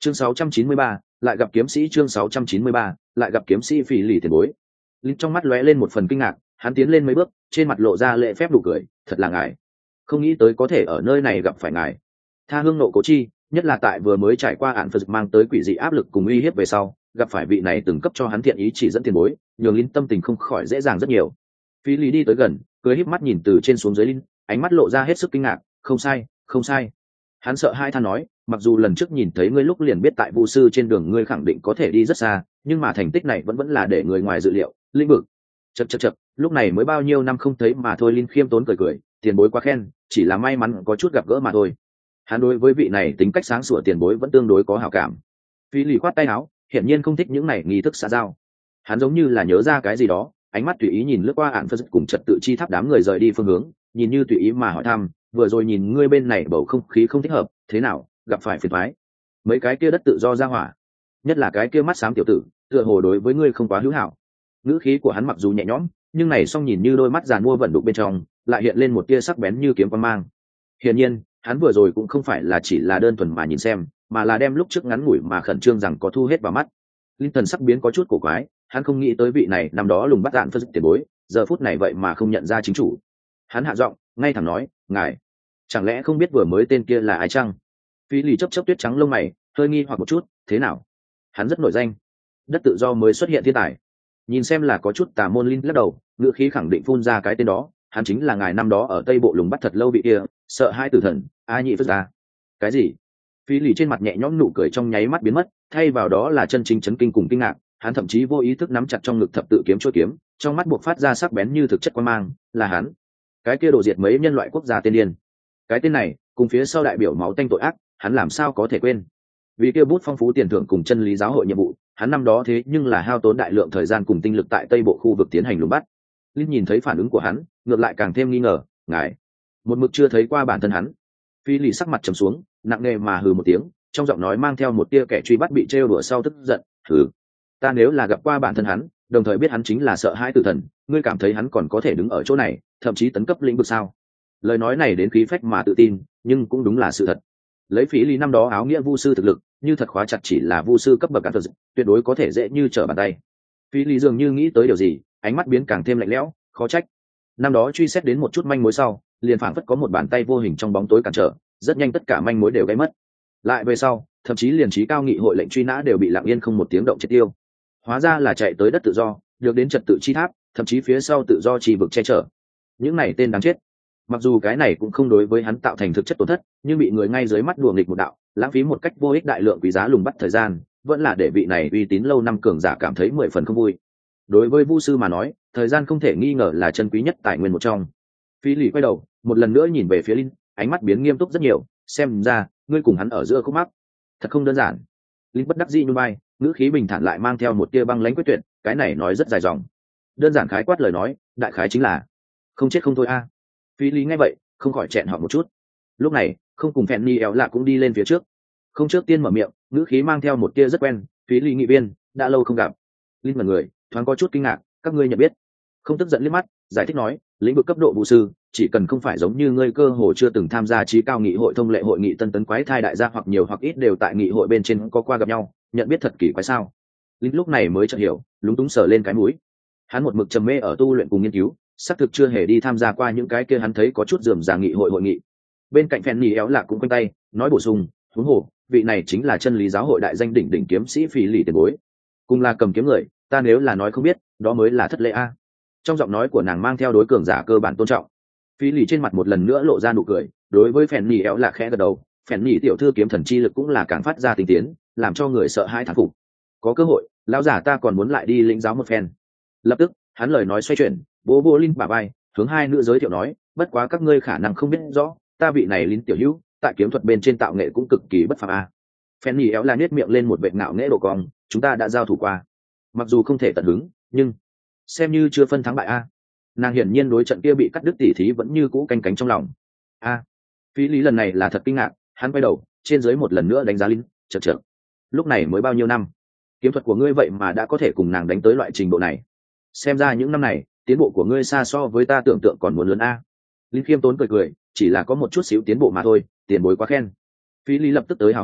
Chương 693, lại gặp kiếm sĩ. Chương 693, lại gặp kiếm sĩ Phỉ Lì tiền bối. Linh trong mắt lóe lên một phần kinh ngạc, hắn tiến lên mấy bước, trên mặt lộ ra lễ phép nụ cười, thật là ngài, không nghĩ tới có thể ở nơi này gặp phải ngài. Tha hương nộ cố chi, nhất là tại vừa mới trải qua án Phật mang tới quỷ dị áp lực cùng uy hiếp về sau, gặp phải vị này từng cấp cho hắn thiện ý chỉ dẫn tiền bối, nhường Linh tâm tình không khỏi dễ dàng rất nhiều. Phỉ Lì đi tới gần, cười híp mắt nhìn từ trên xuống dưới Linh, ánh mắt lộ ra hết sức kinh ngạc, không sai, không sai. Hắn sợ hai than nói, mặc dù lần trước nhìn thấy ngươi lúc liền biết tại vu sư trên đường ngươi khẳng định có thể đi rất xa, nhưng mà thành tích này vẫn là để người ngoài dự liệu. Lĩnh vực chật, lúc này mới bao nhiêu năm không thấy mà thôi. Linh khiêm tốn cười, tiền bối quá khen, chỉ là may mắn có chút gặp gỡ mà thôi. Hắn đối với vị này tính cách sáng sủa tiền bối vẫn tương đối có hảo cảm. Phí lì khoát tay áo, hiển nhiên không thích những này nghi thức xã giao. Hắn giống như là nhớ ra cái gì đó, ánh mắt tùy ý nhìn lướt qua ạn phật cùng trật tự chi tháp đám người rời đi phương hướng, nhìn như tùy ý mà hỏi thăm, vừa rồi nhìn ngươi bên này bầu không khí không thích hợp, thế nào, gặp phải phiền toái? Mấy cái kia đất tự do ra hỏa, nhất là cái kia mắt xám tiểu tử, tựa hồ đối với ngươi không quá hữu hảo. Ngữ khí của hắn mặc dù nhẹ nhõm, nhưng này song nhìn như đôi mắt giàn mua vẩn đục bên trong, lại hiện lên một tia sắc bén như kiếm quan mang. Hiển nhiên, hắn vừa rồi cũng không phải là chỉ là đơn thuần mà nhìn xem, mà là đem lúc trước ngắn ngủi mà khẩn trương rằng có thu hết vào mắt. Linh thần sắc biến có chút cổ quái, hắn không nghĩ tới vị này năm đó lùng bắt đạn phân tiền bối, giờ phút này vậy mà không nhận ra chính chủ. Hắn hạ giọng, ngay thẳng nói, ngài, chẳng lẽ không biết vừa mới tên kia là ai chăng? Phí lì chớp tuyết trắng lông mày, hơi nghi hoặc một chút, thế nào? Hắn rất nổi danh, đất tự do mới xuất hiện thiên tài. Nhìn xem là có chút tà môn. Linh lắc đầu, ngữ khí khẳng định phun ra cái tên đó, hắn chính là ngài năm đó ở Tây Bộ lùng bắt thật lâu bị kia, sợ hai tử thần, a nhị phất ra. Cái gì? Phí lì trên mặt nhẹ nhõm nụ cười trong nháy mắt biến mất, thay vào đó là chân chính chấn kinh cùng kinh ngạc. Hắn thậm chí vô ý thức nắm chặt trong ngực thập tự kiếm chuôi kiếm, trong mắt buộc phát ra sắc bén như thực chất quan mang, là hắn. Cái kia đổ diệt mấy nhân loại quốc gia tiên điên. Cái tên này, cùng phía sau đại biểu máu tanh tội ác, hắn làm sao có thể quên? Vì kia bút phong phú tiền thưởng cùng chân lý giáo hội nhiệm vụ, hắn năm đó thế nhưng là hao tốn đại lượng thời gian cùng tinh lực tại Tây Bộ khu vực tiến hành lùng bắt. Linh nhìn thấy phản ứng của hắn, ngược lại càng thêm nghi ngờ, ngài một mực chưa thấy qua bản thân hắn. Phi lì sắc mặt trầm xuống, nặng nề mà hừ một tiếng, trong giọng nói mang theo một tia kẻ truy bắt bị trêu đùa sau tức giận, hừ, ta nếu là gặp qua bản thân hắn, đồng thời biết hắn chính là sợ hãi tử thần, ngươi cảm thấy hắn còn có thể đứng ở chỗ này, thậm chí tấn cấp lĩnh vực sao? Lời nói này đến khí phách mà tự tin, nhưng cũng đúng là sự thật. Lấy Phí lý năm đó áo nghĩa vu sư thực lực, như thật khóa chặt chỉ là vu sư cấp bậc cản thuật, tuyệt đối có thể dễ như trở bàn tay. Phí lý dường như nghĩ tới điều gì, ánh mắt biến càng thêm lạnh lẽo, khó trách năm đó truy xét đến một chút manh mối sau, liền phảng phất có một bàn tay vô hình trong bóng tối cản trở, rất nhanh tất cả manh mối đều gây mất. Lại về sau, thậm chí liền trí cao nghị hội lệnh truy nã đều bị lặng yên không một tiếng động triệt tiêu. Hóa ra là chạy tới đất tự do, được đến trật tự chi tháp, thậm chí phía sau tự do trì vực che chở. Những này tên đáng chết. Mặc dù cái này cũng không đối với hắn tạo thành thực chất tổn thất, nhưng bị người ngay dưới mắt đùa nghịch một đạo, lãng phí một cách vô ích đại lượng quý giá lùng bắt thời gian, vẫn là để vị này uy tín lâu năm cường giả cảm thấy 10 phần không vui. Đối với vu sư mà nói, thời gian không thể nghi ngờ là chân quý nhất tài nguyên một trong. Phí lì quay đầu, một lần nữa nhìn về phía Linh, ánh mắt biến nghiêm túc rất nhiều, xem ra ngươi cùng hắn ở giữa khúc mắc thật không đơn giản. Linh bất đắc dĩ nhún vai, ngữ khí bình thản lại mang theo một tia băng lãnh quyết tuyệt, cái này nói rất dài dòng. Đơn giản khái quát lời nói, đại khái chính là không chết không thôi a. Phí lý nghe vậy, không khỏi chẹn họ một chút. Lúc này, không cùng Fanny éo lạ cũng đi lên phía trước. Không trước tiên mở miệng, ngữ khí mang theo một tia rất quen, Phí lý nghị viên, đã lâu không gặp. Linh mật người, thoáng có chút kinh ngạc, các ngươi nhận biết. Không tức giận liếc mắt, giải thích nói, lĩnh vực cấp độ vũ sư, chỉ cần không phải giống như ngươi cơ hồ chưa từng tham gia trí cao nghị hội thông lệ hội nghị tân tấn quái thai đại gia hoặc nhiều hoặc ít đều tại nghị hội bên trên có qua gặp nhau, nhận biết thật kỳ quái sao? Linh lúc này mới chợt hiểu, lúng túng sờ lên cái mũi. Hắn một mực trầm mê ở tu luyện cùng nghiên cứu, xác thực chưa hề đi tham gia qua những cái kia hắn thấy có chút rườm rà nghị hội hội nghị. Bên cạnh Fanny éo lạc cũng quanh tay, nói bổ sung, huống hồ, vị này chính là chân lý giáo hội đại danh đỉnh kiếm sĩ Phỉ lì tiền bối. Cùng là cầm kiếm người, ta nếu là nói không biết, đó mới là thất lễ a. Trong giọng nói của nàng mang theo đối cường giả cơ bản tôn trọng. Phí lì trên mặt một lần nữa lộ ra nụ cười, đối với Fanny éo lạc khẽ gật đầu, Fanny tiểu thư kiếm thần chi lực cũng là càng phát ra tinh tiến, làm cho người sợ hãi thán phục. Có cơ hội, lão giả ta còn muốn lại đi lĩnh giáo một phen. Lập tức, hắn lời nói xoay chuyển, bố bố Linh bà bay, hướng hai nữ giới thiệu nói, bất quá các ngươi khả năng không biết rõ, ta vị này Linh tiểu hữu, tại kiếm thuật bên trên tạo nghệ cũng cực kỳ bất phàm a. Fanny éo là nết miệng lên một vệt ngạo nghễ độ cong, chúng ta đã giao thủ qua, mặc dù không thể tận hứng, nhưng xem như chưa phân thắng bại a. Nàng hiển nhiên đối trận kia bị cắt đứt tỉ thí vẫn như cũ canh cánh trong lòng. A, Phí lý lần này là thật kinh ngạc, hắn quay đầu, trên dưới một lần nữa đánh giá Linh, chậc chậc. Lúc này mới bao nhiêu năm, kiếm thuật của ngươi vậy mà đã có thể cùng nàng đánh tới loại trình độ này. Xem ra những năm này, tiến bộ của ngươi xa so với ta tưởng tượng còn muốn lớn a. Linh khiêm tốn cười, chỉ là có một chút xíu tiến bộ mà thôi, tiền bối quá khen. Phí lý lập tức tới hào hứng,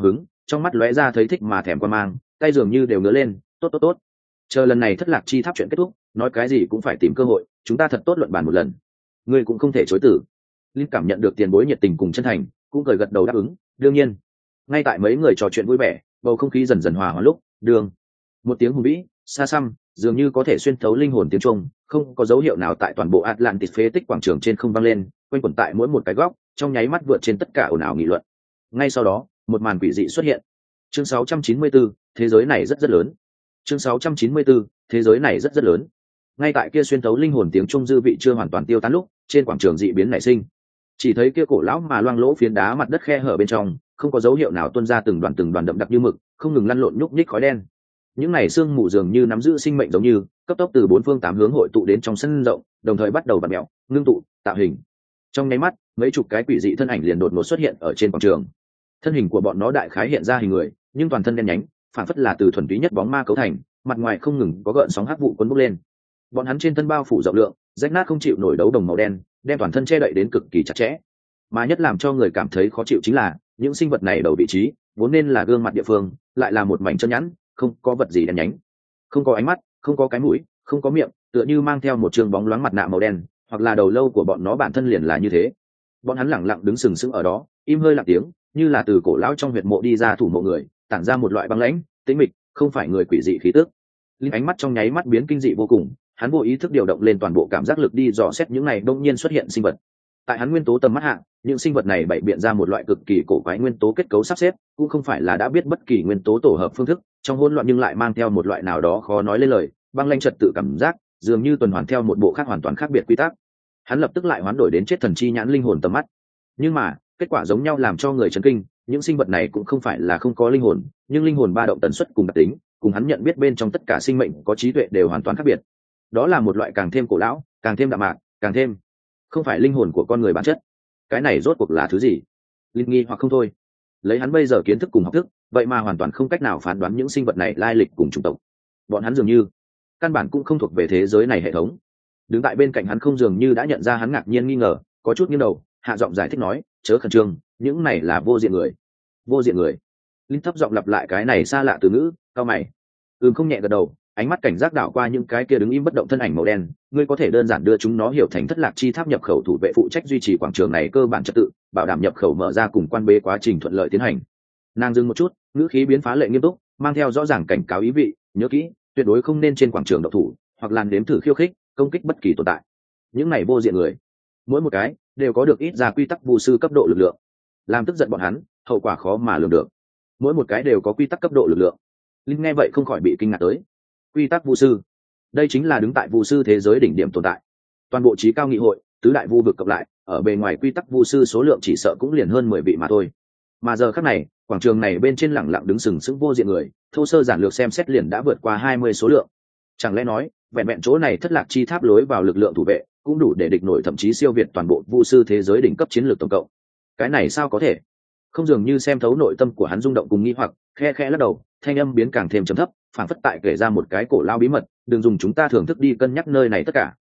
trong mắt lóe ra thấy thích mà thèm qua mang, tay dường như đều ngứa lên. Tốt tốt tốt, chờ lần này thất lạc chi tháp chuyện kết thúc, nói cái gì cũng phải tìm cơ hội, chúng ta thật tốt luận bàn một lần. Ngươi cũng không thể chối từ. Linh cảm nhận được tiền bối nhiệt tình cùng chân thành, cũng cười gật đầu đáp ứng. Đương nhiên. Ngay tại mấy người trò chuyện vui vẻ, bầu không khí dần dần hòa hoãn lúc, đường một tiếng hùng vĩ xa xăm dường như có thể xuyên thấu linh hồn tiếng trung, không có dấu hiệu nào tại toàn bộ Atlantis phế tích quảng trường trên không vang lên, quanh quẩn tại mỗi một cái góc, trong nháy mắt vượt trên tất cả ồn ào nghị luận. Ngay sau đó, một màn quỷ dị xuất hiện. Chương 694, thế giới này rất lớn. Chương 694, thế giới này rất lớn. Ngay tại kia xuyên thấu linh hồn tiếng trung dư vị chưa hoàn toàn tiêu tán lúc, trên quảng trường dị biến nảy sinh. Chỉ thấy kia cổ lão mà loang lỗ phiến đá mặt đất khe hở bên trong, không có dấu hiệu nào tuôn ra từng đoàn đậm đặc như mực, không ngừng lăn lộn nhúc nhích khói đen. Những này sương mù dường như nắm giữ sinh mệnh giống như, cấp tốc từ bốn phương tám hướng hội tụ đến trong sân rộng, đồng thời bắt đầu vặn mèo, ngưng tụ, tạo hình. Trong nháy mắt, mấy chục cái quỷ dị thân ảnh liền đột ngột xuất hiện ở trên quảng trường. Thân hình của bọn nó đại khái hiện ra hình người, nhưng toàn thân đen nhánh, phản phất là từ thuần túy nhất bóng ma cấu thành, mặt ngoài không ngừng có gợn sóng hắc vụ cuốn bốc lên. Bọn hắn trên thân bao phủ rộng lượng, rách nát không chịu nổi đấu đồng màu đen, đem toàn thân che đậy đến cực kỳ chặt chẽ. Mà nhất làm cho người cảm thấy khó chịu chính là, những sinh vật này đầu vị trí vốn nên là gương mặt địa phương, lại là một mảnh chân nhẵn, không có vật gì đen nhánh, không có ánh mắt, không có cái mũi, không có miệng, tựa như mang theo một trường bóng loáng mặt nạ màu đen, hoặc là đầu lâu của bọn nó bản thân liền là như thế. Bọn hắn lẳng lặng đứng sừng sững ở đó, im hơi lặng tiếng, như là từ cổ lão trong huyệt mộ đi ra thủ mộ người, tản ra một loại băng lãnh, tĩnh mịch, không phải người quỷ dị khí tức. Linh ánh mắt trong nháy mắt biến kinh dị vô cùng, hắn vô ý thức điều động lên toàn bộ cảm giác lực đi dò xét những này đông nhiên xuất hiện sinh vật. Tại hắn nguyên tố tầm mắt hạ, những sinh vật này bày biện ra một loại cực kỳ cổ quái nguyên tố kết cấu sắp xếp, cũng không phải là đã biết bất kỳ nguyên tố tổ hợp phương thức, trong hỗn loạn nhưng lại mang theo một loại nào đó khó nói lên lời, băng lãnh trật tự cảm giác, dường như tuần hoàn theo một bộ khác hoàn toàn khác biệt quy tắc. Hắn lập tức lại hoán đổi đến chết thần chi nhãn linh hồn tầm mắt. Nhưng mà, kết quả giống nhau làm cho người chấn kinh, những sinh vật này cũng không phải là không có linh hồn, nhưng linh hồn ba động tần suất cùng đặc tính, cùng hắn nhận biết bên trong tất cả sinh mệnh có trí tuệ đều hoàn toàn khác biệt. Đó là một loại càng thêm cổ lão, càng thêm đạm mạc, càng thêm không phải linh hồn của con người bản chất. Cái này rốt cuộc là thứ gì? Linh nghi hoặc không thôi. Lấy hắn bây giờ kiến thức cùng học thức, vậy mà hoàn toàn không cách nào phán đoán những sinh vật này lai lịch cùng chủng tộc. Bọn hắn dường như căn bản cũng không thuộc về thế giới này hệ thống. Đứng tại bên cạnh hắn không dường như đã nhận ra hắn ngạc nhiên nghi ngờ, có chút nghiêng đầu, hạ giọng giải thích nói, chớ khẩn trương, những này là vô diện người. Vô diện người? Linh thấp giọng lặp lại cái này xa lạ từ ngữ, cau mày. Không nhẹ gật đầu, ánh mắt cảnh giác đảo qua những cái kia đứng im bất động thân ảnh màu đen. Ngươi có thể đơn giản đưa chúng nó hiểu thành thất lạc chi tháp nhập khẩu thủ vệ phụ trách duy trì quảng trường này cơ bản trật tự, bảo đảm nhập khẩu mở ra cùng quan bế quá trình thuận lợi tiến hành. Nàng dừng một chút, ngữ khí biến phá lệ nghiêm túc, mang theo rõ ràng cảnh cáo ý vị, nhớ kỹ, tuyệt đối không nên trên quảng trường độc thủ, hoặc là nếm thử khiêu khích, công kích bất kỳ tồn tại. Những này vô diện người, mỗi một cái đều có được ít ra quy tắc vu sư cấp độ lực lượng. Làm tức giận bọn hắn, hậu quả khó mà lường được. Mỗi một cái đều có quy tắc cấp độ lực lượng. Linh nghe vậy không khỏi bị kinh ngạc tới. Quy tắc vu sư, đây chính là đứng tại vu sư thế giới đỉnh điểm tồn tại. Toàn bộ trí cao nghị hội, tứ đại vu vực cộng lại, ở bề ngoài quy tắc vu sư số lượng chỉ sợ cũng liền hơn 10 vị mà thôi. Mà giờ khắc này, quảng trường này bên trên lẳng lặng đứng sừng sững vô diện người, thô sơ giản lược xem xét liền đã vượt qua 20 số lượng. Chẳng lẽ nói, vẹn vẹn chỗ này thất lạc chi tháp lối vào lực lượng thủ vệ, cũng đủ để địch nổi thậm chí siêu việt toàn bộ vu sư thế giới đỉnh cấp chiến lược tổng cộng. Cái này sao có thể? Không dường như xem thấu nội tâm của hắn rung động cùng nghi hoặc, khe khẽ lắc đầu, thanh âm biến càng thêm trầm thấp, phảng phất tại kể ra một cái cổ lao bí mật, đừng dùng chúng ta thưởng thức đi cân nhắc nơi này tất cả.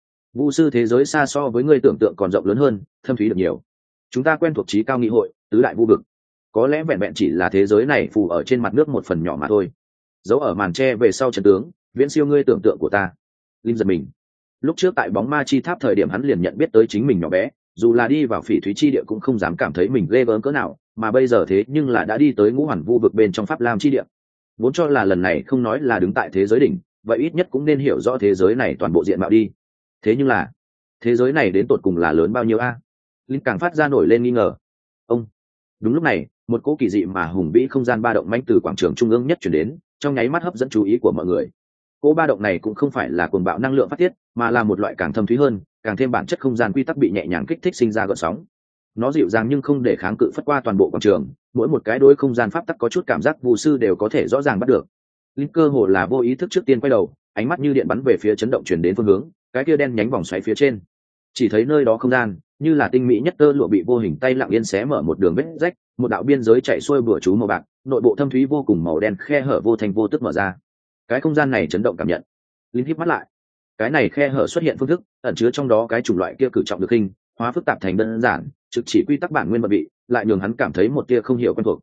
Vu sư thế giới xa so với ngươi tưởng tượng còn rộng lớn hơn, thâm thúy được nhiều. Chúng ta quen thuộc trí cao nghị hội, tứ đại vu vực, có lẽ vẹn vẹn chỉ là thế giới này phù ở trên mặt nước một phần nhỏ mà thôi. Giấu ở màn tre về sau trận tướng, viễn siêu ngươi tưởng tượng của ta. Linh giật mình. Lúc trước tại bóng ma chi tháp thời điểm hắn liền nhận biết tới chính mình nhỏ bé, dù là đi vào phỉ thúy chi địa cũng không dám cảm thấy mình ghê gớm cỡ nào, mà bây giờ thế nhưng là đã đi tới ngũ hoàn vu vực bên trong pháp lam chi địa. Vốn cho là lần này không nói là đứng tại thế giới đỉnh, vậy ít nhất cũng nên hiểu rõ thế giới này toàn bộ diện mạo đi. Thế nhưng là, thế giới này đến tột cùng là lớn bao nhiêu a? Linh càng phát ra nổi lên nghi ngờ. Đúng lúc này, một cỗ kỳ dị mà hùng vĩ không gian ba động mãnh từ quảng trường trung ương nhất chuyển đến, trong nháy mắt hấp dẫn chú ý của mọi người. Cỗ ba động này cũng không phải là cuồng bạo năng lượng phát tiết, mà là một loại càng thâm thúy hơn, càng thêm bản chất không gian quy tắc bị nhẹ nhàng kích thích sinh ra gợn sóng. Nó dịu dàng nhưng không để kháng cự phất qua toàn bộ quảng trường, mỗi một cái đối không gian pháp tắc có chút cảm giác vu sư đều có thể rõ ràng bắt được. Linh cơ hồ là vô ý thức trước tiên quay đầu, ánh mắt như điện bắn về phía chấn động chuyển đến phương hướng, cái kia đen nhánh vòng xoáy phía trên. Chỉ thấy nơi đó không gian, như là tinh mỹ nhất tơ lụa bị vô hình tay lặng yên xé mở một đường vết rách, một đạo biên giới chạy xuôi bừa chú màu bạc, nội bộ thâm thúy vô cùng màu đen khe hở vô thành vô tức mở ra. Cái không gian này chấn động cảm nhận. Linh híp mắt lại. Cái này khe hở xuất hiện phương thức, ẩn chứa trong đó cái chủng loại kia cử trọng được hình, hóa phức tạp thành đơn giản, trực chỉ quy tắc bản nguyên vật vị, lại nhường hắn cảm thấy một tia không hiểu quen thuộc.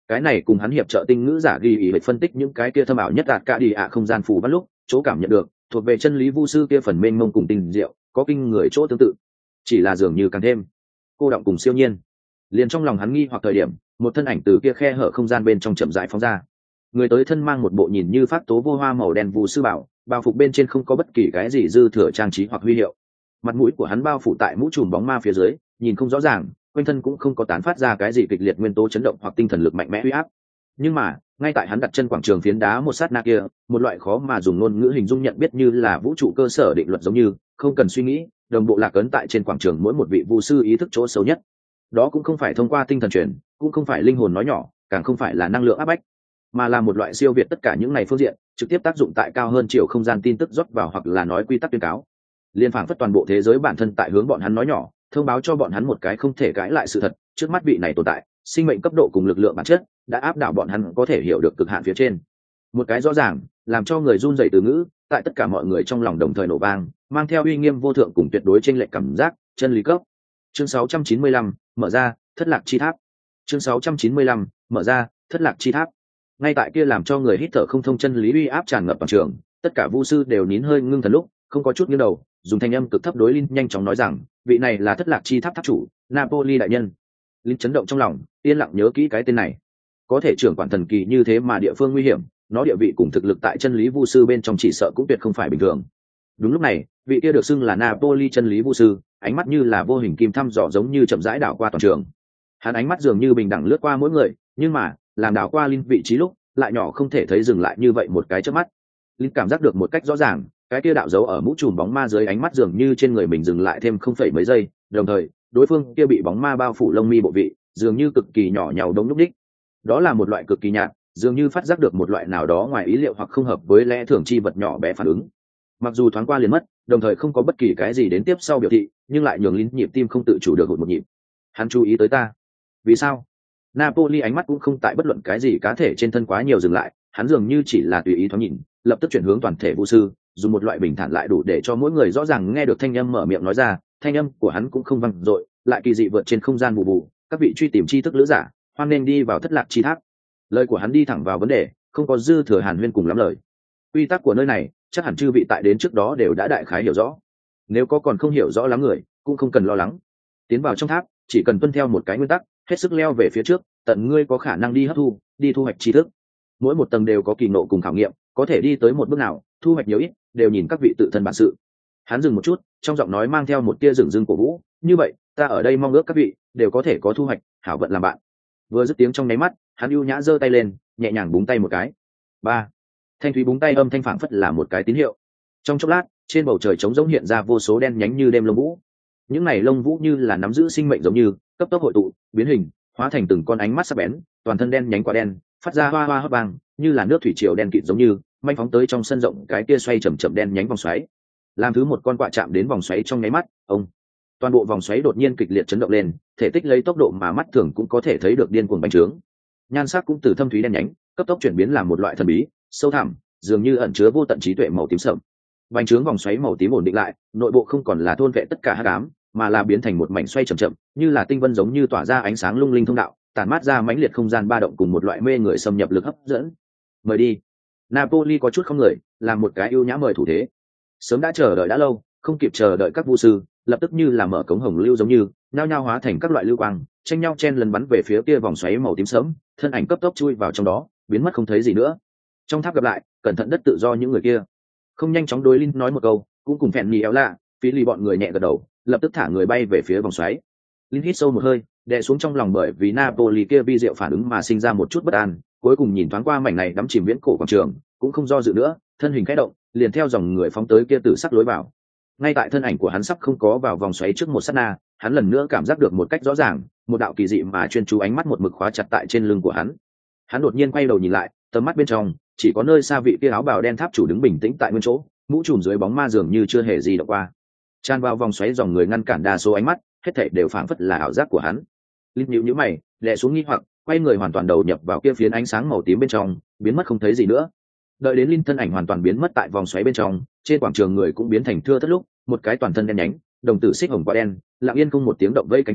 cái này cùng hắn hiệp trợ tinh ngữ giả ghi ý phân tích những cái kia thâm ảo nhất đạt cả đi ạ không gian phù bắt lúc chỗ cảm nhận được thuộc về chân lý vu sư kia phần mênh mông cùng tình diệu có kinh người chỗ tương tự, chỉ là dường như càng thêm cô động cùng siêu nhiên. Liền trong lòng hắn nghi hoặc thời điểm, một thân ảnh từ kia khe hở không gian bên trong chậm rãi phóng ra. Người tới thân mang một bộ nhìn như phát tố vô hoa màu đen vu sư bảo, bao phục bên trên không có bất kỳ cái gì dư thừa trang trí hoặc huy hiệu. Mặt mũi của hắn bao phủ tại mũ trùm bóng ma phía dưới, nhìn không rõ ràng, quanh thân cũng không có tán phát ra cái gì kịch liệt nguyên tố chấn động hoặc tinh thần lực mạnh mẽ uy áp. Nhưng mà, ngay tại hắn đặt chân quảng trường phiến đá một sát na kia, một loại khó mà dùng ngôn ngữ hình dung nhận biết như là vũ trụ cơ sở định luật giống như, không cần suy nghĩ, đồng bộ lạc ấn tại trên quảng trường mỗi một vị vu sư ý thức chỗ xấu nhất. Đó cũng không phải thông qua tinh thần truyền, cũng không phải linh hồn nói nhỏ, càng không phải là năng lượng áp bách, mà là một loại siêu việt tất cả những này phương diện, trực tiếp tác dụng tại cao hơn chiều không gian tin tức rót vào hoặc là nói quy tắc tuyên cáo. Liên phảng phất toàn bộ thế giới bản thân tại hướng bọn hắn nói nhỏ, thông báo cho bọn hắn một cái không thể cãi lại sự thật, trước mắt vị này tồn tại, sinh mệnh cấp độ cùng lực lượng bản chất đã áp đảo bọn hắn có thể hiểu được cực hạn phía trên. Một cái rõ ràng, làm cho người run rẩy từ ngữ, tại tất cả mọi người trong lòng đồng thời nổ vang, mang theo uy nghiêm vô thượng cùng tuyệt đối chênh lệch cảm giác, chân lý cấp. Chương 695, mở ra, thất lạc chi tháp. Chương 695, mở ra, thất lạc chi tháp. Ngay tại kia làm cho người hít thở không thông chân lý uy áp tràn ngập toàn trường, tất cả vu sư đều nín hơi ngưng thần lúc, không có chút nghiêng đầu, dùng thanh âm cực thấp đối Linh nhanh chóng nói rằng, vị này là thất lạc chi tháp tháp chủ, Napoli đại nhân. Linh chấn động trong lòng, yên lặng nhớ kỹ cái tên này. Có thể trưởng quản thần kỳ như thế mà địa phương nguy hiểm, nó địa vị cùng thực lực tại chân lý vu sư bên trong chỉ sợ cũng tuyệt không phải bình thường. Đúng lúc này, vị kia được xưng là Napoli chân lý vu sư, ánh mắt như là vô hình kim thăm dò giống như chậm rãi đảo qua toàn trường. Hắn ánh mắt dường như bình đẳng lướt qua mỗi người, nhưng mà, làm đảo qua Linh vị trí lúc, lại nhỏ không thể thấy dừng lại như vậy một cái chớp mắt. Linh cảm giác được một cách rõ ràng, cái kia đạo dấu ở mũ trùm bóng ma dưới ánh mắt dường như trên người mình dừng lại thêm không phẩy mấy giây, đồng thời, đối phương kia bị bóng ma bao phủ lông mi bộ vị, dường như cực kỳ nhỏ nhàu đống lúc đích. Đó là một loại cực kỳ nhạt, dường như phát giác được một loại nào đó ngoài ý liệu hoặc không hợp với lẽ thường chi vật nhỏ bé phản ứng. Mặc dù thoáng qua liền mất, đồng thời không có bất kỳ cái gì đến tiếp sau biểu thị, nhưng lại nhường Linh nhịp tim không tự chủ được hụt một nhịp. Hắn chú ý tới ta. Vì sao? Napoli ánh mắt cũng không tại bất luận cái gì cá thể trên thân quá nhiều dừng lại, hắn dường như chỉ là tùy ý thoáng nhìn, lập tức chuyển hướng toàn thể vũ sư, dùng một loại bình thản lại đủ để cho mỗi người rõ ràng nghe được thanh âm mở miệng nói ra, thanh âm của hắn cũng không vang dội, lại kỳ dị vượt trên không gian bù bù, các vị truy tìm tri thức lữ giả, hoan nên đi vào thất lạc chi tháp. Lời của hắn đi thẳng vào vấn đề, không có dư thừa hàn huyên cùng lắm lời. Quy tắc của nơi này, chắc hẳn chư vị tại đến trước đó đều đã đại khái hiểu rõ. Nếu có còn không hiểu rõ lắm người, cũng không cần lo lắng. Tiến vào trong tháp, chỉ cần tuân theo một cái nguyên tắc, hết sức leo về phía trước, tận ngươi có khả năng đi hấp thu, đi thu hoạch tri thức. Mỗi một tầng đều có kỳ ngộ cùng khảo nghiệm, có thể đi tới một bước nào, thu hoạch nhiều ít, đều nhìn các vị tự thân bản sự. Hắn dừng một chút, trong giọng nói mang theo một tia dửng dưng cổ vũ, như vậy, ta ở đây mong ước các vị đều có thể có thu hoạch, hảo vận làm bạn. Vừa dứt tiếng trong nháy mắt, hắn ưu nhã giơ tay lên, nhẹ nhàng búng tay một cái. Ba. Thanh thúy búng tay âm thanh phảng phất là một cái tín hiệu. Trong chốc lát, trên bầu trời trống rỗng hiện ra vô số đen nhánh như đêm lông vũ. Những này lông vũ như là nắm giữ sinh mệnh giống như, cấp tốc hội tụ, biến hình, hóa thành từng con ánh mắt sắc bén, toàn thân đen nhánh quả đen, phát ra hoa hoa hấp vang, như là nước thủy triều đen kịt giống như, manh phóng tới trong sân rộng cái kia xoay chậm chậm đen nhánh vòng xoáy. Làm thứ một con quạ chạm đến vòng xoáy trong nháy mắt, toàn bộ vòng xoáy đột nhiên kịch liệt chấn động lên, thể tích lấy tốc độ mà mắt thường cũng có thể thấy được điên cuồng bành trướng. Nhan sắc cũng từ thâm thúy đen nhánh, cấp tốc chuyển biến làm một loại thần bí, sâu thẳm, dường như ẩn chứa vô tận trí tuệ màu tím sậm. Bành trướng vòng xoáy màu tím ổn định lại, nội bộ không còn là thôn vệ tất cả hắc ám, mà là biến thành một mảnh xoay chậm chậm, như là tinh vân giống như tỏa ra ánh sáng lung linh thông đạo, tản mát ra mãnh liệt không gian ba động cùng một loại mê người xâm nhập lực hấp dẫn. Mời đi. Napoli có chút không người, làm một cái ưu nhã mời thủ thế. Sớm đã chờ đợi đã lâu, không kịp chờ đợi các vu sư, lập tức như là mở cống hồng lưu giống như, nhao nhao hóa thành các loại lưu quang, tranh nhau chen lần bắn về phía kia vòng xoáy màu tím sớm, thân ảnh cấp tốc chui vào trong đó, biến mất không thấy gì nữa. Trong tháp gặp lại, cẩn thận đất tự do những người kia. Không nhanh chóng đối Linh nói một câu, cũng cùng phèn nhì éo lạ, phí lì bọn người nhẹ gật đầu, lập tức thả người bay về phía vòng xoáy. Linh hít sâu một hơi, đè xuống trong lòng bởi vì Napoli kia vi diệu phản ứng mà sinh ra một chút bất an, cuối cùng nhìn thoáng qua mảnh này đắm chìm viễn cổ quảng trường, cũng không do dự nữa, thân hình khẽ động, liền theo dòng người phóng tới kia tử sắc lối vào. Ngay tại thân ảnh của hắn sắp không có vào vòng xoáy trước một sát na, hắn lần nữa cảm giác được một cách rõ ràng, một đạo kỳ dị mà chuyên chú ánh mắt một mực khóa chặt tại trên lưng của hắn. Hắn đột nhiên quay đầu nhìn lại, tầm mắt bên trong chỉ có nơi xa vị kia áo bào đen tháp chủ đứng bình tĩnh tại nguyên chỗ, mũ trùm dưới bóng ma dường như chưa hề gì động qua. Tràn vào vòng xoáy dòng người ngăn cản đa số ánh mắt, hết thảy đều phảng phất là ảo giác của hắn. Linh nhíu nhíu mày, lẹ xuống nghi hoặc, quay người hoàn toàn đầu nhập vào kia phiến ánh sáng màu tím bên trong, biến mất không thấy gì nữa. Đợi đến Linh thân ảnh hoàn toàn biến mất tại vòng xoáy bên trong, trên quảng trường người cũng biến thành thưa thớt lúc, một cái toàn thân đen nhánh, đồng tử xích hồng quả đen, lặng yên không một tiếng động vây cánh cánh,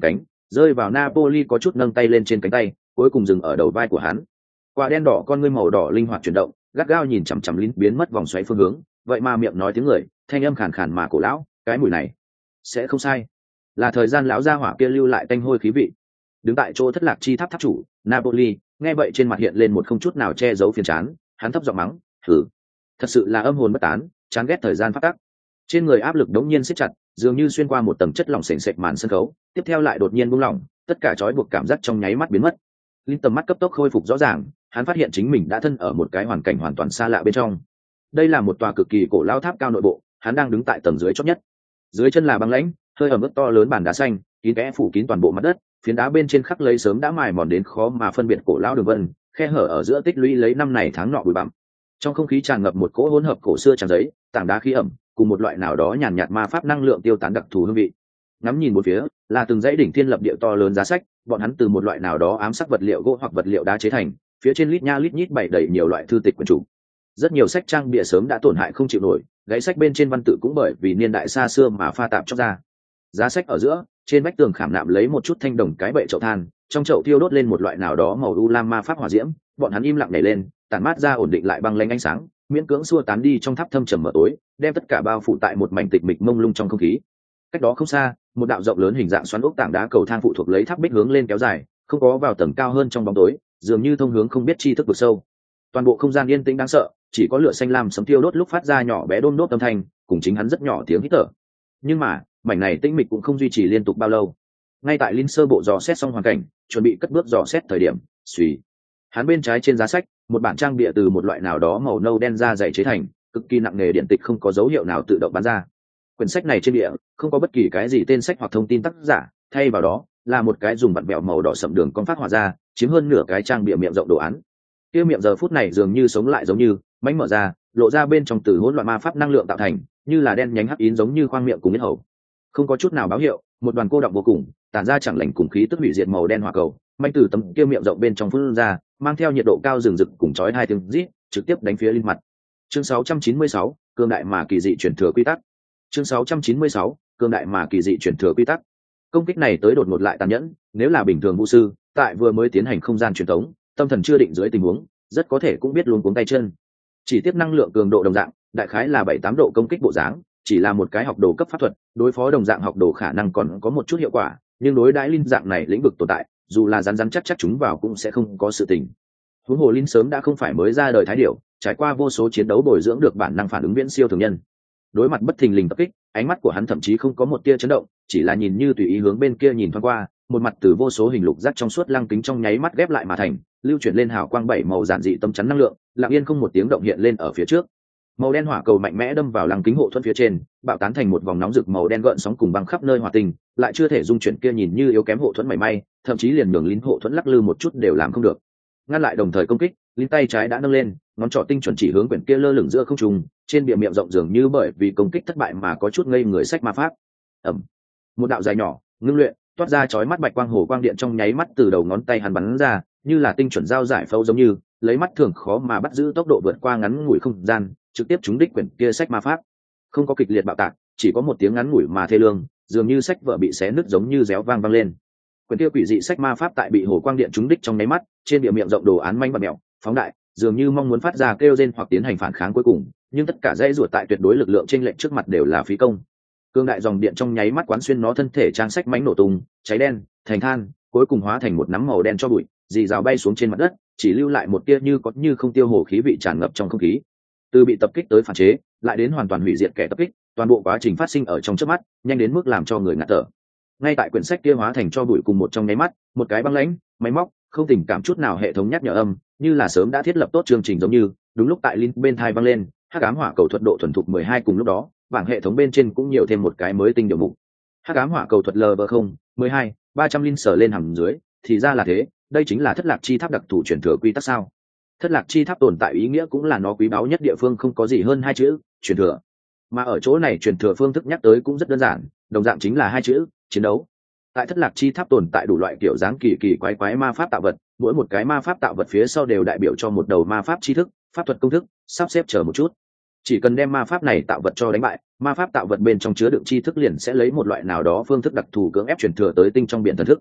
rơi vào Napoli có chút nâng tay lên trên cánh tay, cuối cùng dừng ở đầu vai của hắn. Quả đen đỏ con ngươi màu đỏ linh hoạt chuyển động, gắt gao nhìn chằm chằm Lin biến mất vòng xoáy phương hướng, vậy mà miệng nói tiếng người, thanh âm khàn khàn mà cổ lão, cái mùi này sẽ không sai, là thời gian lão gia hỏa kia lưu lại tanh hôi khí vị. Đứng tại chỗ thất lạc chi tháp tháp chủ Napoli nghe vậy trên mặt hiện lên một không chút nào che giấu phiền chán, hắn thấp giọng mắng, thử, thật sự là âm hồn bất tán, chán ghét thời gian phát tắc. Trên người áp lực đống nhiên siết chặt, dường như xuyên qua một tầng chất lỏng sền sệt màn sân khấu, tiếp theo lại đột nhiên buông lỏng, tất cả trói buộc cảm giác trong nháy mắt biến mất. Linh tầm mắt cấp tốc khôi phục rõ ràng, hắn phát hiện chính mình đã thân ở một cái hoàn cảnh hoàn toàn xa lạ bên trong. Đây là một tòa cực kỳ cổ lao tháp cao nội bộ, hắn đang đứng tại tầng dưới chót nhất. Dưới chân là băng lãnh, hơi ẩm ướt to lớn bàn đá xanh, kín kẽ phủ kín toàn bộ mặt đất, phiến đá bên trên khắc lấy sớm đã mài mòn đến khó mà phân biệt cổ lao đường vân, khe hở ở giữa tích lũy lấy năm này tháng nọ bụi bặm. Trong không khí tràn ngập một cỗ hỗn hợp cổ xưa tràn giấy, tảng đá khí ẩm, cùng một loại nào đó nhàn nhạt ma pháp năng lượng tiêu tán đặc thù hương vị. Ngắm nhìn một phía, là từng dãy đỉnh thiên lập địa to lớn giá sách, bọn hắn từ một loại nào đó ám sắc vật liệu gỗ hoặc vật liệu đá chế thành, phía trên lít nha lít nhít bày đầy nhiều loại thư tịch quyển trục. Rất nhiều sách trang bìa sớm đã tổn hại không chịu nổi, gãy sách bên trên văn tự cũng bởi vì niên đại xa xưa mà pha tạp chóc ra. Giá sách ở giữa, trên vách tường khảm nạm lấy một chút thanh đồng cái bệ chậu than, trong chậu thiêu đốt lên một loại nào đó màu u lam ma pháp hỏa diễm, bọn hắn im lặng nhảy lên, tản mát ra ổn định lại băng lanh ánh sáng, miễn cưỡng xua tán đi trong tháp thâm trầm mờ tối, đem tất cả bao phủ tại một mảnh tịch mịch mông lung trong không khí. Cách đó không xa, một đạo rộng lớn hình dạng xoắn ốc tảng đá cầu thang phụ thuộc lấy tháp bích hướng lên kéo dài, không có vào tầng cao hơn trong bóng tối, dường như thông hướng không biết chi thức vực sâu. Toàn bộ không gian yên tĩnh đáng sợ, chỉ có lửa xanh lam sấm tiêu đốt lúc phát ra nhỏ bé đôm đốt âm thanh, cùng chính hắn rất nhỏ tiếng hít thở. Nhưng mà, mảnh này tĩnh mịch cũng không duy trì liên tục bao lâu. Ngay tại Linh sơ bộ dò xét xong hoàn cảnh, chuẩn bị cất bước dò xét thời điểm, suy, hắn bên trái trên giá sách, một bản trang bìa từ một loại nào đó màu nâu đen da dày chế thành, cực kỳ nặng nề điện tịch không có dấu hiệu nào tự động bắn ra. Quyển sách này trên bìa không có bất kỳ cái gì tên sách hoặc thông tin tác giả, thay vào đó là một cái dùng vặn bẹo màu đỏ sậm đường con phát họa ra, chiếm hơn nửa cái trang bìa miệng rộng đồ án. Kia miệng giờ phút này dường như sống lại, giống như mánh mở ra, lộ ra bên trong từ hỗn loạn ma pháp năng lượng tạo thành, như là đen nhánh hắc yến giống như khoang miệng cùng yết hầu. Không có chút nào báo hiệu, một đoàn cô đọng vô cùng, tản ra chẳng lành cùng khí tức hủy diệt màu đen hỏa cầu, manh từ tấm kia miệng rộng bên trong phun ra, mang theo nhiệt độ cao rừng rực cùng chói hai tiếng rít, trực tiếp đánh phía Linh mặt. Chương 696, cương đại mà kỳ dị truyền thừa quy tắc. Chương 696, cương đại mà kỳ dị truyền thừa quy tắc. Công kích này tới đột ngột lại tàn nhẫn, nếu là bình thường vũ sư, tại vừa mới tiến hành không gian truyền thống, tâm thần chưa định dưới tình huống, rất có thể cũng biết luống cuống tay chân. Chỉ tiếp năng lượng cường độ đồng dạng, đại khái là 7-8 độ công kích bộ dáng, chỉ là một cái học đồ cấp pháp thuật, đối phó đồng dạng học đồ khả năng còn có một chút hiệu quả, nhưng đối đãi Linh dạng này lĩnh vực tồn tại, dù là rắn rắn chắc chắc chúng vào cũng sẽ không có sự tình. Huống hồ Linh sớm đã không phải mới ra đời thái điểu, trải qua vô số chiến đấu bồi dưỡng được bản năng phản ứng viễn siêu thường nhân. Đối mặt bất thình lình tập kích, ánh mắt của hắn thậm chí không có một tia chấn động, chỉ là nhìn như tùy ý hướng bên kia nhìn thoáng qua, một mặt từ vô số hình lục giác trong suốt lăng kính trong nháy mắt ghép lại mà thành, lưu chuyển lên hào quang 7 màu giản dị tâm chắn năng lượng, lặng yên không một tiếng động hiện lên ở phía trước. Màu đen hỏa cầu mạnh mẽ đâm vào lăng kính hộ thuẫn phía trên, bạo tán thành một vòng nóng rực màu đen gợn sóng cùng băng khắp nơi hỏa tình, lại chưa thể dung chuyển kia nhìn như yếu kém hộ thuẫn mảy may, thậm chí liền nhường lính hộ thuẫn lắc lư một chút đều làm không được. Ngăn lại đồng thời công kích, lính tay trái đã nâng lên, ngón trỏ tinh chuẩn chỉ hướng quyển kia lơ lửng giữa không trung, trên bìa miệng rộng dường như bởi vì công kích thất bại mà có chút ngây người sách ma pháp. Ầm. Một đạo dài nhỏ, ngưng luyện, toát ra chói mắt bạch quang hồ quang điện trong nháy mắt từ đầu ngón tay hắn bắn ra, như là tinh chuẩn dao giải phẫu giống như, lấy mắt thường khó mà bắt giữ tốc độ vượt qua ngắn ngủi không gian, trực tiếp trúng đích quyển kia sách ma pháp. Không có kịch liệt bạo tạc, chỉ có một tiếng ngắn ngủi mà thê lương, dường như sách vở bị xé nứt giống như réo vang vang lên. Quyển kia quỷ dị sách ma pháp tại bị hồ quang điện trúng đích trong nháy mắt, trên bìa miệng rộng đồ án manh bặm mèo, phóng đại, dường như mong muốn phát ra kêu rên hoặc tiến hành phản kháng cuối cùng, nhưng tất cả dãy ruột tại tuyệt đối lực lượng trên lệnh trước mặt đều là phí công. Cương đại dòng điện trong nháy mắt quán xuyên nó thân thể trang sách mãnh nổ tung, cháy đen, thành than, cuối cùng hóa thành một nắm màu đen cho bụi, dì rào bay xuống trên mặt đất, chỉ lưu lại một tia như có như không tiêu hồ khí vị tràn ngập trong không khí. Từ bị tập kích tới phản chế, lại đến hoàn toàn hủy diệt kẻ tập kích, toàn bộ quá trình phát sinh ở trong chớp mắt, nhanh đến mức làm cho người ngạt thở. Ngay tại quyển sách kia hóa thành cho bụi cùng một trong nháy mắt, một cái băng lãnh, máy móc, không tình cảm chút nào hệ thống nhắc nhở âm, như là sớm đã thiết lập tốt chương trình giống như, đúng lúc tại Linh bên thai vang lên, hắc ám hỏa cầu thuật độ thuần thục 12 cùng lúc đó, bảng hệ thống bên trên cũng nhiều thêm một cái mới tinh điều mục. Hắc ám hỏa cầu thuật LV0, 12, 300 Linh sở lên hằng dưới, thì ra là thế, đây chính là thất lạc chi tháp đặc thù truyền thừa quy tắc sao? Thất lạc chi tháp tồn tại ý nghĩa cũng là nó quý báu nhất địa phương không có gì hơn hai chữ, truyền thừa. Mà ở chỗ này truyền thừa phương thức nhắc tới cũng rất đơn giản, đồng dạng chính là hai chữ, chiến đấu. Tại thất lạc chi tháp tồn tại đủ loại kiểu dáng kỳ kỳ quái quái ma pháp tạo vật, mỗi một cái ma pháp tạo vật phía sau đều đại biểu cho một đầu ma pháp tri thức, pháp thuật công thức, sắp xếp chờ một chút. Chỉ cần đem ma pháp này tạo vật cho đánh bại, ma pháp tạo vật bên trong chứa đựng tri thức liền sẽ lấy một loại nào đó phương thức đặc thù cưỡng ép truyền thừa tới tinh trong biển thần thức.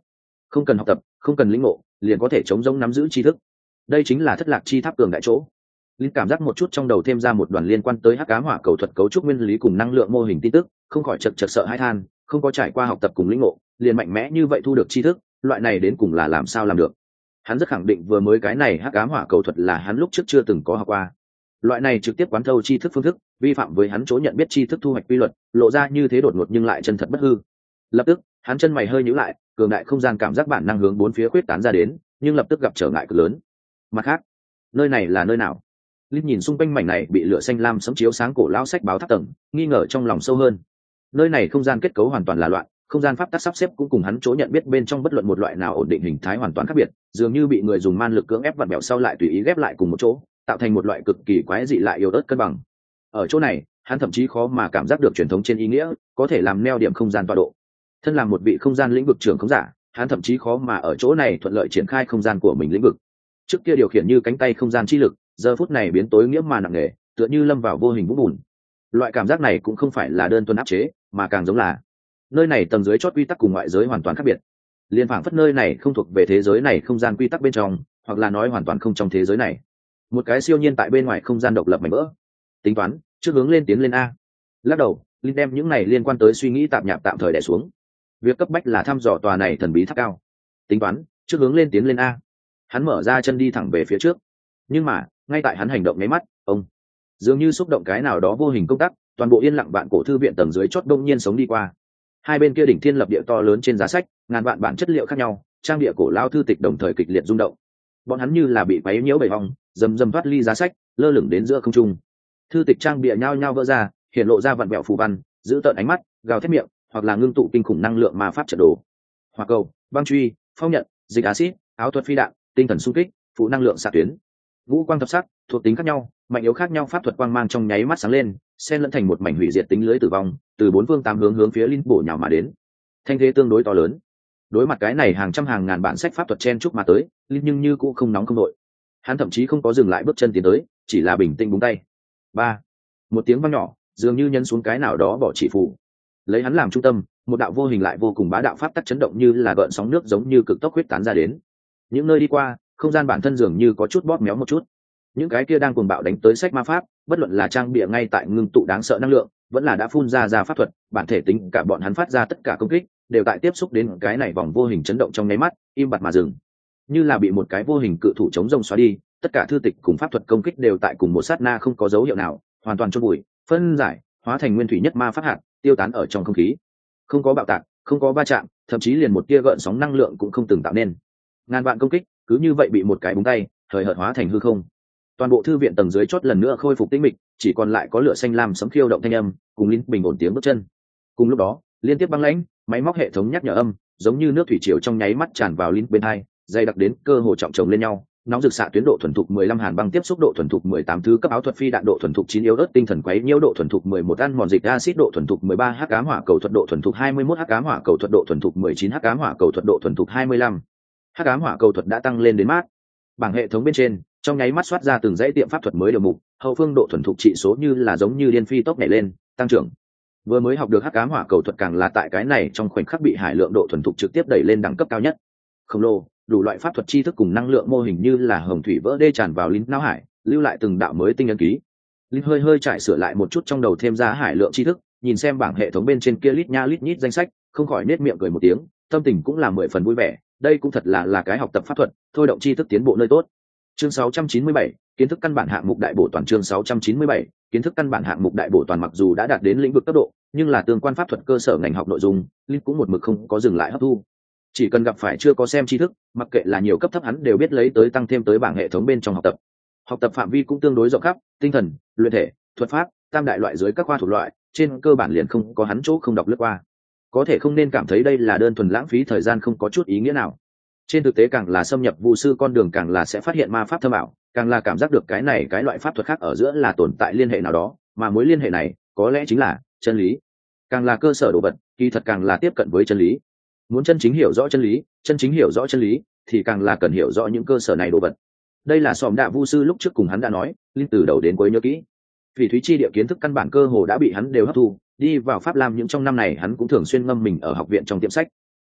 không cần học tập, không cần lĩnh ngộ, liền có thể chống rỗng nắm giữ tri thức. Đây chính là thất lạc chi tháp cường đại chỗ. Linh cảm giác một chút trong đầu thêm ra một đoàn liên quan tới hắc ám hỏa cầu thuật cấu trúc nguyên lý cùng năng lượng mô hình tin tức, không khỏi chật chật sợ hãi than, không có trải qua học tập cùng lĩnh ngộ, liền mạnh mẽ như vậy thu được tri thức, loại này đến cùng là làm sao làm được. Hắn rất khẳng định vừa mới cái này hắc ám hỏa cầu thuật là hắn lúc trước chưa từng có học qua. Loại này trực tiếp quán thâu tri thức phương thức, vi phạm với hắn chỗ nhận biết tri thức thu hoạch quy luật, lộ ra như thế đột ngột nhưng lại chân thật bất hư. Lập tức, hắn chân mày hơi nhíu lại, cường đại không gian cảm giác bản năng hướng bốn phía khuyết tán ra đến, nhưng lập tức gặp trở ngại cực lớn. Mặt khác, nơi này là nơi nào? Linh nhìn xung quanh mảnh này bị lửa xanh lam sấm chiếu sáng cổ lão sách báo tháp tầng, nghi ngờ trong lòng sâu hơn. Nơi này không gian kết cấu hoàn toàn là loạn, không gian pháp tắc sắp xếp cũng cùng hắn chỗ nhận biết bên trong bất luận một loại nào ổn định hình thái hoàn toàn khác biệt, dường như bị người dùng man lực cưỡng ép vặn bẹo sau lại tùy ý ghép lại cùng một chỗ, tạo thành một loại cực kỳ quái dị lại yếu ớt cân bằng. Ở chỗ này, hắn thậm chí khó mà cảm giác được truyền thống trên ý nghĩa, có thể làm neo điểm không gian tọa độ. Thân làm một vị không gian lĩnh vực trưởng không giả, hắn thậm chí khó mà ở chỗ này thuận lợi triển khai không gian của mình lĩnh vực. Trước kia điều khiển như cánh tay không gian chi lực, giờ phút này biến tối nghĩa mà nặng nề, tựa như lâm vào vô hình vũng bùn. Loại cảm giác này cũng không phải là đơn thuần áp chế, mà càng giống là nơi này tầng dưới chót quy tắc cùng ngoại giới hoàn toàn khác biệt. Liên phảng phất nơi này không thuộc về thế giới này không gian quy tắc bên trong, hoặc là nói hoàn toàn không trong thế giới này. Một cái siêu nhiên tại bên ngoài không gian độc lập mảnh vỡ. Tính toán, trước hướng lên tiến lên a. Lắc đầu, Linh đem những này liên quan tới suy nghĩ tạp nhạp tạm thời đè xuống. Việc cấp bách là thăm dò tòa này thần bí tháp cao. Tính toán, trước hướng lên tiến lên a. Hắn mở ra chân đi thẳng về phía trước. Nhưng mà, ngay tại hắn hành động nháy mắt, ông dường như xúc động cái nào đó vô hình công tác, toàn bộ yên lặng bạn cổ thư viện tầng dưới chót đông nhiên sống đi qua. Hai bên kia đỉnh thiên lập địa to lớn trên giá sách, ngàn vạn bản chất liệu khác nhau, trang địa cổ lao thư tịch đồng thời kịch liệt rung động. Bọn hắn như là bị quấy nhiễu bầy ong, dầm dầm thoát ly giá sách, lơ lửng đến giữa không trung. Thư tịch trang bìa nhao nhao vỡ ra, hiện lộ ra vặn vẹo phù văn, giữ tợn ánh mắt, gào thét miệng, hoặc là ngưng tụ kinh khủng năng lượng ma pháp trận đồ. Hỏa cầu, băng truy, phong nhận, dịch axit, áo thuật phi đạn, tinh thần xung kích, phụ năng lượng xạ tuyến. Ngũ quang thập sắc, thuộc tính khác nhau, mạnh yếu khác nhau pháp thuật quang mang trong nháy mắt sáng lên, xen lẫn thành một mảnh hủy diệt tính lưới tử vong, từ bốn phương tám hướng hướng phía Linh bổ nhào mà đến. Thanh thế tương đối to lớn. Đối mặt cái này hàng trăm hàng ngàn bản sách pháp thuật chen chúc mà tới, Linh nhưng như cũng không nóng không nội. Hắn thậm chí không có dừng lại bước chân tiến tới, chỉ là bình tĩnh búng tay. Ba, một tiếng vang nhỏ, dường như nhấn xuống cái nào đó bỏ chỉ phù. Lấy hắn làm trung tâm, một đạo vô hình lại vô cùng bá đạo pháp tắc chấn động như là gợn sóng nước giống như cực tốc huyết tán ra đến. Những nơi đi qua, không gian bản thân dường như có chút bóp méo một chút. Những cái kia đang cuồng bạo đánh tới sách ma pháp, bất luận là trang bìa ngay tại ngưng tụ đáng sợ năng lượng, vẫn là đã phun ra pháp thuật, bản thể tính cả bọn hắn phát ra tất cả công kích, đều tại tiếp xúc đến cái này vòng vô hình chấn động trong nháy mắt, im bặt mà dừng. Như là bị một cái vô hình cự thủ chống rông xóa đi, tất cả thư tịch cùng pháp thuật công kích đều tại cùng một sát na không có dấu hiệu nào, hoàn toàn chôn bụi, phân giải, hóa thành nguyên thủy nhất ma pháp hạt, tiêu tán ở trong không khí. Không có bạo tạc, không có va chạm, thậm chí liền một tia gợn sóng năng lượng cũng không từng tạo nên. Ngàn vạn công kích, cứ như vậy bị một cái búng tay, thời hợt hóa thành hư không. Toàn bộ thư viện tầng dưới chót lần nữa khôi phục tĩnh mịch, chỉ còn lại có lửa xanh lam sấm khiêu động thanh âm, cùng Linh bình ổn tiếng bước chân. Cùng lúc đó, liên tiếp băng lãnh, máy móc hệ thống nhắc nhở âm, giống như nước thủy triều trong nháy mắt tràn vào Linh bên hai, dày đặc đến cơ hồ trọng chồng lên nhau. Nóng rực xạ tuyến độ thuần thục 15 hàn băng tiếp xúc độ thuần thục 18 thứ cấp áo thuật phi đạn độ thuần thục 9 yếu ớt tinh thần quấy nhiễu độ thuần thục 11 ăn mòn dịch axit độ thuần thục 13 hắc ám hỏa cầu thuật độ thuần thục 21 hắc ám hỏa cầu thuật độ thuần thục 19 hắc ám hỏa cầu thuật độ thuần thục 25. Hắc ám hỏa cầu thuật đã tăng lên đến mát. Bảng hệ thống bên trên, trong nháy mắt xoát ra từng dãy tiệm pháp thuật mới điều mục, hậu phương độ thuần thục trị số như là giống như điên phi tốc nhảy lên, tăng trưởng. Vừa mới học được hắc ám hỏa cầu thuật càng là tại cái này trong khoảnh khắc bị hải lượng độ thuần thục trực tiếp đẩy lên đẳng cấp cao nhất. Khổng lồ, đủ loại pháp thuật tri thức cùng năng lượng mô hình như là hồng thủy vỡ đê tràn vào Linh não hải, lưu lại từng đạo mới tinh ấn ký. Linh hơi trải sửa lại một chút trong đầu thêm ra hải lượng tri thức, nhìn xem bảng hệ thống bên trên kia lít nha lít nhít danh sách, không khỏi nết miệng cười một tiếng, tâm tình cũng là 10 phần vui vẻ. Đây cũng thật là cái học tập pháp thuật, thôi động tri thức tiến bộ nơi tốt. Chương 697, kiến thức căn bản hạng mục đại bổ toàn. Chương 697, kiến thức căn bản hạng mục đại bổ toàn. Mặc dù đã đạt đến lĩnh vực cấp độ, nhưng là tương quan pháp thuật cơ sở ngành học nội dung, Linh cũng một mực không có dừng lại hấp thu. Chỉ cần gặp phải chưa có xem tri thức, mặc kệ là nhiều cấp thấp hắn đều biết lấy tới tăng thêm tới bảng hệ thống bên trong học tập. Học tập phạm vi cũng tương đối rộng khắp, tinh thần, luyện thể, thuật pháp, tam đại loại dưới các khoa thuộc loại, trên cơ bản liền không có hắn chỗ không đọc lướt qua. Có thể không nên cảm thấy đây là đơn thuần lãng phí thời gian không có chút ý nghĩa nào. Trên thực tế càng là xâm nhập vu sư con đường càng là sẽ phát hiện ma pháp thâm ảo, càng là cảm giác được cái này cái loại pháp thuật khác ở giữa là tồn tại liên hệ nào đó, mà mối liên hệ này có lẽ chính là chân lý. Càng là cơ sở đồ vật, kỳ thật càng là tiếp cận với chân lý. Muốn chân chính hiểu rõ chân lý, chân chính hiểu rõ chân lý, thì càng là cần hiểu rõ những cơ sở này đồ vật. Đây là Sòm Đạ vu sư lúc trước cùng hắn đã nói, Linh từ đầu đến cuối nhớ kỹ. Vì Thúy Chi địa kiến thức căn bản cơ hồ đã bị hắn đều hấp thu, đi vào Pháp Lam những trong năm này hắn cũng thường xuyên ngâm mình ở học viện trong tiệm sách.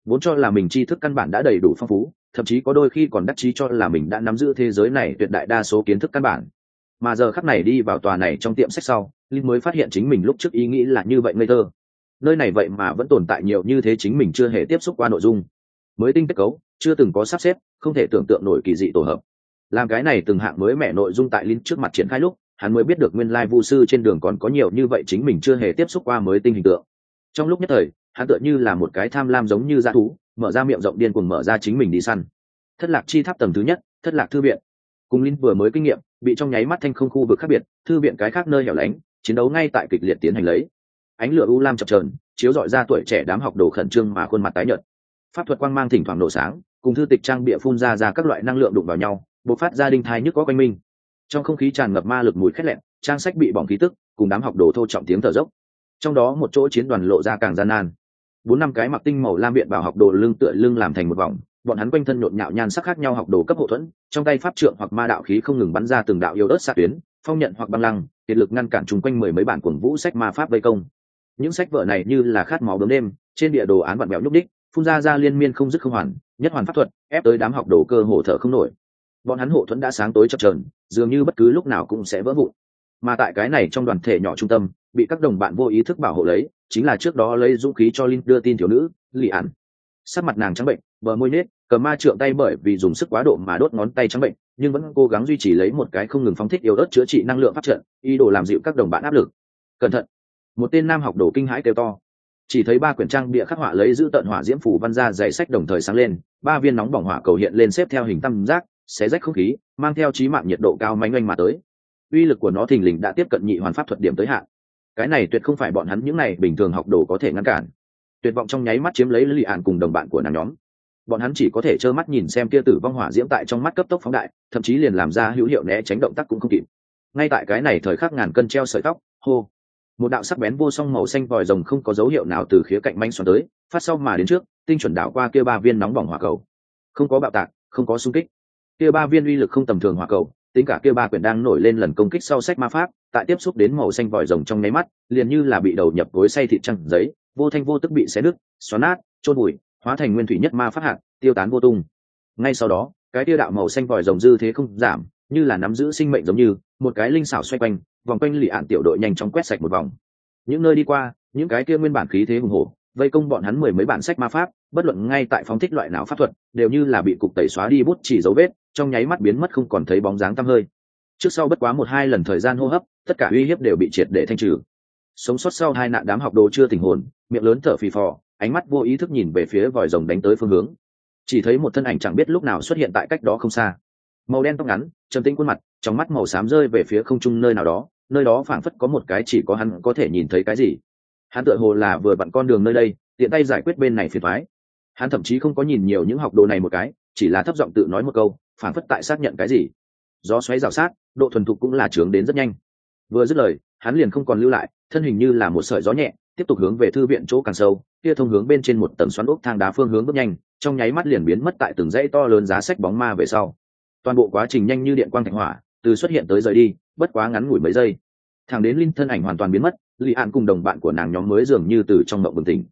vốn cho là mình tri thức căn bản đã đầy đủ phong phú, thậm chí có đôi khi còn đắc chí cho là mình đã nắm giữ thế giới này tuyệt đại đa số kiến thức căn bản. Mà giờ khắc này đi vào tòa này trong tiệm sách sau, linh mới phát hiện chính mình lúc trước ý nghĩ là như vậy ngây thơ. Nơi này vậy mà vẫn tồn tại nhiều như thế chính mình chưa hề tiếp xúc qua nội dung, mới tinh kết cấu, chưa từng có sắp xếp, không thể tưởng tượng nổi kỳ dị tổ hợp. Làm cái này từng hạng mới mẻ nội dung tại linh trước mặt triển khai lúc, hắn mới biết được nguyên lai vu sư trên đường còn có nhiều như vậy chính mình chưa hề tiếp xúc qua mới tinh hình tượng. Trong lúc nhất thời, hắn tựa như là một cái tham lam giống như dã thú, mở ra miệng rộng điên cuồng mở ra chính mình đi săn. Thất lạc chi tháp tầng thứ nhất, thất lạc thư viện. Cùng linh vừa mới kinh nghiệm bị trong nháy mắt thanh không khu vực khác biệt, thư viện cái khác nơi hẻo lánh, chiến đấu ngay tại kịch liệt tiến hành lấy. Ánh lửa u lam chập chờn chiếu rọi ra tuổi trẻ đám học đồ khẩn trương mà khuôn mặt tái nhợt. Pháp thuật quang mang thỉnh thoảng nổ sáng, cùng thư tịch trang bịa phun ra các loại năng lượng đụng vào nhau, bộc phát ra đinh thai nhức có quanh mình. Trong không khí tràn ngập ma lực mùi khét lẹn, trang sách bị bỏng khí tức, cùng đám học đồ thô trọng tiếng thở dốc. Trong đó một chỗ chiến đoàn lộ ra càng gian nan. 4-5 cái mặc tinh màu lam viện bảo học đồ lưng tựa lưng làm thành một vòng, bọn hắn quanh thân nhộn nhạo nhan sắc khác nhau học đồ cấp hộ thuẫn, trong tay pháp trượng hoặc ma đạo khí không ngừng bắn ra từng đạo yêu ớt xạ tuyến, phong nhận hoặc băng lăng, kiệt lực ngăn cản chung quanh mười mấy bản cuồng vũ sách ma pháp vây công. Những sách vở này như là khát máu bướm đêm, trên địa đồ án vặn vẹo nhúc đích, phun ra liên miên không dứt không hoàn, nhất hoàn pháp thuật, ép tới đám học đồ cơ hồ thở không nổi. Bọn hắn hộ thuẫn đã sáng tối chập chờn, dường như bất cứ lúc nào cũng sẽ vỡ vụn. Mà tại cái này trong đoàn thể nhỏ trung tâm, bị các đồng bạn vô ý thức bảo hộ lấy, chính là trước đó lấy dũng khí cho Linh đưa tin thiếu nữ, Lị Ản. Sắc mặt nàng trắng bệnh, bờ môi nết, cầm ma trượng tay bởi vì dùng sức quá độ mà đốt ngón tay trắng bệnh, nhưng vẫn cố gắng duy trì lấy một cái không ngừng phóng thích yêu ớt chữa trị năng lượng pháp trận, ý đồ làm dịu các đồng bạn áp lực. Cẩn thận! Một tên nam học đồ kinh hãi kêu to. Chỉ thấy 3 quyển trang bìa khắc họa lấy giữ tận hỏa diễm phủ văn ra dày sách đồng thời sáng lên, 3 viên nóng bỏng hỏa cầu hiện lên xếp theo hình tam giác, xé rách không khí, mang theo chí mạng nhiệt độ cao mãnh oanh mà tới. Uy lực của nó thình lình đã tiếp cận nhị hoàn pháp thuật điểm tới hạn. Cái này tuyệt không phải bọn hắn những này bình thường học đồ có thể ngăn cản. Tuyệt vọng trong nháy mắt chiếm lấy Lily An cùng đồng bạn của nàng nhóm. Bọn hắn chỉ có thể trơ mắt nhìn xem kia tử vong hỏa diễm tại trong mắt cấp tốc phóng đại, thậm chí liền làm ra hữu hiệu né tránh động tác cũng không kịp. Ngay tại cái này thời khắc ngàn cân treo sợi tóc, hô, một đạo sắc bén vô song màu xanh vòi rồng không có dấu hiệu nào từ khía cạnh manh xoắn tới, phát sau mà đến trước, tinh chuẩn đảo qua kia 3 viên nóng bỏng hỏa cầu. Không có bạo tạc, không có xung kích. Kia 3 viên uy lực không tầm thường hỏa cầu, tính cả kia 3 quyển đang nổi lên lần công kích sau sách ma pháp, tại tiếp xúc đến màu xanh vòi rồng trong nháy mắt, liền như là bị đầu nhập cối xay thịt trăng giấy, vô thanh vô tức bị xé nứt, xoắn nát, chôn bụi, hóa thành nguyên thủy nhất ma pháp hạt, tiêu tán vô tung. Ngay sau đó, cái kia đạo màu xanh vòi rồng dư thế không giảm, như là nắm giữ sinh mệnh giống như một cái linh xảo xoay quanh, vòng quanh Lị Ạn tiểu đội nhanh chóng quét sạch một vòng. Những nơi đi qua, những cái kia nguyên bản khí thế hùng hổ, vây công bọn hắn 10 mấy bản sách ma pháp, bất luận ngay tại phóng thích loại nào pháp thuật, đều như là bị cục tẩy xóa đi bút chỉ dấu vết, trong nháy mắt biến mất không còn thấy bóng dáng tăm hơi. Trước sau bất quá 1-2 lần thời gian hô hấp, tất cả uy hiếp đều bị triệt để thanh trừ. Sống sót sau 2 nạn đám học đồ chưa tỉnh hồn, miệng lớn thở phì phò, ánh mắt vô ý thức nhìn về phía vòi rồng đánh tới phương hướng. Chỉ thấy một thân ảnh chẳng biết lúc nào xuất hiện tại cách đó không xa. Màu đen tóc ngắn, trầm tĩnh khuôn mặt, trong mắt màu xám rơi về phía không trung nơi nào đó, nơi đó phảng phất có một cái chỉ có hắn có thể nhìn thấy cái gì. Hắn tựa hồ là vừa vặn con đường nơi đây, tiện tay giải quyết bên này phiền toái. Hắn thậm chí không có nhìn nhiều những học đồ này một cái, chỉ là thấp giọng tự nói một câu, phảng phất tại xác nhận cái gì. Gió xoáy rào sát, độ thuần thục cũng là chướng đến rất nhanh. Vừa dứt lời, hắn liền không còn lưu lại, thân hình như là một sợi gió nhẹ, tiếp tục hướng về thư viện chỗ càng sâu, kia thông hướng bên trên một tầng xoắn ốc thang đá phương hướng bước nhanh, trong nháy mắt liền biến mất tại từng dãy to lớn giá sách bóng ma về sau. Toàn bộ quá trình nhanh như điện quang thạch hỏa, từ xuất hiện tới rời đi, bất quá ngắn ngủi mấy giây. Thẳng đến Linh thân ảnh hoàn toàn biến mất, Lị Ạn cùng đồng bạn của nàng nhóm mới dường như từ trong mộng bừng tỉnh.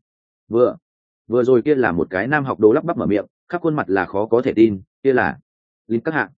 Vừa rồi kia là một cái nam học đồ lắp bắp mở miệng, khắp khuôn mặt là khó có thể tin, kia là Linh các hạ.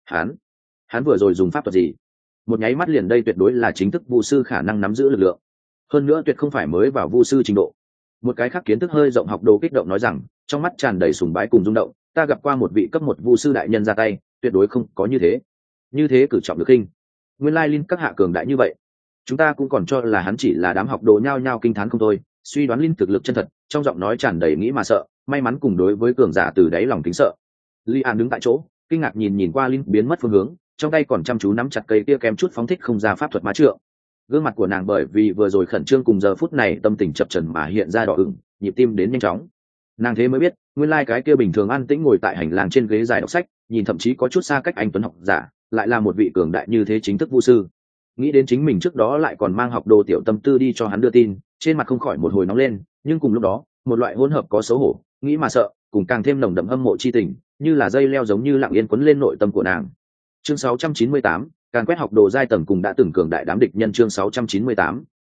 Hắn vừa rồi dùng pháp thuật gì? Một nháy mắt liền đây tuyệt đối là chính thức vu sư khả năng nắm giữ lực lượng. Hơn nữa tuyệt không phải mới vào vu sư trình độ. Một cái khác kiến thức hơi rộng học đồ kích động nói rằng, trong mắt tràn đầy sùng bái cùng rung động, ta gặp qua một vị cấp 1 vu sư đại nhân ra tay, tuyệt đối không có như thế cử trọng được khinh. Nguyên lai Linh các hạ cường đại như vậy, chúng ta cũng còn cho là hắn chỉ là đám học đồ nhao nhao kinh thán không thôi, suy đoán Linh thực lực chân thật, trong giọng nói tràn đầy nghĩ mà sợ, may mắn cùng đối với cường giả từ đáy lòng kính sợ. Li An đứng tại chỗ, kinh ngạc nhìn qua Linh biến mất phương hướng, trong tay còn chăm chú nắm chặt cây kia kém chút phóng thích không ra pháp thuật ma trượng. Gương mặt của nàng bởi vì vừa rồi khẩn trương cùng giờ phút này tâm tình chập chờn mà hiện ra đỏ ửng, nhịp tim đến nhanh chóng. Nàng thế mới biết, nguyên lai cái kia bình thường an tĩnh ngồi tại hành lang trên ghế dài đọc sách, nhìn thậm chí có chút xa cách anh tuấn học giả, lại là một vị cường đại như thế chính thức vu sư. Nghĩ đến chính mình trước đó lại còn mang học đồ tiểu tâm tư đi cho hắn đưa tin, trên mặt không khỏi một hồi nóng lên, nhưng cùng lúc đó, một loại hỗn hợp có xấu hổ, nghĩ mà sợ, cùng càng thêm nồng đậm hâm mộ chi tình, như là dây leo giống như lặng yên quấn lên nội tâm của nàng. Chương 698, càn quét học đồ giai tầng cùng đã từng cường đại đám địch nhân. Chương 698,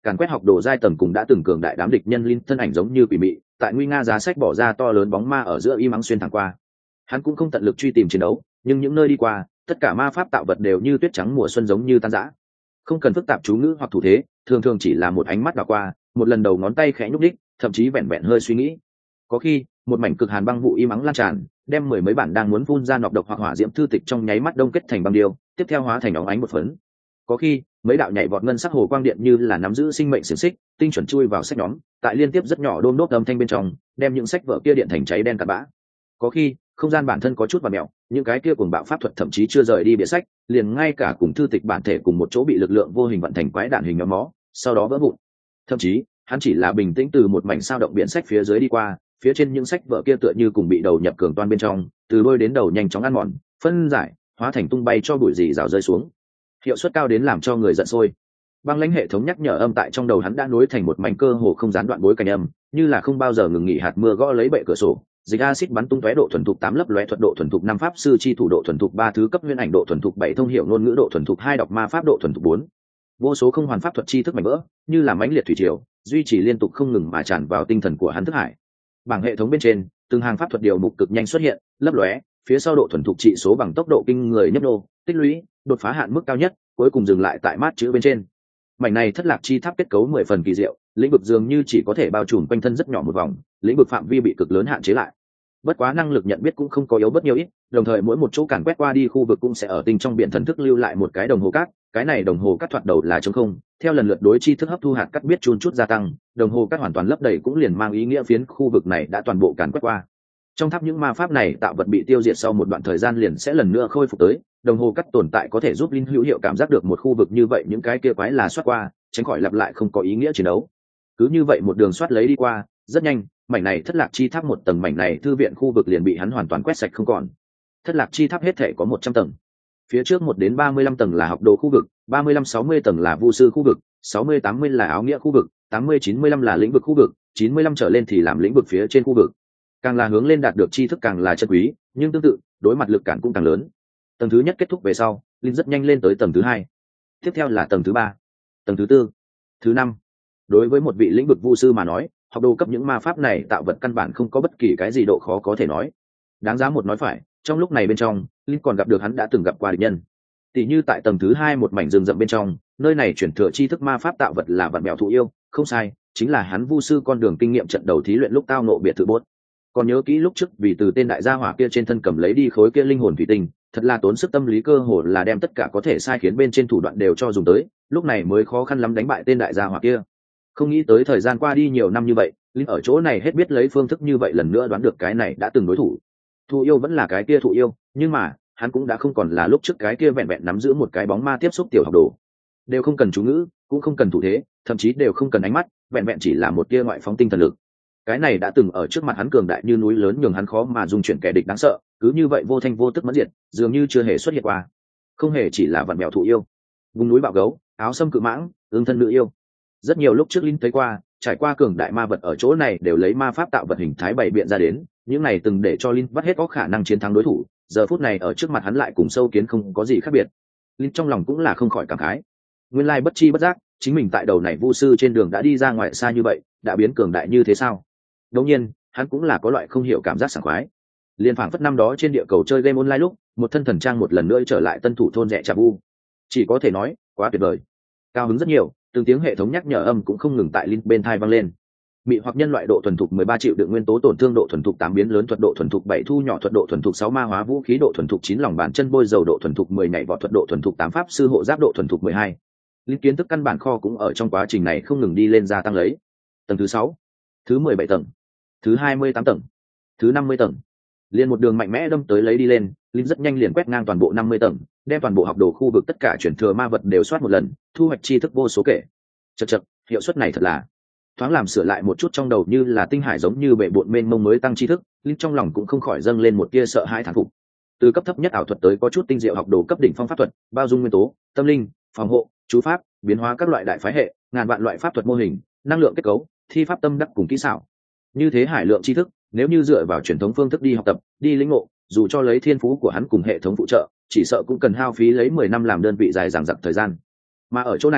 càn quét học đồ giai tầng cùng đã từng cường đại đám địch nhân linh thân ảnh giống như quỷ mị tại nguy nga giá sách bỏ ra to lớn bóng ma ở giữa im ắng xuyên thẳng qua. Hắn cũng không tận lực truy tìm chiến đấu, nhưng những nơi đi qua tất cả ma pháp tạo vật đều như tuyết trắng mùa xuân giống như tan rã. Không cần phức tạp chú ngữ hoặc thủ thế, thường thường chỉ là một ánh mắt đảo qua, một lần đầu ngón tay khẽ nhúc đích, thậm chí vẹn vẹn hơi suy nghĩ. Có khi một mảnh cực hàn băng vụ im ắng lan tràn, đem mười mấy bản đang muốn phun ra nọc độc hoặc hỏa diễm thư tịch trong nháy mắt đông kết thành băng điêu, tiếp theo hóa thành óng ánh một phấn. Có khi mấy đạo nhảy vọt ngân sắc hồ quang điện như là nắm giữ sinh mệnh xiềng xích, tinh chuẩn chui vào sách nhóm, tại liên tiếp rất nhỏ đôm đốt âm thanh bên trong, đem những sách vở kia điện thành cháy đen cặn bã. Có khi không gian bản thân có chút và mèo, những cái kia cuồng bạo pháp thuật thậm chí chưa rời đi bìa sách, liền ngay cả cùng thư tịch bản thể cùng một chỗ bị lực lượng vô hình vận thành quái đạn hình nhóm mó, sau đó vỡ vụn. Thậm chí hắn chỉ là bình tĩnh từ một mảnh sao động biển sách phía dưới đi qua, phía trên những sách vở kia tựa như cùng bị đầu nhập cường toan bên trong, từ đôi đến đầu nhanh chóng ăn mòn, phân giải, hóa thành tung bay cho bụi rỉ rào rơi xuống, hiệu suất cao đến làm cho người giận sôi. Băng lãnh hệ thống nhắc nhở âm tại trong đầu hắn đã nối thành một mảnh cơ hồ không gián đoạn bối cảnh âm, như là không bao giờ ngừng nghỉ hạt mưa gõ lấy bệ cửa sổ, dịch acid bắn tung tóe, độ thuần thục 8 lấp lóe thuật, độ thuần thục 5 pháp sư chi thủ, độ thuần thục 3 thứ cấp nguyên ảnh, độ thuần thục 7 thông hiểu ngôn ngữ, độ thuần thục 2 đọc ma pháp, độ thuần thục 4. Vô số không hoàn pháp thuật chi thức mảnh vỡ, như là mãnh liệt thủy triều, duy trì liên tục không ngừng mà tràn vào tinh thần của hắn thức hải. Bảng hệ thống bên trên, từng hàng pháp thuật điều mục cực nhanh xuất hiện, lấp lóe, phía sau độ thuần thục trị số bằng tốc độ kinh người nhấp nô, tích lũy, đột phá hạn mức cao nhất, cuối cùng dừng lại tại mát chữ bên trên. Mảnh này thất lạc chi tháp kết cấu 10 phần kỳ diệu, lĩnh vực dường như chỉ có thể bao trùm quanh thân rất nhỏ một vòng, lĩnh vực phạm vi bị cực lớn hạn chế lại. Bất quá năng lực nhận biết cũng không có yếu bất nhiều ít, đồng thời mỗi một chỗ càn quét qua đi khu vực cũng sẽ ở tinh trong biển thần thức lưu lại một cái đồng hồ cát, cái này đồng hồ cát thoạt đầu là trống không, theo lần lượt đối chi thức hấp thu hạt cát biết chun chút gia tăng, đồng hồ cát hoàn toàn lấp đầy cũng liền mang ý nghĩa phiến khu vực này đã toàn bộ càn quét qua. Trong tháp những ma pháp này tạo vật bị tiêu diệt sau một đoạn thời gian liền sẽ lần nữa khôi phục tới, đồng hồ cát tồn tại có thể giúp linh hữu hiệu cảm giác được một khu vực như vậy những cái kia quái là xoát qua, tránh khỏi lặp lại không có ý nghĩa chiến đấu. Cứ như vậy một đường xoát lấy đi qua, rất nhanh mảnh này thất lạc chi tháp một tầng mảnh này thư viện khu vực liền bị hắn hoàn toàn quét sạch không còn. Thất lạc chi tháp hết thể có 100 tầng, phía trước 1 đến 35 tầng là học đồ khu vực, 35-60 tầng là vu sư khu vực, 60-80 là áo nghĩa khu vực, 80-95 là lĩnh vực khu vực, 95 trở lên thì làm lĩnh vực phía trên khu vực. Càng là hướng lên đạt được tri thức càng là chân quý, nhưng tương tự đối mặt lực cản cũng càng lớn. Tầng thứ nhất kết thúc về sau, linh rất nhanh lên tới tầng thứ 2, tiếp theo là tầng thứ 3, tầng thứ 4, thứ 5. Đối với một vị lĩnh vực vu sư mà nói, học đồ cấp những ma pháp này tạo vật căn bản không có bất kỳ cái gì độ khó có thể nói. Đáng giá một nói phải, trong lúc này bên trong linh còn gặp được hắn đã từng gặp qua địch nhân. Tỷ như tại tầng thứ 2 một mảnh rừng rậm bên trong, nơi này chuyển thừa tri thức ma pháp tạo vật là vật mèo thụ yêu, không sai, chính là hắn vu sư con đường kinh nghiệm trận đầu thí luyện lúc tao nộ biệt thự bốt. Còn nhớ kỹ lúc trước vì từ tên đại gia hỏa kia trên thân cầm lấy đi khối kia linh hồn thủy tinh, thật là tốn sức tâm lý, cơ hồ là đem tất cả có thể sai khiến bên trên thủ đoạn đều cho dùng tới, lúc này mới khó khăn lắm đánh bại tên đại gia hỏa kia. Không nghĩ tới thời gian qua đi nhiều năm như vậy, linh ở chỗ này hết biết lấy phương thức như vậy lần nữa đoán được cái này đã từng đối thủ. Thụ yêu vẫn là cái kia thụ yêu, nhưng mà hắn cũng đã không còn là lúc trước cái kia vẹn vẹn nắm giữ một cái bóng ma tiếp xúc tiểu học đồ, đều không cần chú ngữ, cũng không cần thủ thế, thậm chí đều không cần ánh mắt, vẹn vẹn chỉ là một tia ngoại phóng tinh thần lực. Cái này đã từng ở trước mặt hắn cường đại như núi lớn, nhường hắn khó mà dung chuyển kẻ địch đáng sợ, cứ như vậy vô thanh vô tức mất diệt, dường như chưa hề xuất hiện qua. Không hề chỉ là vặn mèo thụ yêu, vùng núi bạo gấu, áo sâm cự mãng, ương thân nữ yêu, rất nhiều lúc trước linh thấy qua, trải qua cường đại ma vật ở chỗ này đều lấy ma pháp tạo vật hình thái bày biện ra đến, những này từng để cho linh bắt hết có khả năng chiến thắng đối thủ, giờ phút này ở trước mặt hắn lại cùng sâu kiến không có gì khác biệt. Linh trong lòng cũng là không khỏi cảm khái, nguyên lai bất chi bất giác chính mình tại đầu này vu sư trên đường đã đi ra ngoài xa như vậy, đã biến cường đại như thế sao. Đương nhiên hắn cũng là có loại không hiểu cảm giác sảng khoái, liên phảng phất năm đó trên địa cầu chơi game online lúc một thân thần trang một lần nữa trở lại tân thủ thôn rẻ trà vu, chỉ có thể nói quá tuyệt vời, cao hứng rất nhiều. Từng tiếng hệ thống nhắc nhở âm cũng không ngừng tại linh bên thai vang lên. Mị hoặc nhân loại độ thuần thục 13 triệu đựng nguyên tố tổn thương, độ thuần thục 8 biến lớn thuật, độ thuần thục 7 thu nhỏ thuật, độ thuần thục 6 ma hóa vũ khí, độ thuần thục 9 lòng bàn chân bôi dầu, độ thuần thục 10 nhảy vọt thuật, độ thuần thục 8 pháp sư hộ giáp, độ thuần thục 12. Linh kiến thức căn bản kho cũng ở trong quá trình này không ngừng đi lên gia tăng lấy. Tầng thứ 6, thứ 17 tầng, thứ 28 tầng, thứ 50 tầng. Liên một đường mạnh mẽ đâm tới lấy đi lên, linh rất nhanh liền quét ngang toàn bộ 50 tầng, đem toàn bộ học đồ khu vực tất cả chuyển thừa ma vật đều soát một lần, thu hoạch tri thức vô số kể. Chật, hiệu suất này thật là thoáng làm sửa lại một chút trong đầu như là tinh hải giống như bệ bộn mênh mông mới tăng tri thức, linh trong lòng cũng không khỏi dâng lên một tia sợ hãi thán phục. Từ cấp thấp nhất ảo thuật tới có chút tinh diệu học đồ cấp đỉnh phong pháp thuật, bao dung nguyên tố, tâm linh, phòng hộ, chú pháp, biến hóa các loại đại phái hệ, ngàn vạn loại pháp thuật mô hình, năng lượng kết cấu, thi pháp tâm đắc cùng kỹ xảo. Như thế hải lượng tri thức, nếu như dựa vào truyền thống phương thức đi học tập, đi lĩnh ngộ, dù cho lấy thiên phú của hắn cùng hệ thống phụ trợ, chỉ sợ cũng cần hao phí lấy 10 năm làm đơn vị dài dằng dặc thời gian. Mà ở chỗ này,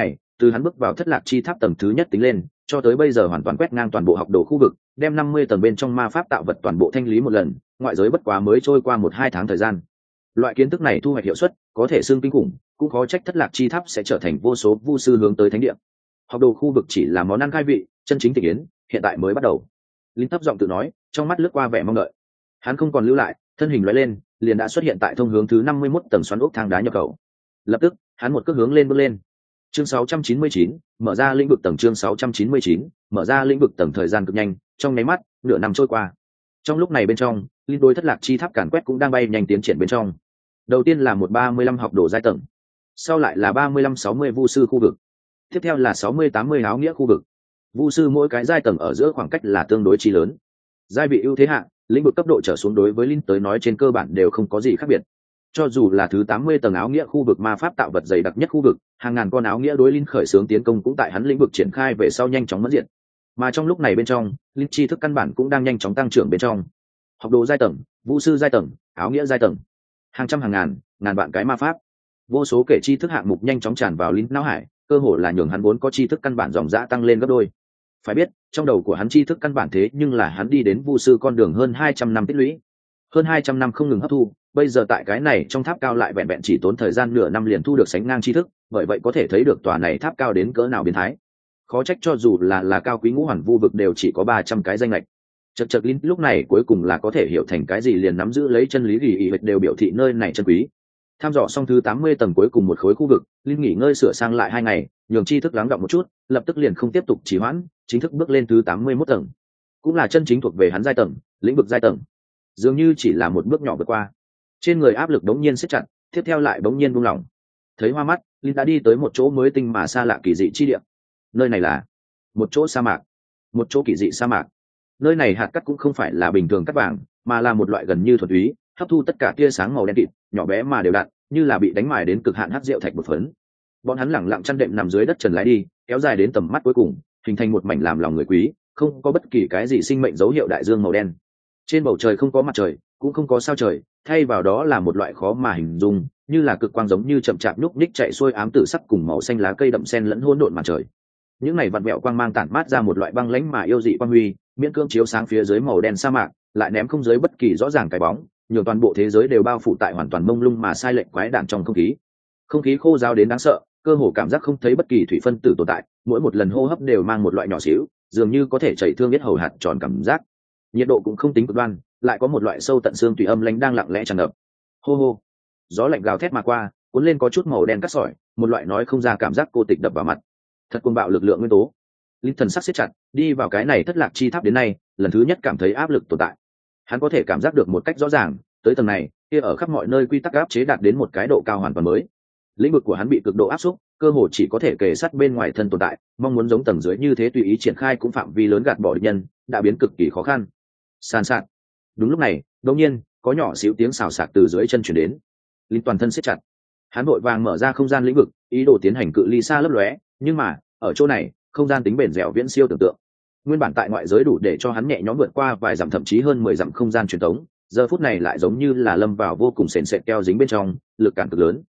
từ hắn bước vào thất lạc chi tháp tầng thứ nhất tính lên cho tới bây giờ hoàn toàn quét ngang toàn bộ học đồ khu vực, đem 50 tầng bên trong ma pháp tạo vật toàn bộ thanh lý một lần, ngoại giới bất quá mới trôi qua 1-2 tháng thời gian. Loại kiến thức này thu hoạch hiệu suất có thể xương kinh khủng, cũng khó trách thất lạc chi tháp sẽ trở thành vô số vu sư hướng tới thánh địa. Học đồ khu vực chỉ là món ăn khai vị, chân chính thị yến hiện tại mới bắt đầu. Linh thấp giọng tự nói, trong mắt lướt qua vẻ mong đợi. Hắn không còn lưu lại, thân hình lóe lên, liền đã xuất hiện tại thông hướng thứ 51 tầng xoắn ốc thang đá nhập khẩu. Lập tức, hắn một cước hướng lên bước lên. Chương 699, mở ra lĩnh vực tầng. Chương 699, mở ra lĩnh vực tầng. Thời gian cực nhanh, trong nháy mắt, nửa năm trôi qua. Trong lúc này bên trong, linh đối thất lạc chi tháp càn quét cũng đang bay nhanh tiến triển bên trong. Đầu tiên là 35 học đồ giai tầng, sau lại là 35-60 vu sư khu vực, tiếp theo là 60-80 áo nghĩa khu vực. Vu sư mỗi cái giai tầng ở giữa khoảng cách là tương đối chi lớn. Giai vị ưu thế hạ, lĩnh vực cấp độ trở xuống đối với linh tới nói trên cơ bản đều không có gì khác biệt. Cho dù là thứ 80 tầng áo nghĩa khu vực ma pháp tạo vật dày đặc nhất khu vực, hàng ngàn con áo nghĩa đối linh khởi xướng tiến công cũng tại hắn lĩnh vực triển khai về sau nhanh chóng mất diện. Mà trong lúc này bên trong, linh tri thức căn bản cũng đang nhanh chóng tăng trưởng bên trong. Học đồ giai tầng, vu sư giai tầng, áo nghĩa giai tầng, hàng trăm hàng ngàn vạn cái ma pháp, vô số kể tri thức hạng mục nhanh chóng tràn vào linh não hải, cơ hồ là nhường hắn vốn có tri thức căn bản dòng dã tăng lên gấp đôi. Phải biết, trong đầu của hắn tri thức căn bản thế nhưng là hắn đi đến vu sư con đường hơn 200 năm tích lũy, hơn 200 năm không ngừng hấp thu, bây giờ tại cái này trong tháp cao lại vẹn vẹn chỉ tốn thời gian nửa năm liền thu được sánh ngang tri thức, bởi vậy có thể thấy được tòa này tháp cao đến cỡ nào biến thái. Khó trách cho dù là cao quý ngũ hoàn vu vực đều chỉ có 300 cái danh lệch. Chật linh lúc này cuối cùng là có thể hiểu thành cái gì liền nắm giữ lấy chân lý ghi ý đều biểu thị nơi này chân quý. Tham dò xong thứ 80 tầng cuối cùng một khối khu vực, linh nghỉ ngơi sửa sang lại 2 ngày, nhường tri thức lắng đọng một chút, lập tức liền không tiếp tục trì hoãn, chính thức bước lên thứ 81 tầng, cũng là chân chính thuộc về hắn giai tầng, lĩnh vực giai tầng. Dường như chỉ là một bước nhỏ vượt qua, trên người áp lực đống nhiên siết chặt, tiếp theo lại bỗng nhiên buông lỏng. Thấy hoa mắt, linh đã đi tới một chỗ mới tinh mà xa lạ kỳ dị chi địa. Nơi này là một chỗ sa mạc, một chỗ kỳ dị sa mạc. Nơi này hạt cát cũng không phải là bình thường cát vàng, mà là một loại gần như thuần túy, hấp thu tất cả tia sáng màu đen kịt, nhỏ bé mà đều đặn, như là bị đánh mài đến cực hạn hắc rượu thạch bột phấn. Bọn hắn lẳng lặng chăn đệm nằm dưới đất trần lái đi, kéo dài đến tầm mắt cuối cùng, hình thành một mảnh làm lòng người quý, không có bất kỳ cái gì sinh mệnh dấu hiệu đại dương màu đen. Trên bầu trời không có mặt trời, cũng không có sao trời, thay vào đó là một loại khó mà hình dung, như là cực quang giống như chậm chạp nhúc nhích chạy xuôi ám tử sắc cùng màu xanh lá cây đậm xen lẫn hỗn độn mặt trời. Những này vặn vẹo quang mang tản mát ra một loại băng lãnh mà yêu dị quang huy, miễn cưỡng chiếu sáng phía dưới màu đen sa mạc, lại ném không dưới bất kỳ rõ ràng cái bóng, nhiều toàn bộ thế giới đều bao phủ tại hoàn toàn mông lung mà sai lệch quái đản trong không khí. Không khí khô ráo đến đáng sợ, cơ hồ cảm giác không thấy bất kỳ thủy phân tử tồn tại, mỗi một lần hô hấp đều mang một loại nhỏ xíu, dường như có thể chảy thương biết hầu hạt tròn cảm giác. Nhiệt độ cũng không tính cực đoan, lại có một loại sâu tận xương tùy âm lãnh đang lặng lẽ tràn ngập. Hô hô, gió lạnh gào thét mà qua, cuốn lên có chút màu đen cắt sỏi, một loại nói không ra cảm giác cô tịch đập vào mặt. Thật cuồng bạo lực lượng nguyên tố. Linh thần sắc siết chặt, đi vào cái này thất lạc chi tháp đến nay, lần thứ nhất cảm thấy áp lực tồn tại. Hắn có thể cảm giác được một cách rõ ràng, tới tầng này, kia ở khắp mọi nơi quy tắc áp chế đạt đến một cái độ cao hoàn toàn mới. Lĩnh vực của hắn bị cực độ áp xúc, cơ hồ chỉ có thể kề sát bên ngoài thân tồn tại, mong muốn giống tầng dưới như thế tùy ý triển khai cũng phạm vi lớn gạt bỏ địch nhân, đã biến cực kỳ khó khăn. San sạt. Đúng lúc này, đột nhiên, có nhỏ xíu tiếng xào xạc từ dưới chân chuyển đến. Linh toàn thân siết chặt. Hắn vội vàng mở ra không gian lĩnh vực, ý đồ tiến hành cự ly xa lấp lóe, nhưng mà, ở chỗ này, không gian tính bền dẻo viễn siêu tưởng tượng. Nguyên bản tại ngoại giới đủ để cho hắn nhẹ nhõm vượt qua vài dặm thậm chí hơn 10 dặm không gian truyền thống, giờ phút này lại giống như là lâm vào vô cùng sền sệt keo dính bên trong, lực cản cực lớn.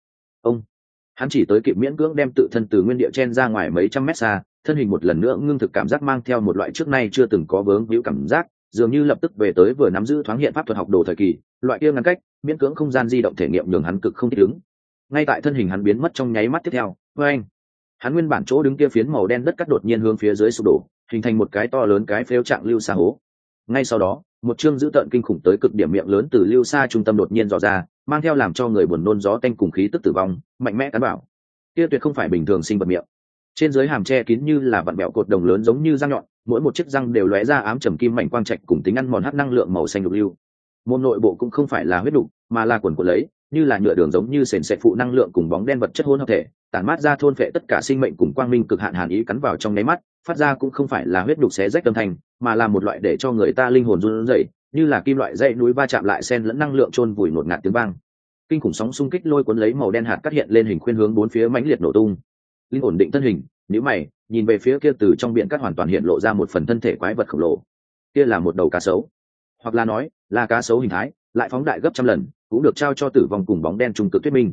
Hắn chỉ tới kịp miễn cưỡng đem tự thân từ nguyên địa chen ra ngoài mấy trăm mét xa, thân hình một lần nữa ngưng thực cảm giác mang theo một loại trước nay chưa từng có vướng víu cảm giác, dường như lập tức về tới vừa nắm giữ thoáng hiện pháp thuật học đồ thời kỳ, loại kia ngăn cách, miễn cưỡng không gian di động thể nghiệm nhường hắn cực không thích ứng. Ngay tại thân hình hắn biến mất trong nháy mắt tiếp theo, anh, hắn nguyên bản chỗ đứng kia phiến màu đen đất cắt đột nhiên hướng phía dưới sụp đổ, hình thành một cái to lớn cái phếu trạng lưu xa hố. Ngay sau đó, một chương dữ tợn kinh khủng tới cực điểm miệng lớn từ lưu xa trung tâm đột nhiên dò ra, mang theo làm cho người buồn nôn gió tanh cùng khí tức tử vong, mạnh mẽ cắn bảo. Kia tuyệt không phải bình thường sinh vật miệng. Trên dưới hàm che kín như là vặn bẹo cột đồng lớn giống như răng nhọn, mỗi một chiếc răng đều lóe ra ám trầm kim mảnh quang trạch cùng tính ăn mòn hắc năng lượng màu xanh lục lưu. Môn nội bộ cũng không phải là huyết đục, mà là quần của lấy, như là nhựa đường giống như sền sệt phụ năng lượng cùng bóng đen vật chất hỗn hợp thể, tản mát ra thôn phệ tất cả sinh mệnh cùng quang minh cực hạn hàn ý cắn vào trong nháy mắt, phát ra cũng không phải là huyết đục xé rách âm thanh, mà là một loại để cho người ta linh hồn run rẩy, như là kim loại dãy núi va chạm lại xen lẫn năng lượng chôn vùi ngột ngạt tiếng vang. Kinh khủng sóng xung kích lôi cuốn lấy màu đen hạt cắt hiện lên hình khuyên hướng bốn phía mãnh liệt nổ tung. Linh ổn định thân hình, nhíu mày, nhìn về phía kia từ trong biển cát hoàn toàn hiện lộ ra một phần thân thể quái vật khổng lồ. Kia là một đầu cá sấu, hoặc là nói là cá sấu hình thái, lại phóng đại gấp trăm lần, cũng được trao cho tử vong cùng bóng đen trung cực thuyết minh.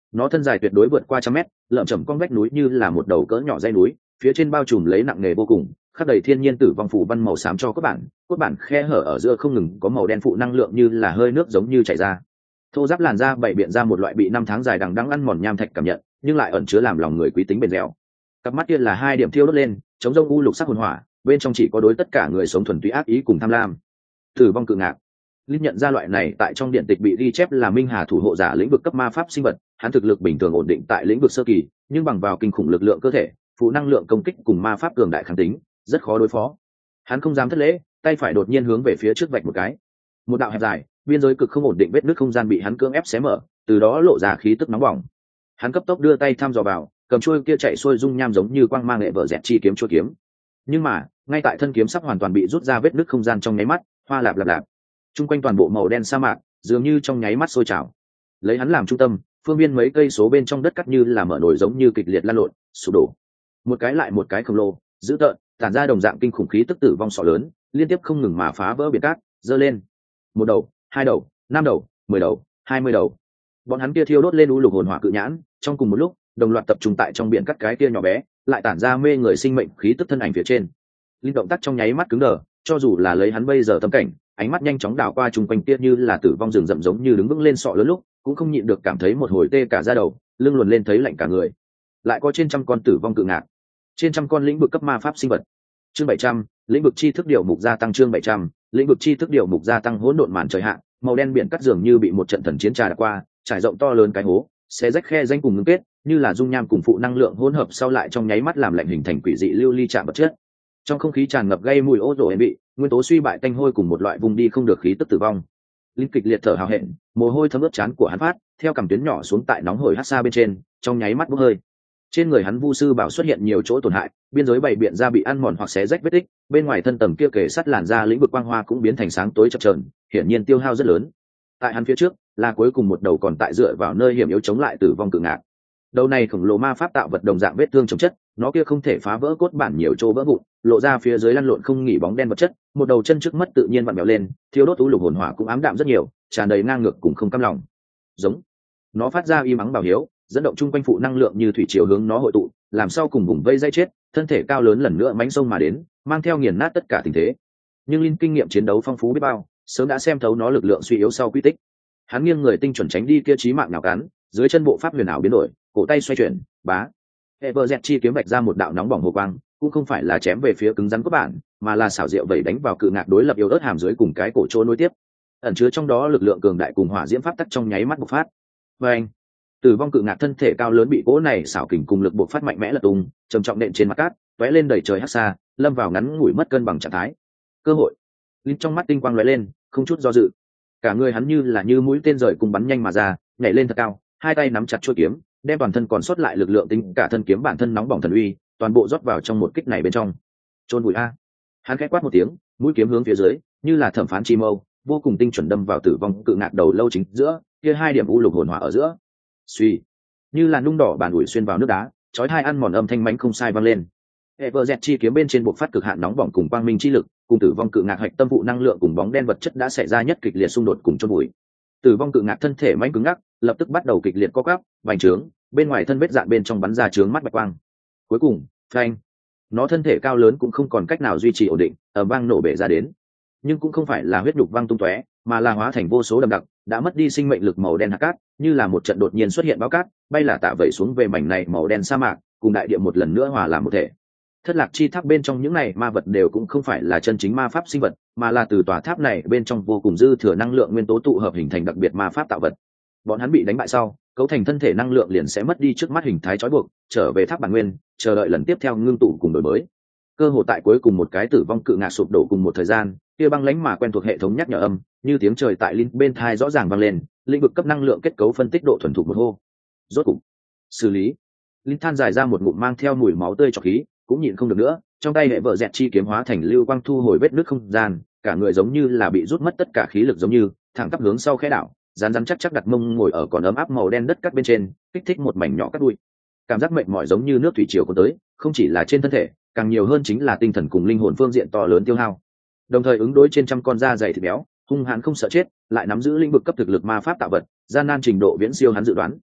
Nó thân dài tuyệt đối vượt qua 100 mét, lởm chởm con vách núi như là một đầu cỡ nhỏ dãy núi, phía trên bao trùm lấy nặng nề vô cùng, khắc đầy thiên nhiên tử vong phủ văn màu xám cho cốt bản khe hở ở giữa không ngừng có màu đen phụ năng lượng như là hơi nước giống như chảy ra. Thô giáp làn da bày biện ra một loại bị năm tháng dài đằng đẵng ăn mòn nham thạch cảm nhận, nhưng lại ẩn chứa làm lòng người quý tính bền dẻo. Cặp mắt kia là hai điểm thiêu đốt lên, chống rông u lục sắc hồn hỏa, bên trong chỉ có đối tất cả người sống thuần túy ác ý cùng tham lam. Tử vong cự ngạc. Linh nhận ra loại này tại trong điện tịch bị ghi chép là minh hà thủ hộ giả lĩnh vực cấp ma pháp sinh vật, hắn thực lực bình thường ổn định tại lĩnh vực sơ kỳ, nhưng bằng vào kinh khủng lực lượng cơ thể, phụ năng lượng công kích cùng ma pháp cường đại kháng tính, rất khó đối phó. Hắn không dám thất lễ, tay phải đột nhiên hướng về phía trước vạch một cái. Một đạo hẹp dài, biên giới cực không ổn định vết nứt không gian bị hắn cưỡng ép xé mở, từ đó lộ ra khí tức nóng bỏng. Hắn cấp tốc đưa tay thăm dò vào, cầm chuôi kia chạy xuôi dung nham giống như quang mang nghệ vợ dẹt chi kiếm chuôi kiếm. Nhưng mà, ngay tại thân kiếm sắp hoàn toàn bị rút ra vết nứt không gian trong nháy mắt, hoa lạp lạp lạp. Trung quanh toàn bộ màu đen sa mạc, dường như trong nháy mắt sôi trào. Lấy hắn làm trung tâm, phương viên mấy cây số bên trong đất cắt như là mở nổi giống như kịch liệt lan lộn, sụp đổ. Một cái lại một cái khổng lồ, dữ tợn, tản ra đồng dạng kinh khủng khí tức tử vong sọ lớn, liên tiếp không ngừng mà phá vỡ biển cát, giơ lên. Một đầu, hai đầu, 5 đầu, 10 đầu, 20 đầu. Bọn hắn kia thiêu đốt lên u lục hồn hỏa cự nhãn, trong cùng một lúc, đồng loạt tập trung tại trong biển cắt cái kia nhỏ bé, lại tản ra mê người sinh mệnh khí tức thân ảnh phía trên. Linh động tác trong nháy mắt cứng đờ, cho dù là lấy hắn bây giờ tâm cảnh, ánh mắt nhanh chóng đảo qua chung quanh kia như là tử vong rừng rậm giống như đứng vững lên sọ lớn lúc, cũng không nhịn được cảm thấy một hồi tê cả da đầu, lưng luồn lên thấy lạnh cả người. Lại có trên trăm con tử vong cự ngạc, trên trăm con lĩnh vực cấp ma pháp sinh vật. Chương 700, lĩnh vực chi thức điều mục gia tăng. Chương 700, lĩnh vực chi thức điều mục gia tăng. Hỗn độn màn trời hạ, màu đen biển cắt dường như bị một trận thần chiến trà đạp qua, trải rộng to lớn cái hố, xé rách khe danh cùng ngưng kết, như là dung nham cùng phụ năng lượng hỗn hợp sau lại trong nháy mắt làm lạnh hình thành quỷ dị lưu ly chạm vật chất. Trong không khí tràn ngập gây mùi ozone bị nguyên tố suy bại tanh hôi cùng một loại vùng đi không được khí tức tử vong. Linh kịch liệt thở hào hẹn, mồ hôi thấm ướt trán của hắn phát theo cằm tuyến nhỏ xuống tại nóng hổi hắt xa bên trên, trong nháy mắt bốc hơi. Trên người hắn vu sư bảo xuất hiện nhiều chỗ tổn hại, biên giới bày biện ra bị ăn mòn hoặc xé rách vết tích, bên ngoài thân tầng kia kề sắt làn da lĩnh vực quang hoa cũng biến thành sáng tối chập chờn, hiển nhiên tiêu hao rất lớn. Tại hắn phía trước là cuối cùng một đầu còn tại dựa vào nơi hiểm yếu chống lại tử vong cự ngạc. Đầu này khổng lồ ma pháp tạo vật đồng dạng vết thương chống chất, nó kia không thể phá vỡ cốt bản nhiều chỗ vỡ vụn, lộ ra phía dưới lăn lộn không nghỉ bóng đen vật chất, một đầu chân trước mất tự nhiên vặn vẹo lên, thiêu đốt u lục hồn hỏa cũng ám đạm rất nhiều, tràn đầy ngang ngược cùng không cam lòng. Giống. Nó phát ra im ắng bảo hiếu, dẫn động chung quanh phụ năng lượng như thủy triều hướng nó hội tụ, làm sau cùng vùng vây dây chết, thân thể cao lớn lần nữa mãnh sông mà đến, mang theo nghiền nát tất cả tình thế. Nhưng Linh kinh nghiệm chiến đấu phong phú biết bao, sớm đã xem thấu nó lực lượng suy yếu sau quy tích. Hắn nghiêng người tinh chuẩn tránh đi kia chí mạng nào cắn, dưới chân bộ pháp huyền ảo biến đổi, cổ tay xoay chuyển, bá. Everjet chi kiếm vạch ra một đạo nóng bỏng hồ quang, cũng không phải là chém về phía cứng rắn của bạn, mà là xảo diệu vẩy đánh vào cự ngạc đối lập yếu ớt hàm dưới cùng cái cổ chỗ nối tiếp. Ẩn chứa trong đó lực lượng cường đại cùng hỏa diễm pháp tắc trong nháy mắt bộc phát. Và anh, tử vong cự ngạc thân thể cao lớn bị cỗ này xảo kình cùng lực bộc phát mạnh mẽ lật tung, trầm trọng nện trên mặt cát, tóe lên đầy trời hắc xa, lâm vào ngắn ngủi mất cân bằng trạng thái. Cơ hội. Linh trong mắt tinh quang lóe lên, không chút do dự. Cả người hắn như mũi tên rời cùng bắn nhanh mà ra, nhảy lên thật cao, hai tay nắm chặt chuôi kiếm, đem toàn thân còn sót lại lực lượng tính cả thân kiếm bản thân nóng bỏng thần uy, toàn bộ rót vào trong một kích này bên trong. Chôn bụi a. Hắn khẽ quát một tiếng, mũi kiếm hướng phía dưới, như là thẩm phán chi mâu, vô cùng tinh chuẩn đâm vào tử vong cự ngạc đầu lâu chính giữa, kia hai điểm u lục hồn hỏa ở giữa. Suy, như là nung đỏ bàn ủi xuyên vào nước đá, chói tai ăn mòn âm thanh mãnh không sai vang lên. Everjet chi kiếm bên trên buộc phát cực hạn nóng bỏng cùng quang minh chi lực, cùng tử vong cự ngạc hạch tâm vụ năng lượng cùng bóng đen vật chất đã xảy ra nhất kịch liệt xung đột cùng chôn bụi. Tử vong cự ngạc thân thể mãnh cứng ngắc, lập tức bắt đầu kịch liệt co quắp, bành trướng, bên ngoài thân vết dạn bên trong bắn ra trướng mắt bạch quang. Cuối cùng, phanh, nó thân thể cao lớn cũng không còn cách nào duy trì ổn định, ở vang nổ bể ra đến. Nhưng cũng không phải là huyết nhục văng tung tóe, mà là hóa thành vô số đầm đặc, đã mất đi sinh mệnh lực màu đen hạt cát, như là một trận đột nhiên xuất hiện bão cát, bay là tạ vẩy xuống về mảnh này màu đen sa mạc, cùng đại địa một lần nữa hòa làm một thể. Thất lạc chi tháp bên trong những này ma vật đều cũng không phải là chân chính ma pháp sinh vật, mà là từ tòa tháp này bên trong vô cùng dư thừa năng lượng nguyên tố tụ hợp hình thành đặc biệt ma pháp tạo vật. Bọn hắn bị đánh bại sau, cấu thành thân thể năng lượng liền sẽ mất đi trước mắt hình thái trói buộc, trở về tháp bản nguyên, chờ đợi lần tiếp theo ngưng tụ cùng đổi mới. Cơ hội tại cuối cùng một cái tử vong cự ngạc sụp đổ cùng một thời gian, kia băng lãnh mà quen thuộc hệ thống nhắc nhở âm, như tiếng trời tại linh bên thai rõ ràng vang lên, lĩnh vực cấp năng lượng kết cấu phân tích độ thuần thục một hô. Rốt cục, xử lý. Linh than dài ra một ngụm mang theo mùi máu tươi trọc khí, cũng nhịn không được nữa, trong tay hệ vợ dẹt chi kiếm hóa thành lưu quang thu hồi vết nứt không gian, cả người giống như là bị rút mất tất cả khí lực giống như, thẳng tắp hướng sau khẽ đảo, rán rán chắc chắc đặt mông ngồi ở còn ấm áp màu đen đất cắt bên trên, kích thích một mảnh nhỏ cắt đuôi. Cảm giác mệt mỏi giống như nước thủy triều cuốn tới, không chỉ là trên thân thể, càng nhiều hơn chính là tinh thần cùng linh hồn phương diện to lớn tiêu hao. Đồng thời ứng đối trên trăm con da dày thịt béo, hung hãn không sợ chết, lại nắm giữ lĩnh vực cấp thực lực ma pháp tạo vật, gian nan trình độ viễn siêu hắn dự đoán.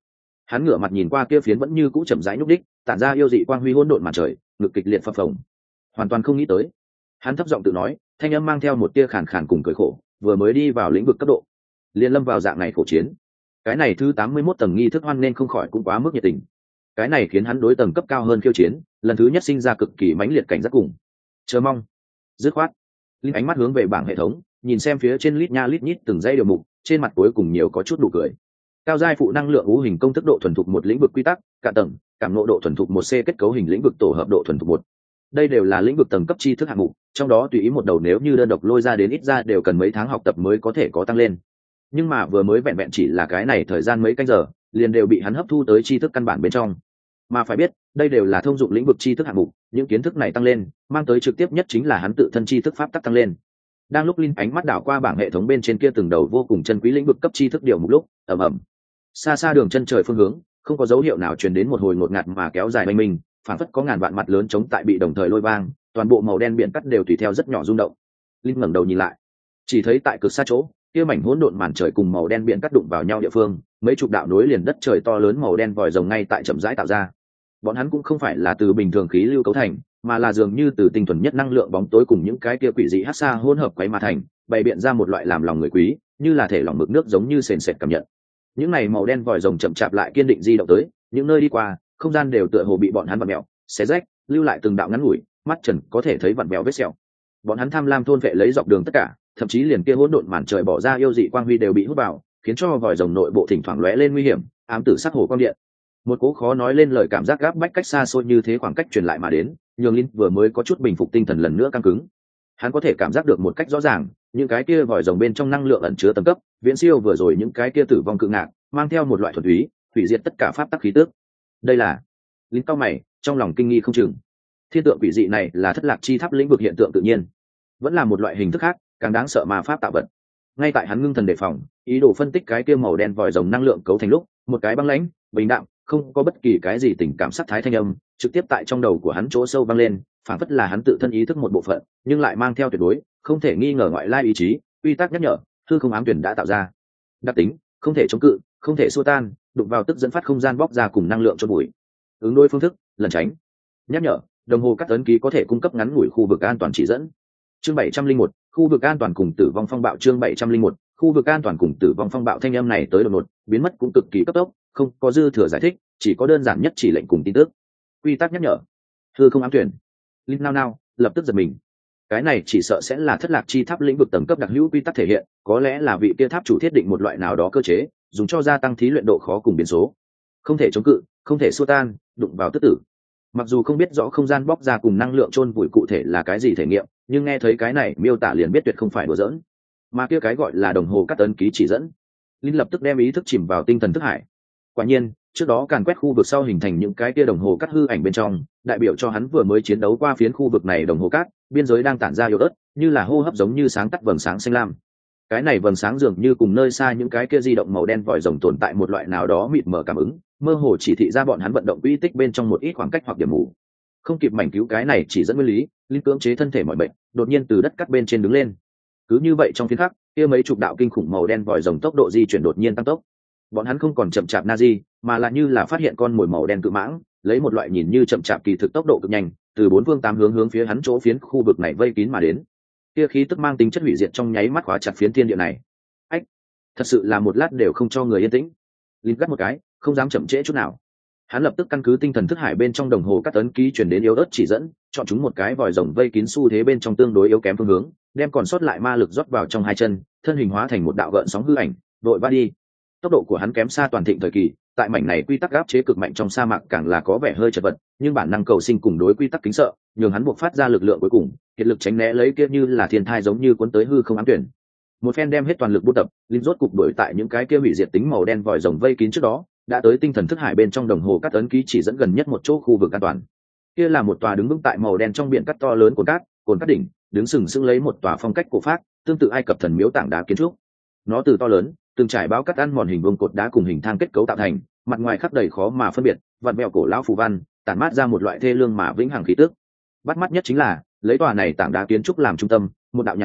Hắn ngửa mặt nhìn qua kia phiến vẫn như cũ chậm rãi nhúc đích tản ra yêu dị quang huy hỗn độn màn trời, ngực kịch liệt phập phồng. Hoàn toàn không nghĩ tới. Hắn thấp giọng tự nói, thanh âm mang theo một tia khàn khàn cùng cười khổ, vừa mới đi vào lĩnh vực cấp độ, liền lâm vào dạng này khổ chiến. Cái này thứ 81 tầng nghi thức hoan nên không khỏi cũng quá mức nhiệt tình. Cái này khiến hắn đối tầng cấp cao hơn khiêu chiến, lần thứ nhất sinh ra cực kỳ mãnh liệt cảnh giác cùng chờ mong. Dứt khoát, Linh ánh mắt hướng về bảng hệ thống, nhìn xem phía trên lít nha lít nhít từng dãy điều mục, trên mặt cuối cùng nhiều có chút nụ cười. Cao giai phụ năng lượng ngũ hình công thức độ thuần thục một lĩnh vực quy tắc, cả tầng, cảm ngộ độ thuần thục một C kết cấu hình lĩnh vực tổ hợp độ thuần thục một. Đây đều là lĩnh vực tầng cấp tri thức hạng mục, trong đó tùy ý một đầu nếu như đơn độc lôi ra đến ít ra đều cần mấy tháng học tập mới có thể có tăng lên. Nhưng mà vừa mới vẹn vẹn chỉ là cái này thời gian mấy canh giờ, liền đều bị hắn hấp thu tới tri thức căn bản bên trong. Mà phải biết, đây đều là thông dụng lĩnh vực tri thức hạng mục, những kiến thức này tăng lên, mang tới trực tiếp nhất chính là hắn tự thân tri thức pháp tắc tăng lên. Đang lúc Linh ánh mắt đảo qua bảng hệ thống bên trên kia từng đầu vô cùng chân quý lĩnh vực cấp tri thức điều một lúc, ầm ầm. Xa xa đường chân trời phương hướng, không có dấu hiệu nào truyền đến một hồi ngột ngạt mà kéo dài mênh mình, phản phất có ngàn vạn mặt lớn chống tại bị đồng thời lôi vang, toàn bộ màu đen biển cắt đều tùy theo rất nhỏ rung động. Linh ngẩng đầu nhìn lại, chỉ thấy tại cực xa chỗ, kia mảnh hỗn độn màn trời cùng màu đen biển cắt đụng vào nhau địa phương, mấy chục đạo nối liền đất trời to lớn màu đen vòi rồng ngay tại chậm rãi tạo ra. Bọn hắn cũng không phải là từ bình thường khí lưu cấu thành, mà là dường như từ tinh thuần nhất năng lượng bóng tối cùng những cái kia quỷ dị hắc xa hỗn hợp quấy mà thành, bày biện ra một loại làm lòng người quý, như là thể lỏng mực nước giống như sền sệt cảm nhận. Những này màu đen vòi rồng chậm chạp lại kiên định di động tới, những nơi đi qua, không gian đều tựa hồ bị bọn hắn vặn mèo, xé rách, lưu lại từng đạo ngắn ngủi, mắt trần có thể thấy vặn mèo vết sẹo. Bọn hắn tham lam thôn vệ lấy dọc đường tất cả, thậm chí liền kia hỗn độn màn trời bỏ ra yêu dị quang huy đều bị hút vào, khiến cho vòi rồng nội bộ thỉnh thoảng lóe lên nguy hiểm, ám tử sắc hồ quang điện. Một cố khó nói lên lời cảm giác gáp bách cách xa xôi như thế khoảng cách truyền lại mà đến, nhường Linh vừa mới có chút bình phục tinh thần lần nữa căng cứng. Hắn có thể cảm giác được một cách rõ ràng, những cái kia vòi rồng bên trong năng lượng ẩn chứa tầng cấp, viễn siêu vừa rồi những cái kia tử vong cự ngạc, mang theo một loại thuần túy, hủy diệt tất cả pháp tắc khí tức. Đây là Linh cao mày, trong lòng kinh nghi không chừng. Thiên tượng quỷ dị này là thất lạc chi tháp lĩnh vực hiện tượng tự nhiên, vẫn là một loại hình thức khác, càng đáng sợ mà pháp tạo vật. Ngay tại hắn ngưng thần đề phòng, ý đồ phân tích cái kia màu đen vòi rồng năng lượng cấu thành lúc, một cái băng lãnh, bình đạm, không có bất kỳ cái gì tình cảm sắc thái thanh âm, trực tiếp tại trong đầu của hắn chỗ sâu vang lên, phản phất là hắn tự thân ý thức một bộ phận, nhưng lại mang theo tuyệt đối, không thể nghi ngờ ngoại lai ý chí, quy tắc nhắc nhở, hư không ám tuyển đã tạo ra. Đặc tính, không thể chống cự, không thể xua tan, đụng vào tức dẫn phát không gian bóc ra cùng năng lượng chôn bụi. Ứng đối phương thức, lẩn tránh. Nhắc nhở, đồng hồ cắt ấn ký có thể cung cấp ngắn ngủi khu vực an toàn chỉ dẫn. Chương 701, khu vực an toàn cùng tử vong phong bạo. Chương 701, khu vực an toàn cùng tử vong phong bạo. Thanh âm này tới đột ngột, biến mất cũng cực kỳ cấp tốc, không có dư thừa giải thích, chỉ có đơn giản nhất chỉ lệnh cùng tin tức. Quy tắc nhắc nhở, hư không ám tuyển. Linh nao lập tức giật mình. Cái này chỉ sợ sẽ là thất lạc chi tháp lĩnh vực tầng cấp đặc hữu quy tắc thể hiện, có lẽ là vị kia tháp chủ thiết định một loại nào đó cơ chế, dùng cho gia tăng thí luyện độ khó cùng biến số. Không thể chống cự, không thể xua tan, đụng vào tức tử. Mặc dù không biết rõ không gian bóc ra cùng năng lượng chôn vùi cụ thể là cái gì thể nghiệm, nhưng nghe thấy cái này miêu tả liền biết tuyệt không phải đùa giỡn. Mà kia cái gọi là đồng hồ cắt ấn ký chỉ dẫn, Linh lập tức đem ý thức chìm vào tinh thần thức hải. Quả nhiên, trước đó càn quét khu vực sau hình thành những cái kia đồng hồ cắt hư ảnh bên trong, đại biểu cho hắn vừa mới chiến đấu qua phiến khu vực này đồng hồ cát, biên giới đang tản ra yếu ớt, như là hô hấp giống như sáng tắt vầng sáng xanh lam. Cái này vầng sáng dường như cùng nơi xa những cái kia di động màu đen vòi rồng tồn tại một loại nào đó mịt mờ cảm ứng, mơ hồ chỉ thị ra bọn hắn vận động quỹ tích bên trong một ít khoảng cách hoặc điểm mù. Không kịp mảnh cứu cái này chỉ dẫn nguyên lý, Linh cưỡng chế thân thể mọi bệnh, đột nhiên từ đất cắt bên trên đứng lên. Cứ như vậy trong phiến khắc, kia mấy chục đạo kinh khủng màu đen vòi rồng tốc độ di chuyển đột nhiên tăng tốc. Bọn hắn không còn chậm chạp Nazi, mà là như là phát hiện con mồi màu đen cự mãng, lấy một loại nhìn như chậm chạp kỳ thực tốc độ cực nhanh, từ bốn phương tám hướng phía hắn chỗ phiến khu vực này vây kín mà đến. Kia khí tức mang tính chất hủy diệt trong nháy mắt khóa chặt phiến thiên địa này. Ách, thật sự là một lát đều không cho người yên tĩnh. Linh gắt một cái, không dám chậm trễ chút nào. Hắn lập tức căn cứ tinh thần thức hải bên trong đồng hồ cắt ấn ký truyền đến yếu ớt chỉ dẫn, chọn chúng một cái vòi rồng vây kín xu thế bên trong tương đối yếu kém phương hướng, đem còn sót lại ma lực rót vào trong hai chân, thân hình hóa thành một đạo gợn sóng hư ảnh, đội va đi. Tốc độ của hắn kém xa toàn thịnh thời kỳ, tại mảnh này quy tắc áp chế cực mạnh trong sa mạc càng là có vẻ hơi chật vật, nhưng bản năng cầu sinh cùng đối quy tắc kính sợ, nhường hắn buộc phát ra lực lượng cuối cùng, kiệt lực tránh né lấy kia như là thiên thai giống như cuốn tới hư không ám tuyển. Một phen đem hết toàn lực buôn tập, Linh rốt cục đuổi tại những cái kia hủy diệt tính màu đen vòi rồng vây kín trước đó, đã tới tinh thần thức hải bên trong đồng hồ cắt ấn ký chỉ dẫn gần nhất một chỗ khu vực an toàn. Kia là một tòa đứng vững tại màu đen trong biển cắt to lớn của cồn cắt đỉnh, đứng sừng sững lấy một tòa phong cách cổ phác, tương tự Ai Cập thần miếu tảng đá kiến trúc. Nó từ to lớn, từng trải bao cắt ăn mòn hình vuông cột đá cùng hình thang kết cấu tạo thành, mặt ngoài khắc đầy khó mà phân biệt, vặn vẹo cổ lão phù văn, tản mát ra một loại thê lương mà vĩnh hằng khí tức. Bắt mắt nhất chính là, lấy tòa này tảng đá kiến trúc làm trung tâm, một đạo nhàn nhạt,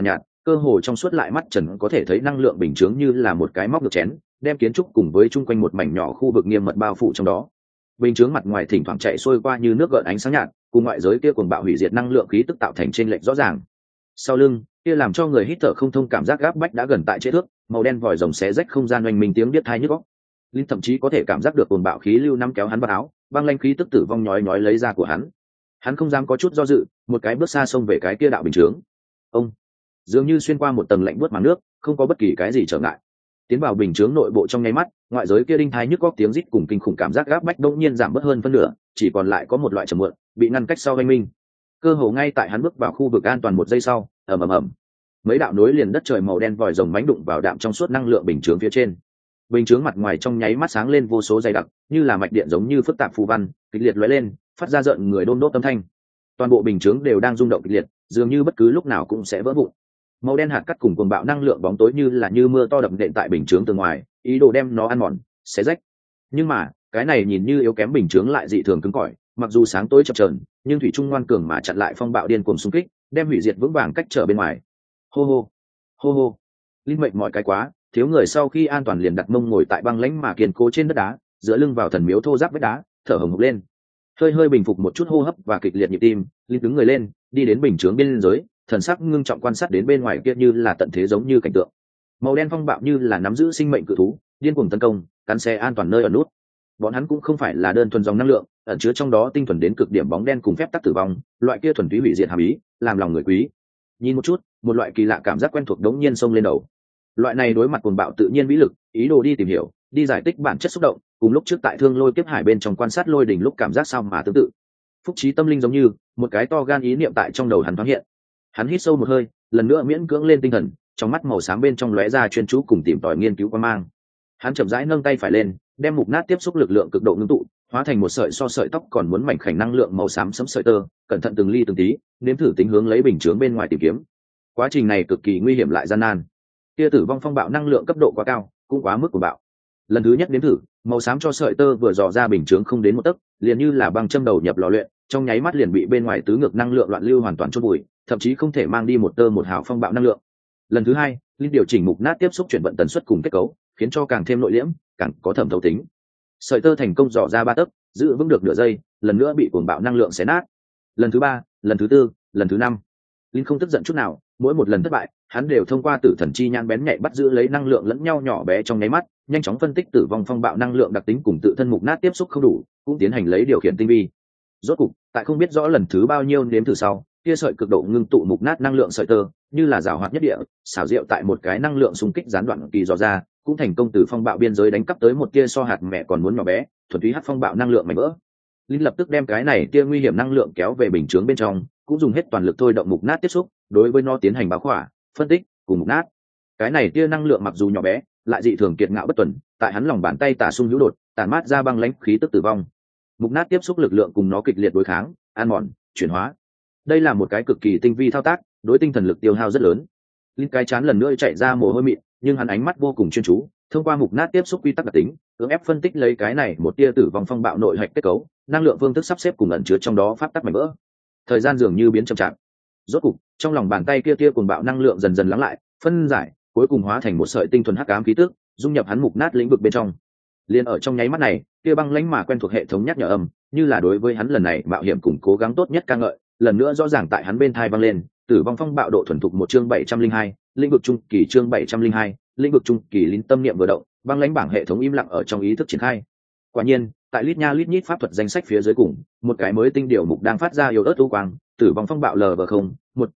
cơ hồ trong suốt lại mắt trần có thể thấy năng lượng bình chướng như là một cái móc ngược chén, đem kiến trúc cùng với chung quanh một mảnh nhỏ khu vực nghiêm mật bao phủ trong đó. Bình chướng mặt ngoài thỉnh thoảng chạy xuôi qua như nước gợn ánh sáng nhạt, cùng ngoại giới kia cuồng bạo hủy diệt năng lượng khí tức tạo thành chênh lệch rõ ràng. Sau lưng kia làm cho người hít thở không thông cảm giác gáp bách đã gần tại chế thước, màu đen vòi rồng xé rách không gian oanh minh tiếng biết tai nhức óc. Linh thậm chí có thể cảm giác được cuồng bạo khí lưu nắm kéo hắn vào áo, băng lanh khí tức tử vong nhói nhói lấy ra của hắn. Hắn không dám có chút do dự, một cái bước xa xông về cái kia đạo bình chướng. Ông dường như xuyên qua một tầng lạnh buốt màng nước, không có bất kỳ cái gì trở ngại. Tiến vào bình chướng nội bộ trong nháy mắt, ngoại giới kia đinh thai nhức góc tiếng rít cùng kinh khủng cảm giác gáp bách đột nhiên giảm bớt hơn phân nửa, chỉ còn lại có một loại trầm muộn, bị ngăn cách sau oanh minh. Cơ hồ ngay tại hắn bước vào khu vực an toàn một giây sau, ầm ầm ầm, mấy đạo nối liền đất trời màu đen vòi rồng mánh đụng vào đạm trong suốt năng lượng bình chướng phía trên. Bình chướng mặt ngoài trong nháy mắt sáng lên vô số dày đặc, như là mạch điện giống như phức tạp phù văn, kịch liệt lóe lên, phát ra rợn người đôn đốt âm thanh. Toàn bộ bình chướng đều đang rung động kịch liệt, dường như bất cứ lúc nào cũng sẽ vỡ vụn. Màu đen hạt cắt cùng cuồng bạo năng lượng bóng tối như là như mưa to đập nện tại bình chướng từ ngoài, ý đồ đem nó ăn mòn, xé rách. Nhưng mà, cái này nhìn như yếu kém bình chướng lại dị thường cứng cỏi, mặc dù sáng tối chập chờn, nhưng thủy trung ngoan cường mà chặn lại phong bạo điên cuồng xung kích, đem hủy diệt vững vàng cách trở bên ngoài. Hô hô, hô hô. Linh mệnh mọi cái quá, thiếu người sau khi an toàn liền đặt mông ngồi tại băng lãnh mà kiên cố trên đất đá, dựa lưng vào thần miếu thô ráp vách đá, thở hổn hộc lên. Hơi hơi bình phục một chút hô hấp và kịch liệt nhịp tim, Linh đứng người lên, đi đến bình chướng biên giới, thần sắc ngưng trọng quan sát đến bên ngoài kia như là tận thế giống như cảnh tượng. Màu đen phong bạo như là nắm giữ sinh mệnh cự thú, điên cuồng tấn công, cắn xé an toàn nơi ở nút. Bọn hắn cũng không phải là đơn thuần dòng năng lượng, ẩn chứa trong đó tinh thuần đến cực điểm bóng đen cùng phép tắc tử vong, loại kia thuần túy hủy diệt hàm ý, làm lòng người quý. Nhìn một chút, một loại kỳ lạ cảm giác quen thuộc đống nhiên xông lên đầu. Loại này đối mặt cuồng bạo tự nhiên vĩ lực, ý đồ đi tìm hiểu, đi giải tích bản chất xúc động, cùng lúc trước tại Thương Lôi Kiếp Hải bên trong quan sát lôi đỉnh lúc cảm giác sao mà tương tự. Phúc trí tâm linh giống như một cái to gan ý niệm tại trong đầu hắn thoáng hiện. Hắn hít sâu một hơi, lần nữa miễn cưỡng lên tinh thần, trong mắt màu xám bên trong lóe ra chuyên chú cùng tìm tòi nghiên cứu quan mang. Hắn chậm rãi nâng tay phải lên, đem mục nát tiếp xúc lực lượng cực độ ngưng tụ, hóa thành một sợi so sợi tóc còn muốn mảnh khảnh năng lượng màu xám sẫm sợi tơ, cẩn thận từng ly từng tí, nếm thử tính hướng lấy bình chướng bên ngoài tìm kiếm. Quá trình này cực kỳ nguy hiểm lại gian nan. Kia tử vong phong bạo năng lượng cấp độ quá cao, cũng quá mức của bạo. Lần thứ nhất nếm thử, màu xám cho sợi tơ vừa dò ra bình chướng không đến một tấc, liền như là băng châm đầu nhập lò luyện, trong nháy mắt liền bị bên ngoài tứ ngược năng lượng loạn lưu hoàn toàn chôn vùi, thậm chí không thể mang đi một tơ một hào phong bạo năng lượng. Lần thứ hai, linh điều chỉnh mục nát tiếp xúc chuyển vận tần suất cùng kết cấu, khiến cho càng thêm nội liễm, càng có thẩm thấu tính. Sợi tơ thành công dò ra 3 tấc, giữ vững được nửa giây, lần nữa bị cuồng bạo năng lượng xé nát. Lần thứ 3, lần thứ 4, lần thứ 5. Linh không tức giận chút nào, mỗi một lần thất bại, hắn đều thông qua tử thần chi nhãn bén nhạy bắt giữ lấy năng lượng lẫn nhau nhỏ bé trong nháy mắt, nhanh chóng phân tích tử vong phong bạo năng lượng đặc tính cùng tự thân mục nát tiếp xúc không đủ, cũng tiến hành lấy điều khiển tinh vi. Rốt cục, tại không biết rõ lần thứ bao nhiêu nếm thử sau, kia sợi cực độ ngưng tụ mục nát năng lượng sợi tơ, như là giảo hoạt nhất địa, xảo diệu tại một cái năng lượng xung kích gián đoạn kỳ dò ra, cũng thành công từ phong bạo biên giới đánh cắp tới một tia so hạt mẹ còn muốn nhỏ bé, thuần túy hắc phong bạo năng lượng mảnh vỡ. Linh lập tức đem cái này tia nguy hiểm năng lượng kéo về bình chướng bên trong, cũng dùng hết toàn lực thôi động mục nát tiếp xúc, đối với nó tiến hành báo khỏa, phân tích, cùng mục nát. Cái này tia năng lượng mặc dù nhỏ bé, lại dị thường kiệt ngạo bất tuần, tại hắn lòng bàn tay tả xung hữu đột, tản mát ra băng lãnh khí tức tử vong. Mục nát tiếp xúc lực lượng cùng nó kịch liệt đối kháng, ăn mòn, chuyển hóa. Đây là một cái cực kỳ tinh vi thao tác, đối tinh thần lực tiêu hao rất lớn. Linh cái chán lần nữa chạy ra mồ hôi mịn, nhưng hắn ánh mắt vô cùng chuyên chú, thông qua mục nát tiếp xúc quy tắc đặc tính, cưỡng ép phân tích lấy cái này một tia tử vong phong bạo nội hạch kết cấu, năng lượng phương thức sắp xếp cùng ẩn chứa trong đó pháp tắc mảnh vỡ. Thời gian dường như biến chậm chạp. Rốt cục, trong lòng bàn tay kia tia cuồng bạo năng lượng dần dần lắng lại, phân giải, cuối cùng hóa thành một sợi tinh thuần hắc ám khí tức, dung nhập hắn mục nát lĩnh vực bên trong. Liên ở trong nháy mắt này, kia băng lãnh mà quen thuộc hệ thống nhắc nhở âm, như là đối với hắn lần này mạo hiểm cùng cố gắng tốt nhất ca ngợi, lần nữa rõ ràng tại hắn bên tai vang lên, tử vong phong bạo độ thuần thục một chương 702, lĩnh vực trung kỳ chương 702, lĩnh vực trung kỳ linh tâm niệm vừa động, băng lãnh bảng hệ thống im lặng ở trong ý thức triển khai. Quả nhiên, tại lít nha lít nhít pháp thuật danh sách phía dưới cùng, một cái mới tinh điều mục đang phát ra yếu ớt u quang, tử vong phong bạo LV0,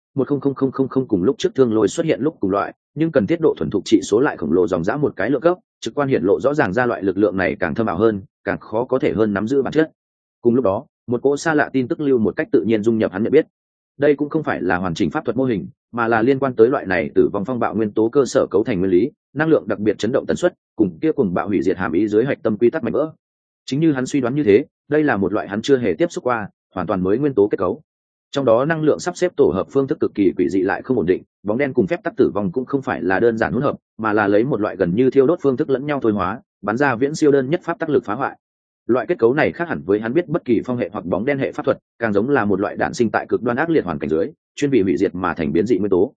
1100000 cùng lúc trước thương lôi xuất hiện lúc cùng loại, nhưng cần thiết độ thuần thục trị số lại khổng lồ dòng dã một cái lượng cấp, trực quan hiện lộ rõ ràng ra loại lực lượng này càng thâm ảo hơn, càng khó có thể hơn nắm giữ bản chất. Cùng lúc đó, một cỗ xa lạ tin tức lưu một cách tự nhiên dung nhập hắn nhận biết. Đây cũng không phải là hoàn chỉnh pháp thuật mô hình, mà là liên quan tới loại này tử vong phong bạo nguyên tố cơ sở cấu thành nguyên lý, năng lượng đặc biệt chấn động tần suất, cùng kia cùng bạo hủy diệt hàm ý dưới hạch tâm quy tắc mạnh vỡ. Chính như hắn suy đoán như thế, đây là một loại hắn chưa hề tiếp xúc qua, hoàn toàn mới nguyên tố kết cấu. Trong đó năng lượng sắp xếp tổ hợp phương thức cực kỳ quỷ dị lại không ổn định, bóng đen cùng phép tắc tử vong cũng không phải là đơn giản hỗn hợp, mà là lấy một loại gần như thiêu đốt phương thức lẫn nhau thôi hóa, bắn ra viễn siêu đơn nhất pháp tắc lực phá hoại. Loại kết cấu này khác hẳn với hắn biết bất kỳ phong hệ hoặc bóng đen hệ pháp thuật, càng giống là một loại đạn sinh tại cực đoan ác liệt hoàn cảnh dưới, chuyên vì hủy diệt mà thành biến dị nguyên tố.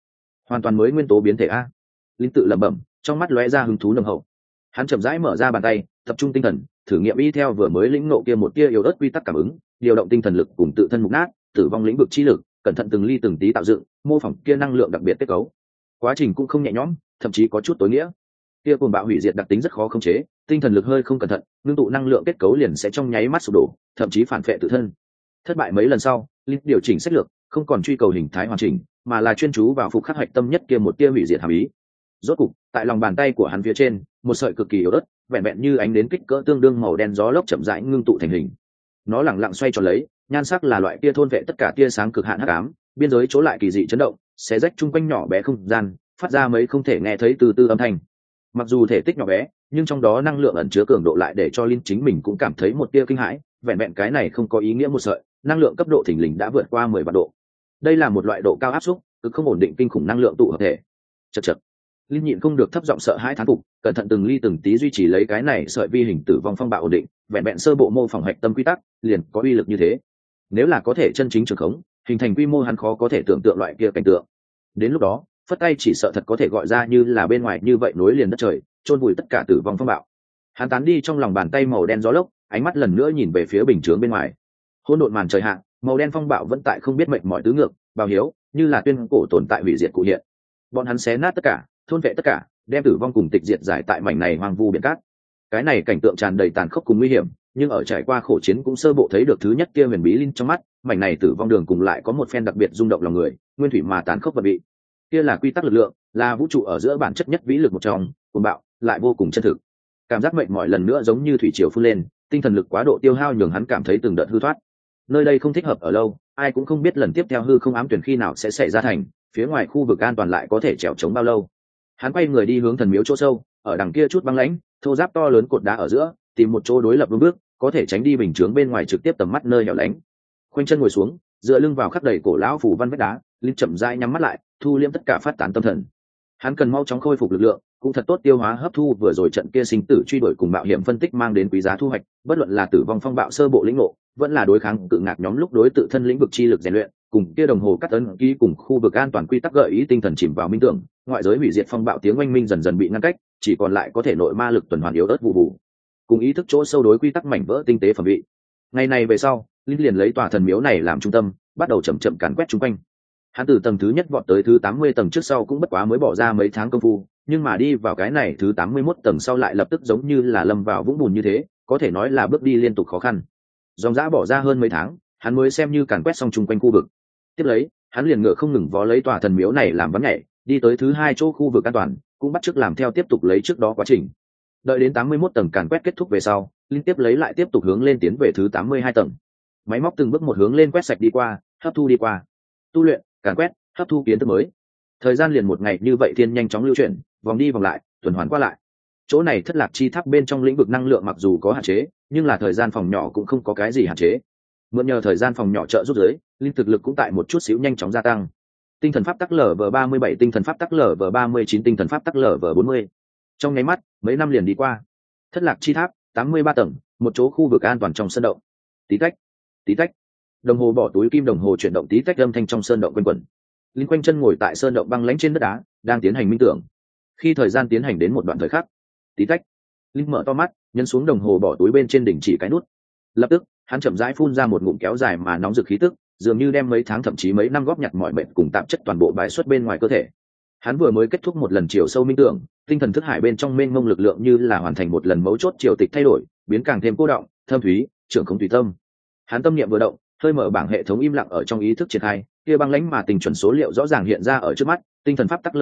hoàn toàn mới nguyên tố biến thể a. Linh tự lẩm bẩm, trong mắt lóe ra hứng thú nồng hậu. Hắn chậm rãi mở ra bàn tay, tập trung tinh thần, thử nghiệm y theo vừa mới lĩnh ngộ kia một tia yếu ớt quy tắc cảm ứng, điều động tinh thần lực cùng tự thân mục nát, tử vong lĩnh vực chi lực, cẩn thận từng ly từng tí tạo dựng, mô phỏng kia năng lượng đặc biệt kết cấu. Quá trình cũng không nhẹ nhõm, thậm chí có chút tối nghĩa. Kia cuồng bạo hủy diệt đặc tính rất khó khống chế, tinh thần lực hơi không cẩn thận, ngưng tụ năng lượng kết cấu liền sẽ trong nháy mắt sụp đổ, thậm chí phản phệ tự thân. Thất bại mấy lần sau, Linh điều chỉnh sách lược, không còn truy cầu hình thái hoàn chỉnh, mà là chuyên chú vào phục khắc hạch tâm nhất kia một tia hủy diệt hàm ý. Rốt cục, tại lòng bàn tay của hắn phía trên, một sợi cực kỳ yếu ớt, vẹn vẹn như ánh đến kích cỡ tương đương màu đen gió lốc chậm rãi ngưng tụ thành hình. Nó lẳng lặng xoay tròn lấy, nhan sắc là loại tia thôn vệ tất cả tia sáng cực hạn hắc ám, biên giới chỗ lại kỳ dị chấn động, xé rách chung quanh nhỏ bé không gian, phát ra mấy không thể nghe thấy từ từ âm thanh. Mặc dù thể tích nhỏ bé, nhưng trong đó năng lượng ẩn chứa cường độ lại để cho Linh chính mình cũng cảm thấy một tia kinh hãi, vẹn vẹn cái này không có ý nghĩa một sợi, năng lượng cấp độ thình lình đã vượt qua 10 vạn độ. Đây là một loại độ cao áp suất, cực không ổn định kinh khủng năng lượng tụ hợp thể. Chậc chậc. Linh nhịn không được thấp giọng sợ hãi thán phục, cẩn thận từng ly từng tí duy trì lấy cái này sợi vi hình tử vong phong bạo ổn định, vẹn vẹn sơ bộ mô phỏng hạch tâm quy tắc, liền có uy lực như thế. Nếu là có thể chân chính trường khống, hình thành quy mô hắn khó có thể tưởng tượng loại kia cảnh tượng. Đến lúc đó, phất tay chỉ sợ thật có thể gọi ra như là bên ngoài như vậy nối liền đất trời, chôn vùi tất cả tử vong phong bạo. Hắn tán đi trong lòng bàn tay màu đen gió lốc, ánh mắt lần nữa nhìn về phía bình chướng bên ngoài. Hỗn độn màn trời hạ, màu đen phong bạo vẫn tại không biết mệnh mọi tứ ngược, bao hiếu, như là tuyên cổ tồn tại hủy diệt cụ hiện. Bọn hắn xé nát tất cả, thôn vệ tất cả, đem tử vong cùng tịch diệt giải tại mảnh này hoang vu biển cát. Cái này cảnh tượng tràn đầy tàn khốc cùng nguy hiểm, nhưng ở trải qua khổ chiến cũng sơ bộ thấy được thứ nhất kia huyền bí linh trong mắt, mảnh này tử vong đường cùng lại có một phen đặc biệt rung động lòng người, nguyên thủy mà tàn khốc vật vị. Kia là quy tắc lực lượng, là vũ trụ ở giữa bản chất nhất vĩ lực một trong, cuồng bạo, lại vô cùng chân thực. Cảm giác mệnh mỏi lần nữa giống như thủy triều phun lên, tinh thần lực quá độ tiêu hao nhường hắn cảm thấy từng đợt hư thoát. Nơi đây không thích hợp ở lâu, ai cũng không biết lần tiếp theo hư không ám tuyển khi nào sẽ xảy ra thành, phía ngoài khu vực an toàn lại có thể trèo chống bao lâu. Hắn quay người đi hướng thần miếu chỗ sâu, ở đằng kia chút băng lãnh, thô ráp to lớn cột đá ở giữa, tìm một chỗ đối lập đúng bước, có thể tránh đi bình chướng bên ngoài trực tiếp tầm mắt nơi hẻo lánh. Khoanh chân ngồi xuống, dựa lưng vào khắc đầy cổ lão phủ văn vách đá, Linh chậm rãi nhắm mắt lại, thu liễm tất cả phát tán tâm thần. Hắn cần mau chóng khôi phục lực lượng, cũng thật tốt tiêu hóa hấp thu vừa rồi trận kia sinh tử truy đuổi cùng mạo hiểm phân tích mang đến quý giá thu hoạch, bất luận là tử vong phong bạo sơ bộ lĩnh ngộ, vẫn là đối kháng cự ngạc nhóm lúc đối tự thân lĩnh vực chi lực rèn luyện, cùng kia đồng hồ cắt ấn ký cùng khu vực an toàn quy tắc gợi ý tinh thần chìm vào minh tưởng, ngoại giới hủy diệt phong bạo tiếng oanh minh dần dần bị ngăn cách, chỉ còn lại có thể nội ma lực tuần hoàn yếu ớt vụ vụ, cùng ý thức chỗ sâu đối quy tắc mảnh vỡ tinh tế phẩm vị. Ngày này về sau, Linh liền lấy tòa thần miếu này làm trung tâm, bắt đầu chậm chậm càn quét xung quanh. Hắn từ tầng thứ nhất vọt tới thứ 80 tầng trước sau cũng bất quá mới bỏ ra mấy tháng công phu, nhưng mà đi vào cái này thứ 81 tầng sau lại lập tức giống như là lâm vào vũng bùn như thế, có thể nói là bước đi liên tục khó khăn. Dòng dã bỏ ra hơn mấy tháng, hắn mới xem như càn quét xong chung quanh khu vực. Tiếp lấy, hắn liền ngựa không ngừng vó lấy tòa thần miếu này làm vắn nhảy, đi tới thứ 2 chỗ khu vực an toàn, cũng bắt chước làm theo tiếp tục lấy trước đó quá trình. Đợi đến 81 tầng càn quét kết thúc về sau, liên tiếp lấy lại tiếp tục hướng lên tiến về thứ 82 tầng. Máy móc từng bước một hướng lên quét sạch đi qua, hấp thu đi qua. Tu luyện, càn quét, hấp thu kiến thức mới. Thời gian liền một ngày như vậy thiên nhanh chóng lưu chuyển, vòng đi vòng lại, tuần hoàn qua lại. Chỗ này thất lạc chi tháp bên trong lĩnh vực năng lượng mặc dù có hạn chế, nhưng là thời gian phòng nhỏ cũng không có cái gì hạn chế. Mượn nhờ thời gian phòng nhỏ trợ giúp giới, linh thực lực cũng tại một chút xíu nhanh chóng gia tăng. Tinh thần pháp tắc LV37, tinh thần pháp tắc LV39, tinh thần pháp tắc LV40. Trong nháy mắt, mấy năm liền đi qua. Thất lạc chi tháp, 83 tầng, một chỗ khu vực an toàn trong sơn động. Tí tách, tí tách. Đồng hồ bỏ túi kim đồng hồ chuyển động tí tách âm thanh trong sơn động quanh quẩn. Linh quanh chân ngồi tại sơn động băng lãnh trên đất đá, đang tiến hành minh tưởng. Khi thời gian tiến hành đến một đoạn thời khắc, tí tách, Linh mở to mắt, nhấn xuống đồng hồ bỏ túi bên trên đỉnh chỉ cái nút. Lập tức, hắn chậm rãi phun ra một ngụm kéo dài mà nóng rực khí tức, dường như đem mấy tháng thậm chí mấy năm góp nhặt mọi bệnh cùng tạp chất toàn bộ bài xuất bên ngoài cơ thể. Hắn vừa mới kết thúc một lần chiều sâu minh tưởng, tinh thần thức hải bên trong mênh mông lực lượng như là hoàn thành một lần mấu chốt triều tịch thay đổi, biến càng thêm cô động, thâm thúy, trưởng không tùy tâm. Hắn tâm niệm vừa động, hơi mở bảng hệ thống im lặng ở trong ý thức triển khai, kia băng lãnh mà tình chuẩn số liệu rõ ràng hiện ra ở trước mắt, tinh thần pháp tắc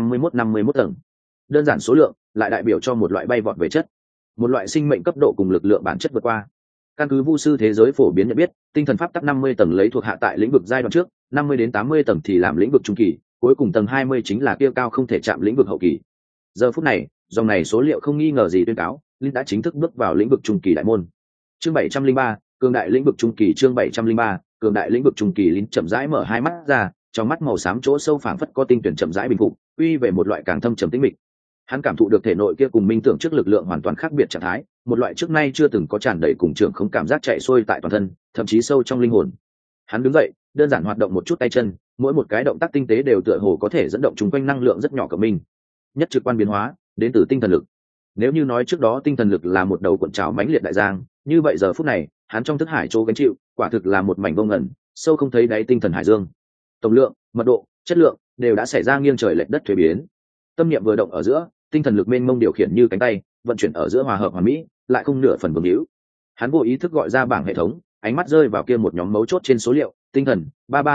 LV51 tầng. Đơn giản số lượng, lại đại biểu cho một loại bay vọt về chất, một loại sinh mệnh cấp độ cùng lực lượng bản chất vượt qua. Căn cứ vu sư thế giới phổ biến nhận biết, tinh thần pháp tắc 50 tầng lấy thuộc hạ tại lĩnh vực giai đoạn trước, 50 đến 80 tầng thì làm lĩnh vực trung kỳ, cuối cùng tầng 20 chính là kia cao không thể chạm lĩnh vực hậu kỳ. Giờ phút này, dòng này số liệu không nghi ngờ gì tuyên cáo, Linh đã chính thức bước vào lĩnh vực trung kỳ đại môn. Chương 703, cường đại lĩnh vực trung kỳ. Chương 703, cường đại lĩnh vực trung kỳ. Linh chậm rãi mở hai mắt ra, trong mắt màu xám chỗ sâu phảng phất có tinh tuyển chậm rãi bình phục, uy về một loại càng thâm trầm tĩnh mịch. Hắn cảm thụ được thể nội kia cùng minh tưởng trước lực lượng hoàn toàn khác biệt trạng thái, một loại trước nay chưa từng có tràn đầy cùng trưởng không cảm giác chạy xuôi tại toàn thân, thậm chí sâu trong linh hồn. Hắn đứng dậy, đơn giản hoạt động một chút tay chân, mỗi một cái động tác tinh tế đều tựa hồ có thể dẫn động chung quanh năng lượng rất nhỏ của mình. Nhất trực quan biến hóa đến từ tinh thần lực. Nếu như nói trước đó tinh thần lực là một đầu cuộn trào mãnh liệt đại giang, như vậy giờ phút này hắn trong thức hải chỗ gánh chịu quả thực là một mảnh vô ngần sâu không thấy đáy tinh thần hải dương. Tổng lượng, mật độ, chất lượng đều đã xảy ra nghiêng trời lệch đất thuế biến. Tâm niệm vừa động ở giữa, tinh thần lực mênh mông điều khiển như cánh tay vận chuyển ở giữa hòa hợp hoàn mỹ, lại không nửa phần vương hữu. Hắn vô ý thức gọi ra bảng hệ thống, ánh mắt rơi vào kia một nhóm mấu chốt trên số liệu, tinh thần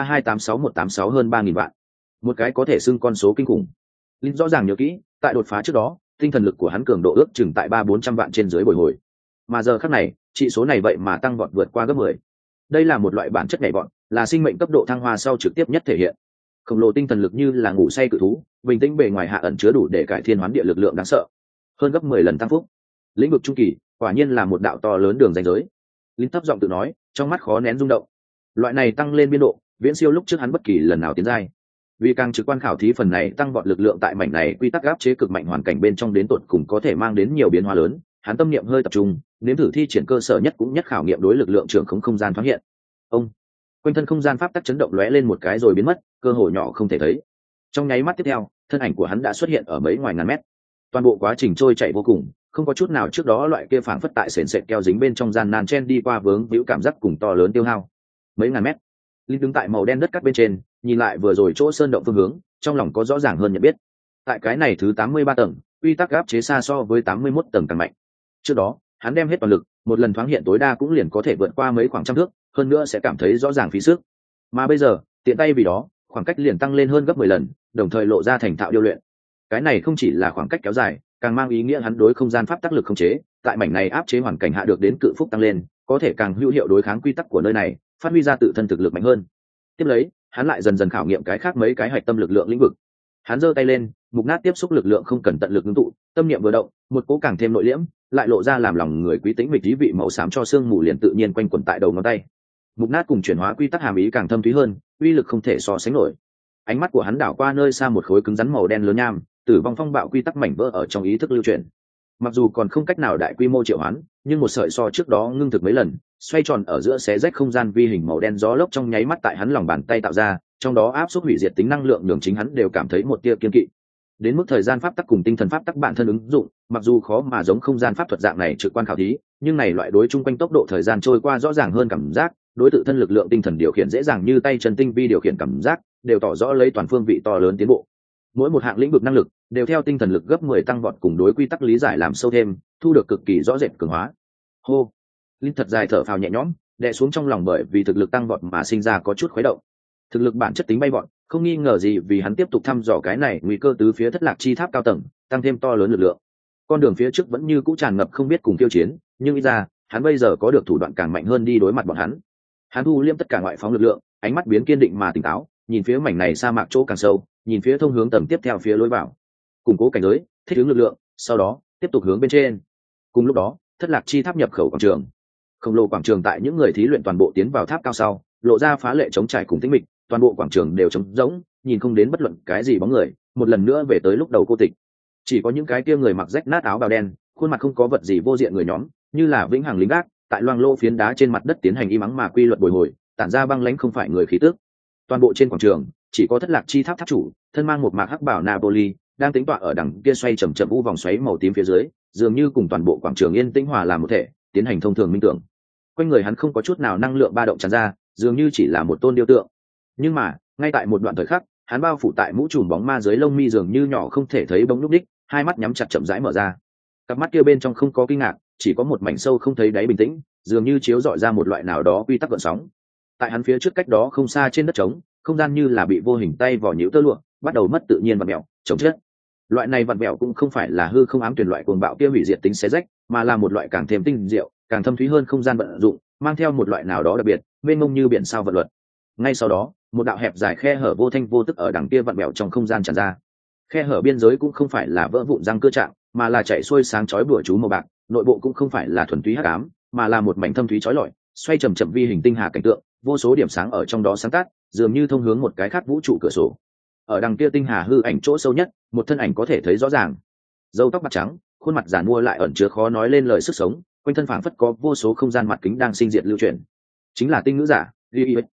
33286186 hơn 3000 vạn. Một cái có thể xưng con số kinh khủng. Linh rõ ràng nhớ kỹ, tại đột phá trước đó, tinh thần lực của hắn cường độ ước chừng tại 300-400 vạn trên dưới bồi hồi. Mà giờ khắc này, trị số này vậy mà tăng vọt vượt qua gấp 10. Đây là một loại bản chất nhảy vọt, là sinh mệnh cấp độ thăng hoa sau trực tiếp nhất thể hiện. Khổng lồ tinh thần lực như là ngủ say cự thú, bình tĩnh bề ngoài hạ ẩn chứa đủ để cải thiên hoán địa lực lượng đáng sợ. Hơn gấp 10 lần tăng phúc. Lĩnh vực trung kỳ, quả nhiên là một đạo to lớn đường ranh giới. Linh thấp giọng tự nói, trong mắt khó nén rung động. Loại này tăng lên biên độ, viễn siêu lúc trước hắn bất kỳ lần nào tiến giai. Vì càng trực quan khảo thí phần này tăng vọt lực lượng tại mảnh này quy tắc áp chế cực mạnh hoàn cảnh bên trong đến tột cùng có thể mang đến nhiều biến hóa lớn, hắn tâm niệm hơi tập trung, nếm thử thi triển cơ sở nhất cũng nhất khảo nghiệm đối lực lượng trưởng không gian thoáng hiện. Ông, quanh thân không gian pháp tắc chấn động lóe lên một cái rồi biến mất, cơ hội nhỏ không thể thấy. Trong nháy mắt tiếp theo, thân ảnh của hắn đã xuất hiện ở mấy ngoài ngàn mét. Toàn bộ quá trình trôi chạy vô cùng, không có chút nào trước đó loại kia phảng phất tại sền sệt keo dính bên trong gian nan chen đi qua vướng víu cảm giác cùng to lớn tiêu hao. Mấy ngàn mét, Linh đứng tại màu đen đất cát bên trên, nhìn lại vừa rồi chỗ sơn động phương hướng, trong lòng có rõ ràng hơn nhận biết. Tại cái này thứ 83 tầng, quy tắc áp chế xa so với 81 tầng càng mạnh. Trước đó, hắn đem hết toàn lực, một lần thoáng hiện tối đa cũng liền có thể vượt qua mấy khoảng trăm thước, hơn nữa sẽ cảm thấy rõ ràng phí sức. Mà bây giờ, tiện tay vì đó, khoảng cách liền tăng lên hơn gấp 10 lần, đồng thời lộ ra thành thạo điêu luyện. Cái này không chỉ là khoảng cách kéo dài, càng mang ý nghĩa hắn đối không gian pháp tắc lực khống chế, tại mảnh này áp chế hoàn cảnh hạ được đến cự phúc tăng lên, có thể càng hữu hiệu đối kháng quy tắc của nơi này, phát huy ra tự thân thực lực mạnh hơn. Tiếp lấy, hắn lại dần dần khảo nghiệm cái khác mấy cái hạch tâm lực lượng lĩnh vực. Hắn giơ tay lên, mục nát tiếp xúc lực lượng không cần tận lực ngưng tụ, tâm niệm vừa động, một cố càng thêm nội liễm, lại lộ ra làm lòng người quý tĩnh mịch ý vị màu xám cho xương mù liền tự nhiên quanh quẩn tại đầu ngón tay. Mục nát cùng chuyển hóa quy tắc hàm ý càng thâm thúy hơn, uy lực không thể so sánh nổi. Ánh mắt của hắn đảo qua nơi xa một khối cứng rắn màu đen lớn nham, tử vong phong bạo quy tắc mảnh vỡ ở trong ý thức lưu truyền. Mặc dù còn không cách nào đại quy mô triệu hoán, nhưng một sợi so trước đó ngưng thực mấy lần, xoay tròn ở giữa xé rách không gian vi hình màu đen gió lốc trong nháy mắt tại hắn lòng bàn tay tạo ra, trong đó áp suất hủy diệt tính năng lượng nhường chính hắn đều cảm thấy một tia kiên kỵ. Đến mức thời gian pháp tắc cùng tinh thần pháp tắc bản thân ứng dụng, mặc dù khó mà giống không gian pháp thuật dạng này trực quan khảo thí, nhưng này loại đối chung quanh tốc độ thời gian trôi qua rõ ràng hơn cảm giác, đối tự thân lực lượng tinh thần điều khiển dễ dàng như tay chân tinh vi điều khiển cảm giác, đều tỏ rõ lấy toàn phương vị to lớn tiến bộ. Mỗi một hạng lĩnh vực năng lực đều theo tinh thần lực gấp 10 tăng vọt cùng đối quy tắc lý giải làm sâu thêm, thu được cực kỳ rõ rệt cường hóa. Hô, Linh thật dài thở phào nhẹ nhõm, đè xuống trong lòng bởi vì thực lực tăng vọt mà sinh ra có chút khuấy động. Thực lực bản chất tính bay vọt, không nghi ngờ gì vì hắn tiếp tục thăm dò cái này nguy cơ tứ phía thất lạc chi tháp cao tầng, tăng thêm to lớn lực lượng. Con đường phía trước vẫn như cũ tràn ngập không biết cùng tiêu chiến, nhưng ít ra, hắn bây giờ có được thủ đoạn càng mạnh hơn đi đối mặt bọn hắn. Hắn thu liêm tất cả ngoại phóng lực lượng, ánh mắt biến kiên định mà tỉnh táo, nhìn phía mảnh này sa mạc chỗ càng sâu, nhìn phía thông hướng tầng tiếp theo phía lối vào. Củng cố cảnh giới, thích ứng lực lượng, sau đó tiếp tục hướng bên trên. Cùng lúc đó, thất lạc chi tháp nhập khẩu quảng trường. Khổng lồ quảng trường tại những người thí luyện toàn bộ tiến vào tháp cao sau, lộ ra phá lệ chống trải cùng tĩnh mịch, toàn bộ quảng trường đều trống rỗng, nhìn không đến bất luận cái gì bóng người, một lần nữa về tới lúc đầu cô tịch. Chỉ có những cái kia người mặc rách nát áo bào đen, khuôn mặt không có vật gì vô diện người nhóm, như là vĩnh hằng lính gác, tại loang lô phiến đá trên mặt đất tiến hành im ắng mà quy luật bồi hồi, tản ra băng lãnh không phải người khí tức. Toàn bộ trên quảng trường, chỉ có thất lạc chi tháp tháp chủ, thân mang một mạc hắc bảo Napoli, đang tính tọa ở đằng kia xoay chậm chậm u vòng xoáy màu tím phía dưới, dường như cùng toàn bộ quảng trường yên tĩnh hòa làm một thể, tiến hành thông thường minh tưởng. Quanh người hắn không có chút nào năng lượng ba động tràn ra, dường như chỉ là một tôn điêu tượng. Nhưng mà, ngay tại một đoạn thời khắc, hắn bao phủ tại mũ trùm bóng ma dưới lông mi dường như nhỏ không thể thấy bóng lúc đích, hai mắt nhắm chặt chậm rãi mở ra. Cặp mắt kia bên trong không có kinh ngạc, chỉ có một mảnh sâu không thấy đáy bình tĩnh, dường như chiếu rọi ra một loại nào đó quy tắc gợn sóng. Tại hắn phía trước cách đó không xa trên đất trống, không gian như là bị vô hình tay vò nhũ tơ lụa, bắt đầu mất tự nhiên vặn mèo, chống chết. Loại này vặn mèo cũng không phải là hư không ám tuyển loại cuồng bạo kia hủy diệt tính xé rách, mà là một loại càng thêm tinh diệu, càng thâm thúy hơn không gian vận dụng, mang theo một loại nào đó đặc biệt, mênh mông như biển sao vận luật. Ngay sau đó, một đạo hẹp dài khe hở vô thanh vô tức ở đằng kia vặn mèo trong không gian tràn ra. Khe hở biên giới cũng không phải là vỡ vụn răng cưa trạng, mà là chảy xuôi sáng chói bùa chú màu bạc, nội bộ cũng không phải là thuần túy hắc ám, mà là một mảnh thâm thúy chói lọi, xoay chậm chậm vi hình tinh hà cảnh tượng, vô số điểm sáng ở trong đó sáng tác, dường như thông hướng một cái khác vũ trụ cửa sổ. Ở đằng kia tinh hà hư ảnh chỗ sâu nhất, một thân ảnh có thể thấy rõ ràng. Râu tóc bạc trắng, khuôn mặt giàn mua lại ẩn chứa khó nói lên lời sức sống, quanh thân phảng phất có vô số không gian mặt kính đang sinh diệt lưu chuyển. Chính là tinh ngữ giả, Lilith.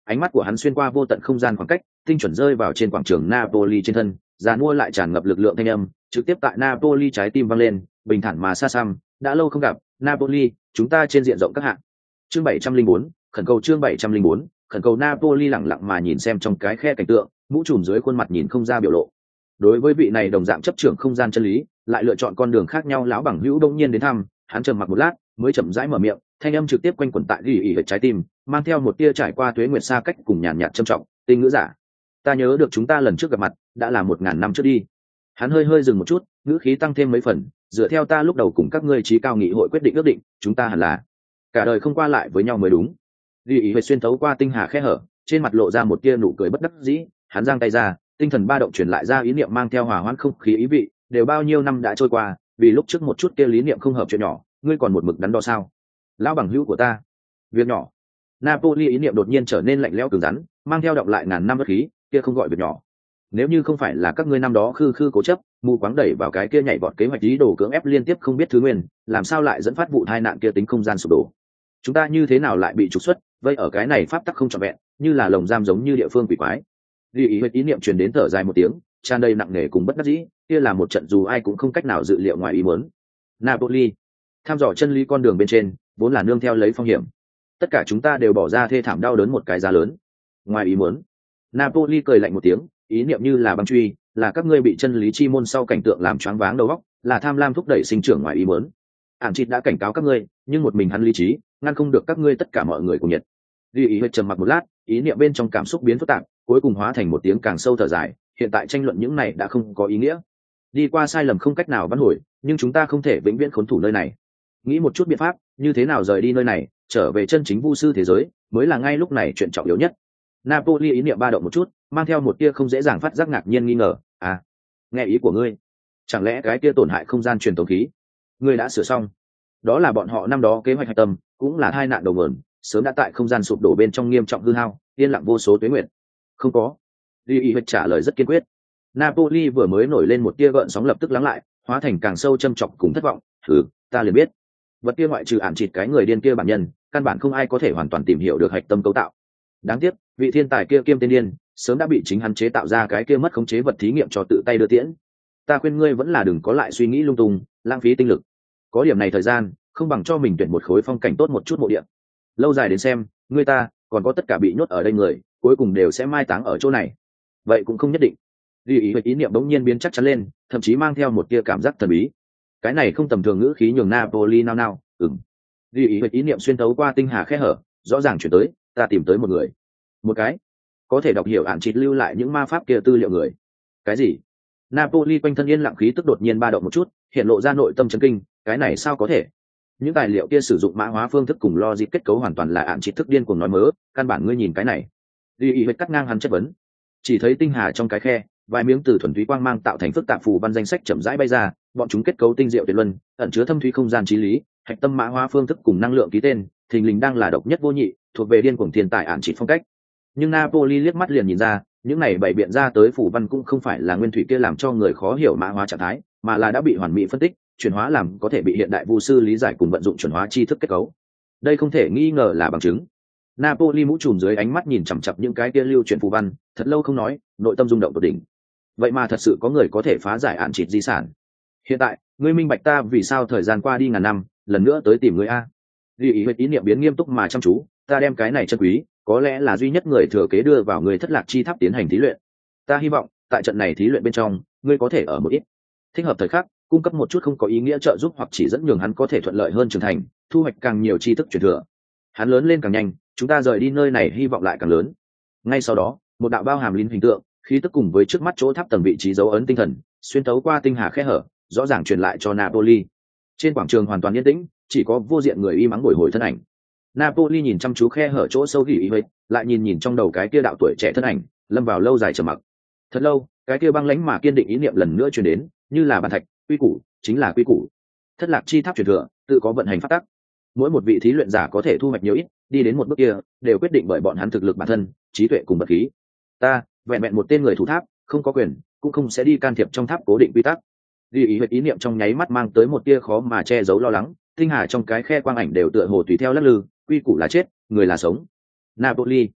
ánh mắt của hắn xuyên qua vô tận không gian khoảng cách, tinh chuẩn rơi vào trên quảng trường Napoli trên thân, giàn mua lại tràn ngập lực lượng thanh âm, trực tiếp tại Napoli trái tim vang lên, bình thản mà xa xăm, đã lâu không gặp, Napoli, chúng ta trên diện rộng các hạng. Chương 704, khẩn cầu chương 704, khẩn cầu. Napoli lặng lặng mà nhìn xem trong cái khe cảnh tượng, mũ trùm dưới khuôn mặt nhìn không ra biểu lộ. Đối với vị này đồng dạng chấp trưởng không gian chân lý, lại lựa chọn con đường khác nhau, lão bằng hữu đông nhiên đến thăm, hắn trầm mặc một lát, mới chậm rãi mở miệng, thanh âm trực tiếp quanh quẩn tại gỉ ỉ trái tim, mang theo một tia trải qua tuế nguyệt xa cách cùng nhàn nhạt trầm trọng, tinh ngữ giả. Ta nhớ được chúng ta lần trước gặp mặt, đã là 1000 năm trước đi. Hắn hơi dừng một chút, ngữ khí tăng thêm mấy phần, dựa theo ta lúc đầu cùng các ngươi trí cao nghị hội quyết định ước định, chúng ta hẳn là cả đời không qua lại với nhau mới đúng. Gỉ ỉ xuyên thấu qua tinh hà khe hở, trên mặt lộ ra một tia nụ cười bất đắc dĩ, hắn giang tay ra, tinh thần ba động truyền lại ra ý niệm mang theo hòa hoãn không khí ý vị, đều bao nhiêu năm đã trôi qua, vì lúc trước một chút kia lý niệm không hợp chuyện nhỏ, ngươi còn một mực đắn đo sao? Lão bằng hữu của ta, việc nhỏ. Napoli ý niệm đột nhiên trở nên lạnh lẽo cứng rắn, mang theo động lại ngàn năm bất khí, kia không gọi việc nhỏ. Nếu như không phải là các ngươi năm đó khư cố chấp, mù quáng đẩy vào cái kia nhảy vọt kế hoạch ý đồ cưỡng ép liên tiếp không biết thứ nguyên, làm sao lại dẫn phát vụ tai nạn kia tính không gian sụp đổ? Chúng ta như thế nào lại bị trục xuất, vây ở cái này pháp tắc không trọn vẹn, như là lồng giam giống như địa phương quỷ quái. Ghi ý niệm truyền đến thở dài một tiếng, tràn đầy nặng nề cùng bất đắc dĩ, kia là một trận dù ai cũng không cách nào dự liệu ngoài ý muốn. Napoli, tham dò chân lý con đường bên trên, vốn là nương theo lấy phong hiểm. Tất cả chúng ta đều bỏ ra thê thảm đau đớn một cái giá lớn. Ngoài ý muốn. Napoli cười lạnh một tiếng, ý niệm như là băng truy, là các ngươi bị chân lý chi môn sau cảnh tượng làm choáng váng đầu óc, là tham lam thúc đẩy sinh trưởng ngoài ý muốn. Ản Trịt đã cảnh cáo các ngươi, nhưng một mình hắn lý trí, ngăn không được các ngươi tất cả mọi người cùng nhiệt. Ghi ý hơi trầm mặc một lát, ý niệm bên trong cảm xúc biến phức tạp, cuối cùng hóa thành một tiếng càng sâu thở dài. Hiện tại tranh luận những này đã không có ý nghĩa. Đi qua sai lầm không cách nào vãn hồi, nhưng chúng ta không thể vĩnh viễn khốn thủ nơi này. Nghĩ một chút biện pháp, như thế nào rời đi nơi này, trở về chân chính vu sư thế giới, mới là ngay lúc này chuyện trọng yếu nhất. Napoli ý niệm ba động một chút, mang theo một tia không dễ dàng phát giác ngạc nhiên nghi ngờ. À, nghe ý của ngươi, chẳng lẽ cái tia tổn hại không gian truyền tống khí, ngươi đã sửa xong? Đó là bọn họ năm đó kế hoạch hạch tâm, cũng là tai nạn đầu nguồn, sớm đã tại không gian sụp đổ bên trong nghiêm trọng hư hao, yên lặng vô số tuế nguyệt. Không có. Lý ý trả lời rất kiên quyết. Napoli vừa mới nổi lên một tia gợn sóng lập tức lắng lại, hóa thành càng sâu châm chọc cùng thất vọng. Ta liền biết, vật kia ngoại trừ Ản Trịt cái người điên kia bản nhân, căn bản không ai có thể hoàn toàn tìm hiểu được hạch tâm cấu tạo. Đáng tiếc, vị thiên tài kia kiêm tên điên, sớm đã bị chính hắn chế tạo ra cái kia mất khống chế vật thí nghiệm cho tự tay đưa tiễn. Ta khuyên ngươi vẫn là đừng có lại suy nghĩ lung tung, lãng phí tinh lực. Có điểm này thời gian, không bằng cho mình tuyển một khối phong cảnh tốt một chút mộ địa. Lâu dài đến xem, ngươi ta còn có tất cả bị nhốt ở đây người, cuối cùng đều sẽ mai táng ở chỗ này. Vậy cũng không nhất định. Ý niệm đống nhiên biến chắc chắn lên, thậm chí mang theo một tia cảm giác thần bí. Cái này không tầm thường ngữ khí nhường Napoli nao. Ý niệm xuyên thấu qua tinh hà khe hở, rõ ràng chuyển tới, ta tìm tới một người. Một cái có thể đọc hiểu Ản Trịt lưu lại những ma pháp kia tư liệu người. Cái gì? Napoli quanh thân yên lặng khí tức đột nhiên ba động một chút, hiện lộ ra nội tâm chấn kinh, cái này sao có thể? Những tài liệu kia sử dụng mã hóa phương thức cùng logic kết cấu hoàn toàn là Ản Trịt thức điên cuồng nói mớ, căn bản ngươi nhìn cái này. Ý cắt ngang hắn chất vấn. Chỉ thấy tinh hà trong cái khe, vài miếng từ thuần túy quang mang tạo thành phức tạp phù văn danh sách chậm rãi bay ra, bọn chúng kết cấu tinh diệu tuyệt luân, ẩn chứa thâm thúy không gian trí lý, hạch tâm mã hóa phương thức cùng năng lượng ký tên, thình lình đang là độc nhất vô nhị, thuộc về điên cuồng thiên tài Ản Trịt phong cách. Nhưng Napoli liếc mắt liền nhìn ra, những này bày biện ra tới phù văn cũng không phải là nguyên thủy kia làm cho người khó hiểu mã hóa trạng thái, mà là đã bị hoàn mỹ phân tích, chuyển hóa làm có thể bị hiện đại vu sư lý giải cùng vận dụng chuẩn hóa tri thức kết cấu. Đây không thể nghi ngờ là bằng chứng. Napoli mũ trùm dưới ánh mắt nhìn chằm chằm những cái kia lưu truyền phù văn, thật lâu không nói, nội tâm rung động tột đỉnh. Vậy mà thật sự có người có thể phá giải Ản Trịt di sản. Hiện tại, ngươi minh bạch ta vì sao thời gian qua đi ngàn năm, lần nữa tới tìm ngươi a. Ý niệm biến nghiêm túc mà chăm chú, ta đem cái này chân quý, có lẽ là duy nhất người thừa kế đưa vào người thất lạc chi tháp tiến hành thí luyện. Ta hy vọng, tại trận này thí luyện bên trong, ngươi có thể ở một ít thích hợp thời khắc, cung cấp một chút không có ý nghĩa trợ giúp hoặc chỉ dẫn nhường hắn có thể thuận lợi hơn trưởng thành, thu hoạch càng nhiều tri thức truyền thừa. Hắn lớn lên càng nhanh, chúng ta rời đi nơi này hy vọng lại càng lớn. Ngay sau đó, một đạo bao hàm linh hình tượng, khí tức cùng với trước mắt chỗ tháp tầng vị trí dấu ấn tinh thần, xuyên tấu qua tinh hà khe hở, rõ ràng truyền lại cho Napoli. Trên quảng trường hoàn toàn yên tĩnh, chỉ có vô diện người y mắng bồi hồi thân ảnh. Napoli nhìn chăm chú khe hở chỗ sâu gỉ ý, lại nhìn trong đầu cái kia đạo tuổi trẻ thân ảnh, lâm vào lâu dài trầm mặc. Thật lâu, cái kia băng lãnh mà kiên định ý niệm lần nữa truyền đến, như là bàn thạch, quy củ chính là quy củ. Thất lạc chi tháp truyền thừa, tự có vận hành pháp tắc. Mỗi một vị thí luyện giả có thể thu hoạch nhiều ít, đi đến một bước kia, đều quyết định bởi bọn hắn thực lực bản thân, trí tuệ cùng vật khí. Ta, vẹn vẹn một tên người thủ tháp, không có quyền, cũng không sẽ đi can thiệp trong tháp cố định quy tắc. Ý niệm trong nháy mắt mang tới một tia khó mà che giấu lo lắng, tinh hà trong cái khe quang ảnh đều tựa hồ tùy theo lắc lư, quy củ là chết, người là sống. Napoli,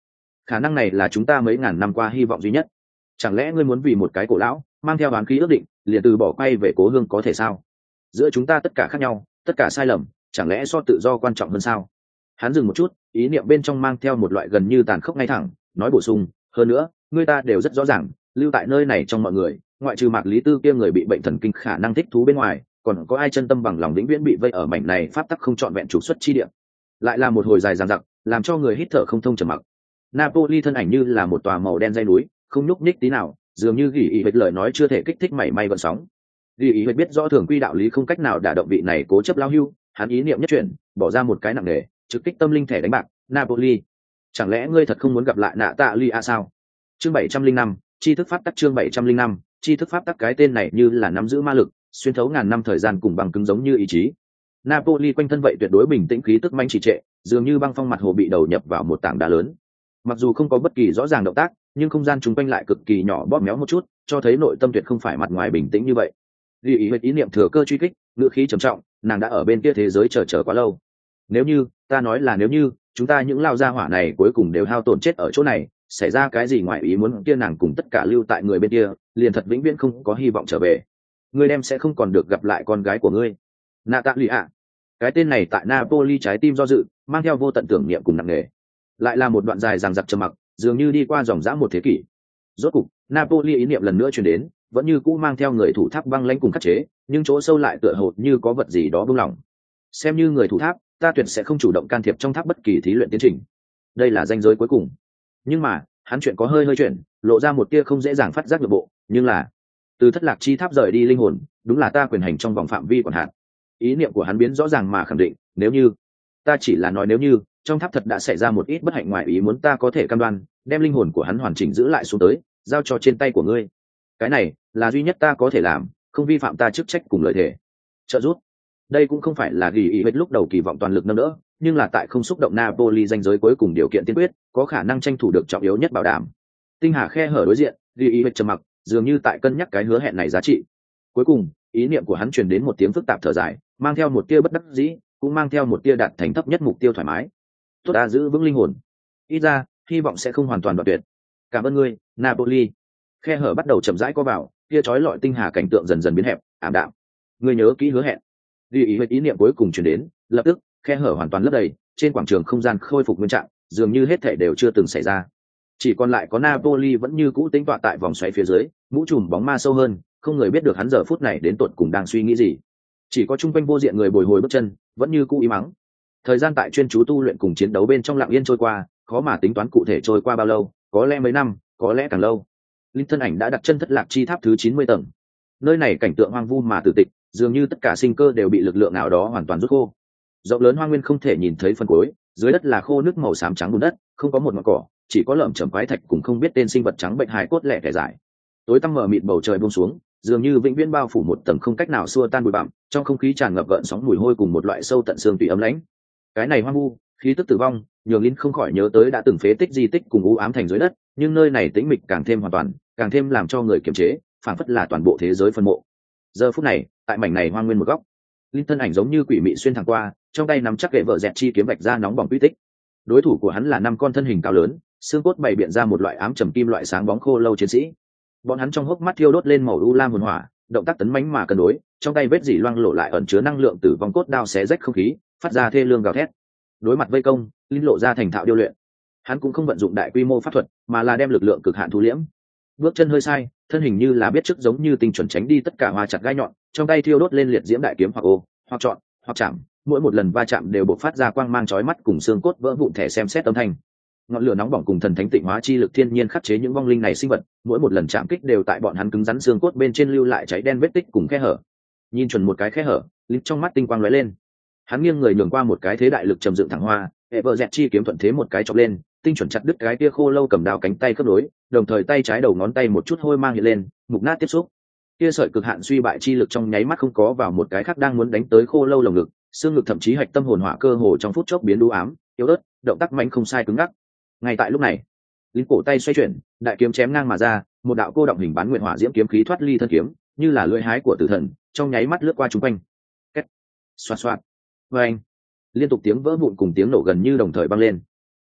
khả năng này là chúng ta mấy ngàn năm qua hy vọng duy nhất. Chẳng lẽ ngươi muốn vì một cái cổ lão mang theo oán khí ước định liền từ bỏ quay về cố hương có thể sao? Giữa chúng ta tất cả khác nhau, tất cả sai lầm, chẳng lẽ so tự do quan trọng hơn sao? Hắn dừng một chút, ý niệm bên trong mang theo một loại gần như tàn khốc ngay thẳng, nói bổ sung, hơn nữa người ta đều rất rõ ràng, lưu tại nơi này trong mọi người, ngoại trừ Mạc Lý Tư kia người bị bệnh thần kinh khả năng thích thú bên ngoài, còn có ai chân tâm bằng lòng vĩnh viễn bị vây ở mảnh này pháp tắc không trọn vẹn trục xuất chi địa. Lại là một hồi dài dằng dặc, làm cho người hít thở không thông trầm mặc. Napoli thân ảnh như là một tòa màu đen dây núi, không nhúc nhích tí nào, dường như gỉ ý hết lời nói chưa thể kích thích mảy may gợn sóng. Gỉ ý hết biết rõ thường quy đạo lý không cách nào đả động vị này cố chấp lao hưu, hắn ý niệm nhất chuyển, bỏ ra một cái nặng nề, trực kích tâm linh thẻ đánh bạc. Napoli, chẳng lẽ ngươi thật không muốn gặp lại nạ tạ lia sao? Chương 705, tri thức pháp tắc. Chương 705, tri thức pháp tắc. Cái tên này như là nắm giữ ma lực, xuyên thấu ngàn năm thời gian cùng bằng cứng giống như ý chí. Napoli quanh thân vậy tuyệt đối bình tĩnh, khí tức manh trì trệ, dường như băng phong mặt hồ bị đầu nhập vào một tảng đá lớn. Mặc dù không có bất kỳ rõ ràng động tác, nhưng không gian chung quanh lại cực kỳ nhỏ bóp méo một chút, cho thấy nội tâm tuyệt không phải mặt ngoài bình tĩnh như vậy. Ghi ý ý niệm thừa cơ truy kích, ngữ khí trầm trọng, nàng đã ở bên kia thế giới chờ quá lâu. Nếu như, ta nói là nếu như, chúng ta những lao gia hỏa này cuối cùng đều hao tổn chết ở chỗ này, xảy ra cái gì ngoài ý muốn kia nàng cùng tất cả lưu tại người bên kia, liền thật vĩnh viễn không có hy vọng trở về. Ngươi đem sẽ không còn được gặp lại con gái của ngươi. Natalia. Cái tên này tại Napoli trái tim do dự, mang theo vô tận tưởng niệm cùng nặng nề. Lại là một đoạn dài dằng dặc trầm mặc, dường như đi qua dòng dã một thế kỷ. Rốt cục, Napoli ý niệm lần nữa truyền đến, vẫn như cũ mang theo người thủ tháp băng lãnh cùng khắc chế, nhưng chỗ sâu lại tựa hồ như có vật gì đó buông lỏng. Xem như người thủ tháp, ta tuyệt sẽ không chủ động can thiệp trong tháp bất kỳ thí luyện tiến trình. Đây là ranh giới cuối cùng. Nhưng mà, hắn chuyện có hơi chuyển, lộ ra một tia không dễ dàng phát giác được bộ, nhưng là từ thất lạc chi tháp rời đi linh hồn, đúng là ta quyền hành trong vòng phạm vi quản hạt. Ý niệm của hắn biến rõ ràng mà khẳng định, nếu như, ta chỉ là nói nếu như, trong tháp thật đã xảy ra một ít bất hạnh ngoài ý muốn, ta có thể cam đoan đem linh hồn của hắn hoàn chỉnh giữ lại xuống tới, giao cho trên tay của ngươi. Cái này là duy nhất ta có thể làm, không vi phạm ta chức trách cùng lợi thể. Trợ giúp. Đây cũng không phải là ghi ý hết lúc đầu kỳ vọng toàn lực nâng đỡ, nhưng là tại không xúc động Napoli danh giới cuối cùng điều kiện tiên quyết, có khả năng tranh thủ được trọng yếu nhất bảo đảm. Tinh hà khe hở đối diện, ghi ý hết trầm mặc, dường như tại cân nhắc cái hứa hẹn này giá trị. Cuối cùng, ý niệm của hắn truyền đến một tiếng phức tạp thở dài, mang theo một tia bất đắc dĩ, cũng mang theo một tia đạt thành thấp nhất mục tiêu thoải mái. Tốt, ta giữ vững linh hồn, ít ra hy vọng sẽ không hoàn toàn đoạn tuyệt. Cảm ơn ngươi, Napoli. Khe hở bắt đầu chậm rãi co vào, kia chói lọi tinh hà cảnh tượng dần dần biến hẹp, ảm đạm. Ngươi nhớ kỹ hứa hẹn. Ghi ý với ý niệm cuối cùng truyền đến, lập tức khe hở hoàn toàn lấp đầy, trên quảng trường không gian khôi phục nguyên trạng, dường như hết thảy đều chưa từng xảy ra. Chỉ còn lại có Napoli vẫn như cũ tĩnh tọa tại vòng xoáy phía dưới, mũ trùm bóng ma sâu hơn, không người biết được hắn giờ phút này đến tột cùng đang suy nghĩ gì. Chỉ có chung quanh vô diện người bồi hồi bước chân, vẫn như cũ im mắng. Thời gian tại chuyên chú tu luyện cùng chiến đấu bên trong lặng yên trôi qua, khó mà tính toán cụ thể trôi qua bao lâu, có lẽ mấy năm, có lẽ càng lâu. Linh thân ảnh đã đặt chân thất lạc chi tháp thứ 90 tầng. Nơi này cảnh tượng hoang vu mà tử tịch, dường như tất cả sinh cơ đều bị lực lượng nào đó hoàn toàn rút khô. Rộng lớn hoang nguyên không thể nhìn thấy phần cuối, dưới đất là khô nước màu xám trắng bùn đất, không có một ngọn cỏ, chỉ có lởm chởm quái thạch cùng không biết tên sinh vật trắng bệnh hài cốt lẻ tẻ dài. Tối tăm mờ mịt bầu trời buông xuống, dường như vĩnh viễn bao phủ một tầng không cách nào xua tan bụi bặm, trong không khí tràn ngập gợn sóng mùi hôi cùng một loại sâu tận xương tủy ấm lãnh. Cái này hoang vu, khí tức tử vong, nhường Linh không khỏi nhớ tới đã từng phế tích di tích cùng u ám thành dưới đất, nhưng nơi này tĩnh mịch càng thêm hoàn toàn, càng thêm làm cho người kiềm chế, phảng phất là toàn bộ thế giới phân mộ. Giờ phút này, tại mảnh này hoang nguyên một góc, Linh thân ảnh giống như quỷ mị xuyên thẳng qua, trong tay nắm chắc gậy vợ dẹt chi kiếm vạch ra nóng bỏng quy tích. Đối thủ của hắn là 5 con thân hình cao lớn, xương cốt bày biện ra một loại ám trầm kim loại sáng bóng khô lâu chiến sĩ. Bọn hắn trong hốc mắt thiêu đốt lên màu u lam hồn hỏa, động tác tấn mãnh mà cân đối, trong tay vết dỉ loang lổ lại ẩn chứa năng lượng tử vong, cốt đao xé rách không khí, phát ra thê lương gào thét. Đối mặt vây công, Linh lộ ra thành thạo điêu luyện. Hắn cũng không vận dụng đại quy mô pháp thuật, mà là đem lực lượng cực hạn thu liễm. Bước chân hơi sai, thân hình như là biết trước giống như tinh chuẩn tránh đi tất cả hoa chặt gai nhọn, trong tay thiêu đốt lên liệt diễm đại kiếm hoặc ô, hoặc chọn, hoặc chạm, mỗi một lần va chạm đều bộc phát ra quang mang chói mắt cùng xương cốt vỡ vụn thẻ xem xét âm thanh. Ngọn lửa nóng bỏng cùng thần thánh tịnh hóa chi lực thiên nhiên khắc chế những vong linh này sinh vật, mỗi một lần chạm kích đều tại bọn hắn cứng rắn xương cốt bên trên lưu lại cháy đen vết tích cùng khe hở. Nhìn chuẩn một cái khe hở, Linh trong mắt tinh quang lóe lên. Hắn nghiêng người nhường qua một cái thế đại lực trầm dựng thẳng hoa, hệ vợ dẹt chi kiếm thuận thế một cái chọc lên, tinh chuẩn chặt đứt cái tia khô lâu cầm đao cánh tay khớp nối, đồng thời tay trái đầu ngón tay một chút hôi mang hiện lên, mục nát tiếp xúc. Tia sợi cực hạn suy bại chi lực trong nháy mắt không có vào một cái khác đang muốn đánh tới khô lâu lồng ngực, xương ngực thậm chí hạch tâm hồn hỏa cơ hồ trong phút chốc biến đu ám, yếu ớt, động tác mạnh không sai cứng ngắc. Ngay tại lúc này, Linh cổ tay xoay chuyển, đại kiếm chém ngang mà ra, một đạo cô động hình bán nguyện hỏa diễm kiếm khí thoát ly thân kiếm, như là lưỡi hái của tử thần, trong nháy mắt lướt qua chúng quanh. Két, xoạt xoạt, vang, liên tục tiếng vỡ vụn cùng tiếng nổ gần như đồng thời vang lên.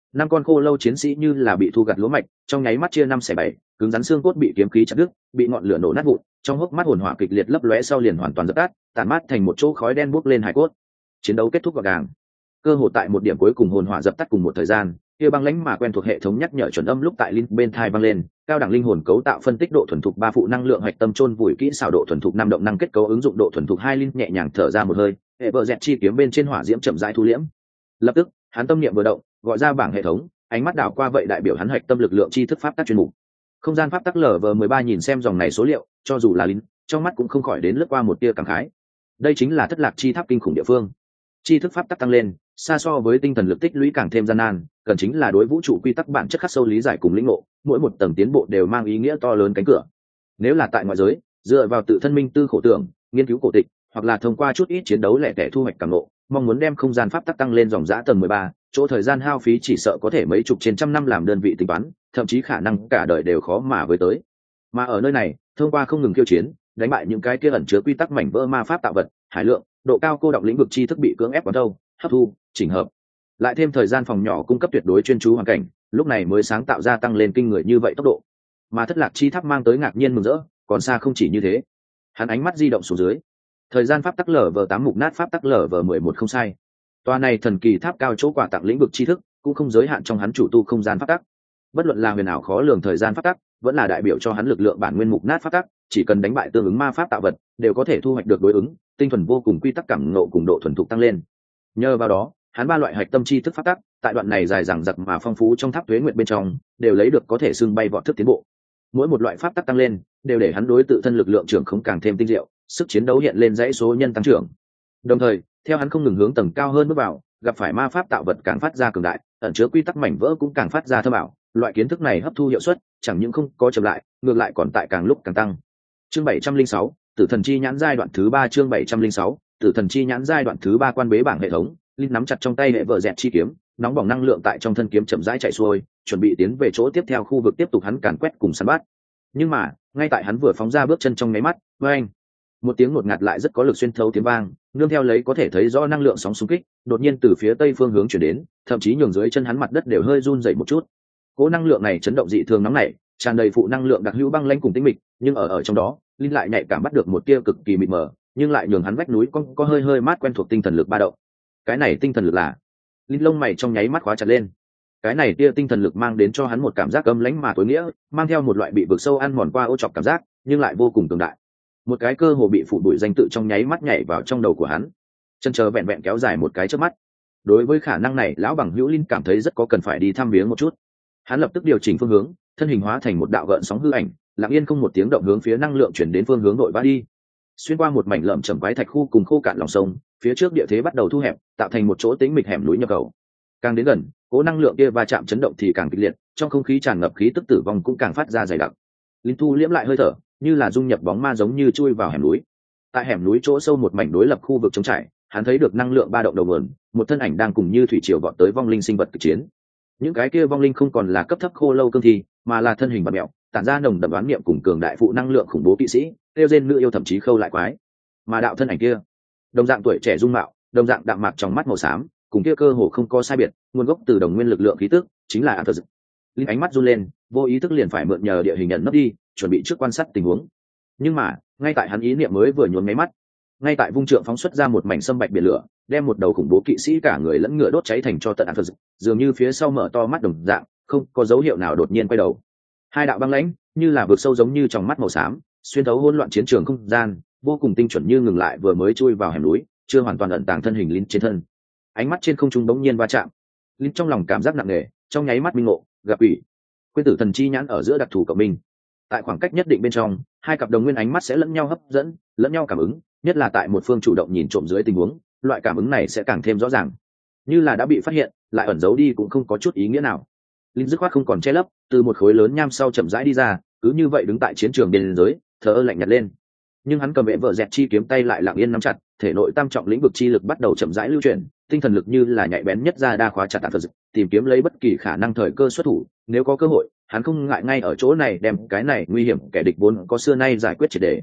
Năm con khô lâu chiến sĩ như là bị thu gặt lúa mạch, trong nháy mắt chia năm xẻ bảy, cứng rắn xương cốt bị kiếm khí chặt đứt, bị ngọn lửa nổ nát vụn, trong hốc mắt hồn hỏa kịch liệt lấp lóe sau liền hoàn toàn dập tắt, tản mát thành một chỗ khói đen bốc lên hải cốt. Chiến đấu kết thúc gọn gàng. Cơ hội tại một điểm cuối cùng hồn hỏa dập tắt cùng một thời gian, kia băng lãnh mà quen thuộc hệ thống nhắc nhở chuẩn âm lúc tại linh bên thai vang lên, cao đẳng linh hồn cấu tạo phân tích độ thuần thục 3 phụ năng lượng hạch tâm chôn vùi kỹ xảo độ thuần thục 5 động năng kết cấu ứng dụng độ thuần thục 2 linh nhẹ nhàng thở ra một hơi, hệ vợ dẹt chi kiếm bên trên hỏa diễm chậm rãi thu liễm. Lập tức, hắn tâm niệm vừa động, gọi ra bảng hệ thống, ánh mắt đảo qua vậy đại biểu hắn hạch tâm lực lượng chi thức pháp tắc chuyên mục. Không gian pháp tắc LV13 nhìn xem dòng này số liệu, cho dù là linh, trong mắt cũng không khỏi đến lướt qua một tia cảm khái. Đây chính là thất lạc chi tháp kinh khủng địa phương. Chi thức pháp tắc tăng lên, xa so với tinh thần lực tích lũy càng thêm gian nan, cần chính là đối vũ trụ quy tắc bản chất khắc sâu lý giải cùng lĩnh ngộ, mỗi một tầng tiến bộ đều mang ý nghĩa to lớn cánh cửa. Nếu là tại ngoại giới, dựa vào tự thân minh tư khổ tưởng, nghiên cứu cổ tịch, hoặc là thông qua chút ít chiến đấu lẻ tẻ thu hoạch cảm ngộ, mong muốn đem không gian pháp tắc tăng lên dòng dã tầng 13, chỗ thời gian hao phí chỉ sợ có thể mấy chục trên trăm năm làm đơn vị tính toán, thậm chí khả năng cả đời đều khó mà với tới. Mà ở nơi này, thông qua không ngừng khiêu chiến, đánh bại những cái kia ẩn chứa quy tắc mảnh vỡ ma pháp tạo vật, hải lượng, độ cao cô đọng lĩnh vực tri thức bị cưỡng ép quán thâu, hấp thu, chỉnh hợp, lại thêm thời gian phòng nhỏ cung cấp tuyệt đối chuyên chú hoàn cảnh, lúc này mới sáng tạo ra tăng lên kinh người như vậy tốc độ. Mà thất lạc chi tháp mang tới ngạc nhiên mừng rỡ, còn xa không chỉ như thế. Hắn ánh mắt di động xuống dưới, thời gian pháp tắc LV8 mục nát pháp tắc LV11 không sai. Tòa này thần kỳ tháp cao chỗ quà tặng lĩnh vực tri thức cũng không giới hạn trong hắn chủ tu không gian pháp tắc. Bất luận là huyền ảo khó lường thời gian pháp tắc, vẫn là đại biểu cho hắn lực lượng bản nguyên mục nát pháp tắc, chỉ cần đánh bại tương ứng ma pháp tạo vật, đều có thể thu hoạch được đối ứng, tinh thuần vô cùng quy tắc cảm ngộ cùng độ thuần thục tăng lên. Nhờ vào đó, hắn ba loại hạch tâm tri thức pháp tắc, tại đoạn này dài dằng dặc mà phong phú trong tháp tuế nguyện bên trong, đều lấy được có thể xưng bay vọt thức tiến bộ. Mỗi một loại pháp tắc tăng lên, đều để hắn đối tự thân lực lượng trưởng không càng thêm tinh diệu, sức chiến đấu hiện lên dãy số nhân tăng trưởng. Đồng thời, theo hắn không ngừng hướng tầng cao hơn bước vào, gặp phải ma pháp tạo vật càng phát ra cường đại, ẩn chứa quy tắc mảnh vỡ cũng càng phát ra thâm ảo, loại kiến thức này hấp thu hiệu suất chẳng những không có chậm lại, ngược lại còn tại càng lúc càng tăng. Chương 706, Tử thần chi nhãn giai đoạn thứ 3. Chương 706, Tử thần chi nhãn giai đoạn thứ 3 quan bế bảng hệ thống. Linh nắm chặt trong tay hệ vợ dẹt chi kiếm, nóng bỏng năng lượng tại trong thân kiếm chậm rãi chạy xuôi, chuẩn bị tiến về chỗ tiếp theo khu vực tiếp tục hắn càn quét cùng săn bắt. Nhưng mà, ngay tại hắn vừa phóng ra bước chân trong nháy mắt, oeng, một tiếng ngột ngạt lại rất có lực xuyên thấu tiếng vang, nương theo lấy có thể thấy rõ năng lượng sóng xung kích, đột nhiên từ phía tây phương hướng chuyển đến, thậm chí nhường dưới chân hắn mặt đất đều hơi run rẩy một chút. Cỗ năng lượng này chấn động dị thường nóng nảy, tràn đầy phụ năng lượng đặc hữu băng lãnh cùng tĩnh mịch, nhưng ở trong đó, Linh lại nhạy cảm bắt được một tia cực kỳ mịt mờ, nhưng lại nhường hắn vách núi có hơi hơi mát quen thuộc tinh thần lực ba động. Cái này tinh thần lực là? Linh lông mày trong nháy mắt khóa chặt lên. Cái này tia tinh thần lực mang đến cho hắn một cảm giác cấm lãnh mà tối nghĩa, mang theo một loại bị vực sâu ăn mòn qua ô chọc cảm giác, nhưng lại vô cùng cường đại. Một cái cơ hồ bị phủ bụi danh tự trong nháy mắt nhảy vào trong đầu của hắn. Chân chờ vẹn vẹn kéo dài một cái trước mắt. Đối với khả năng này, lão bằng hữu Linh cảm thấy rất có cần phải đi thăm viếng một chút. Hắn lập tức điều chỉnh phương hướng, thân hình hóa thành một đạo gợn sóng hư ảnh, lặng yên không một tiếng động hướng phía năng lượng chuyển đến phương hướng nội vã đi. Xuyên qua một mảnh lởm chởm quái thạch khu cùng khô cạn lòng sông, phía trước địa thế bắt đầu thu hẹp, tạo thành một chỗ tĩnh mịch hẻm núi nhập khẩu. Càng đến gần, cỗ năng lượng kia va chạm chấn động thì càng kịch liệt, trong không khí tràn ngập khí tức tử vong cũng càng phát ra dày đặc. Linh thu liễm lại hơi thở, như là dung nhập bóng ma giống như chui vào hẻm núi. Tại hẻm núi chỗ sâu một mảnh đối lập khu vực trống trải, hắn thấy được năng lượng ba động đầu nguồn, một thân ảnh đang cùng như thủy triều vọt tới vong linh sinh vật cực chiến. Những cái kia vong linh không còn là cấp thấp khô lâu cương thi, mà là thân hình bạt mẹo, tản ra nồng đậm đoán niệm cùng cường đại phụ năng lượng khủng bố kỵ sĩ, tiêu diên nữ yêu thậm chí khâu lại quái. Mà đạo thân ảnh kia, đồng dạng tuổi trẻ dung mạo, đồng dạng đạm mạc trong mắt màu xám, cùng kia cơ hồ không có sai biệt, nguồn gốc từ đồng nguyên lực lượng khí tức, chính là Arthur. Linh ánh mắt run lên, vô ý thức liền phải mượn nhờ địa hình nhận nấp đi, chuẩn bị trước quan sát tình huống. Nhưng mà, ngay tại hắn ý niệm mới vừa nhuốm mấy mắt, ngay tại vung trượng phóng xuất ra một mảnh sâm bạch biển lửa, đem một đầu khủng bố kỵ sĩ cả người lẫn ngựa đốt cháy thành cho tận Arthur, dường như phía sau mở to mắt đồng dạng, không có dấu hiệu nào đột nhiên quay đầu. Hai đạo băng lãnh, như là vực sâu giống như trong mắt màu xám, xuyên thấu hỗn loạn chiến trường không gian, vô cùng tinh chuẩn như ngừng lại vừa mới chui vào hẻm núi, chưa hoàn toàn ẩn tàng thân hình Linh trên thân. Ánh mắt trên không trung bỗng nhiên va chạm, Linh trong lòng cảm giác nặng nề, trong nháy mắt minh ngộ, gặp ủy, quên tử thần chi nhãn ở giữa đặc thù cộng minh. Tại khoảng cách nhất định bên trong, hai cặp đồng nguyên ánh mắt sẽ lẫn nhau hấp dẫn, lẫn nhau cảm ứng, nhất là tại một phương chủ động nhìn trộm dưới tình huống, loại cảm ứng này sẽ càng thêm rõ ràng. Như là đã bị phát hiện, lại ẩn giấu đi cũng không có chút ý nghĩa nào. Linh dứt khoát không còn che lấp, từ một khối lớn nham sau chậm rãi đi ra, cứ như vậy đứng tại chiến trường biên giới, thở ơ lạnh nhạt lên. Nhưng hắn cầm vệ vợ dẹt chi kiếm tay lại lặng yên nắm chặt, thể nội tam trọng lĩnh vực chi lực bắt đầu chậm rãi lưu chuyển, tinh thần lực như là nhạy bén nhất ra đa khóa chặt tạm vật, tìm kiếm lấy bất kỳ khả năng thời cơ xuất thủ, nếu có cơ hội, hắn không ngại ngay ở chỗ này đem cái này nguy hiểm kẻ địch vốn có xưa nay giải quyết triệt để.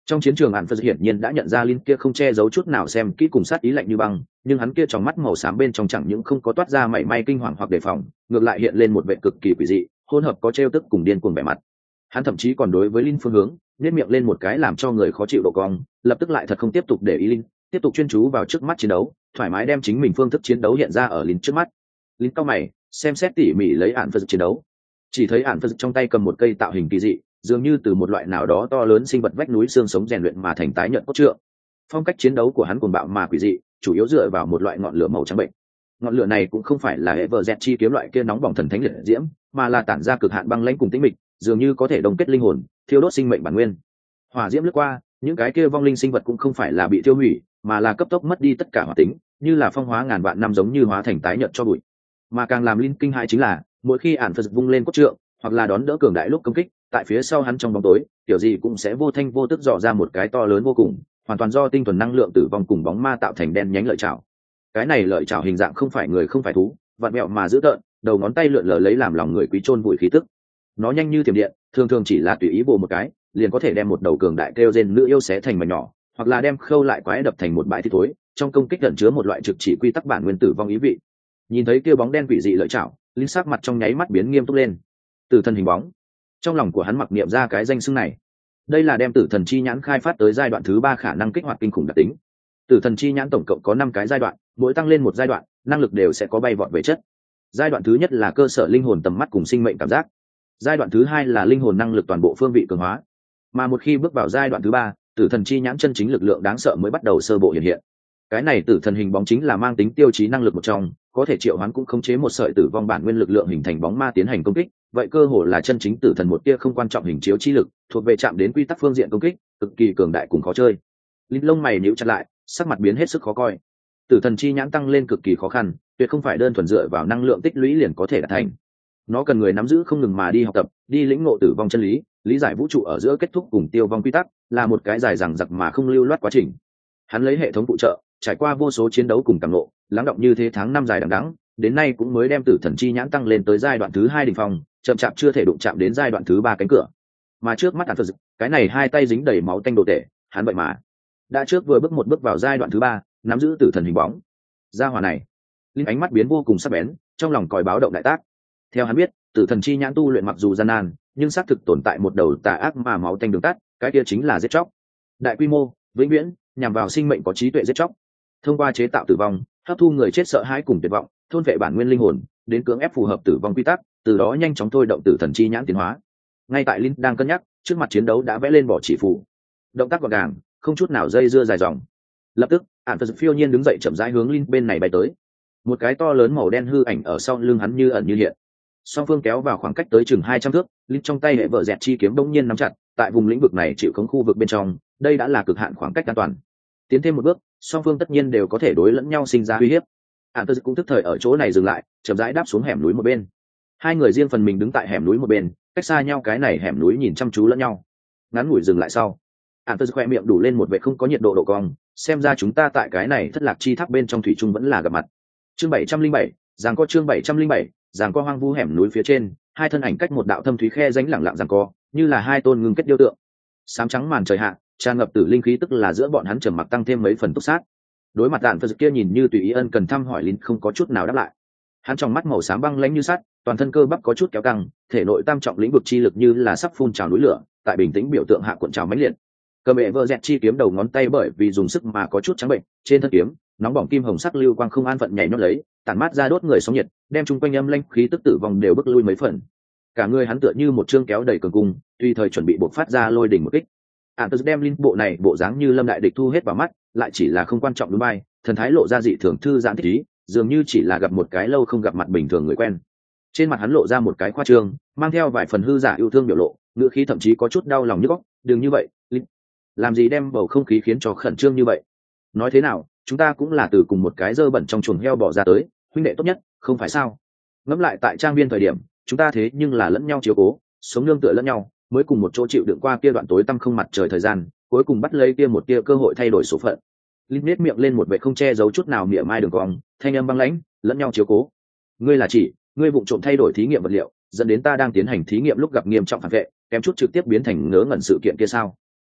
Trong chiến trường Ản Phật hiển nhiên đã nhận ra Linh kia không che giấu chút nào xem kỹ cùng sát ý lạnh như băng, nhưng hắn kia trong mắt màu xám bên trong chẳng những không có toát ra mảy may kinh hoàng hoặc đề phòng, ngược lại hiện lên một vẻ cực kỳ quỷ dị, hỗn hợp có trêu tức cùng điên cuồng vẻ mặt. Hắn thậm chí còn đối với Linh phương hướng, nhếch miệng lên một cái làm cho người khó chịu độ cong, lập tức lại thật không tiếp tục để ý Linh, tiếp tục chuyên chú vào trước mắt chiến đấu, thoải mái đem chính mình phương thức chiến đấu hiện ra ở Linh trước mắt. Linh cau mày, xem xét tỉ mỉ lấy Ản Phật chiến đấu. Chỉ thấy Ản Phật trong tay cầm một cây tạo hình kỳ dị, dường như từ một loại nào đó to lớn sinh vật vách núi xương sống rèn luyện mà thành tái nhợt cốt trượng. Phong cách chiến đấu của hắn cuồng bạo mà quỷ dị, chủ yếu dựa vào một loại ngọn lửa màu trắng bệnh. Ngọn lửa này cũng không phải là Everjet chi kiếm loại kia nóng bỏng thần thánh liệt diễm, mà là tản ra cực hạn băng lãnh cùng tĩnh mịch, dường như có thể đồng kết linh hồn, thiêu đốt sinh mệnh bản nguyên. Hỏa diễm lướt qua, những cái kia vong linh sinh vật cũng không phải là bị tiêu hủy, mà là cấp tốc mất đi tất cả hoạt tính, như là phong hóa ngàn vạn năm giống như hóa thành tái nhợt cho bụi. Mà càng làm linh kinh hãi chính là, mỗi khi Ản Phật vung lên cốt trượng, hoặc là đón đỡ cường đại lúc công kích, tại phía sau hắn trong bóng tối, kiểu gì cũng sẽ vô thanh vô tức dò ra một cái to lớn vô cùng, hoàn toàn do tinh thuần năng lượng tử vong cùng bóng ma tạo thành đen nhánh lợi chảo. Cái này lợi chảo hình dạng không phải người không phải thú, vặn mẹo mà dữ tợn, đầu ngón tay lượn lờ lấy làm lòng người quý chôn vùi khí tức. Nó nhanh như thiểm điện, thường thường chỉ là tùy ý bổ một cái, liền có thể đem một đầu cường đại kêu rên nữ yêu xé thành mảnh nhỏ, hoặc là đem khâu lại quái đập thành một bãi thịt thối, trong công kích ẩn chứa một loại trực chỉ quy tắc bản nguyên tử vong ý vị. Nhìn thấy kia bóng đen quỷ dị lợi chảo, linh sắc mặt trong nháy mắt biến nghiêm túc lên. Tử thần hình bóng. Trong lòng của hắn mặc niệm ra cái danh xưng này. Đây là đem tử thần chi nhãn khai phát tới giai đoạn thứ 3 khả năng kích hoạt kinh khủng đặc tính. Tử thần chi nhãn tổng cộng có 5 cái giai đoạn, mỗi tăng lên một giai đoạn, năng lực đều sẽ có bay vọt về chất. Giai đoạn thứ nhất là cơ sở linh hồn tầm mắt cùng sinh mệnh cảm giác. Giai đoạn thứ 2 là linh hồn năng lực toàn bộ phương vị cường hóa. Mà một khi bước vào giai đoạn thứ 3, tử thần chi nhãn chân chính lực lượng đáng sợ mới bắt đầu sơ bộ hiện hiện. Cái này tử thần hình bóng chính là mang tính tiêu chí năng lực một trong, có thể triệu hoán cũng khống chế một sợi tử vong bản nguyên lực lượng hình thành bóng ma tiến hành công kích, vậy cơ hồ là chân chính tử thần một tia không quan trọng hình chiếu chi lực, thuộc về chạm đến quy tắc phương diện công kích, cực kỳ cường đại cùng khó chơi. Linh lông mày nhíu chặt lại, sắc mặt biến hết sức khó coi. Tử thần chi nhãn tăng lên cực kỳ khó khăn, tuyệt không phải đơn thuần dựa vào năng lượng tích lũy liền có thể đạt thành. Nó cần người nắm giữ không ngừng mà đi học tập, đi lĩnh ngộ tử vong chân lý, lý giải vũ trụ ở giữa kết thúc cùng tiêu vong quy tắc, là một cái dài dằng dặc mà không lưu loát quá trình. Hắn lấy hệ thống phụ trợ, trải qua vô số chiến đấu cùng cảm ngộ, lắng động như thế tháng năm dài đằng đẵng, đến nay cũng mới đem tử thần chi nhãn tăng lên tới giai đoạn thứ 2 đỉnh phong, chậm chạp chưa thể đụng chạm đến giai đoạn thứ 3 cánh cửa. Mà trước mắt Ản Phật, cái này hai tay dính đầy máu tanh đồ tể, hắn vậy mà đã trước vừa bước một bước vào giai đoạn thứ 3, nắm giữ tử thần hình bóng. Gia hỏa này, linh ánh mắt biến vô cùng sắc bén, trong lòng còi báo động đại tác. Theo hắn biết, tử thần chi nhãn tu luyện mặc dù gian nan, nhưng xác thực tồn tại một đầu tà ác mà máu tanh đường tắt, cái kia chính là giết chóc. Đại quy mô, vĩnh viễn, nhằm vào sinh mệnh có trí tuệ giết chóc. Thông qua chế tạo tử vong, hấp thu người chết sợ hãi cùng tuyệt vọng, thôn vệ bản nguyên linh hồn, đến cưỡng ép phù hợp tử vong quy tắc, từ đó nhanh chóng thôi động tử thần chi nhãn tiến hóa. Ngay tại Linh đang cân nhắc, trước mặt chiến đấu đã vẽ lên bỏ chỉ phù. Động tác gọn gàng, không chút nào dây dưa dài dòng. Lập tức, Ản Phật phiêu nhiên đứng dậy chậm rãi hướng Linh bên này bay tới. Một cái to lớn màu đen hư ảnh ở sau lưng hắn như ẩn như hiện. Song phương kéo vào khoảng cách tới chừng 200 thước, Linh trong tay hệ vợ dẹt chi kiếm bỗng nhiên nắm chặt, tại vùng lĩnh vực này chịu khống khu vực bên trong, đây đã là cực hạn khoảng cách an toàn. Tiến thêm một bước, song phương tất nhiên đều có thể đối lẫn nhau sinh ra uy hiếp. Ản Phật cũng tức thời ở chỗ này dừng lại, chậm rãi đáp xuống hẻm núi một bên. Hai người riêng phần mình đứng tại hẻm núi một bên, cách xa nhau cái này hẻm núi nhìn chăm chú lẫn nhau. Ngắn ngủi dừng lại sau, Ản Phật khoe miệng đủ lên một vẻ không có nhiệt độ độ cong, xem ra chúng ta tại cái này thất lạc chi tháp bên trong thủy chung vẫn là gặp mặt. Chương 707, giằng co chương 707, giằng co hoang vu hẻm núi phía trên, hai thân ảnh cách một đạo thâm thúy khe rãnh lặng lặng giằng co, như là hai tôn ngưng kết điêu tượng. Sám trắng màn trời hạ, tràn ngập tử linh khí tức là giữa bọn hắn trầm mặc tăng thêm mấy phần túc sát. Đối mặt Ản Phật kia nhìn như tùy ý ân cần thăm hỏi Linh không có chút nào đáp lại. Hắn trong mắt màu xám băng lãnh như sắt, toàn thân cơ bắp có chút kéo căng, thể nội tam trọng lĩnh vực chi lực như là sắp phun trào núi lửa, tại bình tĩnh biểu tượng hạ cuộn trào mãnh liệt. Cầm bệ vợ dẹt chi kiếm đầu ngón tay bởi vì dùng sức mà có chút trắng bệnh, trên thân kiếm nóng bỏng kim hồng sắc lưu quang không an phận nhảy nhót lấy, tản mát ra đốt người sóng nhiệt, đem chung quanh âm lãnh khí tức tử vong đều bức lui mấy phần. Cả người hắn tựa như một chương kéo đầy cường cung, tùy thời chuẩn bị bộc phát ra lôi đỉnh một kích. Ản Phật đem Linh bộ này bộ dáng như lâm đại địch thu hết vào mắt, lại chỉ là không quan trọng đúng bay, thần thái lộ ra dị thường thư giãn thích ý, dường như chỉ là gặp một cái lâu không gặp mặt bình thường người quen. Trên mặt hắn lộ ra một cái khoa trương, mang theo vài phần hư giả yêu thương biểu lộ, ngữ khí thậm chí có chút đau lòng nhức óc. Đừng như vậy, Linh, làm gì đem bầu không khí khiến cho khẩn trương như vậy? Nói thế nào, chúng ta cũng là từ cùng một cái dơ bẩn trong chuồng heo bỏ ra tới, huynh đệ tốt nhất, không phải sao? Ngẫm lại tại trang viên thời điểm, chúng ta thế nhưng là lẫn nhau chiếu cố, sống nương tựa lẫn nhau, mới cùng một chỗ chịu đựng qua kia đoạn tối tăm không mặt trời thời gian, cuối cùng bắt lấy kia một tia cơ hội thay đổi số phận. Linh nét miệng lên một vẻ không che giấu chút nào mỉa mai đường cong, thanh âm băng lãnh, lẫn nhau chiếu cố. Ngươi là chỉ, ngươi vụng trộm thay đổi thí nghiệm vật liệu, dẫn đến ta đang tiến hành thí nghiệm lúc gặp nghiêm trọng phản vệ, kém chút trực tiếp biến thành ngớ ngẩn sự kiện kia sao?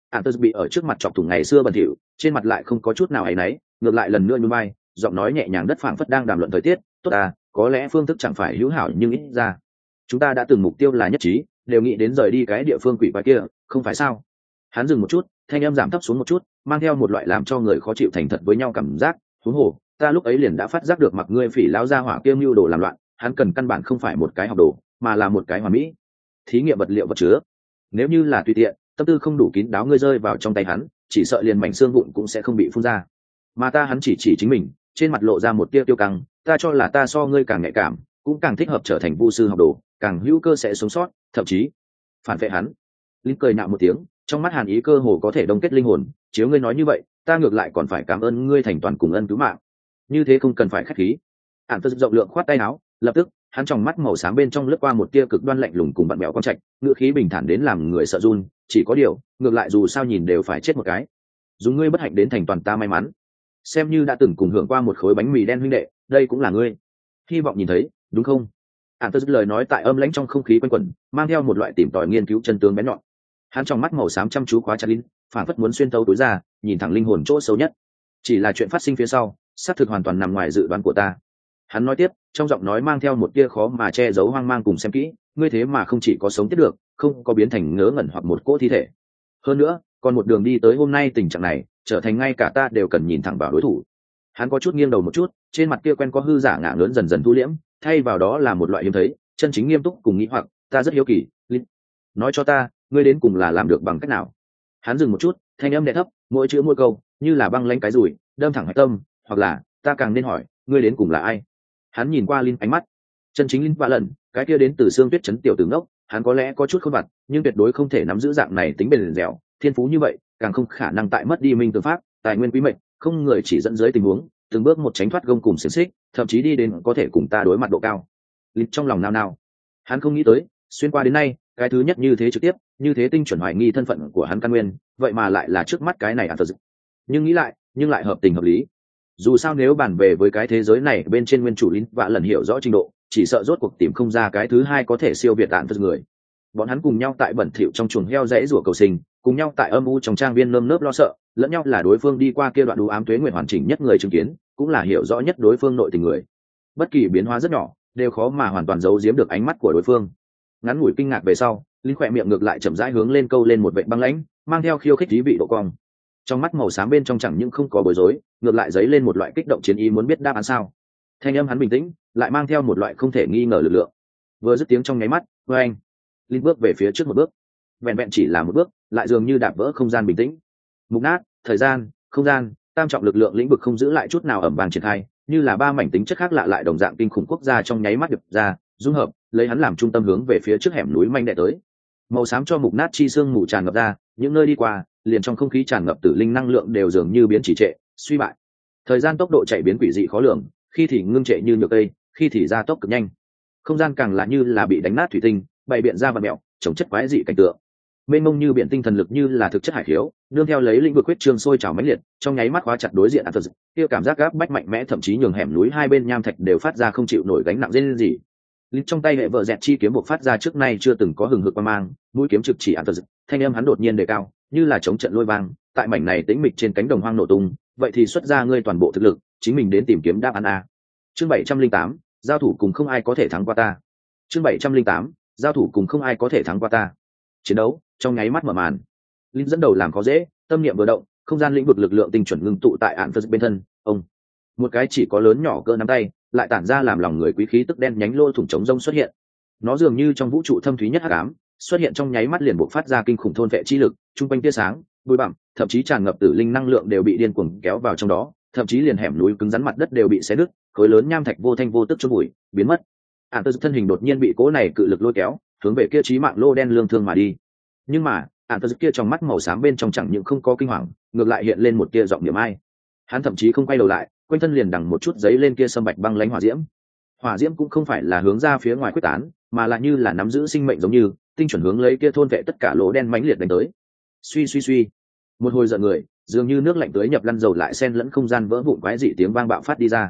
ạn tật bị ở trước mặt chọc thủng ngày xưa bẩn thỉu, trên mặt lại không có chút nào áy náy, ngược lại lần nữa nhún vai, giọng nói nhẹ nhàng đất phảng phất đang đàm luận thời tiết. Tốt à, có lẽ phương thức chẳng phải hữu hảo nhưng ít ra chúng ta đã từng mục tiêu là nhất trí, đều nghĩ đến rời đi cái địa phương quỷ quái kia, không phải sao? Hắn dừng một chút, thanh âm giảm thấp xuống một chút, mang theo một loại làm cho người khó chịu thành thật với nhau cảm giác. Huống hồ, ta lúc ấy liền đã phát giác được mặc ngươi phỉ lão gia hỏa kia mưu đồ làm loạn, hắn cần căn bản không phải một cái học đồ, mà là một cái hoàn mỹ thí nghiệm vật liệu vật chứa. Nếu như là tùy tiện, tâm tư không đủ kín đáo, ngươi rơi vào trong tay hắn, chỉ sợ liền mảnh xương vụn cũng sẽ không bị phun ra. Mà ta, hắn chỉ chính mình, trên mặt lộ ra một tia tiêu căng. Ta cho là ta so ngươi càng nhạy cảm, cũng càng thích hợp trở thành vu sư học đồ, càng hữu cơ sẽ sống sót, thậm chí phản vệ hắn. Linh cười nạo một tiếng, trong mắt hàn ý cơ hồ có thể đông kết linh hồn. Chiếu ngươi nói như vậy, ta ngược lại còn phải cảm ơn ngươi thành toàn cùng ân cứu mạng, như thế không cần phải khách khí. Ản Tật rộng lượng khoát tay áo, lập tức hắn trong mắt màu xám bên trong lướt qua một tia cực đoan lạnh lùng cùng bận bẹo con trạch, ngựa khí bình thản đến làm người sợ run. Chỉ có điều, ngược lại dù sao nhìn đều phải chết một cái. Dùng ngươi bất hạnh đến thành toàn ta may mắn, xem như đã từng cùng hưởng qua một khối bánh mì đen huynh đệ, đây cũng là ngươi hy vọng nhìn thấy, đúng không? Ản Tật lời nói tại âm lãnh trong không khí quanh quẩn, mang theo một loại tìm tòi nghiên cứu chân tướng bén nhọn. Hắn trong mắt màu xám chăm chú khóa chặt Linh, phản phất muốn xuyên thấu tối ra, nhìn thẳng linh hồn chỗ sâu nhất. Chỉ là chuyện phát sinh phía sau, xác thực hoàn toàn nằm ngoài dự đoán của ta. Hắn nói tiếp, trong giọng nói mang theo một tia khó mà che giấu hoang mang cùng xem kỹ. Ngươi thế mà không chỉ có sống tiếp được, không có biến thành ngớ ngẩn hoặc một cỗ thi thể. Hơn nữa, còn một đường đi tới hôm nay tình trạng này, trở thành ngay cả ta đều cần nhìn thẳng vào đối thủ. Hắn có chút nghiêng đầu một chút, trên mặt kia quen có hư giả ngả lớn dần dần thu liễm, thay vào đó là một loại hiếm thấy, chân chính nghiêm túc cùng nghĩ hoặc. Ta rất hiếu kỳ, Linh, nói cho ta, ngươi đến cùng là làm được bằng cách nào? Hắn dừng một chút, thanh âm đè thấp, mỗi chữ mỗi câu như là băng lãnh cái rủi, đâm thẳng hạch tâm. Hoặc là, ta càng nên hỏi, ngươi đến cùng là ai? Hắn nhìn qua Linh ánh mắt, chân chính Linh vạ lần, cái kia đến từ xương tuyết trấn tiểu tử ngốc. Hắn có lẽ có chút khôn vặt, nhưng tuyệt đối không thể nắm giữ dạng này tính bền dẻo, thiên phú như vậy, càng không khả năng tại mất đi minh tư pháp, tài nguyên quý mệnh, không người chỉ dẫn dưới tình huống, từng bước một tránh thoát gông cùng xiềng xích, thậm chí đi đến có thể cùng ta đối mặt độ cao. Linh trong lòng nao nao, hắn không nghĩ tới, xuyên qua đến nay, cái thứ nhất như thế trực tiếp, như thế tinh chuẩn hoài nghi thân phận của hắn căn nguyên, vậy mà lại là trước mắt cái này Ản Tật. Nhưng nghĩ lại, nhưng lại hợp tình hợp lý. Dù sao nếu bàn về với cái thế giới này bên trên nguyên chủ Linh vạ lần hiểu rõ trình độ, chỉ sợ rốt cuộc tìm không ra cái thứ hai có thể siêu việt Ản Tật người. Bọn hắn cùng nhau tại bẩn thỉu trong chuồng heo rẽ rủa cầu sinh, cùng nhau tại âm u trong trang viên nơm nớp lo sợ, lẫn nhau là đối phương đi qua kia đoạn đủ ám tuế nguyện hoàn chỉnh nhất người chứng kiến, cũng là hiểu rõ nhất đối phương nội tình người. Bất kỳ biến hóa rất nhỏ, đều khó mà hoàn toàn giấu giếm được ánh mắt của đối phương. Ngắn ngủi kinh ngạc về sau, Linh khỏe miệng ngược lại chậm rãi hướng lên câu lên một vệ băng lãnh, mang theo khiêu khích ý vị độ cong. Trong mắt màu xám bên trong chẳng những không có bối rối, ngược lại dấy lên một loại kích động chiến ý muốn biết đáp án sao. Thanh âm hắn bình tĩnh, lại mang theo một loại không thể nghi ngờ lực lượng. Vừa dứt tiếng trong nháy mắt, anh Linh bước về phía trước một bước, vẹn vẹn chỉ là một bước, lại dường như đạp vỡ không gian bình tĩnh. Mục nát, thời gian, không gian, tam trọng lực lượng lĩnh vực không giữ lại chút nào ẩm vàng triển khai, như là ba mảnh tính chất khác lạ lại đồng dạng kinh khủng quốc gia trong nháy mắt được ra, dung hợp, lấy hắn làm trung tâm hướng về phía trước hẻm núi manh đệ tới. Màu xám cho mục nát chi xương mù tràn ngập ra, những nơi đi qua, liền trong không khí tràn ngập tử linh năng lượng đều dường như biến chỉ trệ, suy bại. Thời gian tốc độ chạy biến quỷ dị khó lường, khi thì ngưng trệ như nhược cây, khi thì gia tốc cực nhanh. Không gian càng là như là bị đánh nát thủy tinh, bày biện ra vật mèo, trồng chất quái dị cảnh tượng. Mênh mông như biển tinh thần lực như là thực chất hải khiếu, nương theo lấy lĩnh vực huyết trương sôi trào mãnh liệt, trong nháy mắt khóa chặt đối diện Ản Tật. Kia cảm giác gáp bách mạnh mẽ thậm chí nhường hẻm núi hai bên nham thạch đều phát ra không chịu nổi gánh nặng rên rỉ. Linh trong tay hệ vợ dẹt chi kiếm buộc phát ra trước nay chưa từng có hừng hực quang mang, mũi kiếm trực chỉ Ản Tật. Thanh âm hắn đột nhiên đề cao, như là chống trận lôi vang, tại mảnh này tĩnh mịch trên cánh đồng hoang nổ tung. Vậy thì xuất ra ngươi toàn bộ thực lực, chính mình đến tìm kiếm đáp án a. Chương 708, giao thủ cùng không ai có thể thắng qua ta. Chương 708, giao thủ cùng không ai có thể thắng qua ta. Chiến đấu trong nháy mắt mở màn. Linh dẫn đầu làm có dễ, tâm niệm vừa động, không gian lĩnh vực lực lượng tinh chuẩn ngưng tụ tại Ản Tật bên thân ông. Một cái chỉ có lớn nhỏ cỡ nắm tay, lại tản ra làm lòng người quý khí tức đen nhánh lỗ thủng trống rông xuất hiện. Nó dường như trong vũ trụ thâm thúy nhất hắc ám, xuất hiện trong nháy mắt liền bộc phát ra kinh khủng thôn vệ chi lực, trung quanh tia sáng, bụi bặm, thậm chí tràn ngập tử linh năng lượng đều bị điên cuồng kéo vào trong đó, thậm chí liền hẻm núi cứng rắn mặt đất đều bị xé nứt, khối lớn nham thạch vô thanh vô tức chôn bụi, biến mất. Ản Tật thân hình đột nhiên bị cỗ này cự lực lôi kéo, hướng về kia chí mạng lô đen lương thương mà đi. Nhưng mà, Ản Tật kia trong mắt màu xám bên trong chẳng những không có kinh hoàng, ngược lại hiện lên một tia giọng niệm ai. Hắn thậm chí không quay đầu lại, quanh thân liền đằng một chút giấy lên kia sâm bạch băng lãnh hỏa diễm. Hỏa diễm cũng không phải là hướng ra phía ngoài quyết tán, mà là như là nắm giữ sinh mệnh giống như, tinh chuẩn hướng lấy kia thôn vệ tất cả lỗ đen mãnh liệt đánh tới. Suy suy suy, một hồi giận người, dường như nước lạnh tưới nhập lăn dầu lại xen lẫn không gian vỡ vụn quái dị tiếng vang bạo phát đi ra.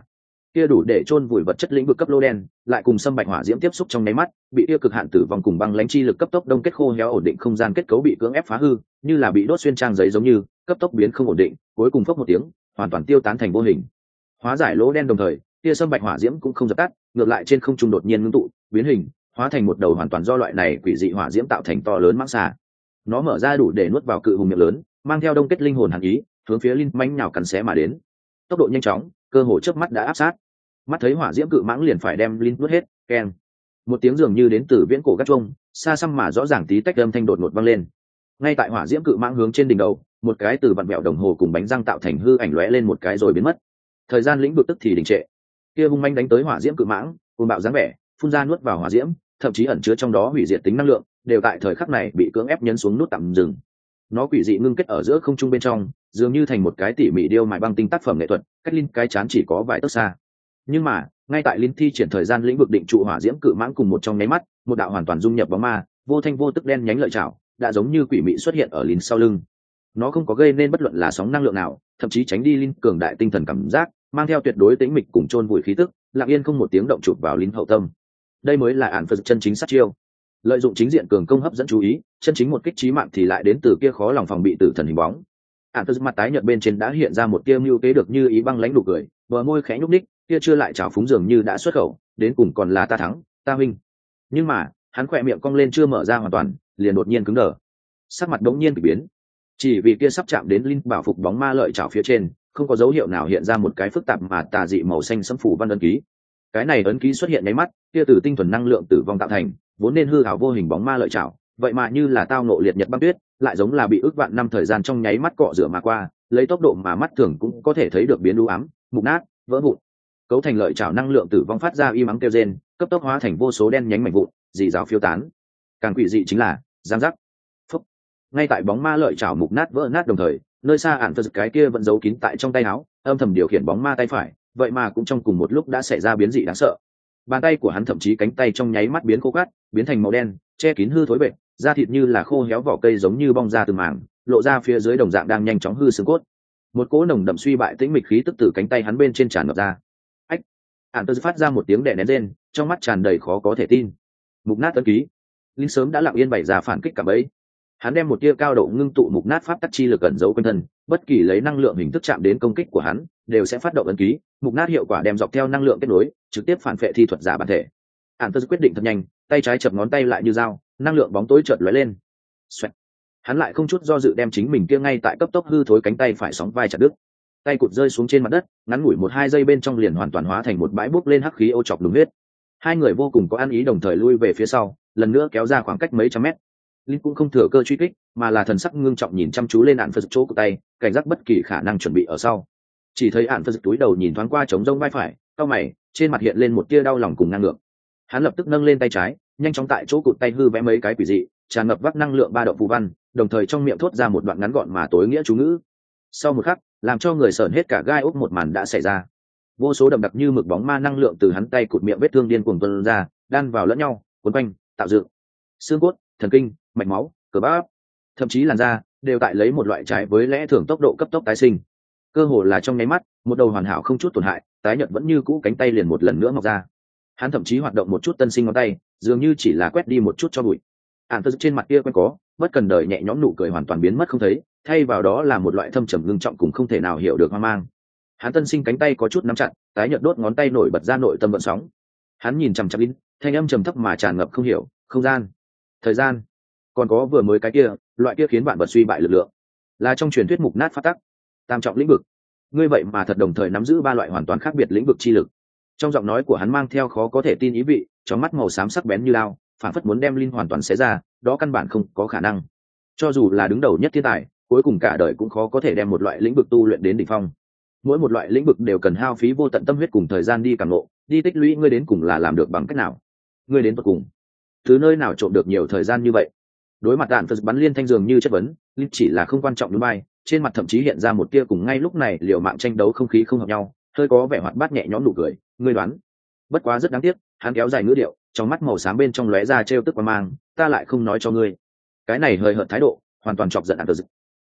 kia đủ để chôn vùi vật chất lĩnh vực cấp lô đen lại cùng xâm bạch hỏa diễm tiếp xúc trong nháy mắt, bị kia cực hạn tử vong cùng băng lãnh chi lực cấp tốc đông kết khô héo, ổn định không gian kết cấu bị cưỡng ép phá hư, như là bị đốt xuyên trang giấy giống như cấp tốc biến không ổn định, cuối cùng phốc một tiếng hoàn toàn tiêu tán thành vô hình. Hóa giải lỗ đen đồng thời, kia xâm bạch hỏa diễm cũng không dập tắt, ngược lại trên không trung đột nhiên ngưng tụ biến hình, hóa thành một đầu hoàn toàn do loại này quỷ dị hỏa diễm tạo thành to lớn mãng xà. Nó mở ra đủ để nuốt vào cự hùng miệng lớn, mang theo đông kết linh hồn hàn ý, hướng phía linh mãnh nhào cắn xé mà đến. Tốc độ nhanh chóng, cơ hồ chớp mắt đã áp sát. Mắt thấy hỏa diễm cự mãng liền phải đem linh nuốt hết, keng. Một tiếng dường như đến từ viễn cổ gác chuông, xa xăm mà rõ ràng tí tách âm thanh đột ngột vang lên. Ngay tại hỏa diễm cự mãng hướng trên đỉnh đầu, một cái từ vặn vẹo đồng hồ cùng bánh răng tạo thành hư ảnh lóe lên một cái rồi biến mất. Thời gian lĩnh vực tức thì đình trệ. Kia hung manh đánh tới hỏa diễm cự mãng, cuồng bạo dáng vẻ, phun ra nuốt vào hỏa diễm, thậm chí ẩn chứa trong đó hủy diệt tính năng lượng, đều tại thời khắc này bị cưỡng ép nhấn xuống nút tạm dừng. Nó quỷ dị ngưng kết ở giữa không trung bên trong, dường như thành một cái tỉ mỉ điêu mài băng tinh tác phẩm nghệ thuật, cách linh cái chán chỉ có vài tấc xa. Nhưng mà ngay tại linh thi triển thời gian lĩnh vực định trụ hỏa diễm cự mãng cùng một trong nháy mắt, một đạo hoàn toàn dung nhập bóng ma vô thanh vô tức đen nhánh lợi chảo đã giống như quỷ mị xuất hiện ở linh sau lưng. Nó không có gây nên bất luận là sóng năng lượng nào, thậm chí tránh đi linh cường đại tinh thần cảm giác, mang theo tuyệt đối tĩnh mịch cùng chôn vùi khí tức, lặng yên không một tiếng động chụp vào linh hậu tâm. Đây mới là ản phật chân chính sát chiêu. Lợi dụng chính diện cường công hấp dẫn chú ý, chân chính một kích chí mạng thì lại đến từ kia khó lòng phòng bị tử thần hình bóng. ản phật mặt tái nhợt bên trên đã hiện ra một tia mưu kế được như ý băng lãnh nụ cười, bờ môi khẽ nhúc ních, kia chưa lại trào phúng dường như đã xuất khẩu, đến cùng còn là ta thắng, ta huynh. Nhưng mà hắn khỏe miệng cong lên chưa mở ra hoàn toàn, liền đột nhiên cứng đờ, sắc mặt đống nhiên bị biến. Chỉ vì kia sắp chạm đến linh bảo phục bóng ma lợi trảo phía trên, không có dấu hiệu nào hiện ra một cái phức tạp mà tà dị màu xanh sẫm phủ văn ấn ký. Cái này ấn ký xuất hiện nháy mắt, kia từ tinh thuần năng lượng tử vong tạo thành, vốn nên hư ảo vô hình bóng ma lợi trảo, vậy mà như là tao nộ liệt nhật băng tuyết, lại giống là bị ước vạn năm thời gian trong nháy mắt cọ rửa mà qua, lấy tốc độ mà mắt thường cũng có thể thấy được biến u ám, mục nát, vỡ vụn. Cấu thành lợi trảo năng lượng tử vong phát ra y mắng kêu rên, cấp tốc hóa thành vô số đen nhánh mảnh vụn, rì rào phiêu tán. Càng quỷ dị chính là giang giác. Phúc. Ngay tại bóng ma lợi trảo mục nát vỡ nát đồng thời, nơi xa ản phật cái kia vẫn giấu kín tại trong tay áo, âm thầm điều khiển bóng ma tay phải, vậy mà cũng trong cùng một lúc đã xảy ra biến dị đáng sợ. Bàn tay của hắn thậm chí cánh tay trong nháy mắt biến khô cát, biến thành màu đen, che kín hư thối bệnh, da thịt như là khô héo vỏ cây giống như bong ra từ màng, lộ ra phía dưới đồng dạng đang nhanh chóng hư xương cốt. Một cỗ nồng đậm suy bại tĩnh mịch khí tức từ cánh tay hắn bên trên tràn ngập ra. Ách! Ản phật phát ra một tiếng đè nén rên, trong mắt tràn đầy khó có thể tin. Mục nát ấn ký. Linh sớm đã lặng yên bày ra phản kích cả bấy. Hắn đem một tia cao độ ngưng tụ mục nát pháp tắc chi lực ẩn giấu quanh thân, bất kỳ lấy năng lượng hình thức chạm đến công kích của hắn, đều sẽ phát động ấn ký, mục nát hiệu quả đem dọc theo năng lượng kết nối, trực tiếp phản phệ thi thuật giả bản thể. Ản Tơ quyết định thật nhanh, tay trái chập ngón tay lại như dao, năng lượng bóng tối chợt lóe lên. Xoẹt. Hắn lại không chút do dự đem chính mình kia ngay tại cấp tốc hư thối cánh tay phải sóng vai chặt đứt. Tay cụt rơi xuống trên mặt đất, ngắn ngủi 1-2 giây bên trong liền hoàn toàn hóa thành một bãi bốc lên hắc khí ô chọc đúng huyết. Hai người vô cùng có ăn ý đồng thời lui về phía sau, lần nữa kéo ra khoảng cách mấy trăm mét. Linh cũng không thừa cơ truy kích, mà là thần sắc ngưng trọng nhìn chăm chú lên ản phật chỗ của tay, cảnh giác bất kỳ khả năng chuẩn bị ở sau. Chỉ thấy ản phật túi đầu nhìn thoáng qua trống rông vai phải, cau mày, trên mặt hiện lên một tia đau lòng cùng năng lượng. Hắn lập tức nâng lên tay trái, nhanh chóng tại chỗ cụt tay hư vẽ mấy cái quỷ dị, tràn ngập vác năng lượng ba động phù văn, đồng thời trong miệng thốt ra một đoạn ngắn gọn mà tối nghĩa chú ngữ. Sau một khắc, làm cho người sởn hết cả gai ốc một màn đã xảy ra. Vô số đậm đặc như mực bóng ma năng lượng từ hắn tay cụt miệng vết thương điên cuồng tuôn ra, đan vào lẫn nhau, cuốn quanh, tạo dựng xương cốt, thần kinh, mạch máu, cơ bắp, thậm chí làn da đều tại lấy một loại trái với lẽ thường tốc độ cấp tốc tái sinh. Cơ hồ là trong nháy mắt, một đầu hoàn hảo không chút tổn hại, tái nhợt vẫn như cũ cánh tay liền một lần nữa mọc ra. Hắn thậm chí hoạt động một chút tân sinh ngón tay, dường như chỉ là quét đi một chút cho bụi. Ản Tơ trên mặt kia quen có, bất cần đời nhẹ nhõm nụ cười hoàn toàn biến mất không thấy, thay vào đó là một loại thâm trầm ngưng trọng cùng không thể nào hiểu được hoang mang. Hắn tân sinh cánh tay có chút nắm chặt, tái nhợt đốt ngón tay nổi bật ra nội tâm vận sóng. Hắn nhìn chằm chằm Linh, thanh âm trầm thấp mà tràn ngập không hiểu, không gian, thời gian, còn có vừa mới cái kia, loại kia khiến bạn vật suy bại lực lượng, là trong truyền thuyết mục nát phát tắc, tam trọng lĩnh vực. Ngươi vậy mà thật đồng thời nắm giữ ba loại hoàn toàn khác biệt lĩnh vực chi lực. Trong giọng nói của hắn mang theo khó có thể tin ý vị, trong mắt màu xám sắc bén như lao, phản phất muốn đem Linh hoàn toàn xé ra, đó căn bản không có khả năng. Cho dù là đứng đầu nhất thiên tài, cuối cùng cả đời cũng khó có thể đem một loại lĩnh vực tu luyện đến đỉnh phong. Mỗi một loại lĩnh vực đều cần hao phí vô tận tâm huyết cùng thời gian đi cảm ngộ, đi tích lũy, ngươi đến cùng là làm được bằng cách nào? Ngươi đến tận cùng từ nơi nào trộm được nhiều thời gian như vậy? Đối mặt đạn phật bắn liên thanh dường như chất vấn, Linh chỉ là không quan trọng núi bay, trên mặt thậm chí hiện ra một tia cùng ngay lúc này liều mạng tranh đấu không khí không hợp nhau, hơi có vẻ hoạt bát nhẹ nhõm nụ cười. Ngươi đoán? Bất quá rất đáng tiếc, hắn kéo dài ngữ điệu, trong mắt màu xám bên trong lóe ra trêu tức qua mang, ta lại không nói cho ngươi. Cái này hơi hợt thái độ, hoàn toàn chọc giận đạn phật.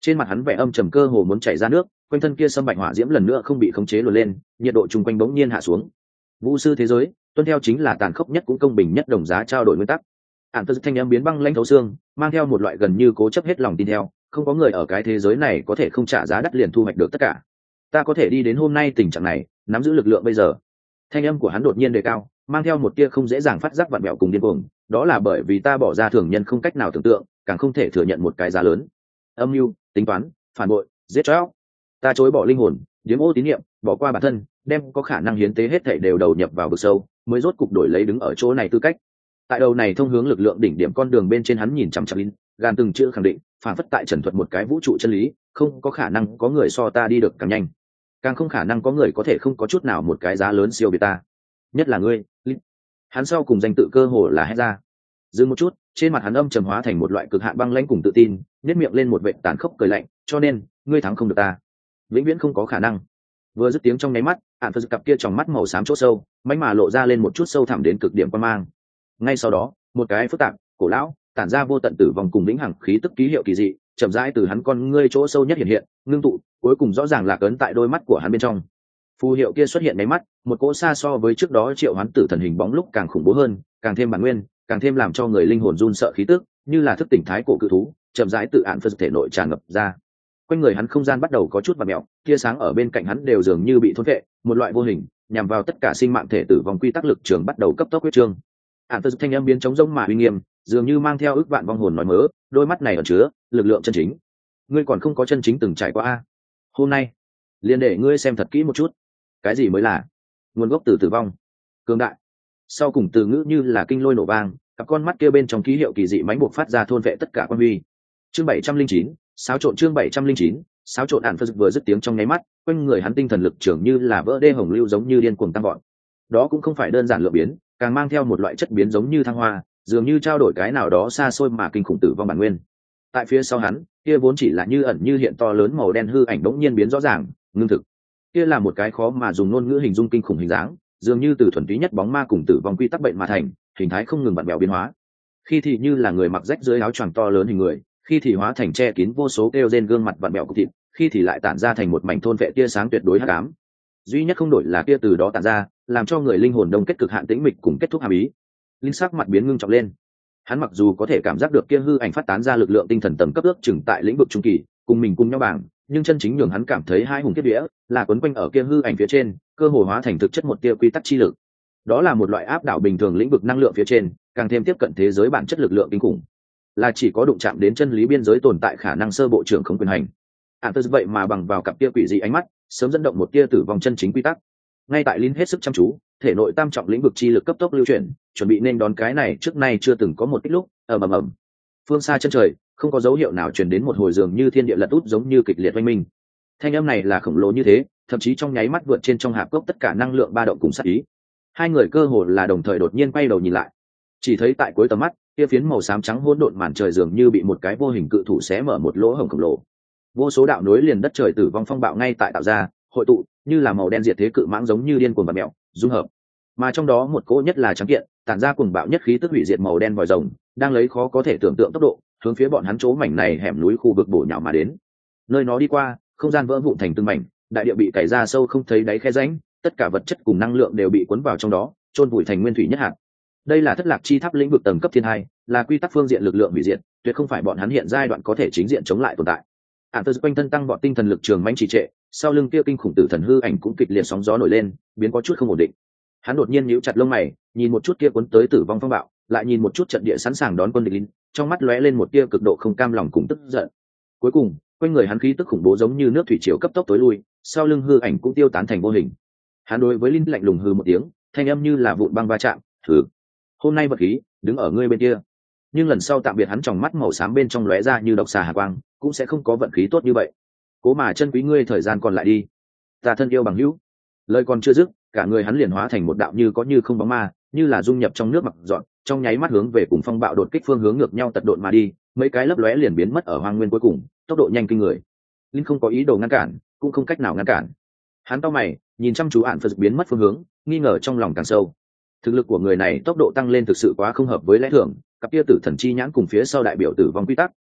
trên mặt hắn vẻ âm trầm cơ hồ muốn chảy ra nước, quanh thân kia sâm bạch hỏa diễm lần nữa không bị khống chế luồn lên, nhiệt độ chung quanh bỗng nhiên hạ xuống. Vũ sư thế giới tuân theo chính là tàn khốc nhất cũng công bình nhất đồng giá trao đổi nguyên tắc. Ản Tơ thanh âm biến băng lãnh thấu xương, mang theo một loại gần như cố chấp hết lòng tin theo, không có người ở cái thế giới này có thể không trả giá đắt liền thu hoạch được tất cả. Ta có thể đi đến hôm nay tình trạng này, nắm giữ lực lượng bây giờ. Thanh âm của hắn đột nhiên đề cao, mang theo một tia không dễ dàng phát giác vặn vẹo cùng điên cuồng, đó là bởi vì ta bỏ ra thường nhân không cách nào tưởng tượng, càng không thể thừa nhận một cái giá lớn. Âm mưu, tính toán, phản bội, giết chóc. Ta chối bỏ linh hồn, điếm ô tín niệm, bỏ qua bản thân, đem có khả năng hiến tế hết thảy đều đầu nhập vào vực sâu, mới rốt cục đổi lấy đứng ở chỗ này tư cách. Tại đầu này thông hướng lực lượng đỉnh điểm con đường bên trên, hắn nhìn chằm chằm Linh, gan từng chữ khẳng định, phản phất tại trần thuật một cái vũ trụ chân lý, không có khả năng có người so ta đi được càng nhanh, càng không khả năng có người có thể không có chút nào một cái giá lớn siêu việt ta, nhất là ngươi, Linh. Hắn sau cùng danh tự cơ hồ là hét ra. Dừng một chút, trên mặt hắn âm trầm hóa thành một loại cực hạn băng lãnh cùng tự tin, nhếch miệng lên một vệt tàn khốc cười lạnh, cho nên ngươi thắng không được ta, vĩnh viễn không có khả năng. Vừa dứt tiếng trong nháy mắt, Ản Phật cặp kia trong mắt màu xám chỗ sâu mánh mà lộ ra lên một chút sâu thẳm đến cực điểm quan mang. Ngay sau đó, một cái phức tạp, cổ lão, tản ra vô tận tử vong cùng lĩnh hằng khí tức ký hiệu kỳ dị chậm rãi từ hắn con ngươi chỗ sâu nhất hiện hiện, ngưng tụ, cuối cùng rõ ràng là cấn tại đôi mắt của hắn bên trong. Phù hiệu kia xuất hiện mấy mắt, một cỗ xa so với trước đó triệu hoán tử thần hình bóng lúc càng khủng bố hơn, càng thêm bản nguyên, càng thêm làm cho người linh hồn run sợ khí tức, như là thức tỉnh thái cổ cự thú, chậm rãi tự Ản Phật thể nội tràn ngập ra. Quanh người hắn không gian bắt đầu có chút vặn mèo, tia sáng ở bên cạnh hắn đều dường như bị thôn vệ, một loại vô hình nhằm vào tất cả sinh mạng thể tử vong quy tắc lực trường bắt đầu cấp tốc huyết trương. Ản Phật thanh âm biến trống rỗng mà uy nghiêm, dường như mang theo ước vạn vong hồn nói mớ, đôi mắt này ẩn chứa lực lượng chân chính. Ngươi còn không có chân chính từng trải qua a. Hôm nay, liền để ngươi xem thật kỹ một chút, cái gì mới là nguồn gốc từ tử vong, cường đại. Sau cùng từ ngữ như là kinh lôi nổ vang, cặp con mắt kia bên trong ký hiệu kỳ dị mãnh buộc phát ra thôn vệ tất cả quan huy. Chương 709, xáo trộn chương 709, xáo trộn. Ản Phật vừa dứt tiếng trong nháy mắt, quanh người hắn tinh thần lực trưởng như là vỡ đê hồng lưu giống như điên cuồng tăng vọt. Đó cũng không phải đơn giản lượng biến, càng mang theo một loại chất biến giống như thăng hoa, dường như trao đổi cái nào đó xa xôi mà kinh khủng tử vong bản nguyên. Tại phía sau hắn, kia vốn chỉ là như ẩn như hiện to lớn màu đen hư ảnh bỗng nhiên biến rõ ràng, ngưng thực. Kia là một cái khó mà dùng ngôn ngữ hình dung kinh khủng hình dáng, dường như từ thuần túy nhất bóng ma cùng tử vong quy tắc bệnh mà thành, hình thái không ngừng vặn vẹo biến hóa. Khi thì như là người mặc rách dưới áo choàng to lớn hình người, khi thì hóa thành che kín vô số kêu rên gương mặt vặn vẹo của thịt, khi thì lại tản ra thành một mảnh thôn vệ tia sáng tuyệt đối hắc ám. Duy nhất không đổi là kia từ đó tản ra, làm cho người linh hồn đông kết cực hạn tĩnh mịch cùng kết thúc hàm ý. Linh sắc mặt biến ngưng trọng lên. Hắn mặc dù có thể cảm giác được kia hư ảnh phát tán ra lực lượng tinh thần tầm cấp ước chừng tại lĩnh vực trung kỳ, cùng mình cùng nhau bảng, nhưng chân chính nhường hắn cảm thấy hai hùng kiếp vía là quấn quanh ở kia hư ảnh phía trên, cơ hồ hóa thành thực chất một tia quy tắc chi lực. Đó là một loại áp đảo bình thường lĩnh vực năng lượng phía trên, càng thêm tiếp cận thế giới bản chất lực lượng kinh khủng, là chỉ có đụng chạm đến chân lý biên giới tồn tại khả năng sơ bộ trưởng không quyền hành. Ản Tơ vậy mà bằng vào cặp tia quỷ dị ánh mắt, sớm dẫn động một tia tử vong chân chính quy tắc. Ngay tại Linh hết sức chăm chú, thể nội tam trọng lĩnh vực chi lực cấp tốc lưu chuyển, chuẩn bị nên đón cái này trước nay chưa từng có một ít lúc, ầm ầm. Phương xa chân trời, không có dấu hiệu nào truyền đến một hồi dường như thiên địa lật úp giống như kịch liệt oanh minh. Thanh âm này là khổng lồ như thế, thậm chí trong nháy mắt vượt trên trong hạp cốc tất cả năng lượng ba động cùng sát ý. Hai người cơ hồ là đồng thời đột nhiên quay đầu nhìn lại, chỉ thấy tại cuối tầm mắt, kia phiến màu xám trắng hỗn độn màn trời dường như bị một cái vô hình cự thủ xé mở một lỗ hổng khổng lồ. Vô số đạo nối liền đất trời tử vong phong bạo ngay tại tạo ra, hội tụ như là màu đen diệt thế cự mãng giống như điên cuồng và mèo dung hợp, mà trong đó một cỗ nhất là trắng kiện tản ra cuồng bạo nhất khí tức hủy diệt màu đen vòi rồng đang lấy khó có thể tưởng tượng tốc độ hướng phía bọn hắn chỗ mảnh này hẻm núi khu vực bổ nhào mà đến. Nơi nó đi qua, không gian vỡ vụn thành từng mảnh, đại địa bị cày ra sâu không thấy đáy khe rãnh, tất cả vật chất cùng năng lượng đều bị cuốn vào trong đó, chôn vùi thành nguyên thủy nhất hạt. Đây là thất lạc chi tháp lĩnh vực tầng cấp thiên hai, là quy tắc phương diện lực lượng hủy diệt, tuyệt không phải bọn hắn hiện giai đoạn có thể chính diện chống lại tồn tại. Ản Tơ quanh thân tăng bọn tinh thần lực trường mãnh trì trệ, sau lưng kia kinh khủng tử thần hư ảnh cũng kịch liệt sóng gió nổi lên, biến có chút không ổn định. Hắn đột nhiên nhíu chặt lông mày, nhìn một chút kia cuốn tới tử vong phong bạo, lại nhìn một chút trận địa sẵn sàng đón quân địch lính, trong mắt lóe lên một tia cực độ không cam lòng cùng tức giận. Cuối cùng, quanh người hắn khí tức khủng bố giống như nước thủy triều cấp tốc tối lui, sau lưng hư ảnh cũng tiêu tán thành vô hình. Hắn đối với Linh lạnh lùng hừ một tiếng, thanh âm như là vụn băng va chạm, "Thử, hôm nay vật khí đứng ở ngươi bên kia." Nhưng lần sau tạm biệt, hắn trong mắt màu xám bên trong lóe ra như độc xà hà quang, cũng sẽ không có vận khí tốt như vậy. Cố mà chân quý ngươi thời gian còn lại đi, ta thân yêu bằng hữu. Lời còn chưa dứt, cả người hắn liền hóa thành một đạo như có như không bóng ma, như là dung nhập trong nước mặc dọn, trong nháy mắt hướng về cùng phong bạo đột kích phương hướng ngược nhau tật độn mà đi, mấy cái lấp lóe liền biến mất ở hoang nguyên cuối cùng, tốc độ nhanh kinh người. Linh không có ý đồ ngăn cản, cũng không cách nào ngăn cản. Hắn cau mày, nhìn chăm chú Ản Phật biến mất phương hướng, nghi ngờ trong lòng càng sâu. Thực lực của người này tốc độ tăng lên thực sự quá không hợp với lẽ thường, cặp kia tử thần chi nhãn cùng phía sau đại biểu tử vong quy tắc,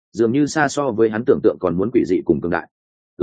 dường như xa so với hắn tưởng tượng còn muốn quỷ dị cùng cường đại.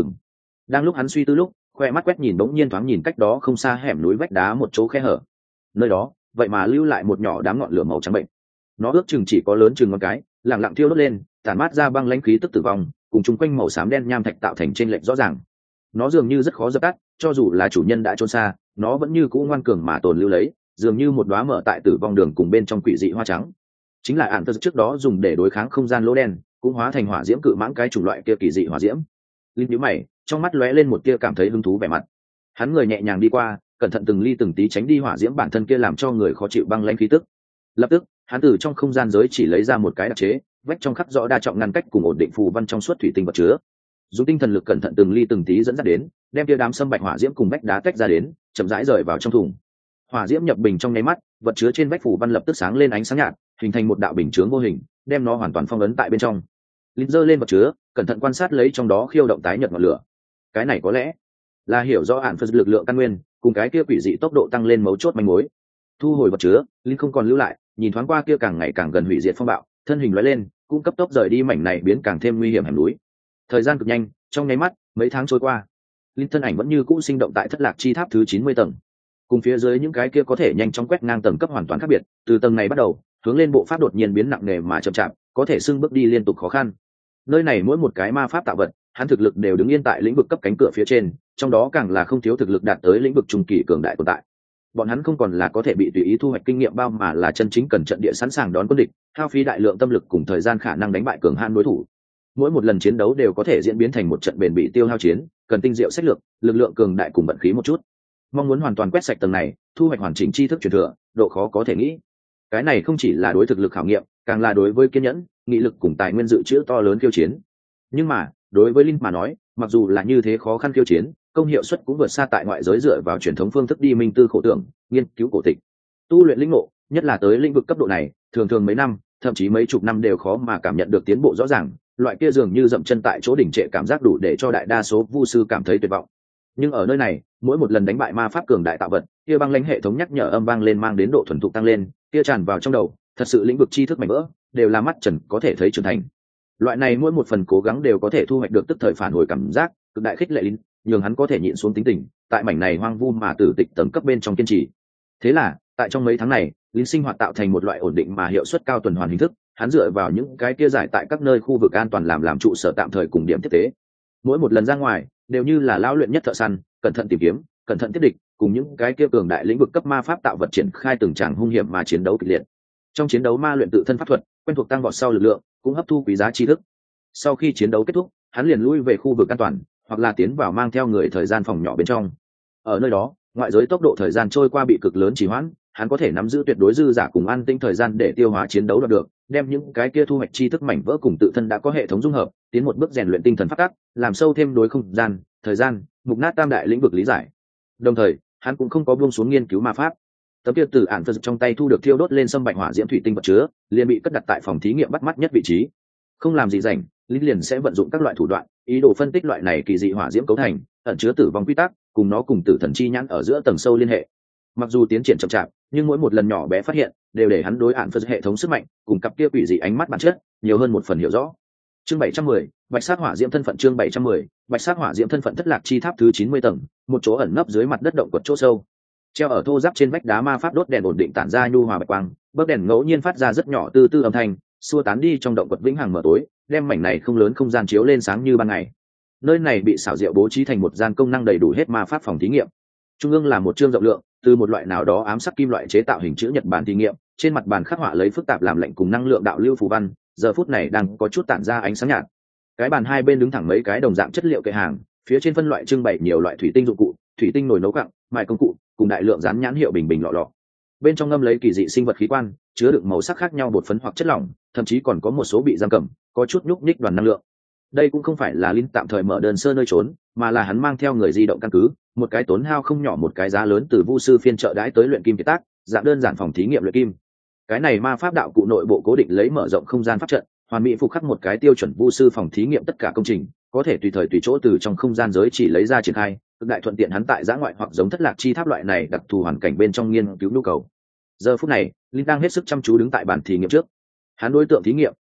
Đang lúc hắn suy tư lúc, khoe mắt quét nhìn bỗng nhiên thoáng nhìn cách đó không xa hẻm núi vách đá một chỗ khe hở. Nơi đó vậy mà lưu lại một nhỏ đám ngọn lửa màu trắng bệnh. Nó ước chừng chỉ có lớn chừng ngón cái, lặng lặng thiêu đốt lên, tản mát ra băng lãnh khí tức tử vong, cùng chung quanh màu xám đen nham thạch tạo thành trên lệch rõ ràng. Nó dường như rất khó dập tắt, cho dù là chủ nhân đã trốn xa, nó vẫn như cũ ngoan cường mà tồn lưu lấy, dường như một đóa mở tại tử vong đường cùng bên trong quỷ dị hoa trắng. Chính là ản tơ trước đó dùng để đối kháng không gian lỗ đen, cũng hóa thành hỏa diễm cự mãng cái chủng loại kia kỳ dị hỏa diễm. Linh nhíu mày, trong mắt lóe lên một tia cảm thấy hứng thú vẻ mặt. Hắn người nhẹ nhàng đi qua, cẩn thận từng ly từng tí tránh đi hỏa diễm bản thân kia làm cho người khó chịu băng lãnh khí tức. Lập tức, hắn từ trong không gian giới chỉ lấy ra một cái đặc chế, vách trong khắc rõ đa trọng ngăn cách cùng ổn định phù văn trong suốt thủy tinh vật chứa. Dùng tinh thần lực cẩn thận từng ly từng tí dẫn dắt đến, đem tia đám sâm bạch hỏa diễm cùng vách đá tách ra đến, chậm rãi rời vào trong thùng. Hỏa diễm nhập bình trong nháy mắt, vật chứa trên vách phù văn lập tức sáng lên ánh sáng nhạt, hình thành một đạo bình chướng vô hình, đem nó hoàn toàn phong ấn tại bên trong. Linh giơ lên vật chứa, cẩn thận quan sát lấy trong đó khiêu động tái nhợt ngọn lửa. Cái này có lẽ là hiểu rõ ản phật lực lượng căn nguyên, cùng cái kia quỷ dị tốc độ tăng lên mấu chốt manh mối. Thu hồi vật chứa, Linh không còn lưu lại, nhìn thoáng qua kia càng ngày càng gần hủy diệt phong bạo, thân hình lóe lên, cũng cấp tốc rời đi mảnh này biến càng thêm nguy hiểm hẻm núi. Thời gian cực nhanh, trong nháy mắt, mấy tháng trôi qua, Linh thân ảnh vẫn như cũ sinh động tại thất lạc chi tháp thứ 90 tầng. Cùng phía dưới những cái kia có thể nhanh chóng quét ngang tầng cấp hoàn toàn khác biệt, từ tầng này bắt đầu, hướng lên bộ pháp đột nhiên biến nặng nề mà chậm chạp, có thể xưng bước đi liên tục khó khăn. Nơi này mỗi một cái ma pháp tạo vật, hắn thực lực đều đứng yên tại lĩnh vực cấp cánh cửa phía trên, trong đó càng là không thiếu thực lực đạt tới lĩnh vực trung kỳ cường đại tồn tại. Bọn hắn không còn là có thể bị tùy ý thu hoạch kinh nghiệm bao, mà là chân chính cần trận địa sẵn sàng đón quân địch, hao phí đại lượng tâm lực cùng thời gian khả năng đánh bại cường hãn đối thủ. Mỗi một lần chiến đấu đều có thể diễn biến thành một trận bền bỉ tiêu hao chiến, cần tinh diệu sách lược, lực lượng cường đại cùng vận khí một chút. Mong muốn hoàn toàn quét sạch tầng này, thu hoạch hoàn chỉnh tri thức truyền thừa, độ khó có thể nghĩ. Cái này không chỉ là đối thực lực khảo nghiệm, càng là đối với kiên nhẫn, nghị lực cùng tài nguyên dự trữ to lớn khiêu chiến. Nhưng mà, đối với Linh mà nói, mặc dù là như thế khó khăn khiêu chiến, công hiệu suất cũng vượt xa tại ngoại giới dựa vào truyền thống phương thức đi minh tư khổ tưởng, nghiên cứu cổ tịch, tu luyện lĩnh ngộ, nhất là tới lĩnh vực cấp độ này, thường thường mấy năm, thậm chí mấy chục năm đều khó mà cảm nhận được tiến bộ rõ ràng, loại kia dường như dậm chân tại chỗ đỉnh trệ cảm giác đủ để cho đại đa số vu sư cảm thấy tuyệt vọng. Nhưng ở nơi này, mỗi một lần đánh bại ma pháp cường đại tạo vật, kia băng lãnh hệ thống nhắc nhở âm vang lên mang đến độ thuần thục tăng lên, kia tràn vào trong đầu, thật sự lĩnh vực tri thức mảnh vỡ, đều là mắt trần có thể thấy trưởng thành. Loại này mỗi một phần cố gắng đều có thể thu hoạch được tức thời phản hồi cảm giác, cực đại khích lệ Linh, nhường hắn có thể nhịn xuống tính tình, tại mảnh này hoang vu mà tử tịch tầng cấp bên trong kiên trì. Thế là, tại trong mấy tháng này, Linh sinh hoạt tạo thành một loại ổn định mà hiệu suất cao tuần hoàn hình thức, hắn dựa vào những cái kia giải tại các nơi khu vực an toàn làm trụ sở tạm thời cùng điểm tiếp tế. Mỗi một lần ra ngoài, đều như là lão luyện nhất thợ săn, cẩn thận tìm kiếm, cẩn thận tiếp địch, cùng những cái kia cường đại lĩnh vực cấp ma pháp tạo vật triển khai từng tràng hung hiểm mà chiến đấu kịch liệt. Trong chiến đấu ma luyện tự thân pháp thuật, quen thuộc tăng vọt sau lực lượng, cũng hấp thu quý giá tri thức. Sau khi chiến đấu kết thúc, hắn liền lui về khu vực an toàn, hoặc là tiến vào mang theo người thời gian phòng nhỏ bên trong. Ở nơi đó, ngoại giới tốc độ thời gian trôi qua bị cực lớn trì hoãn, hắn có thể nắm giữ tuyệt đối dư giả cùng an tinh thời gian để tiêu hóa chiến đấu đạt được, đem những cái kia thu hoạch tri thức mảnh vỡ cùng tự thân đã có hệ thống dung hợp, tiến một bước rèn luyện tinh thần pháp tắc, làm sâu thêm đối không gian, thời gian, mục nát tam đại lĩnh vực lý giải. Đồng thời, hắn cũng không có buông xuống nghiên cứu ma pháp. Tấm kia từ ản phật trong tay thu được thiêu đốt lên sâm bạch hỏa diễm thủy tinh vật chứa, liền bị cất đặt tại phòng thí nghiệm bắt mắt nhất vị trí. Không làm gì rảnh, Linh liền sẽ vận dụng các loại thủ đoạn, ý đồ phân tích loại này kỳ dị hỏa diễm cấu thành, ẩn chứa tử vong quy tắc, cùng nó cùng tử thần chi nhãn ở giữa tầng sâu liên hệ. Mặc dù tiến triển chậm chạp, nhưng mỗi một lần nhỏ bé phát hiện, đều để hắn đối ản phật hệ thống sức mạnh, cùng cặp kia quỷ dị ánh mắt bản chất, nhiều hơn một phần hiểu rõ. Chương 710, Bạch Sát Hỏa Diễm thân phận. Chương 710, Bạch Sát Hỏa Diễm thân phận. Thất lạc chi tháp thứ 90 tầng, một chỗ ẩn nấp dưới mặt đất động quật chỗ sâu. Treo ở thô ráp trên vách đá ma pháp đốt đèn ổn định tản ra nhu hòa bạch quang, bấc đèn ngẫu nhiên phát ra rất nhỏ tư tư âm thanh, xua tán đi trong động quật vĩnh hằng mở tối, đem mảnh này không lớn không gian chiếu lên sáng như ban ngày. Nơi này bị xảo diệu bố trí thành một gian công năng đầy đủ hết ma pháp phòng thí nghiệm. Trung ương là một chương rộng lượng, từ một loại nào đó ám sắc kim loại chế tạo hình chữ nhật bản thí nghiệm, trên mặt bàn khắc họa lấy phức tạp làm lệnh cùng năng lượng đạo lưu phù văn, giờ phút này đang có chút tản ra ánh sáng nhạt. Cái bàn hai bên đứng thẳng mấy cái đồng dạng chất liệu kệ hàng, phía trên phân loại trưng bày nhiều loại thủy tinh dụng cụ, thủy tinh nồi nấu cặn, mài công cụ, cùng đại lượng dán nhãn hiệu bình bình lọ lọ. Bên trong ngâm lấy kỳ dị sinh vật khí quan, chứa đựng màu sắc khác nhau bột phấn hoặc chất lỏng, thậm chí còn có một số bị giam cầm, có chút nhúc nhích đoàn năng lượng. Đây cũng không phải là Linh tạm thời mở đơn sơ nơi trốn, mà là hắn mang theo người di động căn cứ, một cái tốn hao không nhỏ một cái giá lớn từ vu sư phiên trợ đãi tới luyện kim kiệt tác, dạng đơn giản phòng thí nghiệm luyện kim. Cái này ma pháp đạo cụ nội bộ cố định lấy mở rộng không gian pháp trận, hoàn mỹ phục khắc một cái tiêu chuẩn vu sư phòng thí nghiệm tất cả công trình, có thể tùy thời tùy chỗ từ trong không gian giới chỉ lấy ra triển khai, cực đại thuận tiện hắn tại giã ngoại hoặc giống thất lạc chi tháp loại này đặc thù hoàn cảnh bên trong nghiên cứu nhu cầu. Giờ phút này, Linh đang hết sức chăm chú đứng tại bàn thí nghiệm trước. Hắn đối tượng thí nghiệm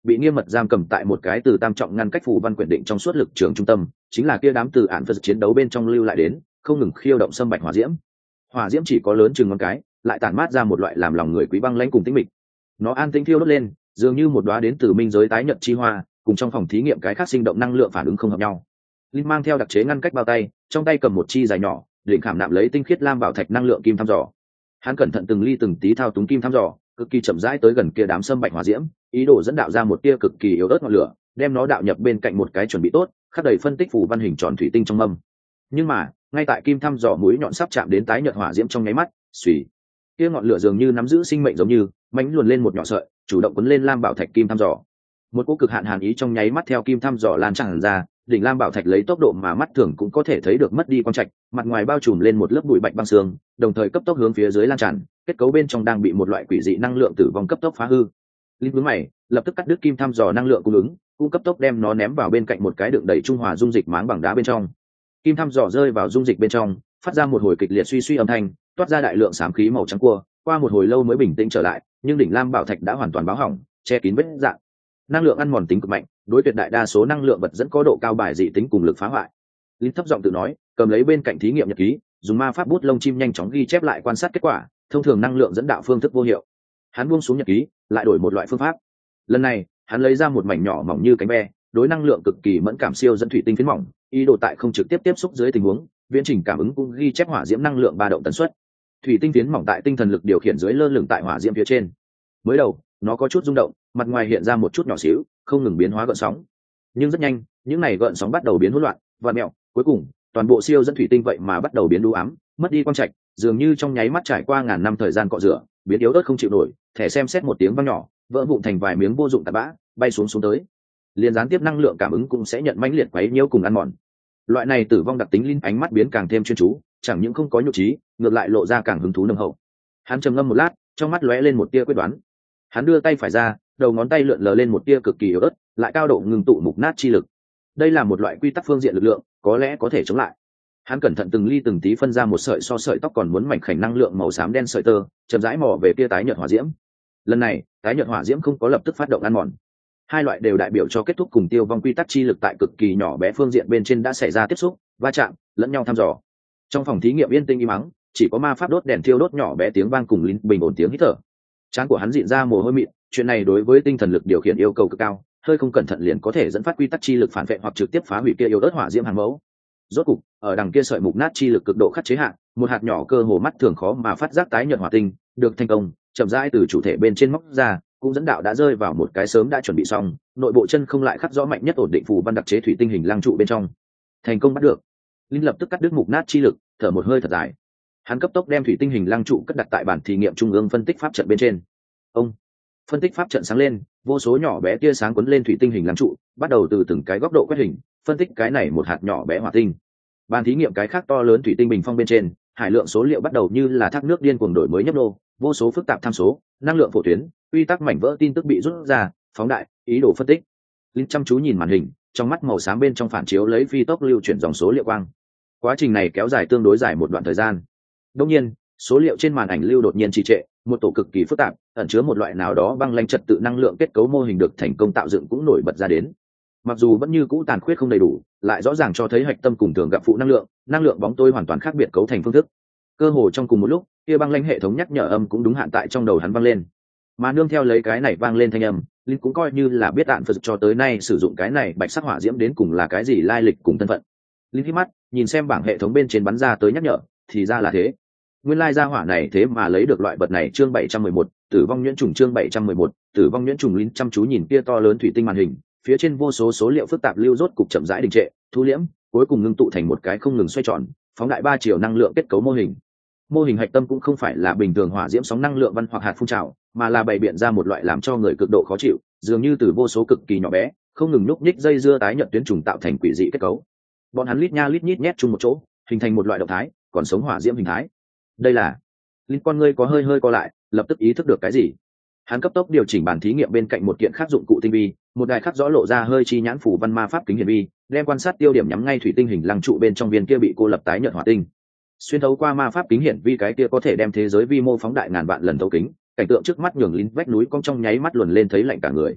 bị nghiêm mật giam cầm tại một cái từ tam trọng ngăn cách phù văn quyển định trong suốt lực trường trung tâm, chính là kia đám từ ản phật chiến đấu bên trong lưu lại đến, không ngừng khiêu động xâm bạch hỏa diễm. Hỏa diễm chỉ có lớn chừng ngón cái, lại tản mát ra một loại làm lòng người quý băng lãnh cùng tĩnh mịch. Nó an tĩnh thiêu đốt lên, dường như một đóa đến từ minh giới tái nhật chi hoa, cùng trong phòng thí nghiệm cái khác sinh động năng lượng phản ứng không hợp nhau. Linh mang theo đặc chế ngăn cách bao tay, trong tay cầm một chi dài nhỏ, đỉnh khảm nạm lấy tinh khiết lam bảo thạch năng lượng kim thăm dò. Hắn cẩn thận từng ly từng tí thao túng kim thăm dò, cực kỳ chậm rãi tới gần kia đám sâm bạch hỏa diễm, ý đồ dẫn đạo ra một tia cực kỳ yếu ớt ngọn lửa, đem nó đạo nhập bên cạnh một cái chuẩn bị tốt, khắc đầy phân tích phù văn hình tròn thủy tinh trong mâm. Nhưng mà, ngay tại kim thăm dò mũi nhọn sắp chạm đến tái nhợt hỏa diễm trong nháy mắt, xùy, kia ngọn lửa dường như nắm giữ sinh mệnh giống như, mánh luồn lên một nhỏ sợi, chủ động cuốn lên lam bảo thạch kim thăm dò. Một cỗ cực hạn hàn ý trong nháy mắt theo kim thăm dò lan tràn ra, đỉnh lam bảo thạch lấy tốc độ mà mắt thường cũng có thể thấy được mất đi quang trạch, mặt ngoài bao trùm lên một lớp bụi bạch băng sương, đồng thời cấp tốc hướng phía dưới lan tràn, kết cấu bên trong đang bị một loại quỷ dị năng lượng tử vong cấp tốc phá hư. Linh hướng mày lập tức cắt đứt kim thăm dò năng lượng cung ứng, cũng cấp tốc đem nó ném vào bên cạnh một cái đựng đầy trung hòa dung dịch máng bằng đá bên trong. Kim thăm dò rơi vào dung dịch bên trong, phát ra một hồi kịch liệt suy suy âm thanh, toát ra đại lượng xám khí màu trắng cua, qua một hồi lâu mới bình tĩnh trở lại, nhưng đỉnh lam bảo thạch đã hoàn toàn báo hỏng, che kín vết rạn. Năng lượng ăn mòn tính cực mạnh, đối tuyệt đại đa số năng lượng vật dẫn có độ cao bài dị tính cùng lực phá hoại. Linh thấp giọng tự nói, cầm lấy bên cạnh thí nghiệm nhật ký, dùng ma pháp bút lông chim nhanh chóng ghi chép lại quan sát kết quả, thông thường năng lượng dẫn đạo phương thức vô hiệu. Hắn buông xuống nhật ký, lại đổi một loại phương pháp. Lần này, hắn lấy ra một mảnh nhỏ mỏng như cánh ve, đối năng lượng cực kỳ mẫn cảm siêu dẫn thủy tinh phiến mỏng, ý đồ tại không trực tiếp tiếp xúc dưới tình huống, viễn trình cảm ứng cũng ghi chép hỏa diễm năng lượng ba động tần suất. Thủy tinh phiến mỏng tại tinh thần lực điều khiển dưới lơ lửng tại hỏa diễm phía trên. Mới đầu, nó có chút rung động, mặt ngoài hiện ra một chút nhỏ xíu, không ngừng biến hóa gợn sóng. Nhưng rất nhanh, những này gợn sóng bắt đầu biến hỗn loạn, vặn mèo, cuối cùng, toàn bộ siêu dẫn thủy tinh vậy mà bắt đầu biến đu ám, mất đi quang trạch, dường như trong nháy mắt trải qua ngàn năm thời gian cọ rửa, biến yếu ớt không chịu nổi, thẻ xem xét một tiếng vang nhỏ, vỡ vụn thành vài miếng vô dụng tạt bã, bay xuống tới. Liên gián tiếp năng lượng cảm ứng cũng sẽ nhận mãnh liệt quấy nhiễu cùng ăn mòn. Loại này tử vong đặc tính Linh ánh mắt biến càng thêm chuyên chú, chẳng những không có nhục trí, ngược lại lộ ra càng hứng thú nồng hậu. Hắn trầm ngâm một lát, trong mắt lóe lên một tia quyết đoán. Hắn đưa tay phải ra, đầu ngón tay lượn lờ lên một tia cực kỳ yếu ớt, lại cao độ ngừng tụ mục nát chi lực. Đây là một loại quy tắc phương diện lực lượng, có lẽ có thể chống lại. Hắn cẩn thận từng ly từng tí phân ra một sợi so sợi tóc còn muốn mảnh khảnh năng lượng màu xám đen sợi tơ, chậm rãi mò về kia tái nhợt hỏa diễm. Lần này, tái nhợt hỏa diễm không có lập tức phát động ăn mòn. Hai loại đều đại biểu cho kết thúc cùng tiêu vong quy tắc chi lực tại cực kỳ nhỏ bé phương diện bên trên đã xảy ra tiếp xúc, va chạm, lẫn nhau thăm dò. Trong phòng thí nghiệm yên tĩnh im mắng, chỉ có ma pháp đốt đèn thiêu đốt nhỏ bé tiếng vang cùng Linh bình ổn tiếng hít thở. Trán của hắn dịn ra mồ hôi mịn, chuyện này đối với tinh thần lực điều khiển yêu cầu cực cao, hơi không cẩn thận liền có thể dẫn phát quy tắc chi lực phản vệ hoặc trực tiếp phá hủy kia yếu ớt hỏa diễm hàng mẫu. Rốt cục, ở đằng kia sợi mục nát chi lực cực độ khắc chế hạn, một hạt nhỏ cơ hồ mắt thường khó mà phát giác tái nhợt hỏa tinh, được thành công, chậm rãi từ chủ thể bên trên móc ra, cũng dẫn đạo đã rơi vào một cái sớm đã chuẩn bị xong, nội bộ chân không lại khắc rõ mạnh nhất ổn định phù văn đặc chế thủy tinh hình lăng trụ bên trong. Thành công bắt được. Linh lập tức cắt đứt mục nát chi lực, thở một hơi thật dài. Hắn cấp tốc đem thủy tinh hình lăng trụ cất đặt tại bàn thí nghiệm trung ương phân tích pháp trận bên trên. Ông phân tích pháp trận sáng lên, vô số nhỏ bé tia sáng quấn lên thủy tinh hình lăng trụ, bắt đầu từ từng cái góc độ quét hình, phân tích cái này một hạt nhỏ bé hỏa tinh. Bàn thí nghiệm cái khác to lớn thủy tinh bình phong bên trên, hải lượng số liệu bắt đầu như là thác nước điên cuồng đổi mới nhấp nô, vô số phức tạp tham số, năng lượng phổ tuyến, quy tắc mảnh vỡ tin tức bị rút ra, phóng đại, ý đồ phân tích. Linh chăm chú nhìn màn hình, trong mắt màu xám bên trong phản chiếu lấy phi tốc lưu chuyển dòng số liệu quang. Quá trình này kéo dài tương đối dài một đoạn thời gian. Đương nhiên, số liệu trên màn ảnh lưu đột nhiên trì trệ, một tổ cực kỳ phức tạp, ẩn chứa một loại nào đó băng lãnh trật tự năng lượng kết cấu mô hình được thành công tạo dựng cũng nổi bật ra đến. Mặc dù vẫn như cũ tàn khuyết không đầy đủ, lại rõ ràng cho thấy hạch tâm cùng thường gặp phụ năng lượng bóng tối hoàn toàn khác biệt cấu thành phương thức. Cơ hồ trong cùng một lúc, kia băng lãnh hệ thống nhắc nhở âm cũng đúng hạn tại trong đầu hắn vang lên. Mà nương theo lấy cái này vang lên thanh âm, Linh cũng coi như là biết đạn Phật cho tới nay sử dụng cái này bạch sắc hỏa diễm đến cùng là cái gì lai lịch cùng thân phận. Linh hít mắt, nhìn xem bảng hệ thống bên trên bắn ra tới nhắc nhở, thì ra là thế. Nguyên lai gia hỏa này thế mà lấy được loại vật này chương 711, tử vong nhuyễn trùng chương 711, tử vong nhuyễn trùng. Linh chăm chú nhìn kia to lớn thủy tinh màn hình, phía trên vô số số liệu phức tạp lưu rốt cục chậm rãi đình trệ, thu liễm, cuối cùng ngưng tụ thành một cái không ngừng xoay tròn, phóng đại 3 chiều năng lượng kết cấu mô hình. Mô hình hạch tâm cũng không phải là bình thường hỏa diễm sóng năng lượng văn hoặc hạt phun trào, mà là bày biện ra một loại làm cho người cực độ khó chịu, dường như từ vô số cực kỳ nhỏ bé, không ngừng nhúc nhích dây dưa tái nhợt tuyến trùng tạo thành quỷ dị kết cấu. Bọn hắn lít nha lít nhít nhét chung một chỗ, hình thành một loại động thái, còn sống hỏa diễm hình thái. Đây là Linh con ngươi có hơi hơi co lại, lập tức ý thức được cái gì. Hắn cấp tốc điều chỉnh bàn thí nghiệm bên cạnh một kiện khác dụng cụ tinh vi, một đài khắc rõ lộ ra hơi chi nhãn phủ văn ma pháp kính hiển vi, đem quan sát tiêu điểm nhắm ngay thủy tinh hình lăng trụ bên trong viên kia bị cô lập tái nhợt hỏa tinh. Xuyên thấu qua ma pháp kính hiển vi cái kia có thể đem thế giới vi mô phóng đại ngàn vạn lần thấu kính, cảnh tượng trước mắt nhường Linh vách núi cong trong nháy mắt luồn lên thấy lạnh cả người.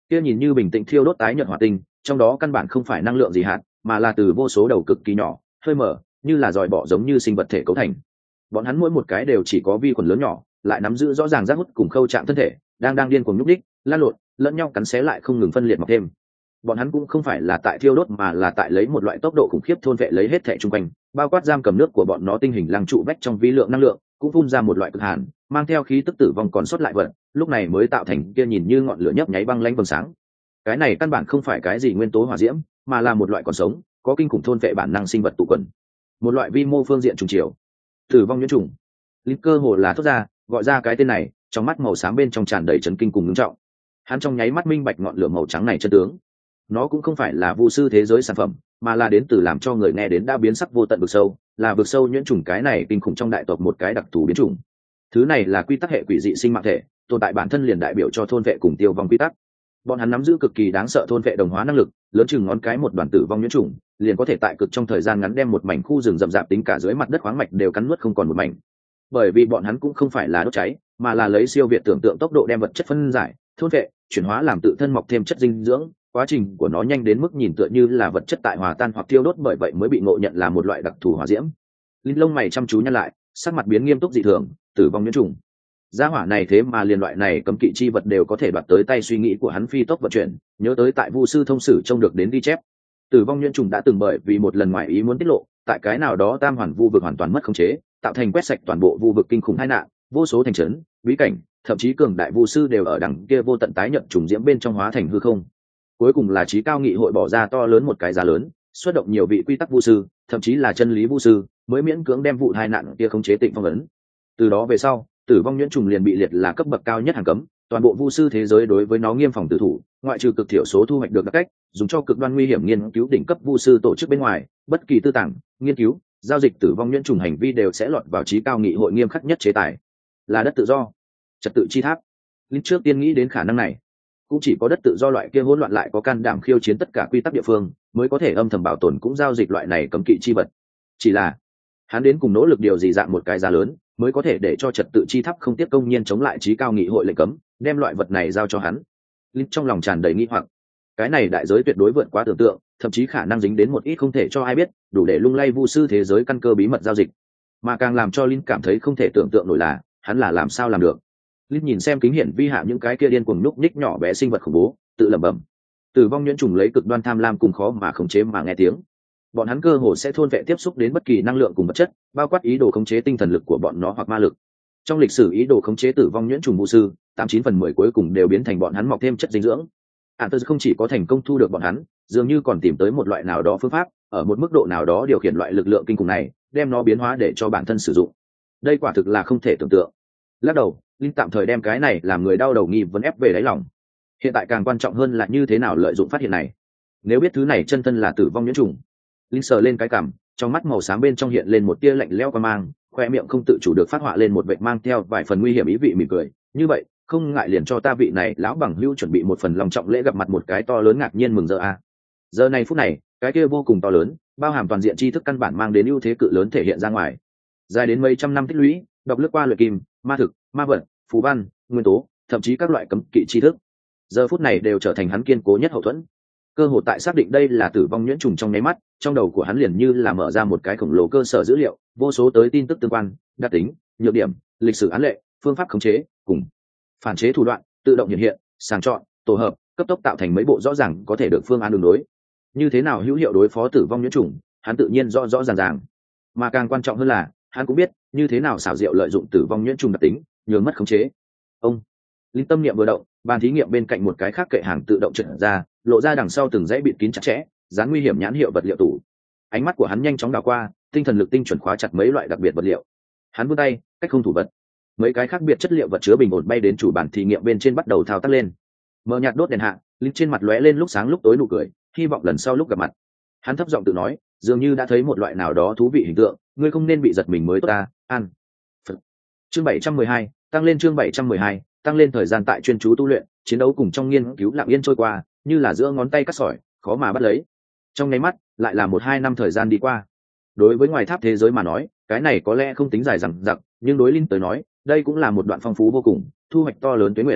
kia nhìn như bình tĩnh thiêu đốt tái nhợt hỏa tinh, trong đó căn bản không phải năng lượng gì hạt, mà là từ vô số đầu cực kỳ nhỏ, hơi mở, như là dòi bọ giống như sinh vật thể cấu thành. Bọn hắn mỗi một cái đều chỉ có vi khuẩn lớn nhỏ, lại nắm giữ rõ ràng giác hút cùng khâu chạm thân thể, đang điên cuồng nhúc đích, lan lộn, lẫn nhau cắn xé lại không ngừng phân liệt mọc thêm. Bọn hắn cũng không phải là tại thiêu đốt mà là tại lấy một loại tốc độ khủng khiếp thôn vệ lấy hết thể chung quanh, bao quát giam cầm nước của bọn nó tinh hình lăng trụ vách trong vi lượng năng lượng, cũng phun ra một loại cực hàn, mang theo khí tức tử vong còn sót lại vật, lúc này mới tạo thành kia nhìn như ngọn lửa nhấp nháy băng lãnh vầng sáng. Cái này căn bản không phải cái gì nguyên tố hỏa diễm, mà là một loại còn sống, có kinh khủng thôn vệ bản năng sinh vật tụ quần, một loại vi mô phương diện trùng chiều, tử vong nhuyễn trùng. Linh cơ hồ là thốt ra, gọi ra cái tên này, trong mắt màu xám bên trong tràn đầy chấn kinh cùng ngưng trọng. Hắn trong nháy mắt minh bạch ngọn lửa màu trắng này chân tướng. Nó cũng không phải là vu sư thế giới sản phẩm, mà là đến từ làm cho người nghe đến đã biến sắc vô tận vực sâu, là vực sâu nhuyễn trùng cái này kinh khủng trong đại tộc một cái đặc thù biến chủng. Thứ này là quy tắc hệ quỷ dị sinh mạng thể, tồn tại bản thân liền đại biểu cho thôn vệ cùng tiêu vong quy tắc. Bọn hắn nắm giữ cực kỳ đáng sợ thôn vệ đồng hóa năng lực, lớn chừng ngón cái một đoàn tử vong nhuyễn trùng, liền có thể tại cực trong thời gian ngắn đem một mảnh khu rừng rậm rạp tính cả dưới mặt đất khoáng mạch đều cắn nuốt không còn một mảnh. Bởi vì bọn hắn cũng không phải là đốt cháy, mà là lấy siêu việt tưởng tượng tốc độ đem vật chất phân giải, thôn vệ, chuyển hóa làm tự thân mọc thêm chất dinh dưỡng, quá trình của nó nhanh đến mức nhìn tựa như là vật chất tại hòa tan hoặc tiêu đốt, bởi vậy mới bị ngộ nhận là một loại đặc thù hỏa diễm. Linh lông mày chăm chú nhăn lại, sắc mặt biến nghiêm túc dị thường, tử vong nhuyễn trùng. Gia hỏa này thế mà liền loại này cấm kỵ chi vật đều có thể đoạt tới tay, suy nghĩ của hắn phi tốc vận chuyển, nhớ tới tại Vu sư thông sử trông được đến ghi chép. Tử vong nhuyễn trùng đã từng bởi vì một lần ngoài ý muốn tiết lộ, tại cái nào đó tam hoàn vu vực hoàn toàn mất khống chế, tạo thành quét sạch toàn bộ vu vực kinh khủng tai nạn, vô số thành trấn, bí cảnh, thậm chí cường đại vu sư đều ở đằng kia vô tận tái nhận trùng diễm bên trong hóa thành hư không. Cuối cùng là trí cao nghị hội bỏ ra to lớn một cái giá lớn, xuất động nhiều vị quy tắc vu sư, thậm chí là chân lý vu sư, mới miễn cưỡng đem vụ tai nạn kia khống chế Tịnh Phong ấn. Từ đó về sau, tử vong nhuyễn trùng liền bị liệt là cấp bậc cao nhất hàng cấm, toàn bộ vu sư thế giới đối với nó nghiêm phòng tử thủ, ngoại trừ cực thiểu số thu hoạch được đặc cách dùng cho cực đoan nguy hiểm nghiên cứu đỉnh cấp vu sư tổ chức bên ngoài, bất kỳ tư tàng, nghiên cứu, giao dịch tử vong nhuyễn trùng hành vi đều sẽ lọt vào trí cao nghị hội nghiêm khắc nhất chế tài. Là đất tự do, trật tự chi tháp. Linh trước tiên nghĩ đến khả năng này, cũng chỉ có đất tự do loại kia hỗn loạn lại có can đảm khiêu chiến tất cả quy tắc địa phương mới có thể âm thầm bảo tồn cũng giao dịch loại này cấm kỵ chi vật. Chỉ là hắn đến cùng nỗ lực điều gì dạng một cái giá lớn mới có thể để cho trật tự chi tháp không tiếp công nhiên chống lại trí cao nghị hội lệnh cấm, đem loại vật này giao cho hắn. Linh trong lòng tràn đầy nghi hoặc. Cái này đại giới tuyệt đối vượt quá tưởng tượng, thậm chí khả năng dính đến một ít không thể cho ai biết, đủ để lung lay vu sư thế giới căn cơ bí mật giao dịch. Mà càng làm cho Linh cảm thấy không thể tưởng tượng nổi là hắn là làm sao làm được. Linh nhìn xem kính hiển vi hạ những cái kia điên cuồng núp nhích nhỏ bé sinh vật khủng bố, tự lẩm bẩm. Tử vong nhuyễn trùng lấy cực đoan tham lam cùng khó mà khống chế mà nghe tiếng. Bọn hắn cơ hồ sẽ thôn vệ tiếp xúc đến bất kỳ năng lượng cùng vật chất, bao quát ý đồ khống chế tinh thần lực của bọn nó hoặc ma lực. Trong lịch sử ý đồ khống chế tử vong nhuyễn trùng vu sư, 89/10 cuối cùng đều biến thành bọn hắn mọc thêm chất dinh dưỡng. Antus không chỉ có thành công thu được bọn hắn, dường như còn tìm tới một loại nào đó phương pháp, ở một mức độ nào đó điều khiển loại lực lượng kinh khủng này, đem nó biến hóa để cho bản thân sử dụng. Đây quả thực là không thể tưởng tượng. Lắc đầu, Linh tạm thời đem cái này làm người đau đầu nghi vấn ép về đáy lòng. Hiện tại càng quan trọng hơn là như thế nào lợi dụng phát hiện này. Nếu biết thứ này chân thân là tử vong nhuyễn trùng, Linh sờ lên cái cằm, trong mắt màu xám bên trong hiện lên một tia lạnh lẽo qua mang, khoe miệng không tự chủ được phát họa lên một vệt mang theo vài phần nguy hiểm ý vị mỉm cười. Như vậy, không ngại liền cho ta vị này lão bằng hữu chuẩn bị một phần lòng trọng lễ gặp mặt một cái to lớn ngạc nhiên mừng rỡ a. Giờ này phút này, cái kia vô cùng to lớn, bao hàm toàn diện tri thức căn bản mang đến ưu thế cự lớn thể hiện ra ngoài. Dài đến mấy trăm năm tích lũy, đọc lướt qua luyện kim, ma thực, ma vật, phù văn, nguyên tố, thậm chí các loại cấm kỵ tri thức, giờ phút này đều trở thành hắn kiên cố nhất hậu thuẫn. Cơ hội tại xác định đây là tử vong nhuyễn trùng trong nháy mắt, trong đầu của hắn liền như là mở ra một cái khổng lồ cơ sở dữ liệu, vô số tới tin tức tương quan, đặc tính, nhược điểm, lịch sử án lệ, phương pháp khống chế, cùng phản chế thủ đoạn, tự động hiện, sàng chọn, tổ hợp, cấp tốc tạo thành mấy bộ rõ ràng có thể được phương án đường đối. Như thế nào hữu hiệu đối phó tử vong nhuyễn trùng, hắn tự nhiên rõ ràng. Mà càng quan trọng hơn là, hắn cũng biết như thế nào xảo diệu lợi dụng tử vong nhuyễn trùng đặc tính, nhường mất khống chế. Ông Linh tâm niệm vừa động, bàn thí nghiệm bên cạnh một cái khác kệ hàng tự động trượt ra, lộ ra đằng sau từng dãy bịt kín chặt chẽ, dán nguy hiểm nhãn hiệu vật liệu tủ. Ánh mắt của hắn nhanh chóng đảo qua, tinh thần lực tinh chuẩn khóa chặt mấy loại đặc biệt vật liệu. Hắn vươn tay, cách không thủ vật, mấy cái khác biệt chất liệu vật chứa bình ổn bay đến chủ bàn thí nghiệm bên trên bắt đầu thao tác lên. Mờ nhạt đốt đèn hạ, Linh trên mặt lóe lên lúc sáng lúc tối nụ cười, hy vọng lần sau lúc gặp mặt. Hắn thấp giọng tự nói, dường như đã thấy một loại nào đó thú vị hình tượng, ngươi không nên bị giật mình mới tốt ta, an. Chương 712, tăng lên chương 712, tăng lên thời gian tại chuyên chú tu luyện, chiến đấu cùng trong nghiên cứu lặng yên trôi qua, như là giữa ngón tay cắt sỏi, khó mà bắt lấy. Trong nháy mắt, lại là 1-2 năm thời gian đi qua. Đối với ngoài tháp thế giới mà nói, cái này có lẽ không tính dài dằng dặc, nhưng đối Linh tới nói, đây cũng là một đoạn phong phú vô cùng, thu hoạch to lớn tuế nguyệt.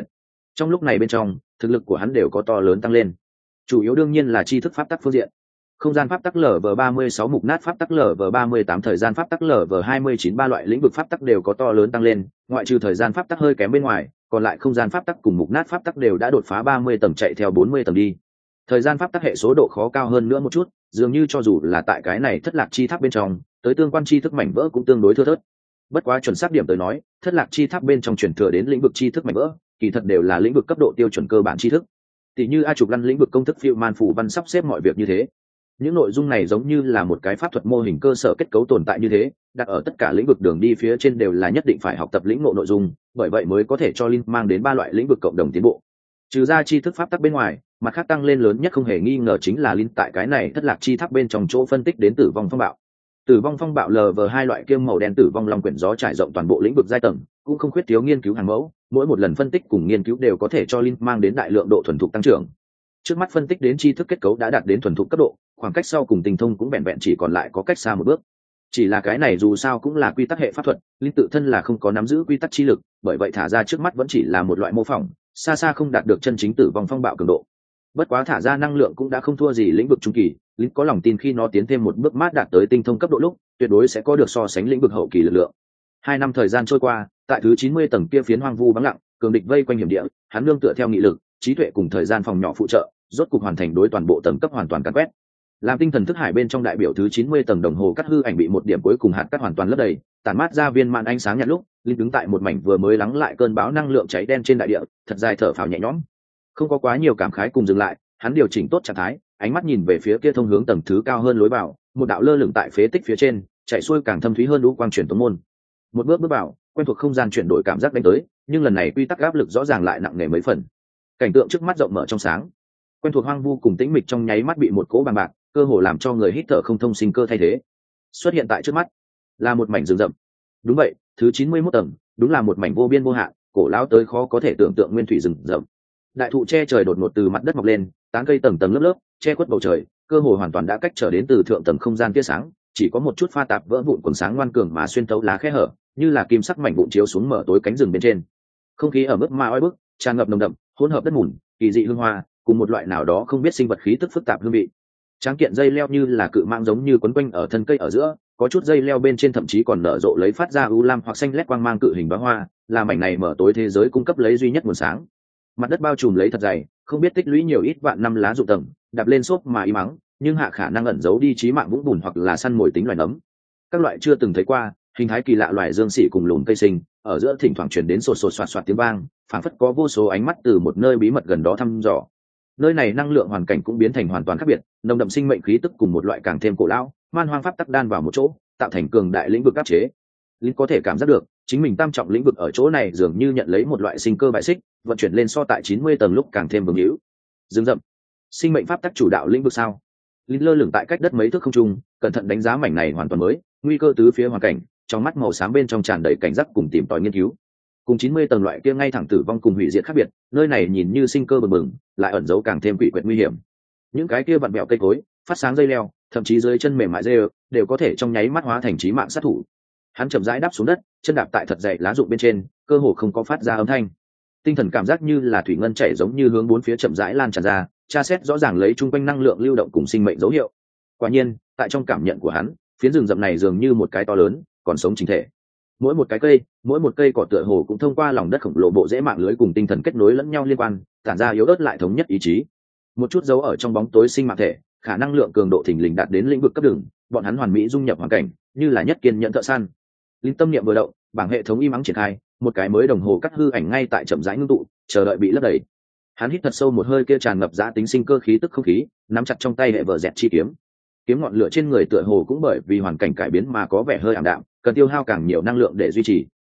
Trong lúc này bên trong thực lực của hắn đều có to lớn tăng lên, chủ yếu đương nhiên là tri thức pháp tắc phương diện. Không gian pháp tắc LV36, mục nát pháp tắc LV38, thời gian pháp tắc LV29, ba loại lĩnh vực pháp tắc đều có to lớn tăng lên, ngoại trừ thời gian pháp tắc hơi kém bên ngoài, còn lại không gian pháp tắc cùng mục nát pháp tắc đều đã đột phá 30 tầng chạy theo 40 tầng đi. Thời gian pháp tắc hệ số độ khó cao hơn nữa một chút, dường như cho dù là tại cái này thất lạc chi tháp bên trong, tới tương quan chi thức mảnh vỡ cũng tương đối thưa thớt. Bất quá chuẩn xác điểm tới nói, thất lạc chi tháp bên trong truyền thừa đến lĩnh vực chi thức mảnh vỡ, kỳ thật đều là lĩnh vực cấp độ tiêu chuẩn cơ bản chi thức. Tỷ như A Trục Lăn lĩnh vực công thức phiêu man phủ văn sắp xếp mọi việc như thế. Những nội dung này giống như là một cái pháp thuật mô hình cơ sở kết cấu tồn tại như thế, đặt ở tất cả lĩnh vực đường đi phía trên đều là nhất định phải học tập lĩnh ngộ nội dung, bởi vậy mới có thể cho Linh mang đến ba loại lĩnh vực cộng đồng tiến bộ. Trừ ra chi thức pháp tắc bên ngoài, mặt khác tăng lên lớn nhất không hề nghi ngờ chính là Linh tại cái này thất lạc chi tháp bên trong chỗ phân tích đến tử vong phong bạo. Tử vong phong bạo LV2 loại kiêm màu đen tử vong long quyển gió trải rộng toàn bộ lĩnh vực giai tầng, cũng không khuyết thiếu nghiên cứu hàng mẫu, mỗi một lần phân tích cùng nghiên cứu đều có thể cho Linh mang đến đại lượng độ thuần thục tăng trưởng. Trước mắt phân tích đến tri thức kết cấu đã đạt đến thuần thục cấp độ, khoảng cách sau cùng tinh thông cũng vẹn vẹn chỉ còn lại có cách xa một bước. Chỉ là cái này dù sao cũng là quy tắc hệ pháp thuật, Linh tự thân là không có nắm giữ quy tắc chi lực, bởi vậy thả ra trước mắt vẫn chỉ là một loại mô phỏng, xa xa không đạt được chân chính tử vong phong bạo cường độ. Bất quá thả ra năng lượng cũng đã không thua gì lĩnh vực trung kỳ, Linh có lòng tin khi nó tiến thêm một bước mát đạt tới tinh thông cấp độ lúc, tuyệt đối sẽ có được so sánh lĩnh vực hậu kỳ lực lượng. 2 năm thời gian trôi qua, tại thứ 90 tầng kia phiến hoang vu vắng lặng, cường địch vây quanh hiểm địa, hắn nương tựa theo nghị lực, trí tuệ cùng thời gian phòng nhỏ phụ trợ, rốt cục hoàn thành đối toàn bộ tầng cấp hoàn toàn càn quét. Làm tinh thần thức hải bên trong đại biểu thứ 90 tầng đồng hồ cắt hư ảnh bị một điểm cuối cùng hạt cắt hoàn toàn lấp đầy, tản mát ra viên màn ánh sáng nhạt lúc, Linh đứng tại một mảnh vừa mới lắng lại cơn bão năng lượng cháy đen trên đại địa, thật dài thở phào nhẹ nhõm. Không có quá nhiều cảm khái cùng dừng lại, hắn điều chỉnh tốt trạng thái, ánh mắt nhìn về phía kia thông hướng tầng thứ cao hơn lối vào, một đạo lơ lửng tại phế tích phía trên, chạy xuôi càng thâm thúy hơn lũ quang truyền tống môn. Một bước bước vào, quen thuộc không gian chuyển đổi cảm giác đánh tới, nhưng lần này quy tắc áp lực rõ ràng lại nặng nề mấy phần. Cảnh tượng trước mắt rộng mở trong sáng, quen thuộc hoang vu cùng tĩnh mịch trong nháy mắt bị một cỗ bằng bạc, cơ hồ làm cho người hít thở không thông sinh cơ thay thế. Xuất hiện tại trước mắt là một mảnh rừng rậm. Đúng vậy, thứ 91 tầng, đúng là một mảnh vô biên vô hạn, cổ lão tới khó có thể tưởng tượng nguyên thủy rừng rậm. Đại thụ che trời đột ngột từ mặt đất mọc lên, tán cây tầng tầng lớp lớp, che khuất bầu trời, cơ hồ hoàn toàn đã cách trở đến từ thượng tầng không gian tia sáng, chỉ có một chút pha tạp vỡ vụn quần sáng ngoan cường mà xuyên thấu lá khe hở, như là kim sắc mảnh vụn chiếu xuống mở tối cánh rừng bên trên. Không khí ở mức ma oi bức, tràn ngập nồng đậm, hỗn hợp đất mùn, kỳ dị hương hoa, cùng một loại nào đó không biết sinh vật khí tức phức tạp hương vị. Tráng kiện dây leo như là cự mạng giống như quấn quanh ở thân cây ở giữa, có chút dây leo bên trên thậm chí còn nở rộ lấy phát ra u lam hoặc xanh lét quang mang cự hình bá hoa, là mảnh này mở tối thế giới cung cấp lấy duy nhất nguồn sáng. Mặt đất bao trùm lấy thật dày, không biết tích lũy nhiều ít vạn năm lá rụng tầng, đạp lên xốp mà im mắng, nhưng hạ khả năng ẩn giấu đi trí mạng vũng bùn hoặc là săn mồi tính loài nấm. Các loại chưa từng thấy qua, hình thái kỳ lạ loài dương xỉ cùng lùn cây sinh, ở giữa thỉnh thoảng truyền đến sột sột soạt soạt tiếng vang, phảng phất có vô số ánh mắt từ một nơi bí mật gần đó thăm dò. Nơi này năng lượng hoàn cảnh cũng biến thành hoàn toàn khác biệt, nồng đậm sinh mệnh khí tức cùng một loại càng thêm cổ lão, man hoang pháp tắc đan vào một chỗ, tạo thành cường đại lĩnh vực áp chế. Linh có thể cảm giác được, chính mình tam trọng lĩnh vực ở chỗ này dường như nhận lấy một loại sinh cơ bại xích, vận chuyển lên so tại 90 tầng lúc càng thêm vững hữu. Dừng rậm, sinh mệnh pháp tắc chủ đạo lĩnh vực sao? Linh lơ lửng tại cách đất mấy thước không trung, cẩn thận đánh giá mảnh này hoàn toàn mới, nguy cơ tứ phía hoàn cảnh, trong mắt màu xám bên trong tràn đầy cảnh giác cùng tìm tòi nghiên cứu. Cùng 90 tầng loại kia ngay thẳng tử vong cùng hủy diệt khác biệt, nơi này nhìn như sinh cơ bừng bừng, lại ẩn giấu càng thêm quỷ quyệt nguy hiểm. Những cái kia vặn vẹo cây cối, phát sáng dây leo, thậm chí dưới chân mềm mại dê đều có thể trong nháy mắt hóa thành chí mạng sát thủ. Hắn chậm rãi đáp xuống đất, chân đạp tại thật dày lá rụng bên trên, cơ hồ không có phát ra âm thanh. Tinh thần cảm giác như là thủy ngân chảy giống như hướng bốn phía chậm rãi lan tràn ra, tra xét rõ ràng lấy chung quanh năng lượng lưu động cùng sinh mệnh dấu hiệu. Quả nhiên, tại trong cảm nhận của hắn, phiến rừng rậm này dường như một cái to lớn, còn sống chính thể. Mỗi một cái cây, mỗi một cây cỏ tựa hồ cũng thông qua lòng đất khổng lồ bộ rễ mạng lưới cùng tinh thần kết nối lẫn nhau liên quan, tản ra yếu ớt lại thống nhất ý chí. Một chút dấu ở trong bóng tối sinh mạng thể, khả năng lượng cường độ thình lình đạt đến lĩnh vực cấp đường, bọn hắn hoàn mỹ dung nhập hoàn cảnh, như là nhất kiên nhẫn thợ săn. Linh tâm niệm vừa động, bảng hệ thống im ắng triển khai, một cái mới đồng hồ cắt hư ảnh ngay tại chậm rãi ngưng tụ, chờ đợi bị lấp đầy. Hắn hít thật sâu một hơi kia tràn ngập giá tính sinh cơ khí tức không khí, nắm chặt trong tay hệ vở dẹt chi kiếm. Kiếm ngọn lửa trên người tựa hồ cũng bởi vì hoàn cảnh cải biến mà có vẻ hơi ảm đạm, cần tiêu hao càng nhiều năng lượng để duy trì.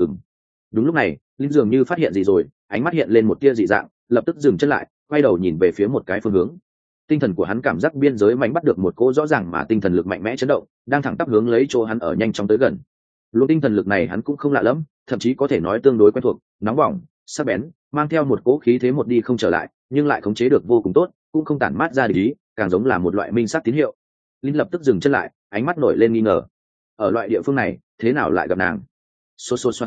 Đúng lúc này, Linh dường như phát hiện gì rồi, ánh mắt hiện lên một tia dị dạng, lập tức dừng chân lại, quay đầu nhìn về phía một cái phương hướng. Tinh thần của hắn cảm giác biên giới mạnh bắt được một cỗ rõ ràng mà tinh thần lực mạnh mẽ chấn động, đang thẳng tắp hướng lấy chỗ hắn ở nhanh chóng tới gần. Luồng tinh thần lực này hắn cũng không lạ lẫm, thậm chí có thể nói tương đối quen thuộc, nóng bỏng, sắc bén, mang theo một cỗ khí thế một đi không trở lại, nhưng lại khống chế được vô cùng tốt, cũng không tản mát ra địch ý, càng giống là một loại minh sát tín hiệu. Linh lập tức dừng chân lại, ánh mắt nổi lên nghi ngờ. Ở loại địa phương này, thế nào lại gặp nàng? Xô xô xoạt xoạt,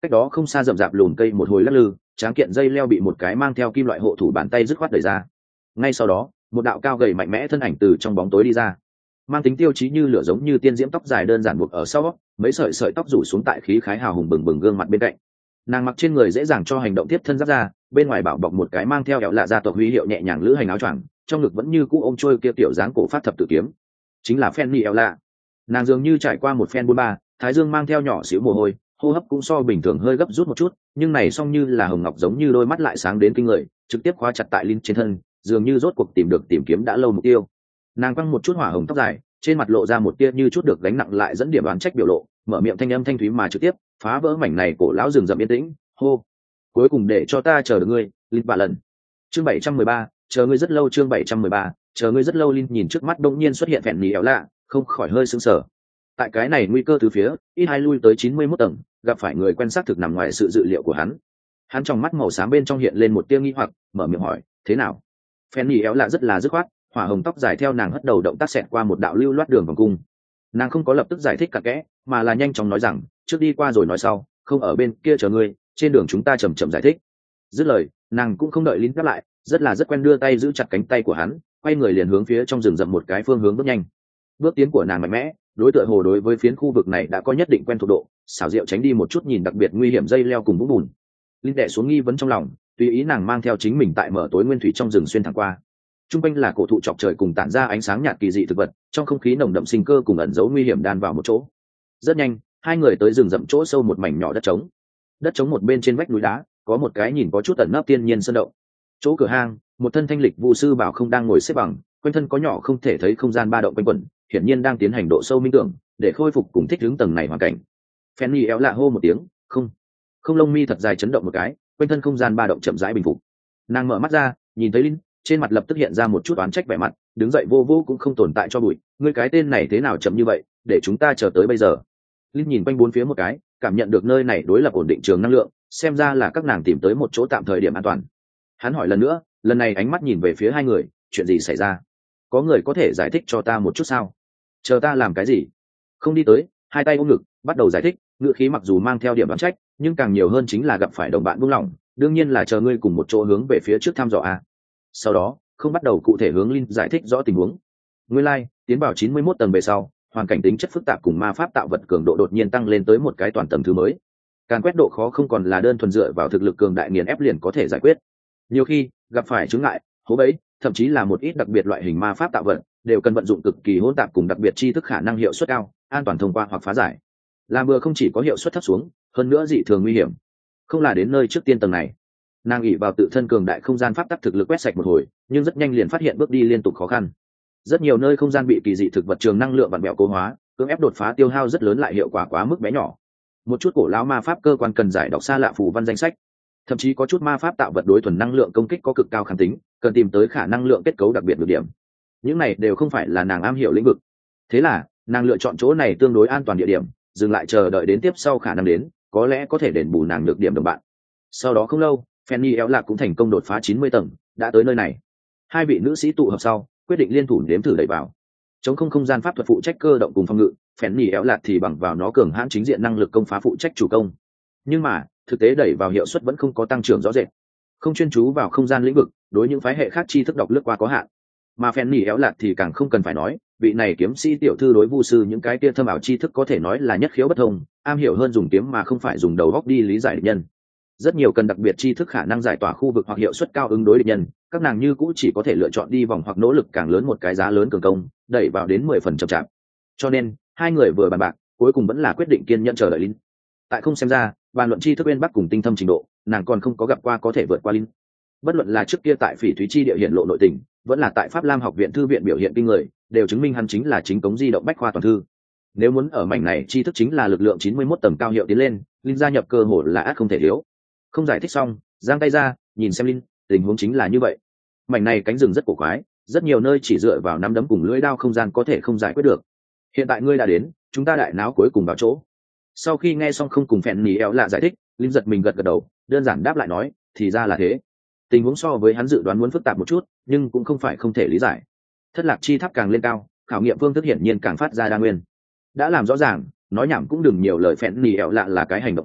cách đó không xa rậm rạp lùn cây một hồi lắc lư, tráng kiện dây leo bị một cái mang theo kim loại hộ thủ bàn tay dứt khoát đẩy ra. Ngay sau đó một đạo cao gầy mạnh mẽ thân ảnh từ trong bóng tối đi ra, mang tính tiêu chí như lửa, giống như tiên diễm, tóc dài đơn giản buộc ở sau, mấy sợi sợi tóc rủ xuống tại khí khái hào hùng bừng bừng gương mặt bên cạnh. Nàng mặc trên người dễ dàng cho hành động tiếp thân giáp ra, bên ngoài bảo bọc một cái mang theo kẹo lạ gia tộc huy hiệu nhẹ nhàng lữ hành áo choàng, trong ngực vẫn như cũ ôm trôi kia tiểu dáng cổ phát thập tự kiếm, chính là Fanny Ella. Nàng dường như trải qua một phen buôn ba, thái dương mang theo nhỏ xíu mồ hôi, hô hấp cũng so bình thường hơi gấp rút một chút, nhưng này song như là hồng ngọc giống như đôi mắt lại sáng đến kinh người, trực tiếp khóa chặt tại Linh trên thân, dường như rốt cuộc tìm kiếm đã lâu mục tiêu. Nàng quăng một chút hỏa hồng tóc dài, trên mặt lộ ra một tia như chút được gánh nặng lại dẫn điểm đoán trách biểu lộ, mở miệng thanh âm thanh thúy mà trực tiếp phá vỡ mảnh này cổ lão rừng rậm yên tĩnh, hô: cuối cùng để cho ta chờ được ngươi, Linh bà lần. Chương 713, chờ ngươi rất lâu. Chương 713, chờ ngươi rất lâu. Linh nhìn trước mắt đông nhiên xuất hiện phèn nhì éo lạ, không khỏi hơi sững sờ. Tại cái này nguy cơ từ phía, ít hai lui tới 91 tầng, gặp phải người quen xác thực nằm ngoài sự dự liệu của hắn. Hắn trong mắt màu xám bên trong hiện lên một tia nghi hoặc, mở miệng hỏi: thế nào? Phèn nhì éo lạ rất là dứt khoát, hỏa hồng tóc dài theo nàng hất đầu động tác xẹt qua một đạo lưu loát đường vòng cung. Nàng không có lập tức giải thích cặn kẽ, mà là nhanh chóng nói rằng: trước đi qua rồi nói sau, không ở bên kia chờ ngươi, trên đường chúng ta chậm chậm giải thích. Dứt lời, nàng cũng không đợi Linh đáp lại, rất quen đưa tay giữ chặt cánh tay của hắn, quay người liền hướng phía trong rừng rậm một cái phương hướng bước nhanh. Bước tiến của nàng mạnh mẽ, đối tượng hồ đối với phiến khu vực này đã có nhất định quen thuộc độ, xảo diệu tránh đi một chút nhìn đặc biệt nguy hiểm dây leo cùng vũng bùn. Linh đè xuống nghi vấn trong lòng, tùy ý nàng mang theo chính mình tại mở tối nguyên thủy trong rừng xuyên thẳng qua. Trung quanh là cổ thụ chọc trời cùng tản ra ánh sáng nhạt kỳ dị thực vật, trong không khí nồng đậm sinh cơ cùng ẩn dấu nguy hiểm đan vào một chỗ. Rất nhanh, hai người tới rừng rậm chỗ sâu một mảnh nhỏ đất trống. Đất trống một bên trên vách núi đá, có một cái nhìn có chút ẩn nấp thiên nhiên sơn động. Chỗ cửa hang, một thân thanh lịch vu sư bảo không đang ngồi xếp bằng, quanh thân có nhỏ không thể thấy không gian ba động quanh quẩn, hiển nhiên đang tiến hành độ sâu minh tưởng, để khôi phục cùng thích ứng tầng này hoàn cảnh. Fanny éo lạ hô một tiếng, không lông mi thật dài chấn động một cái, quanh thân không gian ba động chậm rãi bình phục. Nàng mở mắt ra, nhìn thấy Linh, trên mặt lập tức hiện ra một chút oán trách vẻ mặt, đứng dậy vô vô cũng không tồn tại cho bụi, ngươi cái tên này thế nào chậm như vậy, để chúng ta chờ tới bây giờ. Linh nhìn quanh bốn phía một cái, cảm nhận được nơi này đối lập ổn định trường năng lượng, xem ra là các nàng tìm tới một chỗ tạm thời điểm an toàn. Hắn hỏi lần nữa, lần này ánh mắt nhìn về phía hai người, chuyện gì xảy ra? Có người có thể giải thích cho ta một chút sao? Chờ ta làm cái gì? Không đi tới, hai tay ôm ngực, bắt đầu giải thích, ngữ khí mặc dù mang theo điểm đoán trách, nhưng càng nhiều hơn chính là gặp phải đồng bạn buông lỏng, đương nhiên là chờ ngươi cùng một chỗ hướng về phía trước thăm dò a. Sau đó, không bắt đầu cụ thể hướng Linh giải thích rõ tình huống. Nguyên lai, tiến vào 91 tầng về sau, hoàn cảnh tính chất phức tạp cùng ma pháp tạo vật cường độ đột nhiên tăng lên tới một cái toàn tầng thứ mới. Càn quét độ khó không còn là đơn thuần dựa vào thực lực cường đại nghiền ép liền có thể giải quyết. Nhiều khi, gặp phải chướng ngại, hố bẫy, thậm chí là một ít đặc biệt loại hình ma pháp tạo vật, đều cần vận dụng cực kỳ hỗn tạp cùng đặc biệt tri thức khả năng hiệu suất cao, an toàn thông qua hoặc phá giải. Làm bừa không chỉ có hiệu suất thấp xuống, hơn nữa dị thường nguy hiểm. Không là đến nơi trước tiên tầng này, nàng ỷ vào tự thân cường đại không gian pháp tắc thực lực quét sạch một hồi, nhưng rất nhanh liền phát hiện bước đi liên tục khó khăn. Rất nhiều nơi không gian bị kỳ dị thực vật trường năng lượng vặn vẹo cố hóa, cưỡng ép đột phá tiêu hao rất lớn lại hiệu quả quá mức bé nhỏ. Một chút cổ lão ma pháp cơ quan cần giải đọc xa lạ phù văn danh sách, thậm chí có chút ma pháp tạo vật đối thuần năng lượng công kích có cực cao kháng tính, cần tìm tới khả năng lượng kết cấu đặc biệt được điểm. Những này đều không phải là nàng am hiểu lĩnh vực, thế là nàng lựa chọn chỗ này tương đối an toàn địa điểm, dừng lại chờ đợi đến tiếp sau khả năng đến, có lẽ có thể đền bù nàng được điểm đồng bạn. Sau đó không lâu, Fanny éo lạc cũng thành công đột phá 90 tầng, đã tới nơi này. Hai vị nữ sĩ tụ hợp sau, quyết định liên thủ nếm thử đẩy vào. Chống không gian pháp thuật phụ trách cơ động cùng phòng ngự, Fanny éo lạc thì bằng vào nó cường hãn chính diện năng lực công phá phụ trách chủ công. Nhưng mà, thực tế đẩy vào hiệu suất vẫn không có tăng trưởng rõ rệt. Không chuyên chú vào không gian lĩnh vực, đối những phái hệ khác tri thức đọc lướt qua có hạn. Mà Fanny éo lạc thì càng không cần phải nói, vị này kiếm sĩ tiểu thư đối vu sư những cái kia thâm ảo tri thức có thể nói là nhất khiếu bất thông, am hiểu hơn dùng kiếm mà không phải dùng đầu óc đi lý giải địch nhân. Rất nhiều cần đặc biệt tri thức khả năng giải tỏa khu vực hoặc hiệu suất cao ứng đối địch nhân, các nàng như cũ chỉ có thể lựa chọn đi vòng hoặc nỗ lực càng lớn một cái giá lớn cường công, đẩy vào đến 10% chậm chạp. Cho nên, hai người vừa bàn bạc, cuối cùng vẫn là quyết định kiên nhẫn chờ đợi Linh. Tại không xem ra, bàn luận tri thức bên bắc cùng tinh thâm trình độ, nàng còn không có gặp qua có thể vượt qua Linh. Bất luận là trước kia tại Phỉ Thúy Chi địa hiện lộ nội tình, vẫn là tại Pháp Lam học viện thư viện biểu hiện kinh người, đều chứng minh hắn chính là chính cống di động bách khoa toàn thư. Nếu muốn ở mảnh này tri thức chính là lực lượng 91 tầng cao hiệu tiến lên, Linh gia nhập cơ hội là ắt không thể thiếu. Không giải thích xong, giang tay ra, nhìn xem Linh, tình huống chính là như vậy. Mảnh này cánh rừng rất cổ quái, rất nhiều nơi chỉ dựa vào nắm đấm cùng lưỡi đao không gian có thể không giải quyết được. Hiện tại ngươi đã đến, chúng ta đại náo cuối cùng vào chỗ. Sau khi nghe xong không cùng Fanny éo lạ giải thích, Linh giật mình gật đầu, đơn giản đáp lại nói, thì ra là thế. Tình huống so với hắn dự đoán muốn phức tạp một chút, nhưng cũng không phải không thể lý giải. Thất lạc chi tháp càng lên cao, khảo nghiệm phương thức hiển nhiên càng phát ra đa nguyên. Đã làm rõ ràng, nói nhảm cũng đừng nhiều lời. Fanny éo lạ là cái hành động phái,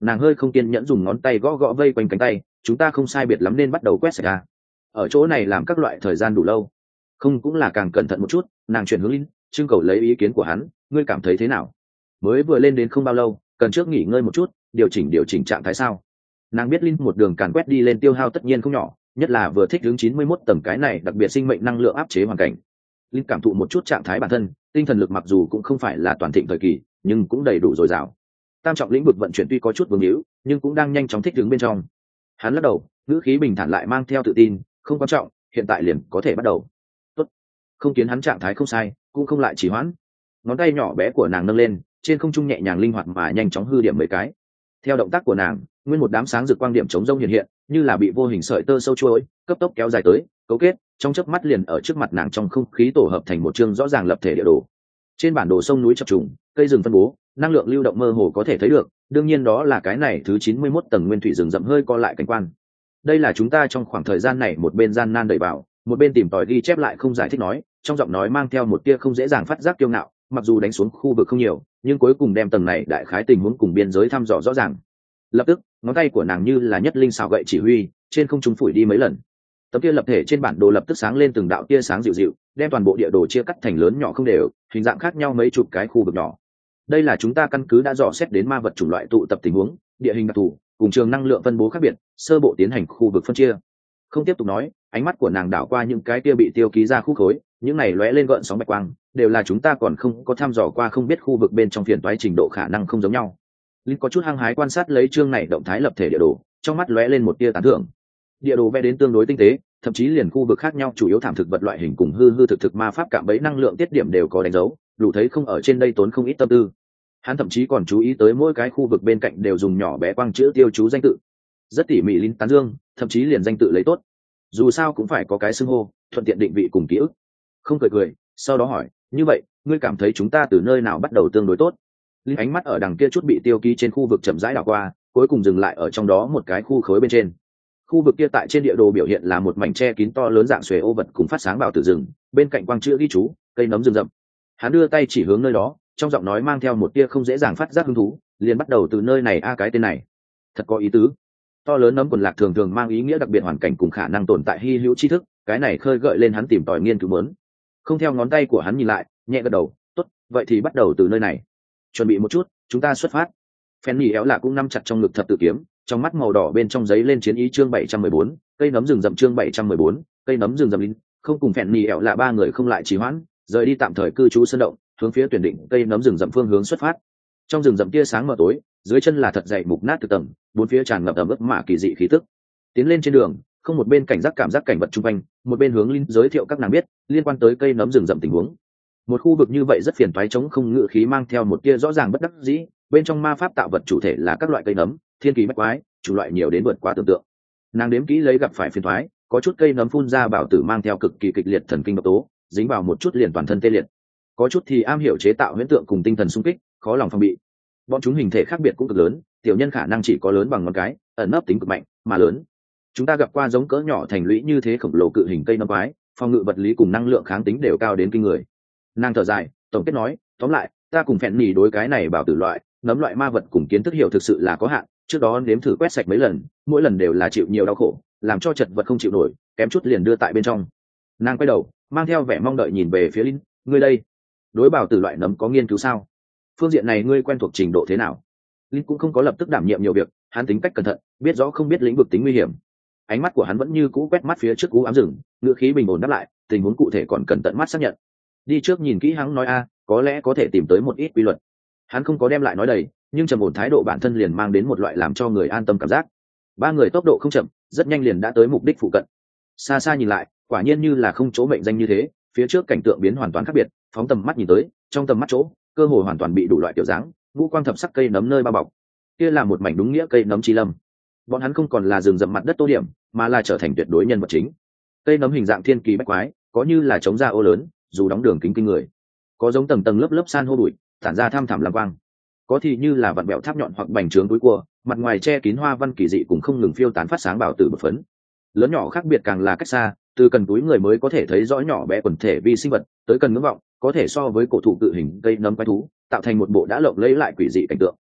Nàng hơi không kiên nhẫn dùng ngón tay gõ gõ vây quanh cánh tay. Chúng ta không sai biệt lắm nên bắt đầu quét sạch ra. Ở chỗ này làm các loại thời gian đủ lâu, không cũng là càng cẩn thận một chút. Nàng chuyển hướng Linh, trưng cầu lấy ý kiến của hắn. Ngươi cảm thấy thế nào? Mới vừa lên đến không bao lâu, cần trước nghỉ ngơi một chút, điều chỉnh trạng thái sao? Nàng biết Linh một đường càn quét đi lên tiêu hao tất nhiên không nhỏ, nhất là vừa thích hướng 91 tầng cái này đặc biệt sinh mệnh năng lượng áp chế hoàn cảnh. Linh cảm thụ một chút trạng thái bản thân, tinh thần lực mặc dù cũng không phải là toàn thịnh thời kỳ, nhưng cũng đầy đủ dồi dào. Tam trọng lĩnh vực vận chuyển tuy có chút vương hữu, nhưng cũng đang nhanh chóng thích ứng bên trong. Hắn lắc đầu, ngữ khí bình thản lại mang theo tự tin, không quan trọng, hiện tại liền có thể bắt đầu. Tốt. Không kiến hắn trạng thái không sai, cũng không lại trì hoãn. Ngón tay nhỏ bé của nàng nâng lên, trên không trung nhẹ nhàng linh hoạt mà nhanh chóng hư điểm mấy cái. Theo động tác của nàng, nguyên một đám sáng rực quang điểm chống rông hiện hiện, như là bị vô hình sợi tơ sâu chuỗi cấp tốc kéo dài tới, cấu kết, trong chớp mắt liền ở trước mặt nàng trong không khí tổ hợp thành một chương rõ ràng lập thể địa đồ. Trên bản đồ sông núi chập trùng, cây rừng phân bố, năng lượng lưu động mơ hồ có thể thấy được, đương nhiên đó là cái này thứ 91 tầng nguyên thủy rừng rậm hơi co lại cảnh quan. Đây là chúng ta trong khoảng thời gian này một bên gian nan đẩy vào, một bên tìm tòi ghi chép lại không giải thích nói, trong giọng nói mang theo một tia không dễ dàng phát giác kiêu ngạo, mặc dù đánh xuống khu vực không nhiều, nhưng cuối cùng đem tầng này đại khái tình huống cùng biên giới thăm dò rõ ràng. Lập tức, ngón tay của nàng như là nhất linh xảo gậy chỉ huy, trên không trung phủi đi mấy lần. Tấm kia lập thể trên bản đồ lập tức sáng lên từng đạo tia sáng dịu dịu, đem toàn bộ địa đồ chia cắt thành lớn nhỏ không đều, hình dạng khác nhau mấy chục cái khu vực nhỏ. Đây là chúng ta căn cứ đã dò xét đến ma vật chủng loại tụ tập tình huống, địa hình đặc thù, cùng trường năng lượng phân bố khác biệt, sơ bộ tiến hành khu vực phân chia. Không tiếp tục nói, ánh mắt của nàng đảo qua những cái kia bị tiêu ký ra khu khối, những này lóe lên gợn sóng bạch quang, đều là chúng ta còn không có thăm dò qua, không biết khu vực bên trong phiền toái trình độ khả năng không giống nhau. Linh có chút hăng hái quan sát lấy chương này động thái lập thể địa đồ, trong mắt lóe lên một tia tán thưởng. Địa đồ vẽ đến tương đối tinh tế, thậm chí liền khu vực khác nhau chủ yếu thảm thực vật loại hình cùng hư hư thực thực ma pháp cạm bẫy năng lượng tiết điểm đều có đánh dấu, đủ thấy không ở trên đây tốn không ít tâm tư. Hắn thậm chí còn chú ý tới mỗi cái khu vực bên cạnh đều dùng nhỏ bé quang chữ tiêu chú danh tự, rất tỉ mỉ. Linh tán dương, thậm chí liền danh tự lấy tốt, dù sao cũng phải có cái xưng hô, thuận tiện định vị cùng ký ức. Không cười, sau đó hỏi, như vậy ngươi cảm thấy chúng ta từ nơi nào bắt đầu tương đối tốt? Linh ánh mắt ở đằng kia chút bị tiêu ký trên khu vực chậm rãi đảo qua, cuối cùng dừng lại ở trong đó một cái khu khối bên trên. Khu vực kia tại trên địa đồ biểu hiện là một mảnh che kín to lớn dạng xuề ô vật cùng phát sáng bảo tử rừng, bên cạnh quang chữ ghi chú cây nấm rừng rậm. Hắn đưa tay chỉ hướng nơi đó, trong giọng nói mang theo một tia không dễ dàng phát giác hứng thú, liền bắt đầu từ nơi này cái tên này thật có ý tứ. To lớn nấm quần lạc thường thường mang ý nghĩa đặc biệt hoàn cảnh cùng khả năng tồn tại hy hữu tri thức, cái này khơi gợi lên hắn tìm tòi nghiên cứu mớn. Không theo ngón tay của hắn nhìn lại, nhẹ gật đầu, tốt, vậy thì bắt đầu từ nơi này. Chuẩn bị một chút, chúng ta xuất phát. Fanny éo là cũng nắm chặt trong ngực thập tự kiếm, trong mắt màu đỏ bên trong giấy lên chiến ý. Chương 714, cây nấm rừng rậm. Chương 714, cây nấm rừng rậm. Linh không cùng Fanny éo là ba người không lại trì hoãn, rời đi tạm thời cư trú sơn động, hướng phía tuyển định cây nấm rừng rậm phương hướng xuất phát. Trong rừng rậm tia sáng mờ tối, dưới chân là thật dày mục nát từ tầng, bốn phía tràn ngập ẩm ướt mà kỳ dị khí tức. Tiến lên trên đường, không một bên cảnh giác cảm giác cảnh vật xung quanh, một bên hướng Linh giới thiệu các nàng biết liên quan tới cây nấm rừng rậm tình huống. Một khu vực như vậy rất phiền toái, chống không ngự khí mang theo một tia rõ ràng bất đắc dĩ, bên trong ma pháp tạo vật chủ thể là các loại cây nấm, thiên kỳ bách quái, chủ loại nhiều đến vượt quá tưởng tượng. Nàng đếm kỹ lấy gặp phải phiền toái, có chút cây nấm phun ra bảo tử mang theo cực kỳ kịch liệt thần kinh độc tố, dính vào một chút liền toàn thân tê liệt. Có chút thì am hiểu chế tạo huyễn tượng cùng tinh thần xung kích, khó lòng phòng bị. Bọn chúng hình thể khác biệt cũng cực lớn, tiểu nhân khả năng chỉ có lớn bằng ngón cái, ẩn nấp tính cực mạnh mà lớn. Chúng ta gặp qua giống cỡ nhỏ thành lũy như thế khổng lồ cự hình cây nấm quái, phòng ngự vật lý cùng năng lượng kháng tính đều cao đến kinh người. Nàng thở dài, tổng kết nói, tóm lại, ta cùng phèn nhì đối cái này bảo tử loại nấm loại ma vật cùng kiến thức hiểu thực sự là có hạn, trước đó nếm thử quét sạch mấy lần, mỗi lần đều là chịu nhiều đau khổ, làm cho chật vật không chịu nổi, kém chút liền đưa tại bên trong. Nàng quay đầu, mang theo vẻ mong đợi nhìn về phía Linh, ngươi đây, đối bảo tử loại nấm có nghiên cứu sao? Phương diện này ngươi quen thuộc trình độ thế nào? Linh cũng không có lập tức đảm nhiệm nhiều việc, hắn tính cách cẩn thận, biết rõ không biết lĩnh vực tính nguy hiểm. Ánh mắt của hắn vẫn như cũ quét mắt phía trước u ám rừng, ngữ khí bình ổn đáp lại, tình huống cụ thể còn cần tận mắt xác nhận. Đi trước nhìn kỹ, hắn nói có lẽ có thể tìm tới một ít quy luật. Hắn không có đem lại nói đầy, nhưng trầm ổn thái độ bản thân liền mang đến một loại làm cho người an tâm cảm giác. Ba người tốc độ không chậm, rất nhanh liền đã tới mục đích phụ cận. Xa xa nhìn lại, quả nhiên như là không chỗ mệnh danh như thế, phía trước cảnh tượng biến hoàn toàn khác biệt, phóng tầm mắt nhìn tới, trong tầm mắt chỗ, cơ hồ hoàn toàn bị đủ loại kiểu dáng, ngũ quang thập sắc cây nấm nơi bao bọc. Kia là một mảnh đúng nghĩa cây nấm chi lâm. Bọn hắn không còn là rừng rậm mặt đất tô điểm, mà là trở thành tuyệt đối nhân vật chính. Cây nấm hình dạng thiên kỳ bách quái, có như là trống ra ô lớn, dù đóng đường kính kinh người, có giống tầng tầng lớp lớp san hô bụi, tản ra tham thẳm lam quang, có thì như là vặn bẹo tháp nhọn hoặc bành trướng túi cua, mặt ngoài che kín hoa văn kỳ dị cùng không ngừng phiêu tán phát sáng bảo tử bột phấn. Lớn nhỏ khác biệt càng là cách xa, từ cần túi người mới có thể thấy rõ nhỏ bé quần thể vi sinh vật, tới cần ngưỡng vọng có thể so với cổ thụ cự hình cây nấm quái thú, tạo thành một bộ đã lộng lẫy lại quỷ dị cảnh tượng.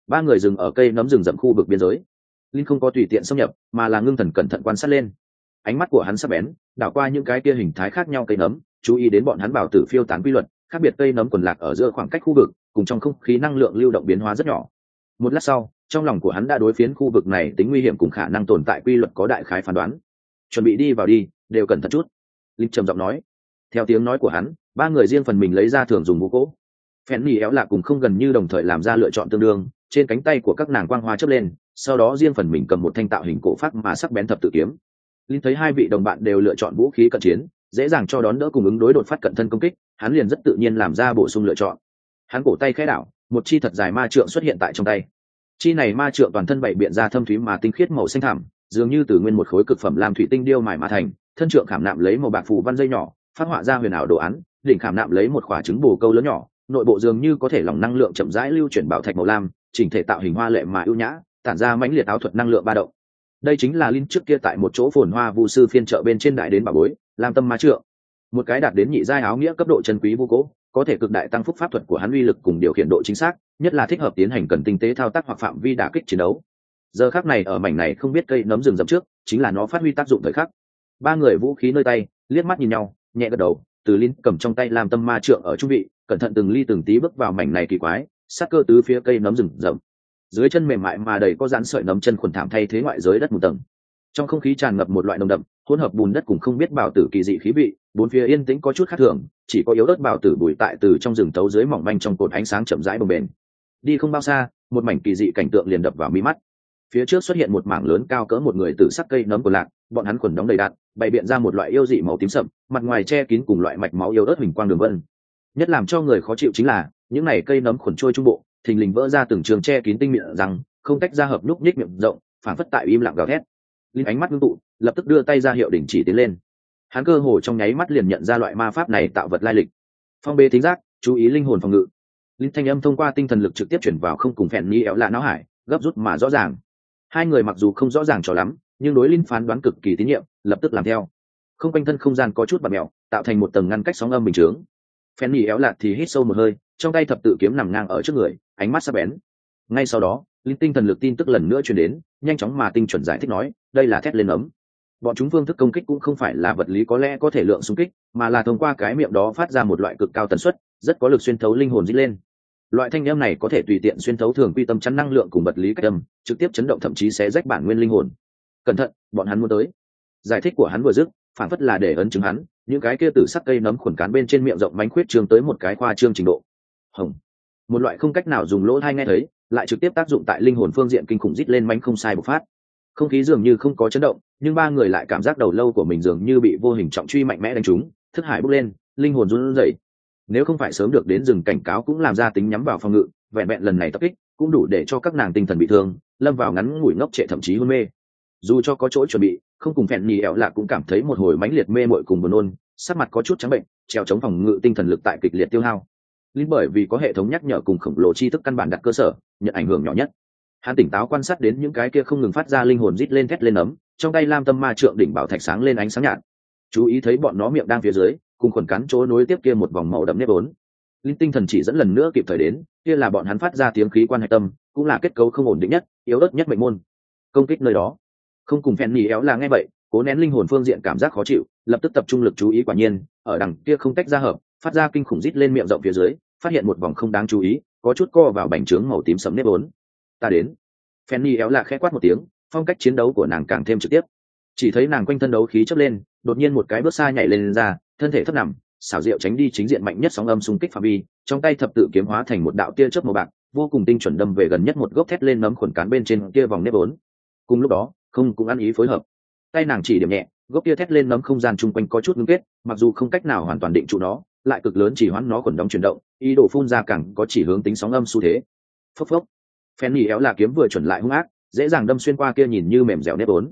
Ba người dừng ở cây nấm rừng rậm khu vực biên giới. Linh không có tùy tiện xâm nhập, mà là ngưng thần cẩn thận quan sát lên. Ánh mắt của hắn sắc bén, đảo qua những cái kia hình thái khác nhau cây nấm, chú ý đến bọn hắn bảo tử phiêu tán quy luật, khác biệt cây nấm quần lạc ở giữa khoảng cách khu vực, cùng trong không khí năng lượng lưu động biến hóa rất nhỏ. Một lát sau, trong lòng của hắn đã đối phiến khu vực này tính nguy hiểm cùng khả năng tồn tại quy luật có đại khái phán đoán. Chuẩn bị đi vào đi, đều cẩn thận chút. Linh trầm giọng nói. Theo tiếng nói của hắn, ba người riêng phần mình lấy ra thường dùng vũ gỗ. Phèn nhì éo lạ cùng không gần như đồng thời làm ra lựa chọn tương đương, trên cánh tay của các nàng quang hoa chớp lên, sau đó riêng phần mình cầm một thanh tạo hình cổ phác mà sắc bén thập tự kiếm. Linh thấy hai vị đồng bạn đều lựa chọn vũ khí cận chiến, dễ dàng cho đón đỡ cùng ứng đối đột phát cận thân công kích, hắn liền rất tự nhiên làm ra bổ sung lựa chọn. Hắn cổ tay khẽ đảo, một chi thật dài ma trượng xuất hiện tại trong tay. Chi này ma trượng toàn thân bảy biện ra thâm thúy mà tinh khiết màu xanh thẳm, dường như từ nguyên một khối cực phẩm làm thủy tinh điêu mài mà thành, thân trượng khảm nạm lấy màu bạc phù văn dây nhỏ, phát họa ra huyền ảo đồ án, đỉnh khảm nạm lấy một quả trứng bồ câu lớn nhỏ, nội bộ dường như có thể lỏng năng lượng chậm rãi lưu chuyển bảo thạch màu lam, chỉnh thể tạo hình hoa lệ mà ưu nhã, tản ra mãnh liệt áo thuật năng lượng ba động. Đây chính là Linh trước kia tại một chỗ phồn hoa vu sư phiên chợ bên trên đại đến bảo bối, Lam Tâm Ma Trượng. Một cái đạt đến nhị giai áo nghĩa cấp độ chân quý vu cố, có thể cực đại tăng phúc pháp thuật của hắn uy lực cùng điều khiển độ chính xác, nhất là thích hợp tiến hành cần tinh tế thao tác hoặc phạm vi đả kích chiến đấu. Giờ khắc này ở mảnh này không biết cây nấm rừng rậm trước, chính là nó phát huy tác dụng thời khắc. Ba người vũ khí nơi tay, liếc mắt nhìn nhau, nhẹ gật đầu, từ Linh cầm trong tay Lam Tâm Ma Trượng ở trung vị, cẩn thận từng ly từng tí bước vào mảnh này kỳ quái, sát cơ tứ phía cây nấm rừng rậm. Dưới chân mềm mại mà đầy có dán sợi nấm chân khuẩn thảm thay thế ngoại giới đất một tầng. Trong không khí tràn ngập một loại nồng đậm, hỗn hợp bùn đất cùng không biết bảo tử kỳ dị khí vị, bốn phía yên tĩnh có chút khác thường, chỉ có yếu ớt bảo tử bụi tại từ trong rừng tấu dưới mỏng manh trong cột ánh sáng chậm rãi bồng bềnh. Đi không bao xa, một mảnh kỳ dị cảnh tượng liền đập vào mi mắt. Phía trước xuất hiện một mảng lớn cao cỡ một người tử sắc cây nấm của lạc, bọn hắn quần đóng đầy đặn, bày biện ra một loại yêu dị màu tím sậm, mặt ngoài che kín cùng loại mạch máu yếu ớt huỳnh quang đường vân. Nhất làm cho người khó chịu chính là, những này cây nấm khuẩn trôi trung bộ, thình lình vỡ ra từng trường che kín tinh miệng rằng, không tách ra hợp nhúc nhích miệng rộng, phản phất tại im lặng gào thét. Linh ánh mắt ngưng tụ, lập tức đưa tay ra hiệu đình chỉ tiến lên. Hắn cơ hồ trong nháy mắt liền nhận ra loại ma pháp này tạo vật lai lịch. Phong bế thính giác, chú ý linh hồn phòng ngự. Linh thanh âm thông qua tinh thần lực trực tiếp chuyển vào không cùng phèn ni éo lạ não hải, gấp rút mà rõ ràng. Hai người mặc dù không rõ ràng cho lắm, nhưng đối Linh phán đoán cực kỳ tín nhiệm, lập tức làm theo. Không quanh thân không gian có chút bạt mèo, tạo thành một tầng ngăn cách sóng âm bình chướng. Phèn ni éo lạ thì hít sâu một hơi, trong tay thập tự kiếm nằm ngang ở trước người, ánh mắt sắc bén. Ngay sau đó, Linh tinh thần lực tin tức lần nữa truyền đến, nhanh chóng mà tinh chuẩn giải thích nói, đây là thét lên ấm. Bọn chúng phương thức công kích cũng không phải là vật lý có lẽ có thể lượng xung kích, mà là thông qua cái miệng đó phát ra một loại cực cao tần suất, rất có lực xuyên thấu linh hồn rít lên. Loại thanh âm này có thể tùy tiện xuyên thấu thường quy tâm chắn năng lượng cùng vật lý cách âm, trực tiếp chấn động thậm chí xé rách bản nguyên linh hồn. Cẩn thận, bọn hắn muốn tới. Giải thích của hắn vừa dứt, phản phất là để ấn chứng hắn, những cái kia tử sắc cây nấm khuẩn cán bên trên miệng rộng mánh khuyết trương tới một cái khoa trương trình độ. Hồng. Một loại không cách nào dùng lỗ tai nghe thấy, lại trực tiếp tác dụng tại linh hồn phương diện kinh khủng rít lên mánh không sai bộc phát. Không khí dường như không có chấn động, nhưng ba người lại cảm giác đầu lâu của mình dường như bị vô hình trọng truy mạnh mẽ đánh trúng, thức hải bốc lên, linh hồn run rẩy. Nếu không phải sớm được đến rừng cảnh cáo cũng làm ra tính nhắm vào phòng ngự, vẹn vẹn lần này tập kích cũng đủ để cho các nàng tinh thần bị thương, lâm vào ngắn ngủi ngốc trệ thậm chí hôn mê. Dù cho có chỗ chuẩn bị, không cùng phèn nhì ẹo lạ cũng cảm thấy một hồi mãnh liệt mê mội cùng buồn nôn, sắc mặt có chút trắng bệnh, treo chống phòng ngự tinh thần lực tại kịch liệt tiêu hao. Linh bởi vì có hệ thống nhắc nhở cùng khổng lồ tri thức căn bản đặt cơ sở, nhận ảnh hưởng nhỏ nhất. Hắn tỉnh táo quan sát đến những cái kia không ngừng phát ra linh hồn rít lên thét lên ấm, trong tay Lam Tâm Ma Trượng đỉnh bảo thạch sáng lên ánh sáng nhạt. Chú ý thấy bọn nó miệng đang phía dưới, cùng khuẩn cắn chỗ nối tiếp kia một vòng màu đậm nếp vốn. Linh tinh thần chỉ dẫn lần nữa kịp thời đến, kia là bọn hắn phát ra tiếng khí quan hệ tâm, cũng là kết cấu không ổn định nhất, yếu ớt nhất mệnh môn. Công kích nơi đó. Không cùng phèn nhì éo là nghe vậy, cố nén linh hồn phương diện cảm giác khó chịu, lập tức tập trung lực chú ý quả nhiên, ở đằng kia không tách ra hợp, phát ra kinh khủng rít lên miệng rộng phía dưới, phát hiện một vòng không đáng chú ý, có chút co vào bành trướng màu tím sẫm nếp vốn. Ta đến. Fanny éo lạ khẽ quát một tiếng, phong cách chiến đấu của nàng càng thêm trực tiếp. Chỉ thấy nàng quanh thân đấu khí chớp lên, đột nhiên một cái bước xa nhảy lên ra, thân thể thấp nằm, xảo diệu tránh đi chính diện mạnh nhất sóng âm xung kích phạm vi, trong tay thập tự kiếm hóa thành một đạo tia chớp màu bạc, vô cùng tinh chuẩn đâm về gần nhất một gốc thét lên nấm khuẩn cán bên trên kia vòng nếp vốn. Cùng lúc đó, không cũng ăn ý phối hợp. Tay nàng chỉ điểm nhẹ, gốc tia thét lên nấm không gian chung quanh có chút ngưng kết, mặc dù không cách nào hoàn toàn định trụ nó, lại cực lớn chỉ hoãn nó khuẩn đóng chuyển động, ý đồ phun ra càng có chỉ hướng tính sóng âm xu thế. Phốc phốc. Fanny éo là kiếm vừa chuẩn lại hung ác, dễ dàng đâm xuyên qua kia nhìn như mềm dẻo nếp vốn.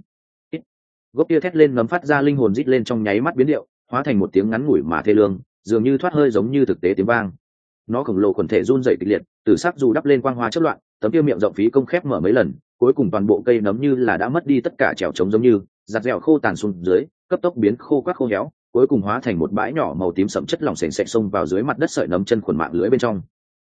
Gốc kia thét lên nấm phát ra linh hồn rít lên trong nháy mắt biến điệu, hóa thành một tiếng ngắn ngủi mà thê lương, dường như thoát hơi giống như thực tế tiếng vang. Nó khổng lồ quần thể run rẩy kịch liệt, tử sắc dù đắp lên quang hoa chớp loạn, tấm kia miệng rộng phí công khép mở mấy lần, cuối cùng toàn bộ cây nấm như là đã mất đi tất cả trèo trống giống như, giặt dẻo khô tàn xuống dưới, cấp tốc biến khô quắc khô héo, cuối cùng hóa thành một bãi nhỏ màu tím sẫm chất lỏng sền sệt xông vào dưới mặt đất sợi nấm chân khuẩn mạng lưới bên trong.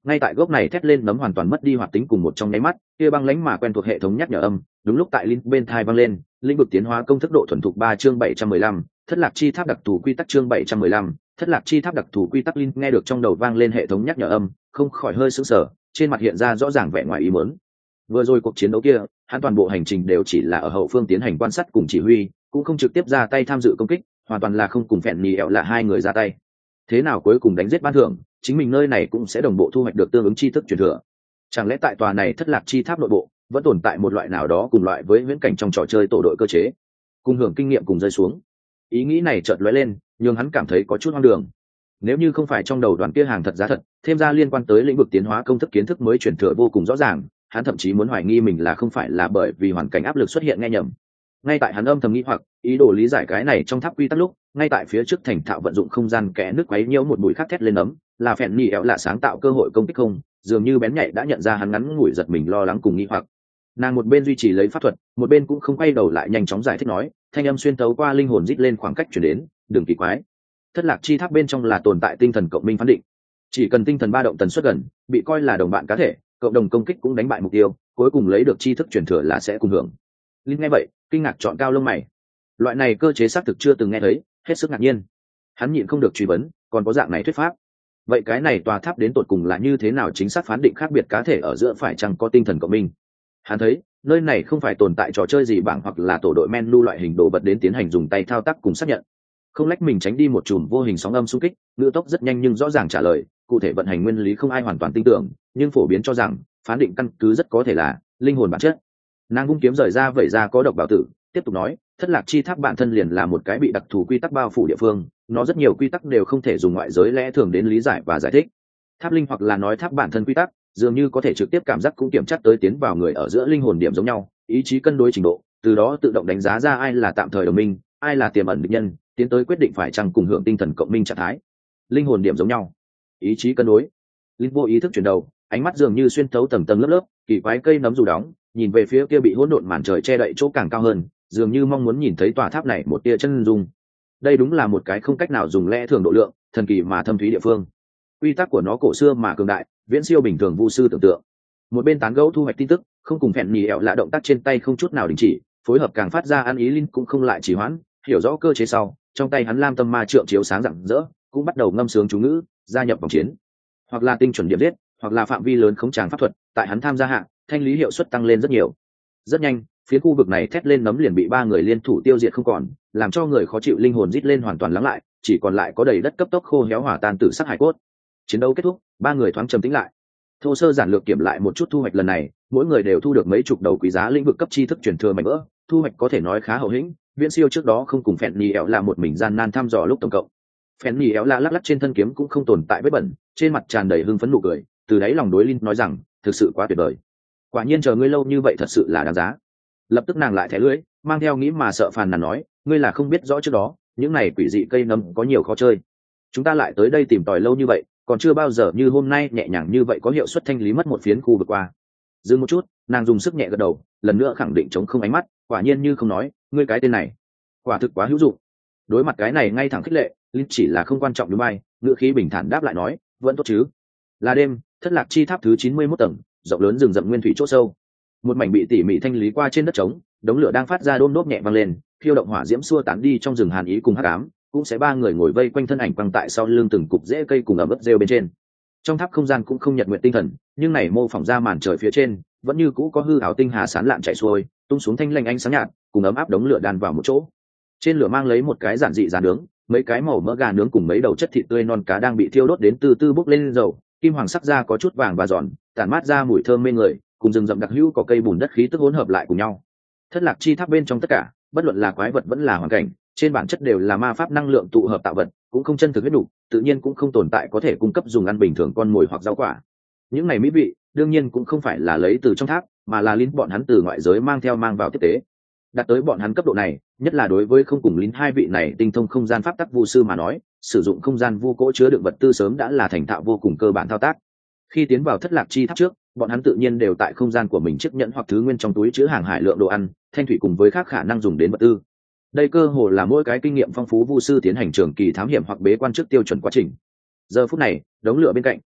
ngay tại gốc này thét lên nấm hoàn toàn mất đi hoạt tính cùng một trong nháy mắt, kia băng lãnh mà quen thuộc hệ thống nhắc nhở âm đúng lúc tại link bên thai vang lên. Lĩnh vực tiến hóa công thức độ thuần thục 3 chương 715, thất lạc chi tháp đặc thù quy tắc chương 715, thất lạc chi tháp đặc thù quy tắc. Link nghe được trong đầu vang lên hệ thống nhắc nhở âm, không khỏi hơi sững sờ, trên mặt hiện ra rõ ràng vẻ ngoài ý muốn. Vừa rồi cuộc chiến đấu kia, hắn toàn bộ hành trình đều chỉ là ở hậu phương tiến hành quan sát cùng chỉ huy, cũng không trực tiếp ra tay tham dự công kích, hoàn toàn là không cùng phèn nhì ẹo là hai người ra tay. Thế nào cuối cùng đánh giết ban thưởng, chính mình nơi này cũng sẽ đồng bộ thu hoạch được tương ứng tri thức truyền thừa. Chẳng lẽ tại tòa này thất lạc chi tháp nội bộ vẫn tồn tại một loại nào đó cùng loại với viễn cảnh trong trò chơi tổ đội cơ chế, cùng hưởng kinh nghiệm cùng rơi xuống. Ý nghĩ này chợt lóe lên, nhưng hắn cảm thấy có chút hoang đường. Nếu như không phải trong đầu đoàn kia hàng thật giá thật, thêm ra liên quan tới lĩnh vực tiến hóa công thức kiến thức mới truyền thừa vô cùng rõ ràng, hắn thậm chí muốn hoài nghi mình là không phải là bởi vì hoàn cảnh áp lực xuất hiện nghe nhầm. Ngay tại hắn âm thầm nghĩ hoặc ý đồ lý giải cái này trong tháp quy tắc lúc, ngay tại phía trước thành thạo vận dụng không gian kẽ nước quấy nhiễu một bụi khác thét lên ấm, là phèn nhì éo là sáng tạo cơ hội công kích không, dường như bén nhạy đã nhận ra hắn ngắn ngủi giật mình lo lắng cùng nghi hoặc. Nàng một bên duy trì lấy pháp thuật, một bên cũng không quay đầu lại nhanh chóng giải thích nói, thanh âm xuyên tấu qua linh hồn rít lên khoảng cách chuyển đến, đừng kỳ quái. Thất lạc chi tháp bên trong là tồn tại tinh thần cộng minh phán định, chỉ cần tinh thần ba động tần suất gần, bị coi là đồng bạn cá thể, cộng đồng công kích cũng đánh bại mục tiêu, cuối cùng lấy được tri thức truyền thừa là sẽ cùng hưởng. Linh nghe vậy, kinh ngạc chọn cao lông mày. Loại này cơ chế xác thực chưa từng nghe thấy, hết sức ngạc nhiên. Hắn nhịn không được truy vấn, còn có dạng này thuyết pháp. Vậy cái này tòa tháp đến tột cùng là như thế nào chính xác phán định khác biệt cá thể ở giữa phải chăng có tinh thần cộng minh? Hắn thấy, nơi này không phải tồn tại trò chơi gì bảng hoặc là tổ đội menu loại hình đồ vật đến tiến hành dùng tay thao tác cùng xác nhận. Không lách mình tránh đi một chùm vô hình sóng âm xung kích, ngữ tốc rất nhanh nhưng rõ ràng trả lời, cụ thể vận hành nguyên lý không ai hoàn toàn tin tưởng, nhưng phổ biến cho rằng phán định căn cứ rất có thể là linh hồn bản chất. Nàng vung kiếm rời ra vẩy ra có độc bảo tử, tiếp tục nói, thất lạc chi tháp bản thân liền là một cái bị đặc thù quy tắc bao phủ địa phương, nó rất nhiều quy tắc đều không thể dùng ngoại giới lẽ thường đến lý giải và giải thích. Tháp linh hoặc là nói tháp bản thân quy tắc, dường như có thể trực tiếp cảm giác cũng kiểm tra tới tiến vào người ở giữa linh hồn điểm giống nhau, ý chí cân đối trình độ, từ đó tự động đánh giá ra ai là tạm thời đồng minh, ai là tiềm ẩn địch nhân, tiến tới quyết định phải chăng cùng hưởng tinh thần cộng minh trạng thái. Linh hồn điểm giống nhau, ý chí cân đối. Linh vô ý thức chuyển đầu, ánh mắt dường như xuyên thấu tầng tầng lớp lớp, kỳ quái cây nấm dù đóng, nhìn về phía kia bị hỗn độn màn trời che đậy chỗ càng cao hơn, dường như mong muốn nhìn thấy tòa tháp này một tia chân dung. Đây đúng là một cái không cách nào dùng lẽ thường độ lượng, thần kỳ mà thâm thúy địa phương. Quy tắc của nó cổ xưa mà cường đại, viễn siêu bình thường vu sư tưởng tượng. Một bên tán gẫu thu hoạch tin tức, không cùng phèn nhì ẹo lạ động tác trên tay không chút nào đình chỉ, phối hợp càng phát ra ăn ý. Linh cũng không lại trì hoãn, hiểu rõ cơ chế sau, trong tay hắn lam tâm ma trượng chiếu sáng rạng rỡ, cũng bắt đầu ngâm sướng chú ngữ, gia nhập vòng chiến. Hoặc là tinh chuẩn điểm giết, hoặc là phạm vi lớn khống tràng pháp thuật, tại hắn tham gia hạ, thanh lý hiệu suất tăng lên rất nhiều. Rất nhanh, phía khu vực này thét lên nấm liền bị ba người liên thủ tiêu diệt không còn, làm cho người khó chịu linh hồn rít lên hoàn toàn lắng lại, chỉ còn lại có đầy đất cấp tốc khô héo hỏa tan tử sắc hải cốt. Chiến đấu kết thúc, ba người thoáng trầm tĩnh lại. Thô sơ giản lược kiểm lại một chút thu hoạch lần này, mỗi người đều thu được mấy chục đầu quý giá lĩnh vực cấp tri thức truyền thừa mảnh vỡ, thu hoạch có thể nói khá hậu hĩnh, viễn siêu trước đó không cùng phèn nhì éo là một mình gian nan thăm dò lúc tổng cộng. Phèn nhì éo là lắc lắc trên thân kiếm cũng không tồn tại vết bẩn, trên mặt tràn đầy hưng phấn nụ cười, từ đáy lòng đối Linh nói rằng, thực sự quá tuyệt vời. Quả nhiên chờ ngươi lâu như vậy thật sự là đáng giá. Lập tức nàng lại thẻ lưỡi, mang theo nghĩ mà sợ phàn nàn nói, ngươi là không biết rõ trước đó những này quỷ dị cây nấm có nhiều khó chơi, chúng ta lại tới đây tìm tòi lâu như vậy, còn chưa bao giờ như hôm nay nhẹ nhàng như vậy có hiệu suất thanh lý mất một phiến khu vực qua. Dừng một chút, nàng dùng sức nhẹ gật đầu, lần nữa khẳng định chống không ánh mắt, quả nhiên như không nói, ngươi cái tên này quả thực quá hữu dụng. Đối mặt cái này ngay thẳng khích lệ, Linh chỉ là không quan trọng đúng bay, ngữ khí bình thản đáp lại nói, vẫn tốt chứ. Là đêm, thất lạc chi tháp thứ 91 tầng, rộng lớn rừng rậm nguyên thủy chỗ sâu. Một mảnh bị tỉ mỉ thanh lý qua trên đất trống, đống lửa đang phát ra đôm đốp nhẹ vang lên, khiêu động hỏa diễm xua tán đi trong rừng hàn ý cùng hắc ám, cũng sẽ ba người ngồi vây quanh thân ảnh quăng tại sau lưng từng cục rễ cây cùng ẩm ướt rêu bên trên. Trong tháp không gian cũng không nhật nguyện tinh thần, nhưng này mô phỏng ra màn trời phía trên vẫn như cũ có hư ảo tinh hà sán lạn chạy xuôi, tung xuống thanh lanh ánh sáng nhạt, cùng ấm áp đống lửa đan vào một chỗ. Trên lửa mang lấy một cái giản dị giá nướng, mấy cái màu mỡ gà nướng cùng mấy đầu chất thịt tươi non cá đang bị thiêu đốt đến từ từ bốc lên dầu, kim hoàng sắc da có chút vàng và giòn, tản mát ra mùi thơm mê người, cùng rừng rậm đặc hữu có cây bùn đất khí tức hỗn hợp lại cùng nhau. Thất lạc chi tháp bên trong tất cả, bất luận là quái vật vẫn là hoàn cảnh, trên bản chất đều là ma pháp năng lượng tụ hợp tạo vật, cũng không chân thực huyết đủ, tự nhiên cũng không tồn tại có thể cung cấp dùng ăn bình thường con mồi hoặc rau quả. Những này mỹ vị đương nhiên cũng không phải là lấy từ trong tháp, mà là Linh bọn hắn từ ngoại giới mang vào tiếp tế. Đạt tới bọn hắn cấp độ này, nhất là đối với không cùng Linh hai vị này tinh thông không gian pháp tắc vu sư mà nói, sử dụng không gian vu cỗ chứa đựng vật tư sớm đã là thành thạo vô cùng cơ bản thao tác. Khi tiến vào thất lạc chi tháp trước, bọn hắn tự nhiên đều tại không gian của mình chiếc nhẫn hoặc thứ nguyên trong túi chứa hàng hải lượng đồ ăn, thanh thủy cùng với các khả năng dùng đến vật tư. Đây cơ hồ là mỗi cái kinh nghiệm phong phú vu sư tiến hành trường kỳ thám hiểm hoặc bế quan trước tiêu chuẩn quá trình. Giờ phút này, đống lửa bên cạnh,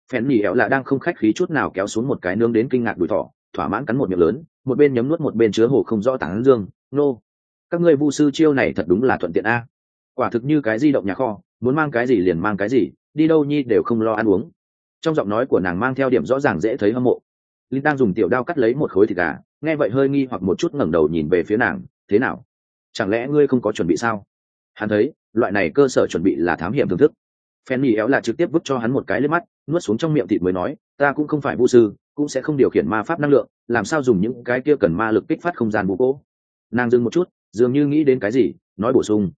Phèn nhì éo là đang không khách khí chút nào kéo xuống một cái nướng đến kinh ngạc đùi thỏ, thỏa mãn cắn một miệng lớn, một bên nhấm nuốt một bên chứa hồ không rõ tán dương. Nô, các ngươi vu sư chiêu này thật đúng là thuận tiện a. Quả thực như cái di động nhà kho, muốn mang cái gì liền mang cái gì, đi đâu nhi đều không lo ăn uống. Trong giọng nói của nàng mang theo điểm rõ ràng dễ thấy hâm mộ. Linh đang dùng tiểu đao cắt lấy một khối thịt gà, nghe vậy hơi nghi hoặc một chút ngẩng đầu nhìn về phía nàng. Thế nào, chẳng lẽ ngươi không có chuẩn bị sao? Hắn thấy loại này cơ sở chuẩn bị là thám hiểm thưởng thức. Fanny éo là trực tiếp vứt cho hắn một cái liếc mắt, nuốt xuống trong miệng thịt mới nói, ta cũng không phải vu sư, cũng sẽ không điều khiển ma pháp năng lượng, làm sao dùng những cái kia cần ma lực kích phát không gian bù cố. Nàng dừng một chút, dường như nghĩ đến cái gì, nói bổ sung,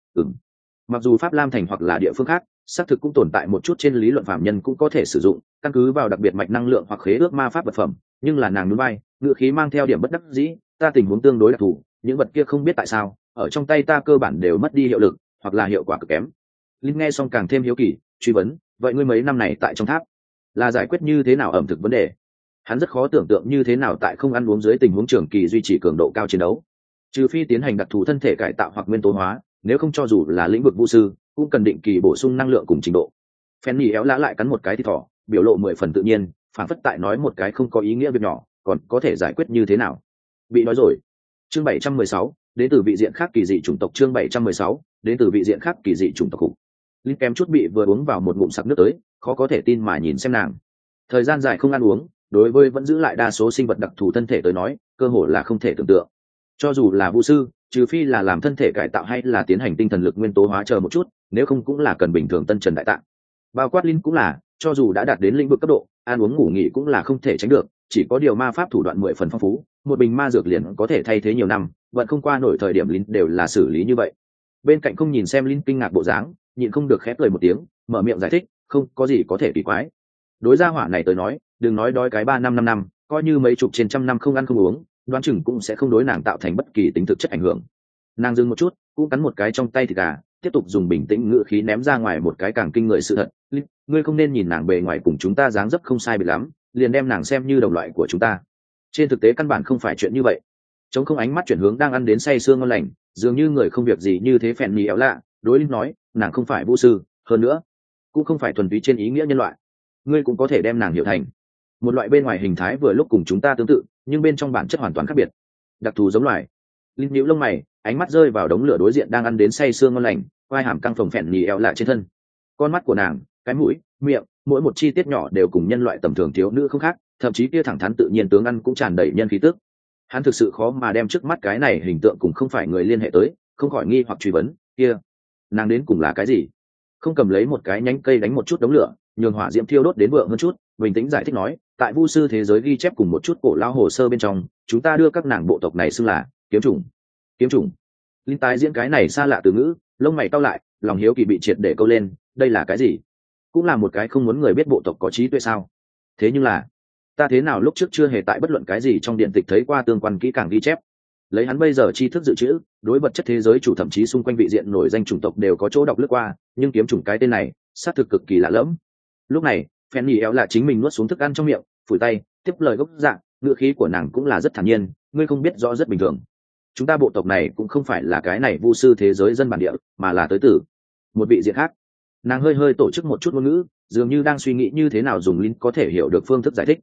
mặc dù pháp lam thành hoặc là địa phương khác xác thực cũng tồn tại một chút trên lý luận phạm nhân cũng có thể sử dụng căn cứ vào đặc biệt mạch năng lượng hoặc khế ước ma pháp vật phẩm, nhưng là nàng núi bay ngựa khí mang theo điểm bất đắc dĩ, ta tình huống tương đối đặc thù, những vật kia không biết tại sao ở trong tay ta cơ bản đều mất đi hiệu lực hoặc là hiệu quả cực kém. Linh nghe xong càng thêm hiếu kỳ, truy vấn, vậy ngươi mấy năm này tại trong tháp là giải quyết như thế nào ẩm thực vấn đề? Hắn rất khó tưởng tượng như thế nào tại không ăn uống dưới tình huống trường kỳ duy trì cường độ cao chiến đấu, trừ phi tiến hành đặc thù thân thể cải tạo hoặc nguyên tố hóa, nếu không cho dù là lĩnh vực vũ sư cũng cần định kỳ bổ sung năng lượng cùng trình độ. Fanny éo lã lại cắn một cái thịt thỏ, biểu lộ 10 phần tự nhiên, phản phất tại nói một cái không có ý nghĩa việc nhỏ, còn có thể giải quyết như thế nào? Bị nói rồi. Chương 716, đến từ vị diện khác kỳ dị chủng tộc. Chương 716, đến từ vị diện khác kỳ dị chủng tộc. Linh kém chút bị vừa uống vào một ngụm sặc nước tới, khó có thể tin mà nhìn xem nàng. Thời gian dài không ăn uống, đối với vẫn giữ lại đa số sinh vật đặc thù thân thể tới nói, cơ hội là không thể tưởng tượng. Cho dù là vũ sư, trừ phi là làm thân thể cải tạo hay là tiến hành tinh thần lực nguyên tố hóa chờ một chút, nếu không cũng là cần bình thường tân trần đại tạng. Bao quát Linh cũng là, cho dù đã đạt đến lĩnh vực cấp độ, ăn uống ngủ nghỉ cũng là không thể tránh được, chỉ có điều ma pháp thủ đoạn 10 phần phong phú, một bình ma dược liền có thể thay thế nhiều năm, vẫn không qua nổi thời điểm Linh đều là xử lý như vậy. Bên cạnh không nhìn xem Linh kinh ngạc bộ dáng, nhịn không được khép cười một tiếng, mở miệng giải thích, không có gì có thể kỳ quái. Đối gia hỏa này tới nói, đừng nói đói cái 3 năm, coi như mấy chục trên trăm năm không ăn không uống, đoán chừng cũng sẽ không đối nàng tạo thành bất kỳ tính thực chất ảnh hưởng. Nàng dừng một chút, cũng cắn một cái trong tay thịt gà, tiếp tục dùng bình tĩnh ngữ khí ném ra ngoài một cái càng kinh người sự thật. Ngươi không nên nhìn nàng bề ngoài cùng chúng ta dáng dấp không sai biệt lắm, liền đem nàng xem như đồng loại của chúng ta. Trên thực tế căn bản không phải chuyện như vậy. Trống không ánh mắt chuyển hướng đang ăn đến say sưa ngon lành, dường như người không việc gì như thế phèn nhì éo lạ, đối Linh nói, nàng không phải vũ sư, hơn nữa cũng không phải thuần túy trên ý nghĩa nhân loại. Ngươi cũng có thể đem nàng hiểu thành một loại bên ngoài hình thái vừa lúc cùng chúng ta tương tự, nhưng bên trong bản chất hoàn toàn khác biệt, đặc thù giống loài. Linh nhíu lông mày, ánh mắt rơi vào đống lửa đối diện đang ăn đến say sưa ngon lành, vai hàm căng phồng phèn nhì éo lạ trên thân. Con mắt của nàng, cái mũi, miệng, mỗi một chi tiết nhỏ đều cùng nhân loại tầm thường thiếu nữ không khác, thậm chí kia thẳng thắn tự nhiên tướng ăn cũng tràn đầy nhân khí tức. Hắn thực sự khó mà đem trước mắt cái này hình tượng cùng không phải người liên hệ tới, không khỏi nghi hoặc truy vấn, kia nàng đến cùng là cái gì? Không cầm lấy một cái nhánh cây đánh một chút đống lửa, nhường hỏa diễm thiêu đốt đến vượng hơn chút, bình tĩnh giải thích nói, tại vu sư thế giới ghi chép cùng một chút cổ lao hồ sơ bên trong, chúng ta đưa các nàng bộ tộc này xưng là kiếm chủng. Kiếm chủng? Linh tái diễn cái này xa lạ từ ngữ, lông mày cau lại, lòng hiếu kỳ bị triệt để câu lên, đây là cái gì? Cũng là một cái không muốn người biết bộ tộc có trí tuệ sao? Thế nhưng là, ta thế nào lúc trước chưa hề tại bất luận cái gì trong điện tịch thấy qua tương quan kỹ càng ghi chép. Lấy hắn bây giờ tri thức dự trữ, đối vật chất thế giới chủ thậm chí xung quanh vị diện nổi danh chủng tộc đều có chỗ đọc lướt qua, nhưng kiếm chủng cái tên này xác thực cực kỳ lạ lẫm. Lúc này Fanny éo là chính mình nuốt xuống thức ăn trong miệng, phủi tay, tiếp lời gốc dạng, ngữ khí của nàng cũng là rất thản nhiên, ngươi không biết rõ rất bình thường. Chúng ta bộ tộc này cũng không phải là cái này vu sư thế giới dân bản địa, mà là tới từ một vị diện khác. Nàng hơi hơi tổ chức một chút ngôn ngữ, dường như đang suy nghĩ như thế nào dùng linh có thể hiểu được phương thức giải thích.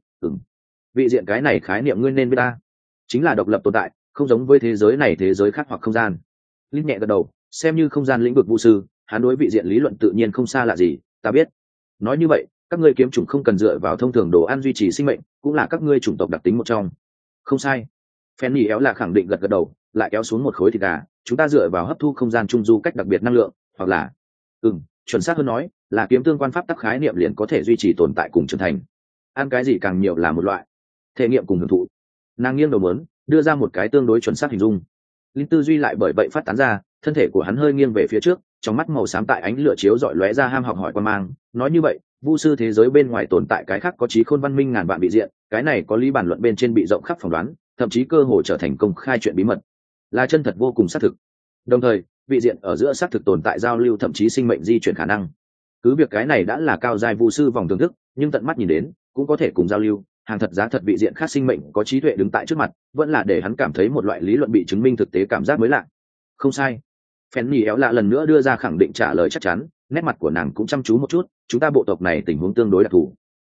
Vị diện cái này khái niệm ngươi nên biết ta, chính là độc lập tồn tại, không giống với thế giới này thế giới khác hoặc không gian. Linh nhẹ gật đầu, xem như không gian lĩnh vực vu sư, hắn đối vị diện lý luận tự nhiên không xa lạ gì, ta biết. Nói như vậy, các ngươi kiếm chủng không cần dựa vào thông thường đồ ăn duy trì sinh mệnh, cũng là các ngươi chủng tộc đặc tính một trong. Không sai. Fanny éo là khẳng định gật gật đầu, lại kéo xuống một khối thịt gà, chúng ta dựa vào hấp thu không gian trung du cách đặc biệt năng lượng, hoặc là chuẩn xác hơn nói là kiếm tương quan pháp tắc khái niệm liền có thể duy trì tồn tại cùng trưởng thành. Ăn cái gì càng nhiều là một loại thể nghiệm cùng hưởng thụ. Nàng nghiêng đầu muốn đưa ra một cái tương đối chuẩn xác hình dung. Linh tư duy lại bởi vậy phát tán ra, thân thể của hắn hơi nghiêng về phía trước, trong mắt màu xám tại ánh lửa chiếu rọi lóe ra ham học hỏi quan mang. Nói như vậy, vu sư thế giới bên ngoài tồn tại cái khác có trí khôn văn minh ngàn vạn vị diện, cái này có lý bản luận bên trên bị rộng khắp phỏng đoán, thậm chí cơ hồ trở thành công khai chuyện bí mật, là chân thật vô cùng xác thực. Đồng thời vị diện ở giữa xác thực tồn tại giao lưu, thậm chí sinh mệnh di chuyển khả năng. Cứ việc cái này đã là cao giai vu sư vòng thưởng thức, nhưng tận mắt nhìn đến cũng có thể cùng giao lưu, hàng thật giá thật vị diện khác sinh mệnh có trí tuệ đứng tại trước mặt, vẫn là để hắn cảm thấy một loại lý luận bị chứng minh thực tế cảm giác mới lạ. Không sai. Fanny éo lạ lần nữa đưa ra khẳng định trả lời chắc chắn, nét mặt của nàng cũng chăm chú một chút, chúng ta bộ tộc này tình huống tương đối đặc thù.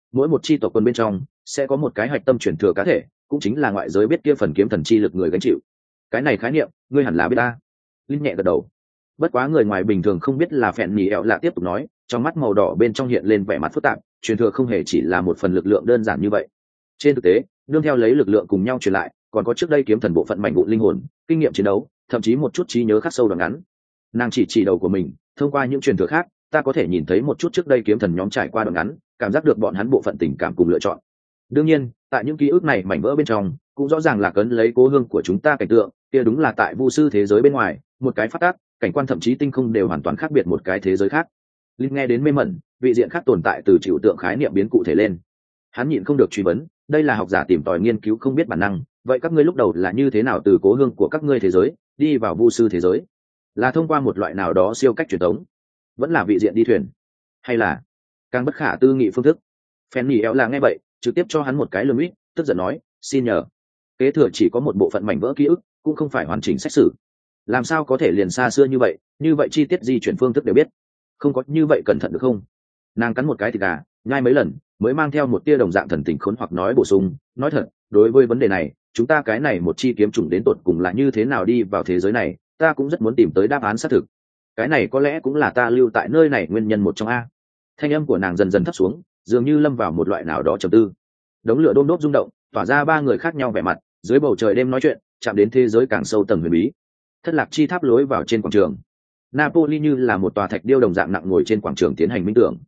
mỗi một chi tộc quân bên trong sẽ có một cái hạch tâm truyền thừa cá thể, cũng chính là ngoại giới biết kia phần kiếm thần chi lực người gánh chịu. Cái này khái niệm ngươi hẳn là biết ta. Linh nhẹ gật đầu. Bất quá người ngoài bình thường không biết là phèn nhì ẹo lạ tiếp tục nói, trong mắt màu đỏ bên trong hiện lên vẻ mặt phức tạp, truyền thừa không hề chỉ là một phần lực lượng đơn giản như vậy. Trên thực tế, nương theo lấy lực lượng cùng nhau truyền lại, còn có trước đây kiếm thần bộ phận mảnh vụn linh hồn, kinh nghiệm chiến đấu, thậm chí một chút trí nhớ khắc sâu đoạn ngắn. Nàng chỉ đầu của mình, thông qua những truyền thừa khác, ta có thể nhìn thấy một chút trước đây kiếm thần nhóm trải qua đoạn ngắn, cảm giác được bọn hắn bộ phận tình cảm cùng lựa chọn. Đương nhiên, tại những ký ức này mảnh vỡ bên trong, cũng rõ ràng là cấn lấy cố hương của chúng ta cảnh tượng, kia đúng là tại vu sư thế giới bên ngoài, một cái phát tác, cảnh quan thậm chí tinh không đều hoàn toàn khác biệt một cái thế giới khác. Linh nghe đến mê mẩn, vị diện khác tồn tại từ chịu tượng khái niệm biến cụ thể lên. Hắn nhịn không được truy vấn, đây là học giả tìm tòi nghiên cứu không biết bản năng, vậy các ngươi lúc đầu là như thế nào từ cố hương của các ngươi thế giới đi vào vu sư thế giới? Là thông qua một loại nào đó siêu cách truyền thống, vẫn là vị diện đi thuyền, hay là càng bất khả tư nghị phương thức? Phen nhì éo là nghe vậy, trực tiếp cho hắn một cái lườm ít, tức giận nói, xin nhờ, kế thừa chỉ có một bộ phận mảnh vỡ ký ức, cũng không phải hoàn chỉnh xét xử, làm sao có thể liền xa xưa như vậy chi tiết di chuyển phương thức đều biết, không có như vậy cẩn thận được không? Nàng cắn một cái thịt gà, nhai mấy lần mới mang theo một tia đồng dạng thần tình khốn hoặc nói bổ sung, nói thật, đối với vấn đề này, chúng ta cái này một chi kiếm chủng đến tột cùng là như thế nào đi vào thế giới này, ta cũng rất muốn tìm tới đáp án xác thực. Cái này có lẽ cũng là ta lưu tại nơi này nguyên nhân một trong a. Thanh âm của nàng dần dần thấp xuống, dường như lâm vào một loại nào đó trầm tư. Đống lửa đôm đốp rung động, tỏa ra ba người khác nhau vẻ mặt, dưới bầu trời đêm nói chuyện, chạm đến thế giới càng sâu tầng huyền bí. Thất lạc chi tháp lối vào trên quảng trường, Napoli như là một tòa thạch điêu đồng dạng nặng ngồi trên quảng trường tiến hành minh tưởng.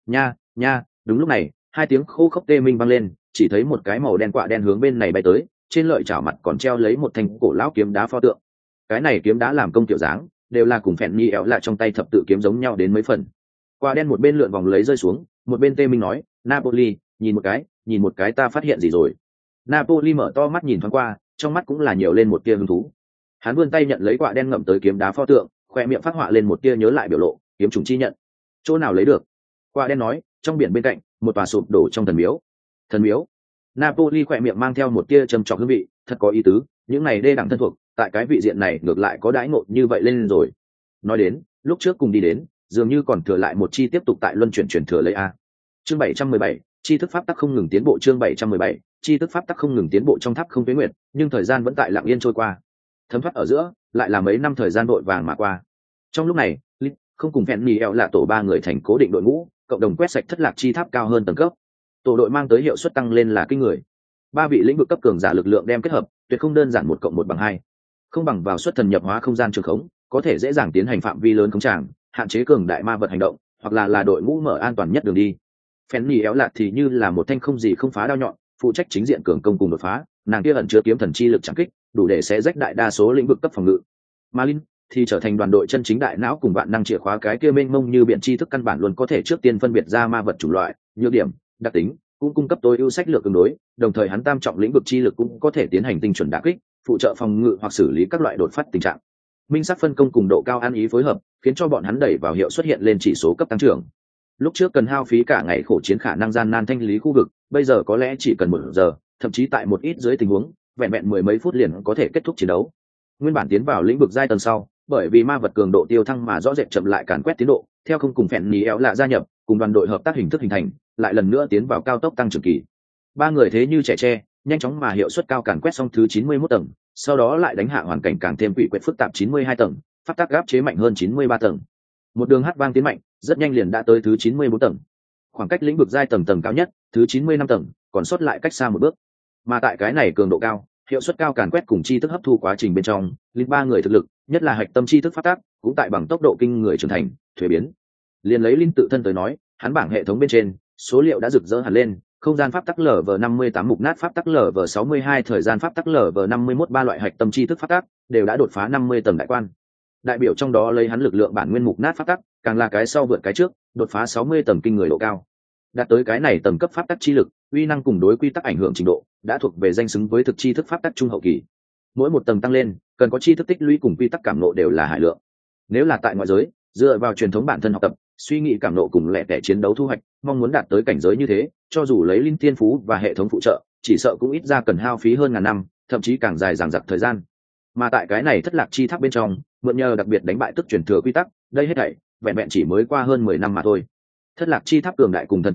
Nha, đúng lúc này, hai tiếng khô khốc tê minh vang lên, chỉ thấy một cái màu đen quạ đen hướng bên này bay tới, trên lợi chảo mặt còn treo lấy một thanh cổ lão kiếm đá pho tượng. Cái này kiếm đá làm công kiểu dáng, đều là cùng phèn nhi éo lại trong tay thập tự kiếm giống nhau đến mấy phần. Quạ đen một bên lượn vòng lấy rơi xuống, một bên tê minh nói, Napoli, nhìn một cái ta phát hiện gì rồi? Napoli mở to mắt nhìn thoáng qua, trong mắt cũng là nhiều lên một tia hứng thú. Hắn vươn tay nhận lấy quạ đen ngậm tới kiếm đá pho tượng, khoe miệng phát họa lên một tia nhớ lại biểu lộ, kiếm trùng chi nhận. Chỗ nào lấy được? Quạ đen nói, trong biển bên cạnh, một tòa sụp đổ trong thần miếu. Thần miếu? Napoli khoe miệng mang theo một tia trầm trọng hương vị, thật có ý tứ, những này đê đẳng thân thuộc, tại cái vị diện này ngược lại có đãi ngộ như vậy lên rồi. Nói đến, lúc trước cùng đi đến, dường như còn thừa lại một chi tiếp tục tại luân chuyển chuyển thừa lấy a. Chương 717, chi thức pháp tắc không ngừng tiến bộ. Chương 717, chi thức pháp tắc không ngừng tiến bộ trong tháp không tuyến nguyệt, nhưng thời gian vẫn tại lặng yên trôi qua. Thấm thoát ở giữa, lại là mấy năm thời gian vội vàng mà qua. Trong lúc này, Lít không cùng Phèn Nhì eo là tổ ba người thành cố định đội ngũ, cộng đồng quét sạch thất lạc chi tháp cao hơn tầng cấp. Tổ đội mang tới hiệu suất tăng lên là kinh người. Ba vị lĩnh vực cấp cường giả lực lượng đem kết hợp, tuyệt không đơn giản 1+1=2. Không bằng vào xuất thần nhập hóa không gian trường khống, có thể dễ dàng tiến hành phạm vi lớn khống tràng, hạn chế cường đại ma vật hành động, hoặc là đội ngũ mở an toàn nhất đường đi. Phèn Nhì éo lạt thì như là một thanh không gì không phá đao nhọn, phụ trách chính diện cường công cùng đột phá, nàng kia ẩn chứa kiếm thần chi lực chẳng kích, đủ để xé rách đại đa số lĩnh vực cấp phòng ngự. Malin thì trở thành đoàn đội chân chính đại não cùng vạn năng chìa khóa, cái kia mênh mông như biển tri thức căn bản luôn có thể trước tiên phân biệt ra ma vật chủng loại, nhược điểm, đặc tính, cũng cung cấp tối ưu sách lược tương đối, đồng thời hắn tam trọng lĩnh vực chi lực cũng có thể tiến hành tinh chuẩn đả kích, phụ trợ phòng ngự hoặc xử lý các loại đột phát tình trạng. Minh sắc phân công cùng độ cao ăn ý phối hợp, khiến cho bọn hắn đẩy vào hiệu xuất hiện lên chỉ số cấp tăng trưởng. Lúc trước cần hao phí cả ngày khổ chiến khả năng gian nan thanh lý khu vực, bây giờ có lẽ chỉ cần 1 giờ, thậm chí tại một ít dưới tình huống, vẹn vẹn 10 mấy phút liền có thể kết thúc chiến đấu. Nguyên bản tiến vào lĩnh vực giai tầng sau, bởi vì ma vật cường độ tiêu thăng mà rõ rệt chậm lại càn quét tiến độ, theo không cùng Phèn Nhì éo lạ gia nhập, cùng đoàn đội hợp tác hình thức hình thành, lại lần nữa tiến vào cao tốc tăng trưởng kỳ. Ba người thế như trẻ tre, nhanh chóng mà hiệu suất cao càn quét xong thứ 91 tầng, sau đó lại đánh hạ hoàn cảnh càng thêm quỷ quyệt phức tạp 92 tầng, pháp tắc áp chế mạnh hơn 93 tầng. Một đường hát vang tiến mạnh, rất nhanh liền đã tới thứ 94 tầng. Khoảng cách lĩnh vực giai tầng cao nhất, thứ 95 tầng, còn sót lại cách xa một bước. Mà tại cái này cường độ cao, hiệu suất cao càn quét cùng chi thức hấp thu quá trình bên trong, linh ba người thực lực, nhất là hạch tâm chi thức phát tác, cũng tại bằng tốc độ kinh người trưởng thành, thuế biến. Liền lấy linh tự thân tới nói, hắn bảng hệ thống bên trên, số liệu đã rực rỡ hẳn lên, không gian pháp tắc LV58 mục nát pháp tắc LV62 thời gian pháp tắc LV51 ba loại hạch tâm chi thức pháp tắc đều đã đột phá 50 tầng đại quan. Đại biểu trong đó lấy hắn lực lượng bản nguyên mục nát pháp tắc, càng là cái sau vượt cái trước, đột phá 60 tầng kinh người độ cao. Đạt tới cái này tầng cấp pháp tắc chi lực, uy năng cùng đối quy tắc ảnh hưởng trình độ, đã thuộc về danh xứng với thực chi thức pháp tắc trung hậu kỳ. Mỗi một tầng tăng lên, cần có chi thức tích lũy cùng quy tắc cảm ngộ đều là hải lượng. Nếu là tại ngoại giới, dựa vào truyền thống bản thân học tập, suy nghĩ cảm ngộ cùng lẻ tẻ chiến đấu thu hoạch, mong muốn đạt tới cảnh giới như thế, cho dù lấy linh thiên phú và hệ thống phụ trợ, chỉ sợ cũng ít ra cần hao phí hơn ngàn năm, thậm chí càng dài dằng dặc thời gian. Mà tại cái này thất lạc chi tháp bên trong, mượn nhờ đặc biệt đánh bại tức truyền thừa quy tắc, đây hết thảy vẹn vẹn chỉ mới qua hơn 10 năm mà thôi. Thất lạc chi tháp cường đại cùng thần kỳ,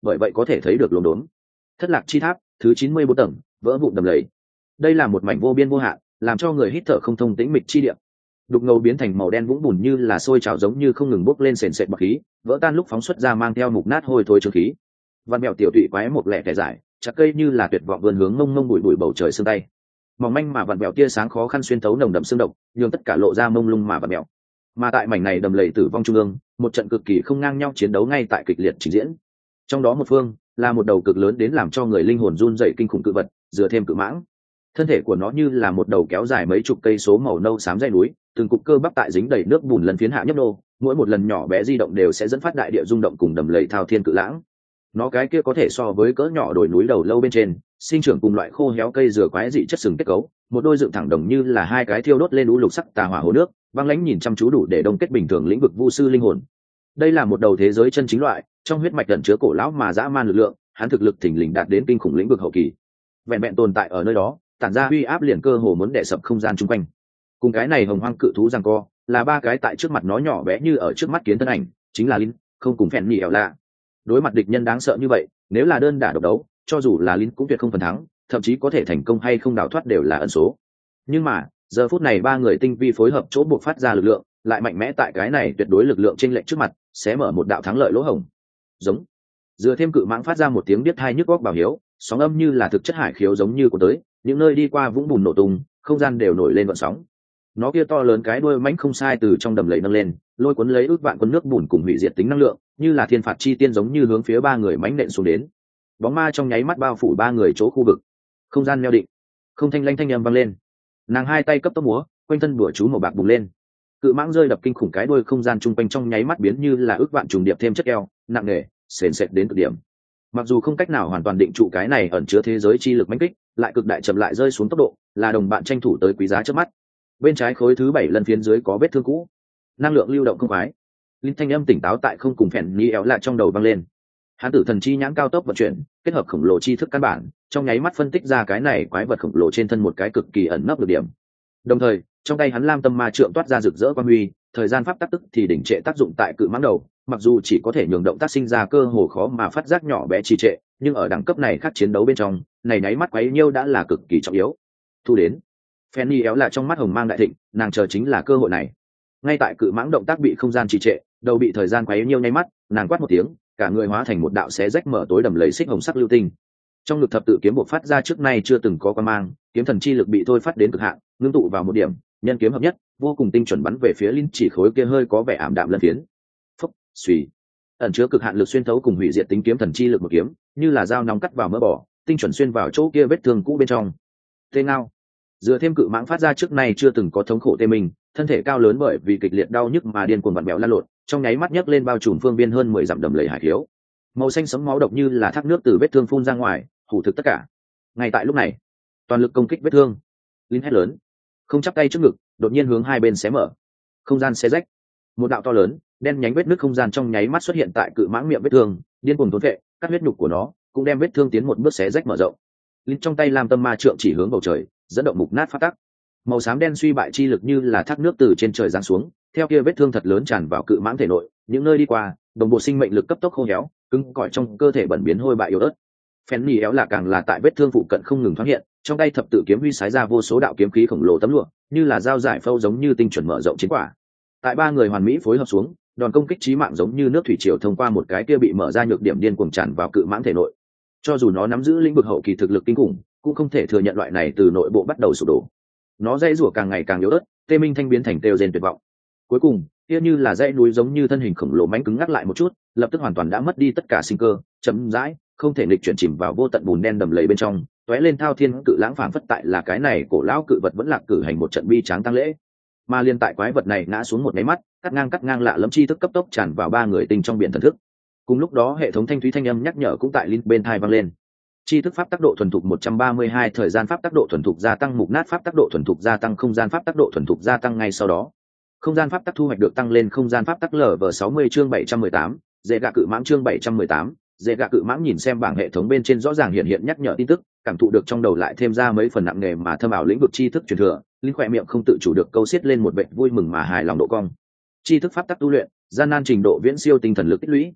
bởi vậy có thể thấy được lốm đốm. Thất lạc chi tháp thứ 94 tầng, vỡ vụn đầm lầy. Đây là một mảnh vô biên vô hạn, làm cho người hít thở không thông tĩnh mịch chi địa. Đục ngầu biến thành màu đen vũng bùn như là sôi trào giống như không ngừng bốc lên sền sệt bọt khí, vỡ tan lúc phóng xuất ra mang theo mục nát hôi thối trướng khí. Văn mèo tiểu tụy quái một lẻ kẻ giải, chặt cây như là tuyệt vọng vươn hướng mông mông bụi bụi bầu trời xương tay. Mỏng manh mà vặn vẹo tia sáng khó khăn xuyên thấu nồng đậm xương độc, nhường tất cả lộ ra mông lung mà vặn vẹo. Mà tại mảnh này đầm lầy tử vong trung ương, một trận cực kỳ không ngang nhau chiến đấu ngay tại kịch liệt trình diễn. Trong đó một phương là một đầu cực lớn đến làm cho người linh hồn run rẩy kinh khủng cự vật, dựa thêm cự mãng. Thân thể của nó như là một đầu kéo dài mấy chục cây số màu nâu xám dãy núi, từng cục cơ bắp tại dính đầy nước bùn lần phiến hạ nhấp nô, mỗi một lần nhỏ bé di động đều sẽ dẫn phát đại địa rung động cùng đầm lầy thao thiên cự lãng. Nó cái kia có thể so với cỡ nhỏ đồi núi đầu lâu bên trên, sinh trưởng cùng loại khô héo cây dừa quái dị chất sừng kết cấu, một đôi dựng thẳng đồng như là hai cái thiêu đốt lên lũ lục sắc tà hỏa hồ nước, băng lãnh nhìn chăm chú đủ để đông kết bình thường lĩnh vực vu sư linh hồn. Đây là một đầu thế giới chân chính loại, trong huyết mạch ẩn chứa cổ lão mà dã man lực lượng, hắn thực lực thình lình đạt đến kinh khủng lĩnh vực hậu kỳ. Vẹn vẹn tồn tại ở nơi đó, tản ra uy áp liền cơ hồ muốn đè sập không gian chung quanh. Cùng cái này hồng hoang cự thú giằng co, là ba cái tại trước mặt nó nhỏ bé như ở trước mắt kiến thân ảnh, chính là Linh, không cùng phèn nhị ẻo lạ. Đối mặt địch nhân đáng sợ như vậy, nếu là đơn đả độc đấu, cho dù là Linh cũng tuyệt không phần thắng, thậm chí có thể thành công hay không đào thoát đều là ẩn số. Nhưng mà giờ phút này ba người tinh vi phối hợp chỗ buộc phát ra lực lượng, lại mạnh mẽ tại cái này tuyệt đối lực lượng chênh lệch trước mặt, sẽ mở một đạo thắng lợi lỗ hổng. Giống. Dựa thêm cự mãng phát ra một tiếng điếc tai nhức óc bảo hiếu, sóng âm như là thực chất hải khiếu giống như của tới, những nơi đi qua vũng bùn nổ tung, không gian đều nổi lên gợn sóng. Nó kia to lớn cái đuôi mãnh không sai từ trong đầm lầy nâng lên, lôi cuốn lấy ước vạn quân nước bùn cùng hủy diệt tính năng lượng, như là thiên phạt chi tiên giống như hướng phía ba người mãnh nện xuống đến. Bóng ma trong nháy mắt bao phủ ba người chỗ khu vực. Không gian neo định. Không thanh lanh thanh âm vang lên. Nàng hai tay cấp tốc múa, quanh thân bùa chú màu bạc bùng lên. Cự mãng rơi đập kinh khủng cái đuôi không gian trung quanh trong nháy mắt biến như là ước vạn trùng điệp thêm chất keo, nặng nề, sền sệt đến cực điểm. Mặc dù không cách nào hoàn toàn định trụ cái này ẩn chứa thế giới chi lực mãnh kích, lại cực đại chậm lại rơi xuống tốc độ, là đồng bạn tranh thủ tới quý giá trước mắt. Bên trái khối thứ 7 lần phiến dưới có vết thương cũ, năng lượng lưu động không khoái. Linh thanh âm tỉnh táo tại không cùng phèn ni éo lại trong đầu vang lên. Hán tử thần chi nhãn cao tốc vận chuyển, kết hợp khổng lồ tri thức căn bản, trong nháy mắt phân tích ra cái này quái vật khổng lồ trên thân một cái cực kỳ ẩn nấp được điểm. Đồng thời, trong tay hắn lam tâm ma trượng toát ra rực rỡ quang huy, thời gian pháp tắc tức thì đỉnh trệ tác dụng tại cự mãng đầu, mặc dù chỉ có thể nhường động tác sinh ra cơ hồ khó mà phát giác nhỏ bé trì trệ, nhưng ở đẳng cấp này khác chiến đấu bên trong, này nháy mắt quấy nhiêu đã là cực kỳ trọng yếu. Thu đến. Fanny éo lại trong mắt hồng mang đại thịnh, nàng chờ chính là cơ hội này. Ngay tại cự mãng động tác bị không gian trì trệ, đầu bị thời gian quấy nhiêu nháy mắt, nàng quát một tiếng, cả người hóa thành một đạo xé rách mở tối đầm lầy xích hồng sắc lưu tinh. Trong lực thập tự kiếm bộc phát ra trước nay chưa từng có quan mang, kiếm thần chi lực bị thôi phát đến cực hạn, ngưng tụ vào một điểm, nhân kiếm hợp nhất, vô cùng tinh chuẩn bắn về phía Linh chỉ khối kia hơi có vẻ ảm đạm lân phiến. Phốc, xùy. Ẩn chứa cực hạn lực xuyên thấu cùng hủy diệt tính kiếm thần chi lực một kiếm, như là dao nóng cắt vào mỡ bò, tinh chuẩn xuyên vào chỗ kia vết thương cũ bên trong. Tê ngao. Dựa thêm cự mãng phát ra trước nay chưa từng có thống khổ tê mình, thân thể cao lớn bởi vì kịch liệt đau nhức mà điên cuồng vặn bèo lăn lộn, trong nháy mắt nhấc lên bao trùm phương viên hơn 10 dặm đầm lầy hải khiếu. Màu xanh sẫm máu độc như là thác nước từ vết thương phun ra ngoài, hủ thực tất cả. Ngay tại lúc này, toàn lực công kích vết thương. Linh hét lớn, không chắp tay trước ngực, đột nhiên hướng hai bên xé mở. Không gian xé rách. Một đạo to lớn, đen nhánh vết nứt không gian trong nháy mắt xuất hiện tại cự mãng miệng vết thương, điên cuồng thôn phệ, cắt huyết nhục của nó, cũng đem vết thương tiến một bước xé rách mở rộng. Linh trong tay làm tâm ma trượng chỉ hướng bầu trời, dẫn động mục nát phát tắc. Màu xám đen suy bại chi lực như là thác nước từ trên trời giáng xuống, theo kia vết thương thật lớn tràn vào cự mãng thể nội, những nơi đi qua, đồng bộ sinh mệnh lực cấp tốc khô héo, cứng cỏi trong cơ thể bẩn biến hôi bại yếu ớt. Phèn nhì éo là càng là tại vết thương phụ cận không ngừng thoát hiện, trong tay thập tự kiếm huy sái ra vô số đạo kiếm khí khổng lồ tấm lụa, như là dao giải phâu giống như tinh chuẩn mở rộng chiến quả. Tại ba người hoàn mỹ phối hợp xuống, đòn công kích chí mạng giống như nước thủy triều thông qua một cái kia bị mở ra nhược điểm điên cuồng tràn vào cự mãng thể nội. Cho dù nó nắm giữ lĩnh vực hậu kỳ thực lực kinh khủng, cũng không thể thừa nhận loại này từ nội bộ bắt đầu sụp đổ. Nó dãy rủa càng ngày càng yếu ớt, tê minh thanh biến thành têu rên tuyệt vọng. Cuối cùng, kia như là dãy núi giống như thân hình khổng lồ mãnh cứng ngắc lại một chút, lập tức hoàn toàn đã mất đi tất cả sinh cơ, chấm dãi, không thể nghịch chuyển chìm vào vô tận bùn đen đầm lầy bên trong, tóe lên thao thiên cự lãng phảng phất tại là cái này cổ lão cự vật vẫn lạc cử hành một trận bi tráng tang lễ. Mà liên tại quái vật này ngã xuống một cái mắt, cắt ngang lạ lẫm chi thức cấp tốc tràn vào ba người tinh trong biển thần thức. Cùng lúc đó hệ thống thanh thúy thanh âm nhắc nhở cũng tại link bên tai vang lên. Chi thức pháp tác độ thuần thục 132, thời gian pháp tác độ thuần thục gia tăng, mục nát pháp tác độ thuần thục gia tăng, không gian pháp tác độ thuần thục gia tăng ngay sau đó. Không gian pháp tác thu hoạch được tăng lên, không gian pháp tác LV60 chương 718, dễ gạ cự mãng chương 718, dễ gạ cự mãng nhìn xem bảng hệ thống bên trên rõ ràng hiện nhắc nhở tin tức, cảm thụ được trong đầu lại thêm ra mấy phần nặng nề mà thâm ảo lĩnh vực chi thức truyền thừa, linh khỏe miệng không tự chủ được câu xiết lên một vệt vui mừng mà hài lòng độ cong. Chi thức pháp tác tu luyện, gian nan trình độ viễn siêu tinh thần lực tích lũy.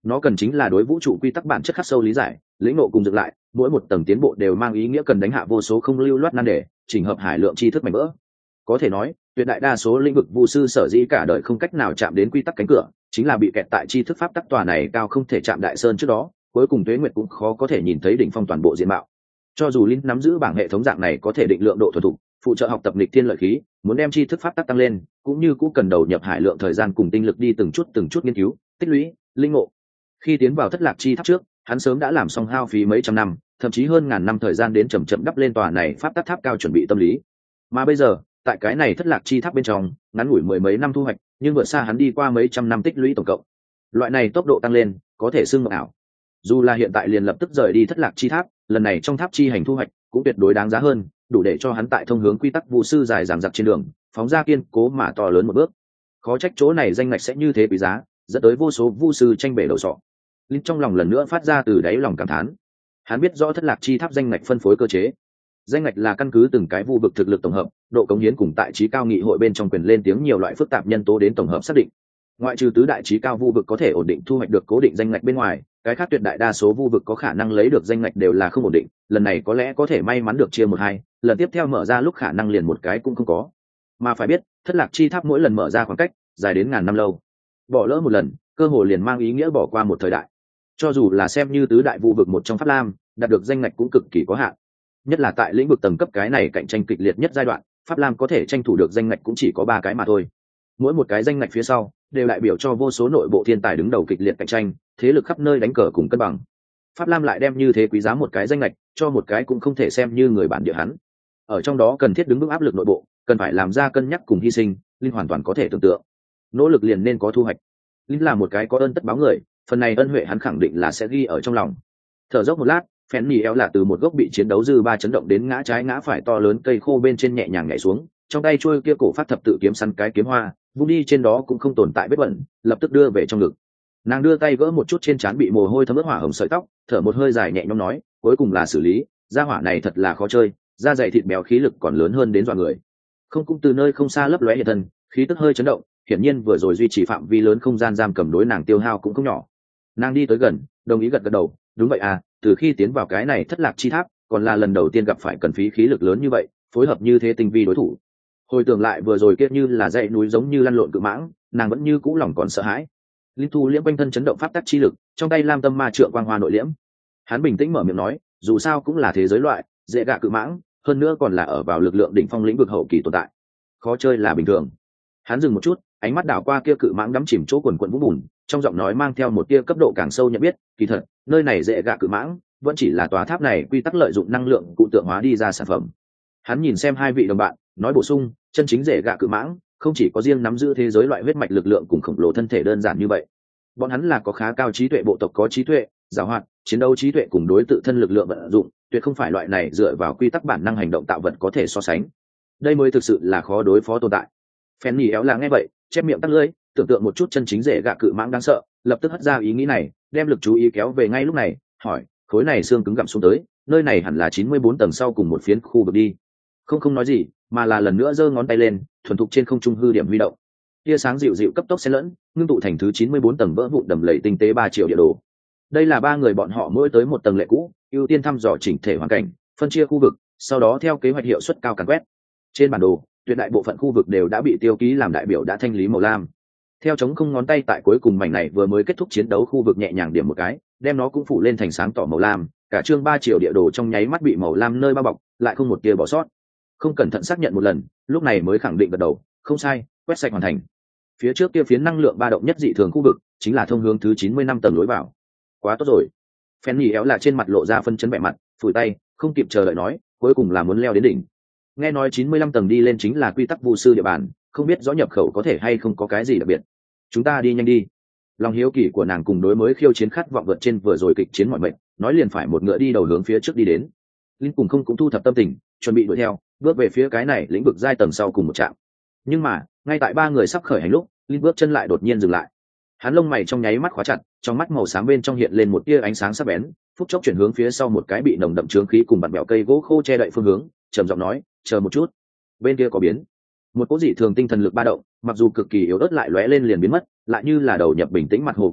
nó cần chính là đối vũ trụ quy tắc bản chất khắc sâu lý giải, lĩnh ngộ cùng dựng lại, mỗi một tầng tiến bộ đều mang ý nghĩa cần đánh hạ vô số không lưu loát nan đề, chỉnh hợp hải lượng tri thức mảnh vỡ. Có thể nói, tuyệt đại đa số lĩnh vực vu sư sở dĩ cả đời không cách nào chạm đến quy tắc cánh cửa, chính là bị kẹt tại tri thức pháp tắc tòa này cao không thể chạm đại sơn trước đó, cuối cùng Tuế Nguyệt cũng khó có thể nhìn thấy đỉnh phong toàn bộ diện mạo. Cho dù Linh nắm giữ bảng hệ thống dạng này có thể định lượng độ thuần thục, phụ trợ học tập nghịch thiên lợi khí, muốn đem tri thức pháp tắc tăng lên, cũng như cũng cần đầu nhập hải lượng thời gian cùng tinh lực đi từng chút nghiên cứu, tích lũy, linh ngộ. Khi tiến vào thất lạc chi tháp trước, hắn sớm đã làm xong hao phí mấy trăm năm, thậm chí hơn ngàn năm thời gian đến chậm chậm đắp lên tòa này pháp tắc tháp cao chuẩn bị tâm lý. Mà bây giờ, tại cái này thất lạc chi tháp bên trong, ngắn ngủi mười mấy năm thu hoạch, nhưng vượt xa hắn đi qua mấy trăm năm tích lũy tổng cộng. Loại này tốc độ tăng lên, có thể xưng mộng ảo. Dù là hiện tại liền lập tức rời đi thất lạc chi tháp, lần này trong tháp chi hành thu hoạch cũng tuyệt đối đáng giá hơn, đủ để cho hắn tại thông hướng quy tắc vu sư dài dằng dặc trên đường, phóng ra kiên cố mà to lớn một bước. Khó trách chỗ này danh ngạch sẽ như thế quý giá, dẫn tới vô số vu sư tranh bể đầu sọ. Linh trong lòng lần nữa phát ra từ đáy lòng cảm thán. Hắn biết rõ thất lạc chi tháp danh ngạch phân phối cơ chế. Danh ngạch là căn cứ từng cái vu vực thực lực tổng hợp, độ cống hiến cùng tại trí cao nghị hội bên trong quyền lên tiếng nhiều loại phức tạp nhân tố đến tổng hợp xác định. Ngoại trừ tứ đại trí cao vu vực có thể ổn định thu hoạch được cố định danh ngạch bên ngoài, cái khác tuyệt đại đa số vu vực có khả năng lấy được danh ngạch đều là không ổn định, lần này có lẽ có thể may mắn được chia một hai, lần tiếp theo mở ra lúc khả năng liền một cái cũng không có. Mà phải biết, thất lạc chi tháp mỗi lần mở ra khoảng cách dài đến ngàn năm lâu, bỏ lỡ một lần cơ hội liền mang ý nghĩa bỏ qua một thời đại. Cho dù là xem như tứ đại vu vực một trong Pháp Lam, đạt được danh ngạch cũng cực kỳ có hạn, nhất là tại lĩnh vực tầng cấp cái này cạnh tranh kịch liệt nhất giai đoạn, Pháp Lam có thể tranh thủ được danh ngạch cũng chỉ có 3 cái mà thôi. Mỗi một cái danh ngạch phía sau đều đại biểu cho vô số nội bộ thiên tài đứng đầu kịch liệt cạnh tranh, thế lực khắp nơi đánh cờ cùng cân bằng. Pháp Lam lại đem như thế quý giá một cái danh ngạch cho một cái cũng không thể xem như người bản địa hắn. Ở trong đó cần thiết đứng vững áp lực nội bộ, cần phải làm ra cân nhắc cùng hy sinh, Linh hoàn toàn có thể tưởng tượng. Nỗ lực liền nên có thu hoạch. Linh là một cái có ơn tất báo người, phần này ân huệ hắn khẳng định là sẽ ghi ở trong lòng. Thở dốc một lát, Phèn Nhì Eo là từ một gốc bị chiến đấu dư ba chấn động đến ngã trái ngã phải to lớn cây khô bên trên nhẹ nhàng nhảy xuống, trong tay chuôi kia cổ phát thập tự kiếm săn cái kiếm hoa, vung đi trên đó cũng không tồn tại vết bẩn, lập tức đưa về trong ngực. Nàng đưa tay gỡ một chút trên trán bị mồ hôi thấm ướt hỏa hồng sợi tóc, thở một hơi dài nhẹ nhõm nói, cuối cùng là xử lý, gia hỏa này thật là khó chơi, da dày thịt béo khí lực còn lớn hơn đến dọa người. Không cũng từ nơi không xa lấp lóe hiện thân, khí tức hơi chấn động, hiển nhiên vừa rồi duy trì phạm vi lớn không gian giam cầm đối nàng tiêu hao cũng không nhỏ. Nàng đi tới gần, đồng ý gật gật đầu, đúng vậy à, từ khi tiến vào cái này thất lạc chi tháp, còn là lần đầu tiên gặp phải cần phí khí lực lớn như vậy, phối hợp như thế tinh vi đối thủ. Hồi tưởng lại vừa rồi kia như là dãy núi giống như lăn lộn cự mãng, nàng vẫn như cũ lòng còn sợ hãi. Linh Thu liễm quanh thân chấn động pháp tắc chi lực, trong tay lam tâm ma trượng quang hoa nội liễm. Hắn bình tĩnh mở miệng nói, dù sao cũng là thế giới loại, dễ gạ cự mãng, hơn nữa còn là ở vào lực lượng đỉnh phong lĩnh vực hậu kỳ tồn tại. Khó chơi là bình thường. Hắn dừng một chút, ánh mắt đảo qua kia cự mãng đắm chìm chỗ quần quần vũ bùn, trong giọng nói mang theo một tia cấp độ càng sâu nhận biết, kỳ thật, nơi này dễ gạ cự mãng, vẫn chỉ là tòa tháp này quy tắc lợi dụng năng lượng cụ tượng hóa đi ra sản phẩm. Hắn nhìn xem hai vị đồng bạn, nói bổ sung, chân chính dễ gạ cự mãng không chỉ có riêng nắm giữ thế giới loại huyết mạch lực lượng cùng khổng lồ thân thể đơn giản như vậy, bọn hắn là có khá cao trí tuệ bộ tộc, có trí tuệ giàu hoạt, chiến đấu trí tuệ cùng đối tự thân lực lượng vận dụng, tuyệt không phải loại này dựa vào quy tắc bản năng hành động tạo vật có thể so sánh. Đây mới thực sự là khó đối phó tồn tại. Phen nhì éo là nghe vậy, chép miệng tắt lưỡi, tưởng tượng một chút chân chính dễ gạ cự mãng đáng sợ, lập tức hất ra ý nghĩ này, đem lực chú ý kéo về ngay lúc này, hỏi, khối này xương cứng gặm xuống tới, nơi này hẳn là 94 tầng sau cùng một phiến khu vực đi. Không nói gì, mà là lần nữa giơ ngón tay lên, thuần thục trên không trung hư điểm huy động. Tia sáng dịu dịu cấp tốc xen lẫn, ngưng tụ thành thứ 94 tầng vỡ vụn đầm lầy tinh tế 3 triệu địa đồ. Đây là 3 người bọn họ mỗi tới một tầng lệ cũ, ưu tiên thăm dò chỉnh thể hoàn cảnh, phân chia khu vực, sau đó theo kế hoạch hiệu suất cao càn quét. Trên bản đồ, tuyệt đại bộ phận khu vực đều đã bị tiêu ký làm đại biểu đã thanh lý màu lam. Theo chống không ngón tay tại cuối cùng mảnh này vừa mới kết thúc chiến đấu khu vực nhẹ nhàng điểm một cái, đem nó cũng phủ lên thành sáng tỏ màu lam, cả chương 3 triệu địa đồ trong nháy mắt bị màu lam nơi bao bọc, lại không một tia bỏ sót. Không cẩn thận xác nhận một lần, lúc này mới khẳng định gật đầu, không sai, quét sạch hoàn thành. Phía trước kia phiến năng lượng ba động nhất dị thường khu vực, chính là thông hướng thứ 95 tầng lối vào. Quá tốt rồi. Fanny éo là trên mặt lộ ra phân chấn vẻ mặt, phủi tay, không kịp chờ đợi nói, cuối cùng là muốn leo đến đỉnh. Nghe nói 95 tầng đi lên chính là quy tắc vu sư địa bàn, không biết rõ nhập khẩu có thể hay không có cái gì đặc biệt. Chúng ta đi nhanh đi. Lòng hiếu kỳ của nàng cùng đối mới khiêu chiến khát vọng vượt trên vừa rồi kịch chiến mọi mệnh, nói liền phải một ngựa đi đầu hướng phía trước đi đến. Linh cùng không cũng thu thập tâm tình, chuẩn bị đuổi theo, bước về phía cái này lĩnh vực giai tầng sau cùng một trạm. Nhưng mà, ngay tại 3 người sắp khởi hành lúc, Linh bước chân lại đột nhiên dừng lại. Hắn lông mày trong nháy mắt khóa chặt, trong mắt màu xám bên trong hiện lên một tia ánh sáng sắc bén, phút chốc chuyển hướng phía sau một cái bị nồng đậm chướng khí cùng bạt bèo cây gỗ khô che đậy phương hướng, trầm giọng nói, chờ một chút, bên kia có biến. Một cỗ dị thường tinh thần lực ba động, mặc dù cực kỳ yếu ớt lại lóe lên liền biến mất, lại như là đầu nhập bình tĩnh mặt hồ cục đá,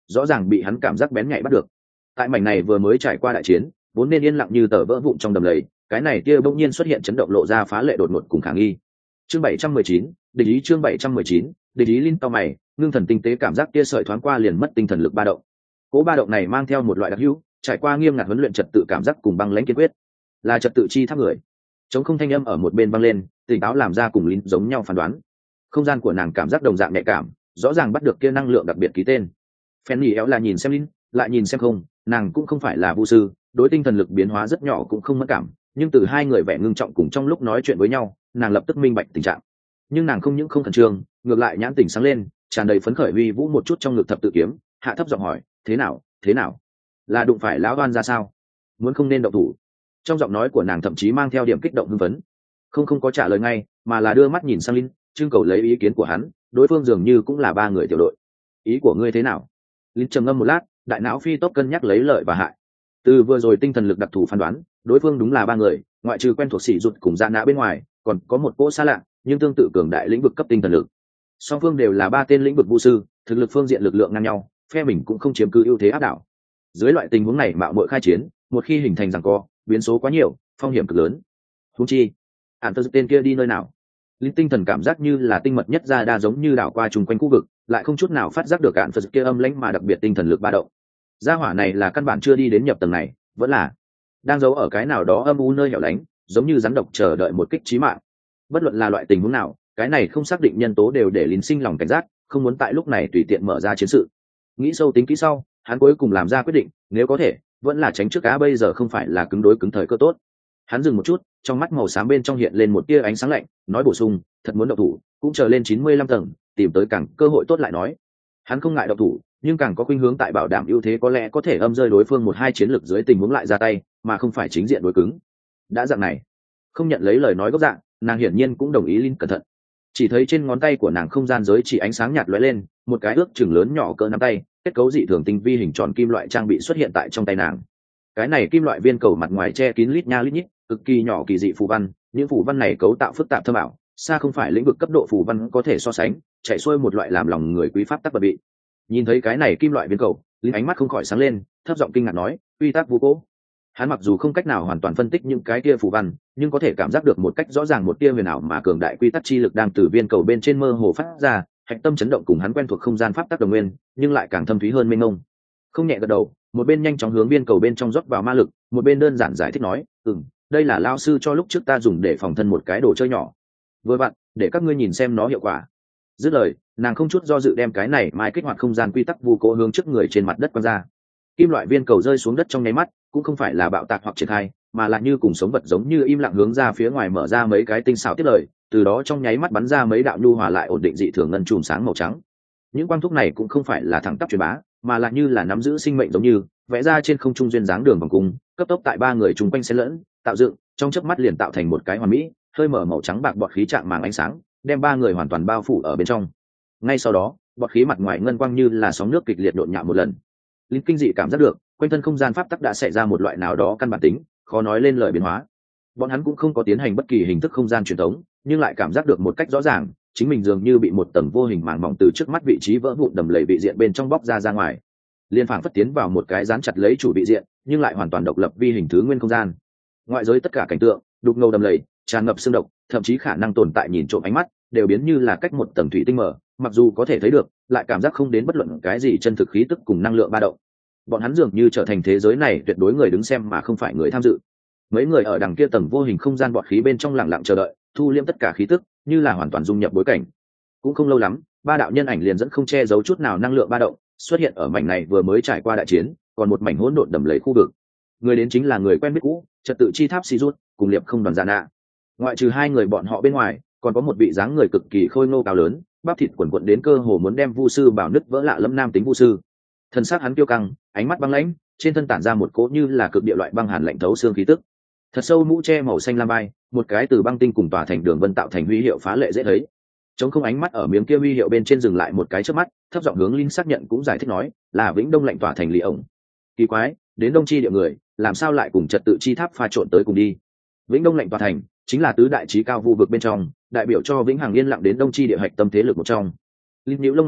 rõ ràng bị hắn cảm giác bén nhạy bắt được. Tại mảnh này vừa mới trải qua đại chiến, vốn nên yên lặng như tờ vỡ vụn trong đầm lầy, cái này tia bỗng nhiên xuất hiện chấn động lộ ra phá lệ đột ngột cùng khả nghi. Chương 719, địch ý. Chương 719, địch ý. Linh to mày, ngưng thần tinh tế cảm giác tia sợi thoáng qua liền mất tinh thần lực ba động. Cố ba động này mang theo một loại đặc hữu, trải qua nghiêm ngặt huấn luyện trật tự cảm giác cùng băng lãnh kiên quyết, là trật tự chi tháp người. Trống không thanh âm ở một bên vang lên, tỉnh táo làm ra cùng Linh giống nhau phán đoán. Không gian của nàng cảm giác đồng dạng nhạy cảm, rõ ràng bắt được kia năng lượng đặc biệt ký tên. Fanny éo là nhìn xem Linh, lại nhìn xem không, nàng cũng không phải là vu sư, đối tinh thần lực biến hóa rất nhỏ cũng không mất cảm, nhưng từ hai người vẻ ngưng trọng cùng trong lúc nói chuyện với nhau, nàng lập tức minh bạch tình trạng. Nhưng nàng không những không khẩn trương, ngược lại nhãn tỉnh sáng lên, tràn đầy phấn khởi uy vũ một chút trong ngực thập tự kiếm, hạ thấp giọng hỏi, thế nào, là đụng phải lão oan ra sao, muốn không nên động thủ. Trong giọng nói của nàng thậm chí mang theo điểm kích động hưng phấn. Không có trả lời ngay, mà là đưa mắt nhìn sang Linh, trưng cầu lấy ý kiến của hắn. Đối phương dường như cũng là ba người tiểu đội. Ý của ngươi thế nào? Linh trầm ngâm một lát, đại não phi tốc cân nhắc lấy lợi và hại. Từ vừa rồi tinh thần lực đặc thù phán đoán, đối phương đúng là ba người, ngoại trừ quen thuộc sĩ rụt cùng dạ nã bên ngoài, còn có một cỗ xa lạ nhưng tương tự cường đại lĩnh vực cấp tinh thần lực. Song phương đều là ba tên lĩnh vực vũ sư, thực lực phương diện lực lượng ngang nhau, phe mình cũng không chiếm cứ ưu thế áp đảo. Dưới loại tình huống này mạo muội khai chiến, một khi hình thành giằng co, biến số quá nhiều, phong hiểm cực lớn. Huống chi, ản tơ tên kia đi nơi nào? Linh tinh thần cảm giác như là tinh mật nhất ra đa giống như đảo qua chung quanh khu vực, lại không chút nào phát giác được ản tơ kia âm lãnh mà đặc biệt tinh thần lực ba động. Gia hỏa này là căn bản chưa đi đến nhập tầng này, vẫn là đang giấu ở cái nào đó âm u nơi hẻo lánh, giống như rắn độc chờ đợi một kích chí mạng. Bất luận là loại tình huống nào, cái này không xác định nhân tố đều để Linh sinh lòng cảnh giác, không muốn tại lúc này tùy tiện mở ra chiến sự. Nghĩ sâu tính kỹ sau, hắn cuối cùng làm ra quyết định, nếu có thể, vẫn là tránh trước cá bây giờ không phải là cứng đối cứng thời cơ tốt. Hắn dừng một chút, trong mắt màu xám bên trong hiện lên một tia ánh sáng lạnh, nói bổ sung, thật muốn động thủ, cũng chờ lên 95 tầng, tìm tới càng cơ hội tốt lại nói. Hắn không ngại động thủ, nhưng càng có khuynh hướng tại bảo đảm ưu thế có lẽ có thể âm rơi đối phương một hai chiến lược dưới tình huống lại ra tay, mà không phải chính diện đối cứng. Đã dạng này, không nhận lấy lời nói gốc dạng, nàng hiển nhiên cũng đồng ý. Linh cẩn thận, chỉ thấy trên ngón tay của nàng không gian giới chỉ ánh sáng nhạt lóe lên, một cái ước chừng lớn nhỏ cỡ nắm tay, kết cấu dị thường tinh vi hình tròn kim loại trang bị xuất hiện tại trong tay nàng. Cái này kim loại viên cầu mặt ngoài che kín lít nha lít nhít, cực kỳ nhỏ kỳ dị phù văn, những phù văn này cấu tạo phức tạp thâm ảo, xa không phải lĩnh vực cấp độ phù văn có thể so sánh, chạy xuôi một loại làm lòng người quý pháp tắc bật bị. Nhìn thấy cái này kim loại viên cầu, Linh ánh mắt không khỏi sáng lên, thấp giọng kinh ngạc nói, quy tắc vu cố. Hắn mặc dù không cách nào hoàn toàn phân tích những cái kia phù văn, nhưng có thể cảm giác được một cách rõ ràng một tia huyền ảo mà cường đại quy tắc chi lực đang từ viên cầu bên trên mơ hồ phát ra, hạch tâm chấn động cùng hắn quen thuộc không gian pháp tắc đồng nguyên, nhưng lại càng thâm thúy hơn mênh mông. Không nhẹ gật đầu, một bên nhanh chóng hướng viên cầu bên trong rót vào ma lực, một bên đơn giản giải thích nói, đây là lao sư cho lúc trước ta dùng để phòng thân một cái đồ chơi nhỏ, vừa vặn để các ngươi nhìn xem nó hiệu quả. Dứt lời, nàng không chút do dự đem cái này mai kích hoạt không gian quy tắc vu cố hướng trước người trên mặt đất quăng ra. Kim loại viên cầu rơi xuống đất trong nháy mắt, cũng không phải là bạo tạc hoặc triển khai, mà là như cùng sống vật giống như im lặng hướng ra phía ngoài mở ra mấy cái tinh xảo tiếp lời, từ đó trong nháy mắt bắn ra mấy đạo nhu hòa lại ổn định dị thường ngân chùm sáng màu trắng. Những quang thúc này cũng không phải là thẳng tắp truyền bá, mà là như là nắm giữ sinh mệnh giống như vẽ ra trên không trung duyên dáng đường vòng cung, cấp tốc tại ba người chung quanh xen lẫn, tạo dựng, trong chớp mắt liền tạo thành một cái hoàn mỹ, hơi mở màu trắng bạc bọt khí trạng màng ánh sáng, đem ba người hoàn toàn bao phủ ở bên trong. Ngay sau đó, bọt khí mặt ngoài ngân quang như là sóng nước kịch liệt nhộn nhạo một lần. Linh kinh dị cảm giác được, quanh thân không gian pháp tắc đã xảy ra một loại nào đó căn bản tính, khó nói lên lời biến hóa. Bọn hắn cũng không có tiến hành bất kỳ hình thức không gian truyền thống, nhưng lại cảm giác được một cách rõ ràng, chính mình dường như bị một tầng vô hình màng mỏng từ trước mắt vị trí vỡ vụn đầm lầy vị diện bên trong bóc ra ngoài. Liên phảng phất tiến vào một cái dán chặt lấy chủ vị diện, nhưng lại hoàn toàn độc lập vi hình thứ nguyên không gian. Ngoại giới tất cả cảnh tượng, đục ngầu đầm lầy, tràn ngập xương độc, thậm chí khả năng tồn tại nhìn trộm ánh mắt, đều biến như là cách một tầng thủy tinh mở, mặc dù có thể thấy được, lại cảm giác không đến bất luận cái gì chân thực khí tức cùng năng lượng ba động. Bọn hắn dường như trở thành thế giới này tuyệt đối người đứng xem mà không phải người tham dự. Mấy người ở đằng kia tầng vô hình không gian bọt khí bên trong lặng lặng chờ đợi, thu liễm tất cả khí tức, như là hoàn toàn dung nhập bối cảnh. Cũng không lâu lắm, ba đạo nhân ảnh liền dẫn không che giấu chút nào năng lượng ba động, xuất hiện ở mảnh này vừa mới trải qua đại chiến, còn một mảnh hỗn độn đầm lầy khu vực. Người đến chính là người quen biết cũ, trật tự chi tháp Sirut, cùng Liệp Không đoàn Già Nạ. Ngoại trừ hai người bọn họ bên ngoài, còn có một vị dáng người cực kỳ khôi ngô cao lớn, bắp thịt quần quần đến cơ hồ muốn đem vu sư bảo nứt vỡ lạ lẫm nam tính vu sư. Thân xác hắn kiêu căng, ánh mắt băng lãnh, trên thân tản ra một cỗ như là cực địa loại băng hàn lạnh thấu xương khí tức. Thật sâu mũ che màu xanh lam bay, một cái từ băng tinh cùng tỏa thành đường vân tạo thành huy hiệu phá lệ dễ thấy. Trống không ánh mắt ở miếng kia huy hiệu bên trên dừng lại một cái chớp mắt, thấp giọng hướng Linh xác nhận cũng giải thích nói, là Vĩnh Đông lệnh tỏa thành Lý ổng. Kỳ quái, đến Đông chi địa người, làm sao lại cùng trật tự chi tháp pha trộn tới cùng đi? Vĩnh Đông lệnh tỏa thành chính là tứ đại chí cao vu vực bên trong, đại biểu cho vĩnh hằng yên lặng đến Đông chi địa hạch tâm thế lực một trong. Linh nhíu lông mày,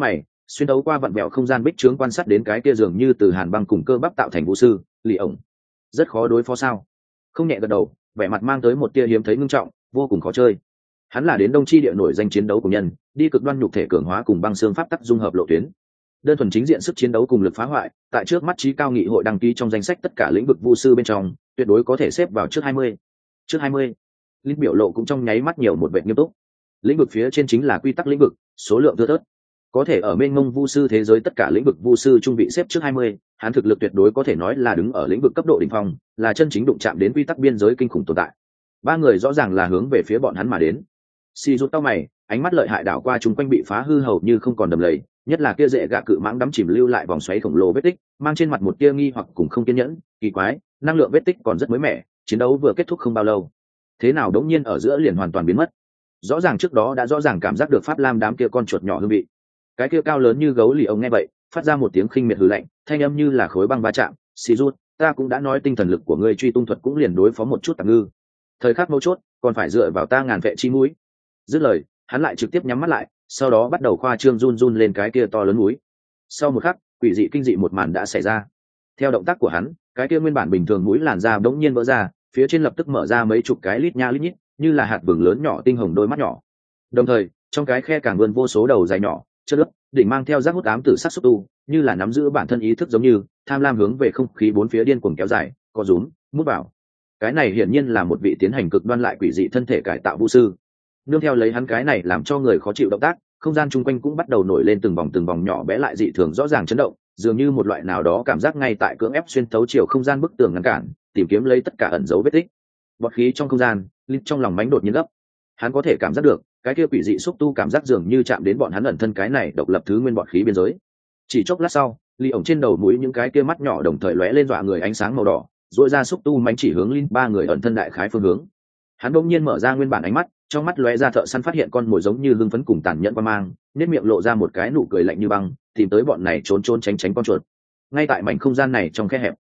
xuyên đấu qua vặn vẹo không gian bích trướng quan sát đến cái kia dường như từ hàn băng cùng cơ bắp tạo thành vũ sư lì ổng. Rất khó đối phó sao? Không nhẹ gật đầu, vẻ mặt mang tới một tia hiếm thấy ngưng trọng, vô cùng khó chơi. Hắn là đến đông chi địa nổi danh chiến đấu của nhân, đi cực đoan nhục thể cường hóa cùng băng xương pháp tắc dung hợp lộ tuyến. Đơn thuần chính diện sức chiến đấu cùng lực phá hoại, tại trước mắt trí cao nghị hội đăng ký trong danh sách tất cả lĩnh vực vu sư bên trong, tuyệt đối có thể xếp vào trước 20. Trước 20. Linh biểu lộ cũng trong nháy mắt nhiều một vẻ nghiêm túc. Lĩnh vực phía trên chính là quy tắc lĩnh vực, số lượng thưa thớt. Có thể ở bên ngông vu sư thế giới tất cả lĩnh vực vu sư trung vị xếp trước 20, hắn thực lực tuyệt đối có thể nói là đứng ở lĩnh vực cấp độ đỉnh phong, là chân chính đụng chạm đến quy tắc biên giới kinh khủng tồn tại. Ba người rõ ràng là hướng về phía bọn hắn mà đến. Xì rút tao mày, ánh mắt lợi hại đảo qua chúng quanh bị phá hư hầu như không còn đầm lầy, nhất là kia dễ gạ cự mãng đắm chìm lưu lại vòng xoáy khổng lồ vết tích, mang trên mặt một tia nghi hoặc cùng không kiên nhẫn, kỳ quái, năng lượng vết tích còn rất mới mẻ, chiến đấu vừa kết thúc không bao lâu, thế nào đống nhiên ở giữa liền hoàn toàn biến mất. Rõ ràng trước đó đã rõ ràng cảm giác được Pháp Lam đám kia con chuột nhỏ hương vị. Cái kia cao lớn như gấu lì ông nghe vậy, phát ra một tiếng khinh miệt hừ lạnh, thanh âm như là khối băng va chạm, "Xì rút, ta cũng đã nói tinh thần lực của ngươi truy tung thuật cũng liền đối phó một chút tạp ngư. Thời khắc mấu chốt, còn phải dựa vào ta ngàn vệ chi mũi." Dứt lời, hắn lại trực tiếp nhắm mắt lại, sau đó bắt đầu khoa trương run run lên cái kia to lớn mũi. Sau một khắc, quỷ dị kinh dị một màn đã xảy ra. Theo động tác của hắn, cái kia nguyên bản bình thường mũi làn da bỗng nhiên vỡ ra, phía trên lập tức mở ra mấy chục cái lít nha lít nhít, như là hạt vừng lớn nhỏ tinh hồng đôi mắt nhỏ. Đồng thời, trong cái khe càng vươn vô số đầu dài nhỏ, chất nước, đỉnh mang theo rác hút ám tử sắc xúc tu, như là nắm giữ bản thân ý thức giống như, tham lam hướng về không khí bốn phía điên cuồng kéo dài, co rúm, mút vào. Cái này hiển nhiên là một vị tiến hành cực đoan lại quỷ dị thân thể cải tạo vũ sư. Nương theo lấy hắn cái này làm cho người khó chịu động tác, không gian chung quanh cũng bắt đầu nổi lên từng vòng nhỏ bé lại dị thường rõ ràng chấn động, dường như một loại nào đó cảm giác ngay tại cưỡng ép xuyên thấu chiều không gian bức tường ngăn cản, tìm kiếm lấy tất cả ẩn dấu vết tích. Bọt khí trong không gian, linh trong lòng mánh đột nhiên gấp. Hắn có thể cảm giác được, cái kia quỷ dị xúc tu cảm giác dường như chạm đến bọn hắn ẩn thân cái này độc lập thứ nguyên bọt khí biên giới. Chỉ chốc lát sau, ly ổng trên đầu mũi những cái kia mắt nhỏ đồng thời lóe lên dọa người ánh sáng màu đỏ, rồi ra xúc tu mánh chỉ hướng linh ba người ẩn thân đại khái phương hướng. Hắn bỗng nhiên mở ra nguyên bản ánh mắt, trong mắt lóe ra thợ săn phát hiện con mồi giống như hưng phấn cùng tàn nhẫn qua mang, nét miệng lộ ra một cái nụ cười lạnh như băng, tìm tới bọn này trốn trốn tránh tránh con chuột. Ngay tại mảnh không gian này trong khe hẹp,